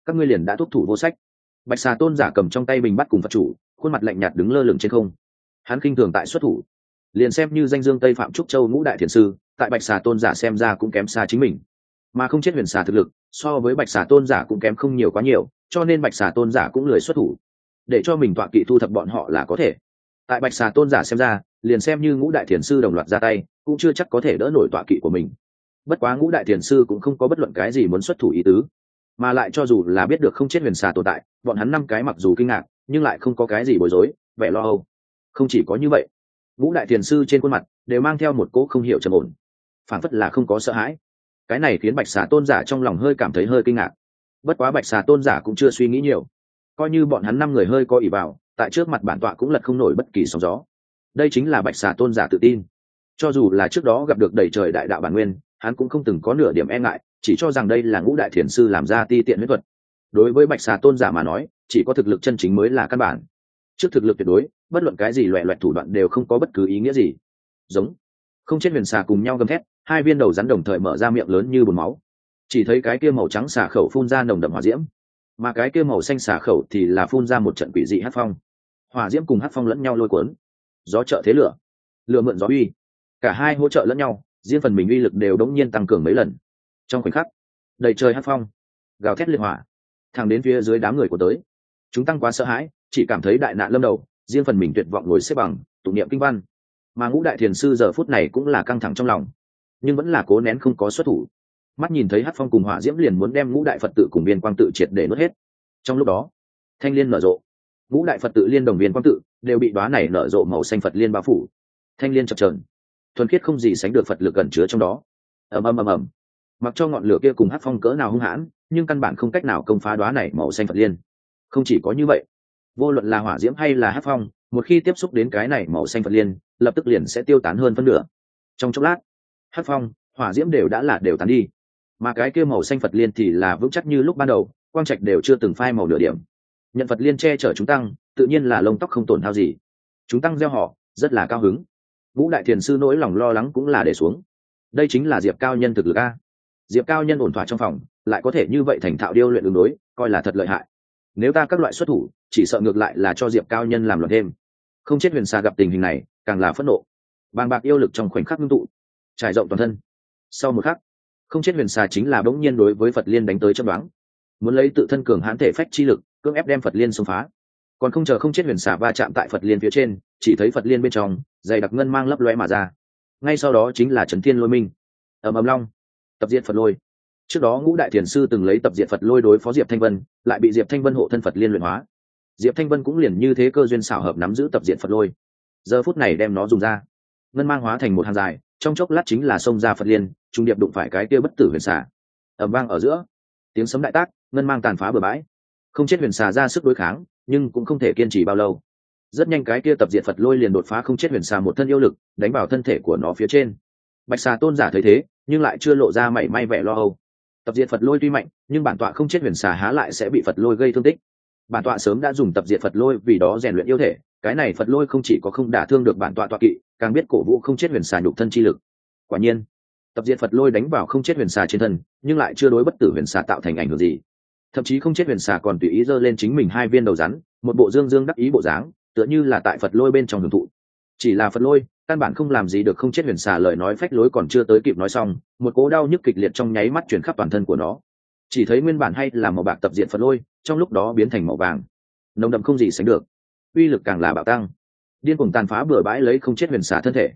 các ngươi liền đã thúc thủ vô sách. Bạch Xà Tôn giả cầm trong tay bình bắt cùng Phật chủ, khuôn mặt lạnh nhạt đứng lơ lửng trên không. Hắn khinh thường tại xuất thủ, liền xem như danh dương Tây Phạm Trúc Châu ngũ đại thiền sư, tại Bạch Xà Tôn giả xem ra cũng kém xa chính mình. Mà không chết huyền xà thực lực so với Bạch Xà Tôn giả cũng kém không nhiều quá nhiều, cho nên Bạch Xà Tôn giả cũng lười xuất thủ, để cho mình tọa kỵ thu thập bọn họ là có thể. Tại Bạch Xà Tôn giả xem ra, liền xem như ngũ đại thiền sư đồng loạt ra tay, cũng chưa chắc có thể đỡ nổi tọa kỵ của mình. Bất quá ngũ đại thiền sư cũng không có bất luận cái gì muốn xuất thủ ý tứ, mà lại cho dù là biết được không chết huyền xà tồn tại, bọn hắn năm cái mặc dù kinh ngạc nhưng lại không có cái gì bối rối vẻ lo âu. Không chỉ có như vậy, ngũ đại thiền sư trên khuôn mặt đều mang theo một cỗ không hiểu trầm ổn, phản phất là không có sợ hãi. Cái này khiến Bạch Xà Tôn giả trong lòng hơi cảm thấy hơi kinh ngạc. Bất quá Bạch Xà Tôn giả cũng chưa suy nghĩ nhiều, coi như bọn hắn năm người hơi có ỷ vào, tại trước mặt bản tọa cũng lật không nổi bất kỳ sóng gió. Đây chính là Bạch Xà Tôn giả tự tin. Cho dù là trước đó gặp được đầy trời đại đạo bản nguyên, hắn cũng không từng có nửa điểm e ngại, chỉ cho rằng đây là ngũ đại thiền sư làm ra ti tiện huyết thuật. Đối với Bạch Xà Tôn giả mà nói, chỉ có thực lực chân chính mới là căn bản. Trước thực lực tuyệt đối, bất luận cái gì loẻ loẹt thủ đoạn đều không có bất cứ ý nghĩa gì. Giống không chết huyền xà cùng nhau gầm thét, hai viên đầu rắn đồng thời mở ra miệng lớn như bồn máu. Chỉ thấy cái kia màu trắng xà khẩu phun ra nồng đậm hỏa diễm, mà cái kia màu xanh xà khẩu thì là phun ra một trận quỷ dị hắc phong. Hỏa diễm cùng hắc phong lẫn nhau lôi cuốn, gió trợ thế lửa, lửa mượn gió uy, cả hai hỗ trợ lẫn nhau, riêng phần mình uy lực đều đống nhiên tăng cường mấy lần. Trong khoảnh khắc, đầy trời hắc phong, gào thét liệt hỏa, thẳng đến phía dưới đám người của tới. Chúng tăng quá sợ hãi, chỉ cảm thấy đại nạn lâm đầu, riêng phần mình tuyệt vọng ngồi xếp bằng tụng niệm kinh văn. Mà ngũ đại thiền sư giờ phút này cũng là căng thẳng trong lòng, nhưng vẫn là cố nén không có xuất thủ. Mắt nhìn thấy hắc phong cùng hỏa diễm liền muốn đem ngũ đại Phật tự cùng viên quang tự triệt để nuốt hết. Trong lúc đó, thanh liên nở rộ, ngũ đại Phật tự liên đồng viên quang tự đều bị đóa này nở rộ màu xanh Phật liên bao phủ. Thanh liên chập chờn, thuần khiết không gì sánh được Phật lực gần chứa trong đó. Ầm ầm ầm ầm. Mặc cho ngọn lửa kia cùng hắc phong cỡ nào hung hãn, nhưng căn bản không cách nào công phá đóa này màu xanh Phật liên. Không chỉ có như vậy, vô luận là hỏa diễm hay là hắc phong, một khi tiếp xúc đến cái này màu xanh Phật liên, lập tức liền sẽ tiêu tán hơn phân nửa. Trong chốc lát, hắc phong, hỏa diễm đều tán đi, mà cái kia màu xanh Phật liên thì là vững chắc như lúc ban đầu, quang trạch đều chưa từng phai màu nửa điểm. Nhận Phật liên che chở chúng tăng, tự nhiên là lông tóc không tổn hao gì. Chúng tăng gieo họ rất là cao hứng. Ngũ đại thiền sư nỗi lòng lo lắng cũng là để xuống. Đây chính là Diệp cao nhân thực lực a. Diệp cao nhân ổn thỏa trong phòng, lại có thể như vậy thành thạo điêu luyện ứng đối, coi là thật lợi hại. Nếu ta các loại xuất thủ, chỉ sợ ngược lại là cho Diệp cao nhân làm loạn thêm. Không chết huyền xà gặp tình hình này, càng là phẫn nộ. Bàng bạc yêu lực trong khoảnh khắc ngưng tụ, trải rộng toàn thân. Sau một khắc, không chết huyền xà chính là bỗng nhiên đối với Phật liên đánh tới chớp đoán, muốn lấy tự thân cường hãn thể phách chi lực cưỡng ép đem Phật liên xông phá. Còn không chờ không chết huyền xà va chạm tại Phật liên phía trên, chỉ thấy Phật liên bên trong dày đặc ngân mang lấp lóe mà ra. Ngay sau đó chính là Chấn Thiên Lôi Minh, ầm ầm long, tập diệt Phật lôi. Trước đó ngũ đại thiền sư từng lấy tập diệt Phật lôi đối phó Diệp Thanh Vân, lại bị Diệp Thanh Vân hộ thân Phật liên luyện hóa. Diệp Thanh Vân cũng liền như thế cơ duyên xảo hợp nắm giữ tập diệt Phật lôi, giờ phút này đem nó dùng ra, ngân mang hóa thành một hàng dài, trong chốc lát chính là xông ra Phật liên, trung điệp đụng phải cái kia bất tử huyền xà. Ầm vang ở giữa, tiếng sấm đại tác, ngân mang tàn phá bừa bãi. Không chết huyền xà ra sức đối kháng, nhưng cũng không thể kiên trì bao lâu. Rất nhanh cái kia tập diệt Phật lôi liền đột phá không chết huyền xà một thân yêu lực, đánh vào thân thể của nó phía trên. Bạch Xà Tôn giả thấy thế, nhưng lại chưa lộ ra mảy may vẻ lo âu. Tập diệt Phật lôi tuy mạnh, nhưng bản tọa không chết huyền xà há lại sẽ bị Phật lôi gây thương tích. Bản tọa sớm đã dùng tập diệt Phật lôi vì đó rèn luyện yêu thể, cái này Phật lôi không chỉ có không đả thương được bản tọa tọa kỵ, càng biết cổ vũ không chết huyền xà nhục thân chi lực. Quả nhiên, tập diệt Phật lôi đánh vào không chết huyền xà trên thân, nhưng lại chưa đối bất tử huyền xà tạo thành ảnh hưởng gì. Thậm chí không chết huyền xà còn tùy ý giơ lên chính mình hai viên đầu rắn, một bộ dương dương đắc ý bộ dáng, tựa như là tại Phật lôi bên trong hưởng thụ. Chỉ là Phật lôi, căn bản không làm gì được không chết huyền xà, lời nói phách lối còn chưa tới kịp nói xong, một cỗ đau nhức kịch liệt trong nháy mắt truyền khắp toàn thân của nó. Chỉ thấy nguyên bản hay là màu bạc tập diệt Phật lôi, trong lúc đó biến thành màu vàng, nồng đậm không gì sánh được, uy lực càng là bạo tăng, điên cuồng tàn phá bừa bãi lấy không chết huyền xà thân thể.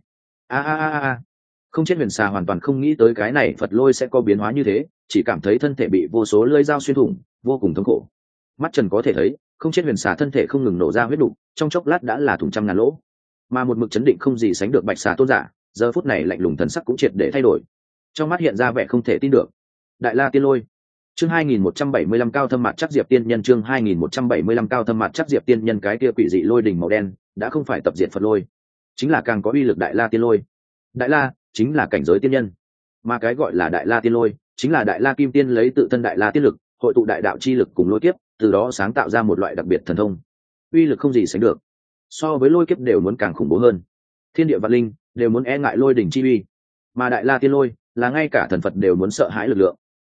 A. Không chết huyền xà hoàn toàn không nghĩ tới cái này Phật lôi sẽ có biến hóa như thế, chỉ cảm thấy thân thể bị vô số lưỡi dao xuyên thủng, vô cùng thống khổ. Mắt trần có thể thấy, không chết huyền xà thân thể không ngừng nổ ra huyết đục, trong chốc lát đã là thủng trăm ngàn lỗ. Mà một mực chấn định không gì sánh được Bạch Xà Tôn giả, giờ phút này lạnh lùng thần sắc cũng triệt để thay đổi, trong mắt hiện ra vẻ không thể tin được. Đại La Tiên Lôi, chương 2175 cao thâm mặt chắc Diệp tiên nhân, chương 2175 cao thâm mặt chắc Diệp tiên nhân. Cái kia quỷ dị lôi đỉnh màu đen đã không phải tập diệt Phật lôi, chính là càng có uy lực Đại La Tiên Lôi. Đại La chính là cảnh giới tiên nhân, mà cái gọi là Đại La Tiên Lôi chính là Đại La Kim Tiên lấy tự thân Đại La tiên lực hội tụ đại đạo chi lực cùng lôi kiếp, từ đó sáng tạo ra một loại đặc biệt thần thông, uy lực không gì sánh được, so với lôi kiếp đều muốn càng khủng bố hơn. Thiên địa vạn linh đều muốn e ngại lôi đỉnh chi uy, mà Đại La Tiên Lôi là ngay cả thần Phật đều muốn sợ hãi lực lượng.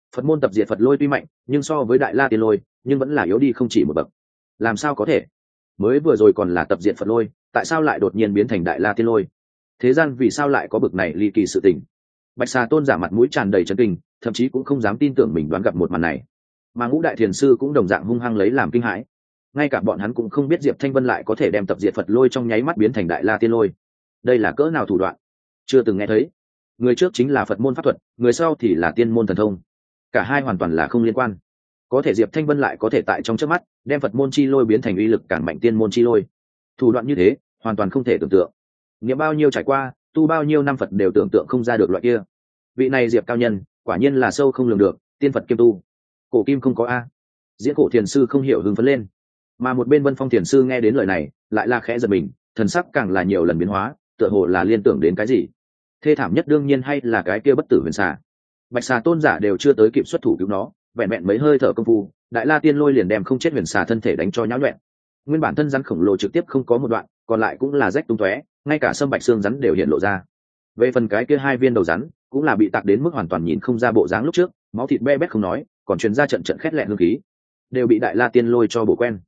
Phật môn tập diệt Phật lôi tuy mạnh, nhưng so với Đại La Tiên Lôi, nhưng vẫn là yếu đi không chỉ một bậc. Làm sao có thể? Mới vừa rồi còn là tập diệt Phật lôi, tại sao lại đột nhiên biến thành Đại La Tiên Lôi? Thế gian vì sao lại có bực này ly kỳ sự tình? Bạch Xà Tôn giả mặt mũi tràn đầy chấn kinh, thậm chí cũng không dám tin tưởng mình đoán gặp một màn này. Mà Ngũ Đại Thiền sư cũng đồng dạng hung hăng lấy làm kinh hãi. Ngay cả bọn hắn cũng không biết Diệp Thanh Vân lại có thể đem tập diệt Phật lôi trong nháy mắt biến thành Đại La Tiên Lôi. Đây là cỡ nào thủ đoạn? Chưa từng nghe thấy. Người trước chính là Phật môn pháp thuật, người sau thì là tiên môn thần thông. Cả hai hoàn toàn là không liên quan. Có thể Diệp Thanh Vân lại có thể tại trong chớp mắt đem Phật môn chi lôi biến thành uy lực càng mạnh tiên môn chi lôi. Thủ đoạn như thế, hoàn toàn không thể tưởng tượng. Nghiệm bao nhiêu trải qua, tu bao nhiêu năm Phật đều tưởng tượng không ra được loại kia. Vị này Diệp cao nhân, quả nhiên là sâu không lường được, tiên Phật kiêm tu. Cổ kim không có a. Diễn Cổ thiền sư không hiểu hưng phấn lên. Mà một bên Vân Phong thiền sư nghe đến lời này, lại là khẽ giật mình, thần sắc càng là nhiều lần biến hóa, tựa hồ là liên tưởng đến cái gì. Thê thảm nhất đương nhiên hay là cái kia bất tử huyền xà. Bạch Xà Tôn giả đều chưa tới kịp xuất thủ cứu nó, vẹn vẹn mấy hơi thở công phu, Đại La Tiên Lôi liền đem không chết huyền xà thân thể đánh cho nhão nhọẹn. Nguyên bản thân rắn khổng lồ trực tiếp không có một đoạn, còn lại cũng là rách tung tóe, ngay cả sâm bạch xương rắn đều hiện lộ ra. Về phần cái kia hai viên đầu rắn, cũng là bị tạc đến mức hoàn toàn nhìn không ra bộ dáng lúc trước, máu thịt be bét không nói, còn truyền ra trận trận khét lẹ hương khí, đều bị Đại La Tiên Lôi cho bổ quen.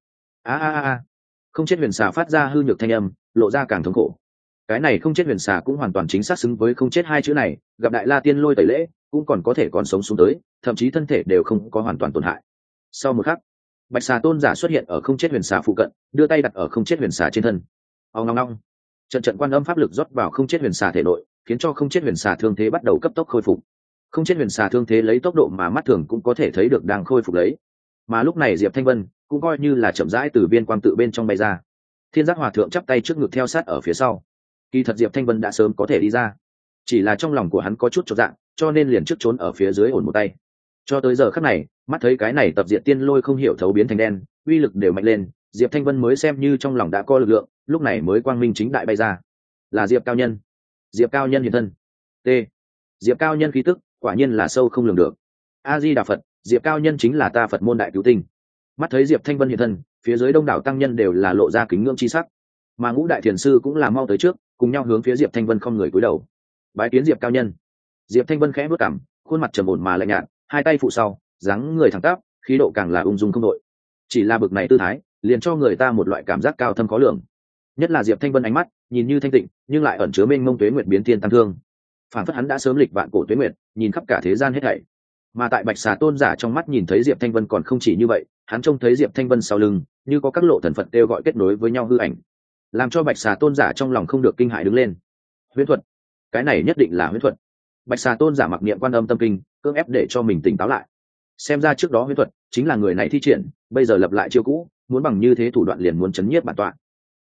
Không chết huyền xà phát ra hư nhược thanh âm, lộ ra càng thống khổ. Cái này không chết huyền xà cũng hoàn toàn chính xác xứng với không chết hai chữ này, gặp Đại La Tiên Lôi tẩy lễ, cũng còn có thể còn sống xuống tới, thậm chí thân thể đều không có hoàn toàn tổn hại. Sau một khắc, Bạch Xà Tôn giả xuất hiện ở không chết huyền xà phụ cận, đưa tay đặt ở không chết huyền xà trên thân. Ong ong ong. Trận trận quan âm pháp lực rót vào không chết huyền xà thể nội, khiến cho không chết huyền xà thương thế bắt đầu cấp tốc khôi phục. Không chết huyền xà thương thế lấy tốc độ mà mắt thường cũng có thể thấy được đang khôi phục lấy. Mà lúc này Diệp Thanh Vân cũng coi như là chậm rãi từ viên quang tự bên trong bay ra. Thiên Giác Hòa thượng chắp tay trước ngực theo sát ở phía sau. Kỳ thật Diệp Thanh Vân đã sớm có thể đi ra, chỉ là trong lòng của hắn có chút chột dạ, cho nên liền trước trốn ở phía dưới ổn một tay. Cho tới giờ khắc này, mắt thấy cái này tập diệt tiên lôi không hiểu thấu biến thành đen, uy lực đều mạnh lên, Diệp Thanh Vân mới xem như trong lòng đã có lực lượng, lúc này mới quang minh chính đại bay ra. Là Diệp cao nhân. Diệp cao nhân hiện thân. T. Diệp cao nhân khí tức, quả nhiên là sâu không lường được. A Di Đà Phật, Diệp cao nhân chính là ta Phật môn đại cứu tinh. Mắt thấy Diệp Thanh Vân hiện thân, phía dưới đông đảo tăng nhân đều là lộ ra kính ngưỡng chi sắc. Mà Ngũ Đại Thiền sư cũng là mau tới trước, cùng nhau hướng phía Diệp Thanh Vân không người cúi đầu. Bái kiến Diệp cao nhân. Diệp Thanh Vân khẽ bước cằm, khuôn mặt trầm ổn mà lạnh nhạt, hai tay phụ sau, dáng người thẳng tắp, khí độ càng là ung dung không đội. Chỉ là bực này tư thái, liền cho người ta một loại cảm giác cao thâm khó lường. Nhất là Diệp Thanh Vân ánh mắt, nhìn như thanh tịnh, nhưng lại ẩn chứa mênh mông tuế nguyệt biến thiên tăng thương. Phản phất hắn đã sớm lịch vạn cổ tuế nguyệt, nhìn khắp cả thế gian hết thảy. Mà tại Bạch Xà Tôn giả trong mắt nhìn thấy Diệp Thanh Vân còn không chỉ như vậy, hắn trông thấy Diệp Thanh Vân sau lưng, như có các lộ thần Phật kêu gọi kết nối với nhau hư ảnh, làm cho Bạch Xà Tôn giả trong lòng không được kinh hãi đứng lên. Huyễn thuật, cái này nhất định là huyễn thuật. Bạch Xà Tôn giả mặc niệm quan âm tâm kinh, cưỡng ép để cho mình tỉnh táo lại. Xem ra trước đó huyễn thuật chính là người này thi triển, bây giờ lập lại chiêu cũ, muốn bằng như thế thủ đoạn liền muốn chấn nhiếp bản tọa.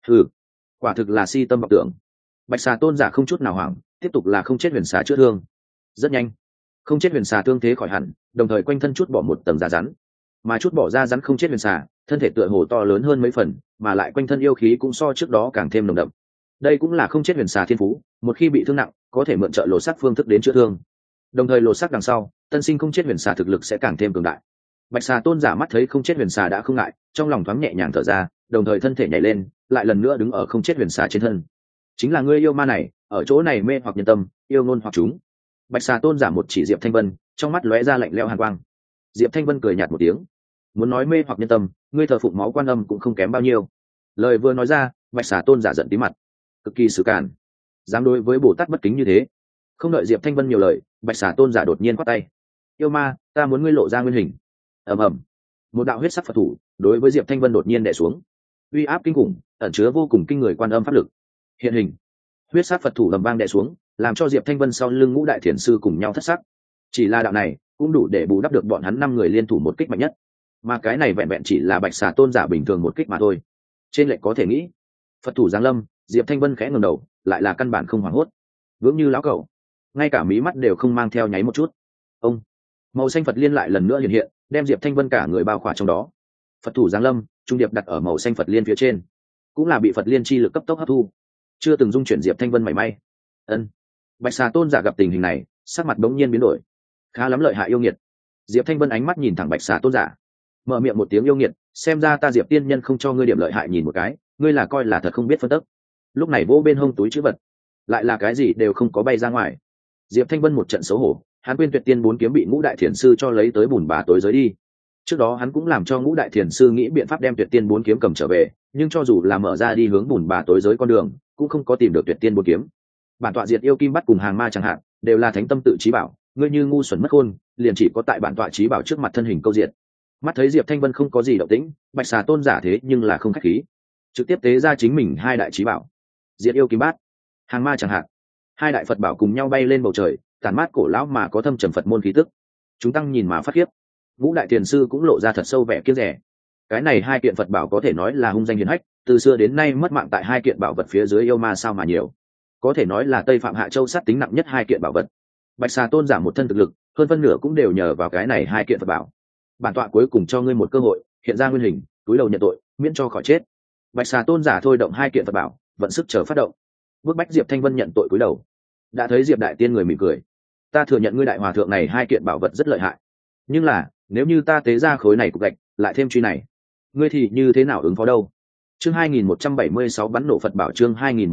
Quả thực là si tâm vọng tưởng. Bạch Xà Tôn giả không chút nào hoảng, tiếp tục là không chết huyền xà chữa thương. Rất nhanh, không chết huyền xà thương thế khỏi hẳn, đồng thời quanh thân chút bỏ một tầng da rắn. Mà chút bỏ da rắn không chết huyền xà, thân thể tựa hồ to lớn hơn mấy phần, mà lại quanh thân yêu khí cũng so trước đó càng thêm nồng đậm. Đây cũng là không chết huyền xà thiên phú, một khi bị thương nặng, có thể mượn trợ lột xác phương thức đến chữa thương. Đồng thời lột xác đằng sau, tân sinh không chết huyền xà thực lực sẽ càng thêm cường đại. Bạch Xà Tôn giả mắt thấy không chết huyền xà đã không ngại, trong lòng thoáng nhẹ nhàng thở ra, đồng thời thân thể nhảy lên, lại lần nữa đứng ở không chết huyền xà trên thân. Chính là ngươi yêu ma này, ở chỗ này mê hoặc nhân tâm, yêu ngôn hoặc chúng. Bạch Xà Tôn giả một chỉ Diệp Thanh Vân, trong mắt lóe ra lạnh lẽo hàn quang. Diệp Thanh Vân cười nhạt một tiếng, muốn nói mê hoặc nhân tâm, ngươi thờ phụng máu quan âm cũng không kém bao nhiêu. Lời vừa nói ra, Bạch Xà Tôn giả giận tí mặt, cực kỳ sử cản, dám đối với Bồ Tát bất kính như thế. Không đợi Diệp Thanh Vân nhiều lời, Bạch Xà Tôn giả đột nhiên quát tay, yêu ma, ta muốn ngươi lộ ra nguyên hình. Ầm ầm, một đạo huyết sắc Phật thủ đối với Diệp Thanh Vân đột nhiên đè xuống, uy áp kinh khủng, ẩn chứa vô cùng kinh người quan âm pháp lực. Hiện hình, huyết sắc Phật thủ ầm vang đè xuống, làm cho Diệp Thanh Vân sau lưng Ngũ Đại Thiền sư cùng nhau thất sắc. Chỉ là đạo này cũng đủ để bù đắp được bọn hắn 5 người liên thủ một kích mạnh nhất, mà cái này vẹn vẹn chỉ là Bạch Xà Tôn giả bình thường một kích mà thôi. Trên lệnh có thể nghĩ, Phật thủ giáng lâm, Diệp Thanh Vân khẽ ngẩng đầu, lại là căn bản không hoảng hốt, vững như lão cẩu, ngay cả mí mắt đều không mang theo nháy một chút. Ông, màu xanh Phật liên lại lần nữa hiện hiện, đem Diệp Thanh Vân cả người bao khỏa trong đó. Phật thủ giáng lâm, trung điệp đặt ở màu xanh Phật liên phía trên, cũng là bị Phật liên chi lực cấp tốc hấp thu, chưa từng dung chuyển Diệp Thanh Vân mảy may. Ân. Bạch Xà Tôn giả gặp tình hình này, sắc mặt bỗng nhiên biến đổi, khá lắm lợi hại yêu nghiệt. Diệp Thanh Vân ánh mắt nhìn thẳng Bạch Xà Tôn giả, mở miệng một tiếng yêu nghiệt, xem ra ta Diệp tiên nhân không cho ngươi điểm lợi hại nhìn một cái, ngươi là coi là thật không biết phân tức. Lúc này vỗ bên hông túi chữ vật, lại là cái gì đều không có bay ra ngoài. Diệp Thanh Vân một trận xấu hổ, hắn quên tuyệt tiên bốn kiếm bị ngũ đại thiền sư cho lấy tới bùn bà tối giới đi. Trước đó hắn cũng làm cho ngũ đại thiền sư nghĩ biện pháp đem tuyệt tiên bốn kiếm cầm trở về, nhưng cho dù là mở ra đi hướng bùn bà tối giới con đường cũng không có tìm được tuyệt tiên bốn kiếm. Bản tọa diệt yêu kim bắt cùng hàng ma chẳng hạn đều là thánh tâm tự trí bảo, ngươi như ngu xuẩn mất khôn, liền chỉ có tại bản tọa trí bảo trước mặt thân hình câu diệt. Mắt thấy Diệp Thanh Vân không có gì động tĩnh, Bạch Xà Tôn giả thế nhưng là không khách khí, trực tiếp tế ra chính mình hai đại trí bảo, diệt yêu kim bát, hàng ma chẳng hạn. Hai đại Phật bảo cùng nhau bay lên bầu trời, tản mát cổ lão mà có thâm trầm Phật môn khí tức. Chúng tăng nhìn mà phát khiếp. Ngũ đại tiền sư cũng lộ ra thật sâu vẻ kiêng rẻ. Cái này hai kiện Phật bảo có thể nói là hung danh hiển hách, từ xưa đến nay mất mạng tại hai kiện bảo vật phía dưới yêu ma sao mà nhiều. Có thể nói là Tây Phạm Hạ Châu sát tính nặng nhất hai kiện bảo vật. Bạch Xà Tôn giả một thân thực lực, hơn phân nửa cũng đều nhờ vào cái này hai kiện Phật bảo. Bản tọa cuối cùng cho ngươi một cơ hội, hiện ra nguyên hình, túi đầu nhận tội, miễn cho khỏi chết. Bạch Xà Tôn giả thôi động hai kiện Phật bảo, vận sức chờ phát động. Bước bách Diệp Thanh Vân nhận tội cúi đầu. Đã thấy Diệp đại tiên người mỉm cười, ta thừa nhận ngươi đại hòa thượng này hai kiện bảo vật rất lợi hại, nhưng là nếu như ta tế ra khối này cục gạch lại thêm truy này, ngươi thì như thế nào ứng phó đâu? Chương 2176 bắn nổ Phật bảo, chương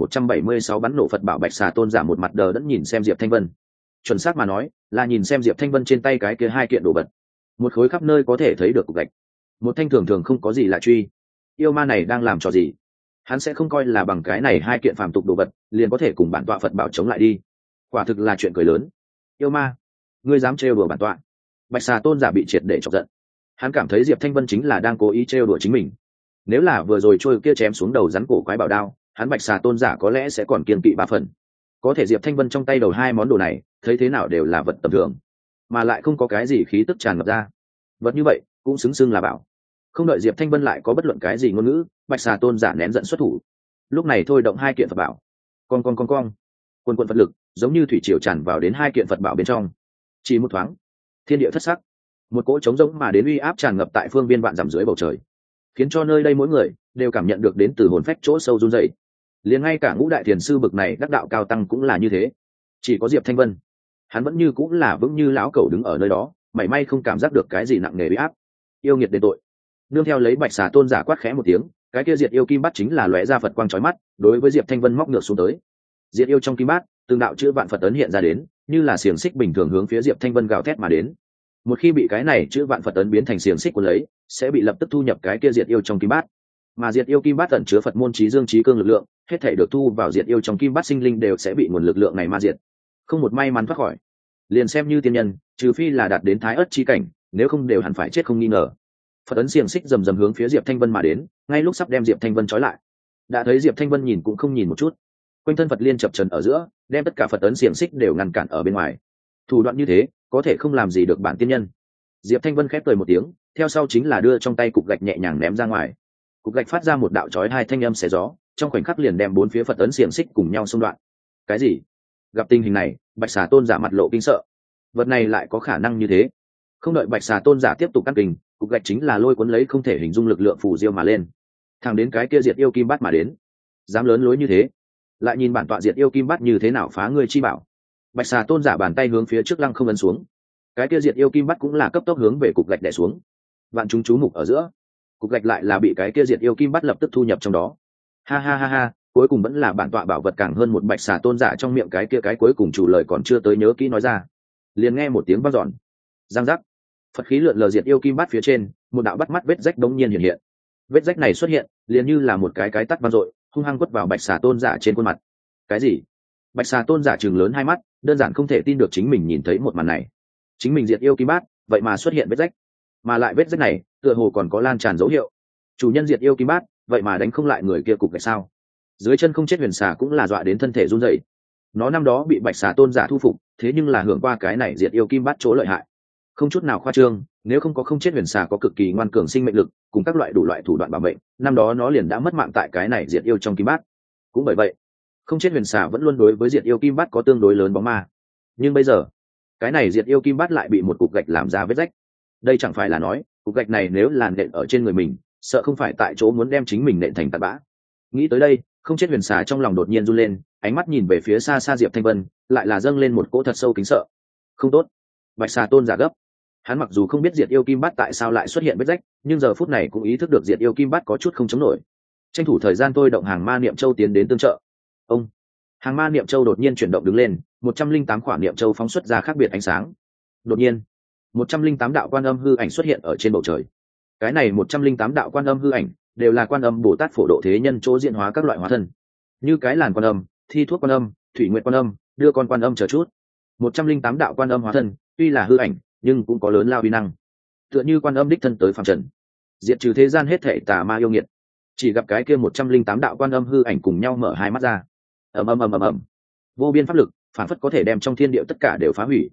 2176 bắn nổ Phật bảo. Bạch Xà Tôn giả một mặt đờ đẫn nhìn xem Diệp Thanh Vân, chuẩn xác mà nói là nhìn xem Diệp Thanh Vân trên tay cái kia hai kiện đồ vật, một khối khắp nơi có thể thấy được cục gạch, một thanh thường thường không có gì lạ truy. Yêu ma này đang làm trò gì? Hắn sẽ không coi là bằng cái này hai kiện phàm tục đồ vật liền có thể cùng bản tọa Phật bảo chống lại đi. Quả thực là chuyện cười lớn. Yêu ma, ngươi dám trêu đùa bản tọa? Bạch Xà Tôn giả bị triệt để chọc giận. Hắn cảm thấy Diệp Thanh Vân chính là đang cố ý trêu đùa chính mình. Nếu là vừa rồi trôi kia chém xuống đầu rắn cổ quái bảo đao, hắn Bạch Xà Tôn giả có lẽ sẽ còn kiên kỵ ba phần. Có thể Diệp Thanh Vân trong tay đầu hai món đồ này, thấy thế nào đều là vật tầm thường, mà lại không có cái gì khí tức tràn ngập ra. Vật như vậy cũng xứng xưng là bảo. Không đợi Diệp Thanh Vân lại có bất luận cái gì ngôn ngữ, Bạch Xà Tôn giả nén giận xuất thủ. Lúc này thôi động hai kiện Phật bảo, con quần quần Phật lực giống như thủy triều tràn vào đến hai kiện Phật bảo bên trong. Chỉ một thoáng, thiên địa thất sắc, một cỗ trống rỗng mà đến uy áp tràn ngập tại phương viên vạn dặm dưới bầu trời, khiến cho nơi đây mỗi người đều cảm nhận được đến từ hồn phách chỗ sâu run rẩy. Liền ngay cả ngũ đại thiền sư bực này đắc đạo cao tăng cũng là như thế. Chỉ có Diệp Thanh Vân, hắn vẫn như cũng là vững như lão cẩu đứng ở nơi đó, mảy may không cảm giác được cái gì nặng nề uy áp. Yêu nghiệt đền tội. Nương theo lấy Bạch Xà Tôn giả quát khẽ một tiếng, cái kia diệt yêu kim bát chính là lóe ra Phật quang chói mắt, đối với Diệp Thanh Vân móc ngược xuống tới. Diệt yêu trong kim bát, từng đạo chữ vạn Phật ấn hiện ra đến, như là xiềng xích bình thường hướng phía Diệp Thanh Vân gào thét mà đến. Một khi bị cái này chữ vạn Phật ấn biến thành xiềng xích của lấy, sẽ bị lập tức thu nhập cái kia diệt yêu trong kim bát. Mà diệt yêu kim bát ẩn chứa Phật môn trí dương trí cương lực lượng, hết thảy được thu vào diệt yêu trong kim bát sinh linh đều sẽ bị nguồn lực lượng này ma diệt, không một may mắn thoát khỏi. Liền xem như tiên nhân, trừ phi là đạt đến thái ất chi cảnh, nếu không đều hẳn phải chết không nghi ngờ. Phật ấn xiềng xích rầm rầm hướng phía Diệp Thanh Vân mà đến, ngay lúc sắp đem Diệp Thanh Vân trói lại, đã thấy Diệp Thanh Vân nhìn cũng không nhìn một chút, quanh thân Phật liên chập trần ở giữa, đem tất cả Phật ấn xiềng xích đều ngăn cản ở bên ngoài. Thủ đoạn như thế, có thể không làm gì được bản tiên nhân. Diệp Thanh Vân khép cười một tiếng, theo sau chính là đưa trong tay cục gạch nhẹ nhàng ném ra ngoài. Cục gạch phát ra một đạo chói hai thanh âm xé gió, trong khoảnh khắc liền đem bốn phía Phật ấn xiềng xích cùng nhau xung đoạn. Cái gì? Gặp tình hình này, Bạch Xà Tôn giả mặt lộ kinh sợ. Vật này lại có khả năng như thế? Không đợi Bạch Xà Tôn giả tiếp tục căn kình, cục gạch chính là lôi cuốn lấy không thể hình dung lực lượng phù diêu mà lên, thẳng đến cái kia diệt yêu kim bát mà đến. Dám lớn lối như thế, lại nhìn bản tọa diệt yêu kim bát như thế nào phá ngươi chi bảo. Bạch Xà Tôn giả bàn tay hướng phía trước lăng không ấn xuống, cái kia diệt yêu kim bát cũng là cấp tốc hướng về cục gạch đè xuống. Vạn chúng chú mục ở giữa, cục gạch lại là bị cái kia diệt yêu kim bát lập tức thu nhập trong đó. Ha ha ha ha, cuối cùng vẫn là bản tọa bảo vật càng hơn một. Bạch Xà Tôn giả trong miệng cái kia cái cuối cùng chủ lời còn chưa tới nhớ kỹ nói ra, liền nghe một tiếng vang dọn, giang giác. Phật khí lượn lờ diệt yêu kim bát phía trên, một đạo bắt mắt vết rách đống nhiên hiện hiện. Vết rách này xuất hiện, liền như là một cái tắt vang dội, hung hăng quất vào Bạch Xà Tôn giả trên khuôn mặt. Cái gì? Bạch Xà Tôn giả trừng lớn hai mắt, đơn giản không thể tin được chính mình nhìn thấy một màn này. Chính mình diệt yêu kim bát, vậy mà xuất hiện vết rách, mà lại vết rách này, tựa hồ còn có lan tràn dấu hiệu. Chủ nhân diệt yêu kim bát, vậy mà đánh không lại người kia cục gạch sao? Dưới chân không chết huyền xà cũng là dọa đến thân thể run rẩy. Nó năm đó bị Bạch Xà Tôn giả thu phục, thế nhưng là hưởng qua cái này diệt yêu kim bát chỗ lợi hại. Không chút nào khoa trương, nếu không có không chết huyền xà có cực kỳ ngoan cường sinh mệnh lực cùng các loại đủ loại thủ đoạn bảo mệnh, năm đó nó liền đã mất mạng tại cái này diệt yêu trong kim bát. Cũng bởi vậy, không chết huyền xà vẫn luôn đối với diệt yêu kim bát có tương đối lớn bóng ma. Nhưng bây giờ, cái này diệt yêu kim bát lại bị một cục gạch làm ra vết rách. Đây chẳng phải là nói, cục gạch này nếu làn nện ở trên người mình, sợ không phải tại chỗ muốn đem chính mình nện thành tạt bã. Nghĩ tới đây, không chết huyền xà trong lòng đột nhiên run lên, ánh mắt nhìn về phía xa xa Diệp Thanh Vân, lại là dâng lên một cỗ thật sâu kính sợ. Không tốt. Bạch Xà Tôn giả gấp. Hắn mặc dù không biết diệt yêu kim bát tại sao lại xuất hiện vết rách, nhưng giờ phút này cũng ý thức được diệt yêu kim bát có chút không chống nổi. Tranh thủ thời gian tôi động hàng ma niệm châu tiến đến tương trợ. Ông, hàng ma niệm châu đột nhiên chuyển động đứng lên, 108 quả niệm châu phóng xuất ra khác biệt ánh sáng, Đột nhiên, 108 đạo quan âm hư ảnh xuất hiện ở trên bầu trời. Cái này 108 đạo quan âm hư ảnh đều là quan âm Bồ Tát phổ độ thế nhân chỗ diễn hóa các loại hóa thân, như cái làn quan âm, thi thuốc quan âm, thủy nguyện quan âm, đưa con quan âm chờ chút. 108 đạo quan âm hóa thân tuy là hư ảnh nhưng cũng có lớn lao uy năng, tựa như quan âm đích thân tới phàm trần, diệt trừ thế gian hết thảy tà ma yêu nghiệt. Chỉ gặp cái kia 108 đạo quan âm hư ảnh cùng nhau mở hai mắt ra, ầm ầm ầm ầm ầm, vô biên pháp lực phản phất có thể đem trong thiên địa tất cả đều phá hủy.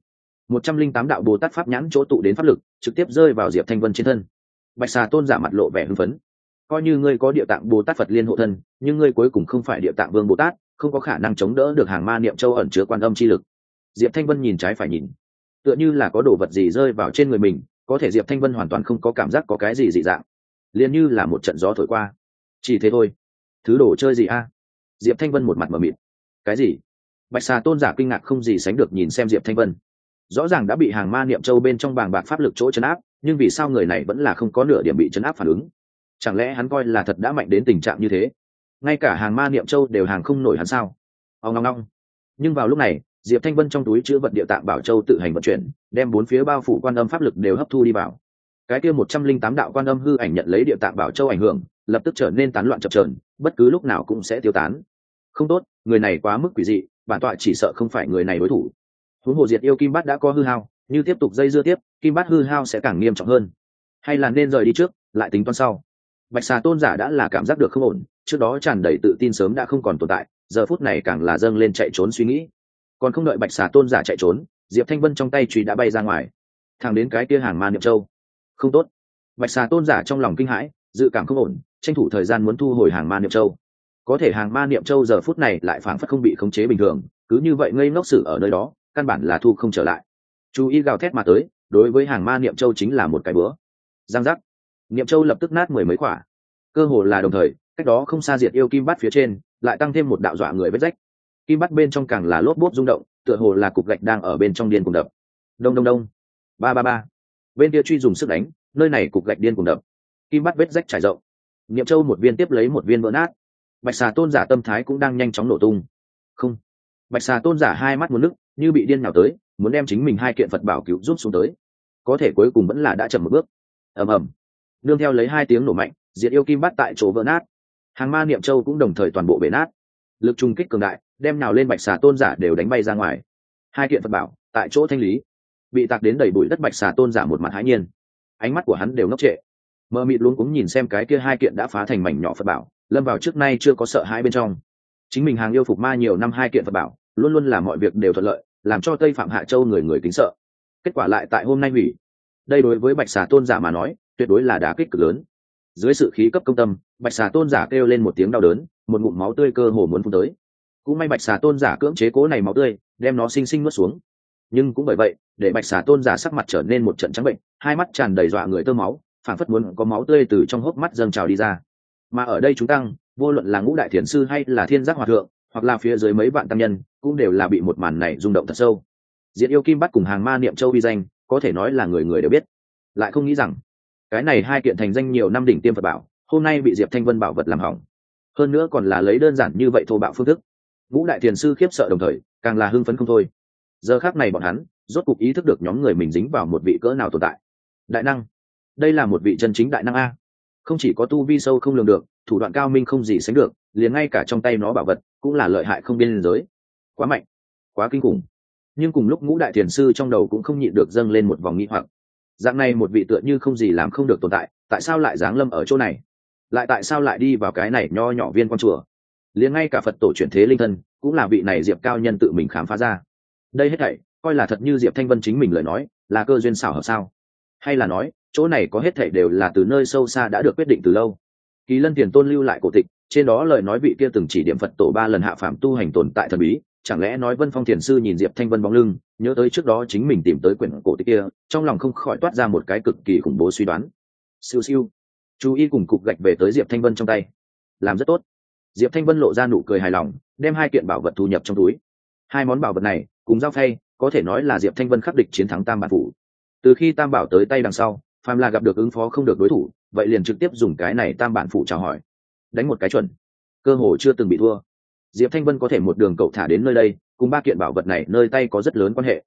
108 đạo Bồ Tát pháp nhãn chỗ tụ đến pháp lực trực tiếp rơi vào Diệp Thanh Vân trên thân. Bạch Xà Tôn giả mặt lộ vẻ hưng phấn, coi như ngươi có địa tạng Bồ Tát Phật liên hộ thân, nhưng ngươi cuối cùng không phải địa tạng Vương Bồ Tát, không có khả năng chống đỡ được hàng ma niệm châu ẩn chứa quan âm chi lực. Diệp Thanh Vân nhìn trái phải nhìn, tựa như là có đồ vật gì rơi vào trên người mình, có thể Diệp Thanh Vân hoàn toàn không có cảm giác có cái gì dị dạng, liền như là một trận gió thổi qua. Chỉ thế thôi. Thứ đồ chơi gì a? Diệp Thanh Vân một mặt mờ mịt. Cái gì? Bạch Xà Tôn giả kinh ngạc không gì sánh được nhìn xem Diệp Thanh Vân. Rõ ràng đã bị hàng ma niệm châu bên trong bàng bạc pháp lực chỗ chấn áp, nhưng vì sao người này vẫn là không có nửa điểm bị chấn áp phản ứng? Chẳng lẽ hắn coi là thật đã mạnh đến tình trạng như thế, ngay cả hàng ma niệm châu đều hàng không nổi hắn sao? Ông ngong ngong. Nhưng vào lúc này, Diệp Thanh Vân trong túi chứa vật địa tạng bảo châu tự hành vận chuyển, đem bốn phía bao phủ quan âm pháp lực đều hấp thu đi vào. Cái kia 108 đạo quan âm hư ảnh nhận lấy địa tạng bảo châu ảnh hưởng, lập tức trở nên tán loạn chập chờn, bất cứ lúc nào cũng sẽ tiêu tán. Không tốt, người này quá mức quỷ dị, bản tọa chỉ sợ không phải người này đối thủ. Huống hồ diệt yêu kim bát đã có hư hao, như tiếp tục dây dưa tiếp, kim bát hư hao sẽ càng nghiêm trọng hơn. Hay là nên rời đi trước, lại tính toán sau. Bạch Xà Tôn giả đã là cảm giác được không ổn, trước đó tràn đầy tự tin sớm đã không còn tồn tại, giờ phút này càng là dâng lên chạy trốn suy nghĩ. Còn không đợi Bạch Xà Tôn giả chạy trốn, Diệp Thanh Vân trong tay chùy đã bay ra ngoài, thẳng đến cái kia hàng ma niệm châu. Không tốt. Bạch Xà Tôn giả trong lòng kinh hãi, dự cảm không ổn, tranh thủ thời gian muốn thu hồi hàng ma niệm châu. Có thể hàng ma niệm châu giờ phút này lại phảng phất không bị khống chế bình thường, cứ như vậy ngây ngốc xử ở nơi đó, căn bản là thu không trở lại. Chú ý gào thét mà tới, đối với hàng ma niệm châu chính là một cái bữa. Giang giác. Niệm châu lập tức nát mười mấy quả. Cơ hồ là đồng thời, cách đó không xa diệt yêu kim bát phía trên, lại tăng thêm một đạo dọa người vết rách. Kim bát bên trong càng là lốp bốp rung động, tựa hồ là cục gạch đang ở bên trong điên cuồng đập. Đông đông đông. Ba ba ba. Bên kia truy dùng sức đánh, nơi này cục gạch điên cuồng đập. Kim bát vết rách trải rộng. Niệm châu một viên tiếp lấy một viên vỡ nát. Bạch Xà Tôn giả tâm thái cũng đang nhanh chóng nổ tung. Không. Bạch Xà Tôn giả hai mắt muốn nức, như bị điên nào tới, muốn đem chính mình hai kiện Phật bảo cứu giúp xuống tới. Có thể cuối cùng vẫn là đã chậm một bước. Ầm ầm. Nương theo lấy hai tiếng nổ mạnh, diệt yêu kim bát tại chỗ vỡ nát. Hàng ma niệm châu cũng đồng thời toàn bộ bể nát. Lực trùng kích cường đại, đem nào lên Bạch Xà Tôn giả đều đánh bay ra ngoài. Hai kiện Phật bảo tại chỗ thanh lý, bị tạc đến đầy bụi đất. Bạch Xà Tôn giả một mặt hãi nhiên, ánh mắt của hắn đều ngốc trệ, mờ mịt luống cuống nhìn xem cái kia hai kiện đã phá thành mảnh nhỏ Phật bảo, lâm vào trước nay chưa có sợ hãi bên trong. Chính mình hàng yêu phục ma nhiều năm hai kiện Phật bảo, luôn luôn là mọi việc đều thuận lợi, làm cho Tây Phạm Hạ Châu người người kính sợ. Kết quả lại tại hôm nay hủy. Đây đối với Bạch Xà Tôn giả mà nói, tuyệt đối là đả kích cực lớn. Dưới sự khí cấp công tâm, Bạch Xà Tôn giả kêu lên một tiếng đau đớn, một ngụm máu tươi cơ hồ muốn phun tới. Cũng may Bạch Xà Tôn giả cưỡng chế cố này máu tươi, đem nó sinh sinh nuốt xuống. Nhưng cũng bởi vậy, để Bạch Xà Tôn giả sắc mặt trở nên một trận trắng bệnh, hai mắt tràn đầy dọa người tơ máu, phảng phất muốn có máu tươi từ trong hốc mắt dâng trào đi ra. Mà ở đây chúng tăng, vô luận là Ngũ Đại Thiền sư hay là Thiên Giác Hòa thượng, hoặc là phía dưới mấy vạn tăng nhân, cũng đều là bị một màn này rung động thật sâu. Diệt yêu kim bát cùng hàng ma niệm châu uy danh, có thể nói là người người đều biết. Lại không nghĩ rằng, cái này hai kiện thành danh nhiều năm đỉnh tiêm Phật bảo, hôm nay bị Diệp Thanh Vân bảo vật làm hỏng. Hơn nữa còn là lấy đơn giản như vậy thô bạo phương thức. Ngũ Đại Thiền sư khiếp sợ đồng thời, càng là hưng phấn không thôi. Giờ khắc này bọn hắn, rốt cục ý thức được nhóm người mình dính vào một vị cỡ nào tồn tại. Đại năng. Đây là một vị chân chính đại năng a. Không chỉ có tu vi sâu không lường được, thủ đoạn cao minh không gì sánh được, liền ngay cả trong tay nó bảo vật cũng là lợi hại không biên giới. Quá mạnh, quá kinh khủng. Nhưng cùng lúc Ngũ Đại Thiền sư trong đầu cũng không nhịn được dâng lên một vòng nghi hoặc. Dạng này một vị tựa như không gì làm không được tồn tại, tại sao lại giáng lâm ở chỗ này? Lại tại sao lại đi vào cái này nho nhỏ viên quan chùa? Liền ngay cả Phật tổ chuyển thế linh thân, cũng là vị này Diệp cao nhân tự mình khám phá ra. Đây hết thảy, coi là thật như Diệp Thanh Vân chính mình lời nói, là cơ duyên xảo hợp sao? Hay là nói, chỗ này có hết thảy đều là từ nơi sâu xa đã được quyết định từ lâu? Kỳ Lân Tiền Tôn lưu lại cổ tịch, trên đó lời nói vị kia từng chỉ điểm Phật tổ 3 lần hạ phàm tu hành tồn tại thần bí, chẳng lẽ nói Vân Phong Thiền sư nhìn Diệp Thanh Vân bóng lưng, nhớ tới trước đó chính mình tìm tới quyển cổ tịch kia, trong lòng không khỏi toát ra một cái cực kỳ khủng bố suy đoán. Siêu siêu, chú ý cùng cục gạch về tới Diệp Thanh Vân trong tay. Làm rất tốt. Diệp Thanh Vân lộ ra nụ cười hài lòng, đem hai kiện bảo vật thu nhập trong túi. Hai món bảo vật này cùng giao phay, có thể nói là Diệp Thanh Vân khắc địch chiến thắng Tam Bản Phủ. Từ khi Tam Bảo tới tay đằng sau, phàm là gặp được ứng phó không được đối thủ, vậy liền trực tiếp dùng cái này Tam Bản Phủ chào hỏi, đánh một cái chuẩn, cơ hồ chưa từng bị thua. Diệp Thanh Vân có thể một đường cậu thả đến nơi đây, cùng ba kiện bảo vật này nơi tay có rất lớn quan hệ.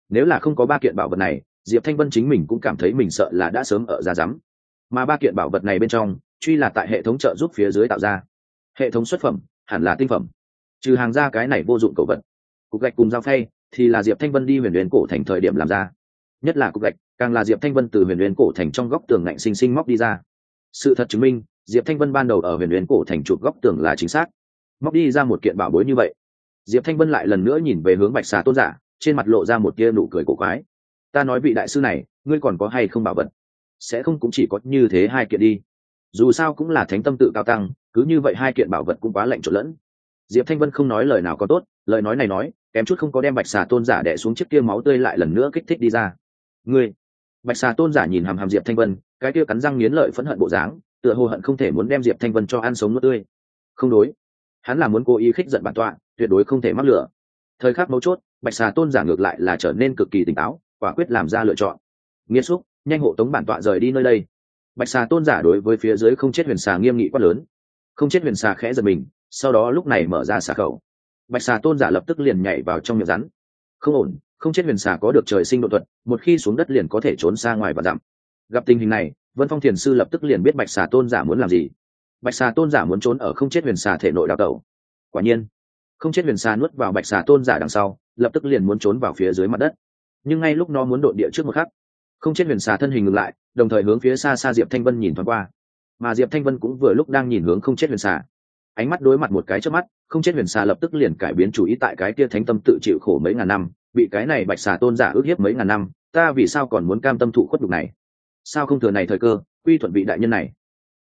nếu là không có ba kiện bảo vật này, Diệp Thanh Vân chính mình cũng cảm thấy mình sợ là đã sớm ở ra rắm. Mà ba kiện bảo vật này bên trong truy là tại hệ thống trợ giúp phía dưới tạo ra, hệ thống xuất phẩm hẳn là tinh phẩm, trừ hàng ra cái này vô dụng cầu vật. Cục gạch cùng dao phay thì là Diệp Thanh Vân đi Huyền Nguyên cổ thành thời điểm làm ra, nhất là cục gạch càng là Diệp Thanh Vân từ Huyền Nguyên cổ thành trong góc tường ngạnh sinh móc đi ra. Sự thật chứng minh Diệp Thanh Vân ban đầu ở Huyền Nguyên cổ thành chụp góc tường là chính xác, móc đi ra một kiện bảo bối như vậy. Diệp Thanh Vân lại lần nữa nhìn về hướng Bạch Xà Tôn giả, trên mặt lộ ra một tia nụ cười cổ quái. Ta nói vị đại sư này, ngươi còn có hay không bảo vật? Sẽ không cũng chỉ có như thế hai kiện đi, dù sao cũng là thánh tâm tự cao tăng, cứ như vậy hai kiện bảo vật cũng quá lạnh trộn lẫn. Diệp Thanh Vân không nói lời nào có tốt, lời nói này nói kém chút không có đem Bạch Xà Tôn giả đè xuống chiếc kia máu tươi lại lần nữa kích thích đi ra. Ngươi! Bạch Xà Tôn giả nhìn hàm hàm Diệp Thanh Vân, cái kia cắn răng nghiến lợi phẫn hận bộ dáng, tựa hồ hận không thể muốn đem Diệp Thanh Vân cho ăn sống nuốt tươi. Không đối, hắn là muốn cố ý khích giận bản tọa, tuyệt đối không thể mắc lửa. Thời khắc mấu chốt, Bạch Xà Tôn giả ngược lại là trở nên cực kỳ tỉnh táo, quả quyết làm ra lựa chọn. Nghiệt xúc, nhanh hộ tống bản tọa rời đi nơi đây. Bạch Xà Tôn giả đối với phía dưới Không Chết Huyền Xà nghiêm nghị quát lớn. Không Chết Huyền Xà khẽ giật mình, sau đó lúc này mở ra xà khẩu. Bạch Xà Tôn giả lập tức liền nhảy vào trong miệng rắn. Không ổn, Không Chết Huyền Xà có được trời sinh độ thuật, một khi xuống đất liền có thể trốn xa ngoài và dặm. Gặp tình hình này, Vân Phong Thiền sư lập tức liền biết Bạch Xà Tôn giả muốn làm gì. Bạch Xà Tôn giả muốn trốn ở Không Chết Huyền Xà thể nội đào tẩu. Quả nhiên, Không Chết Huyền Xà nuốt vào Bạch Xà Tôn giả đằng sau, lập tức liền muốn trốn vào phía dưới mặt đất. Nhưng ngay lúc nó muốn độn địa trước một khắc, Không Chết Huyền Xà thân hình ngừng lại, đồng thời hướng phía xa xa Diệp Thanh Vân nhìn thoáng qua. Mà Diệp Thanh Vân cũng vừa lúc đang nhìn hướng Không Chết Huyền Xà. Ánh mắt đối mặt một cái chớp mắt, Không Chết Huyền Xà lập tức liền cải biến chủ ý. Tại cái kia thánh tâm tự chịu khổ mấy ngàn năm, bị cái này Bạch Xà Tôn giả ức hiếp mấy ngàn năm, ta vì sao còn muốn cam tâm thụ khuất nhục này? Sao không thừa này thời cơ, quy thuận vị đại nhân này?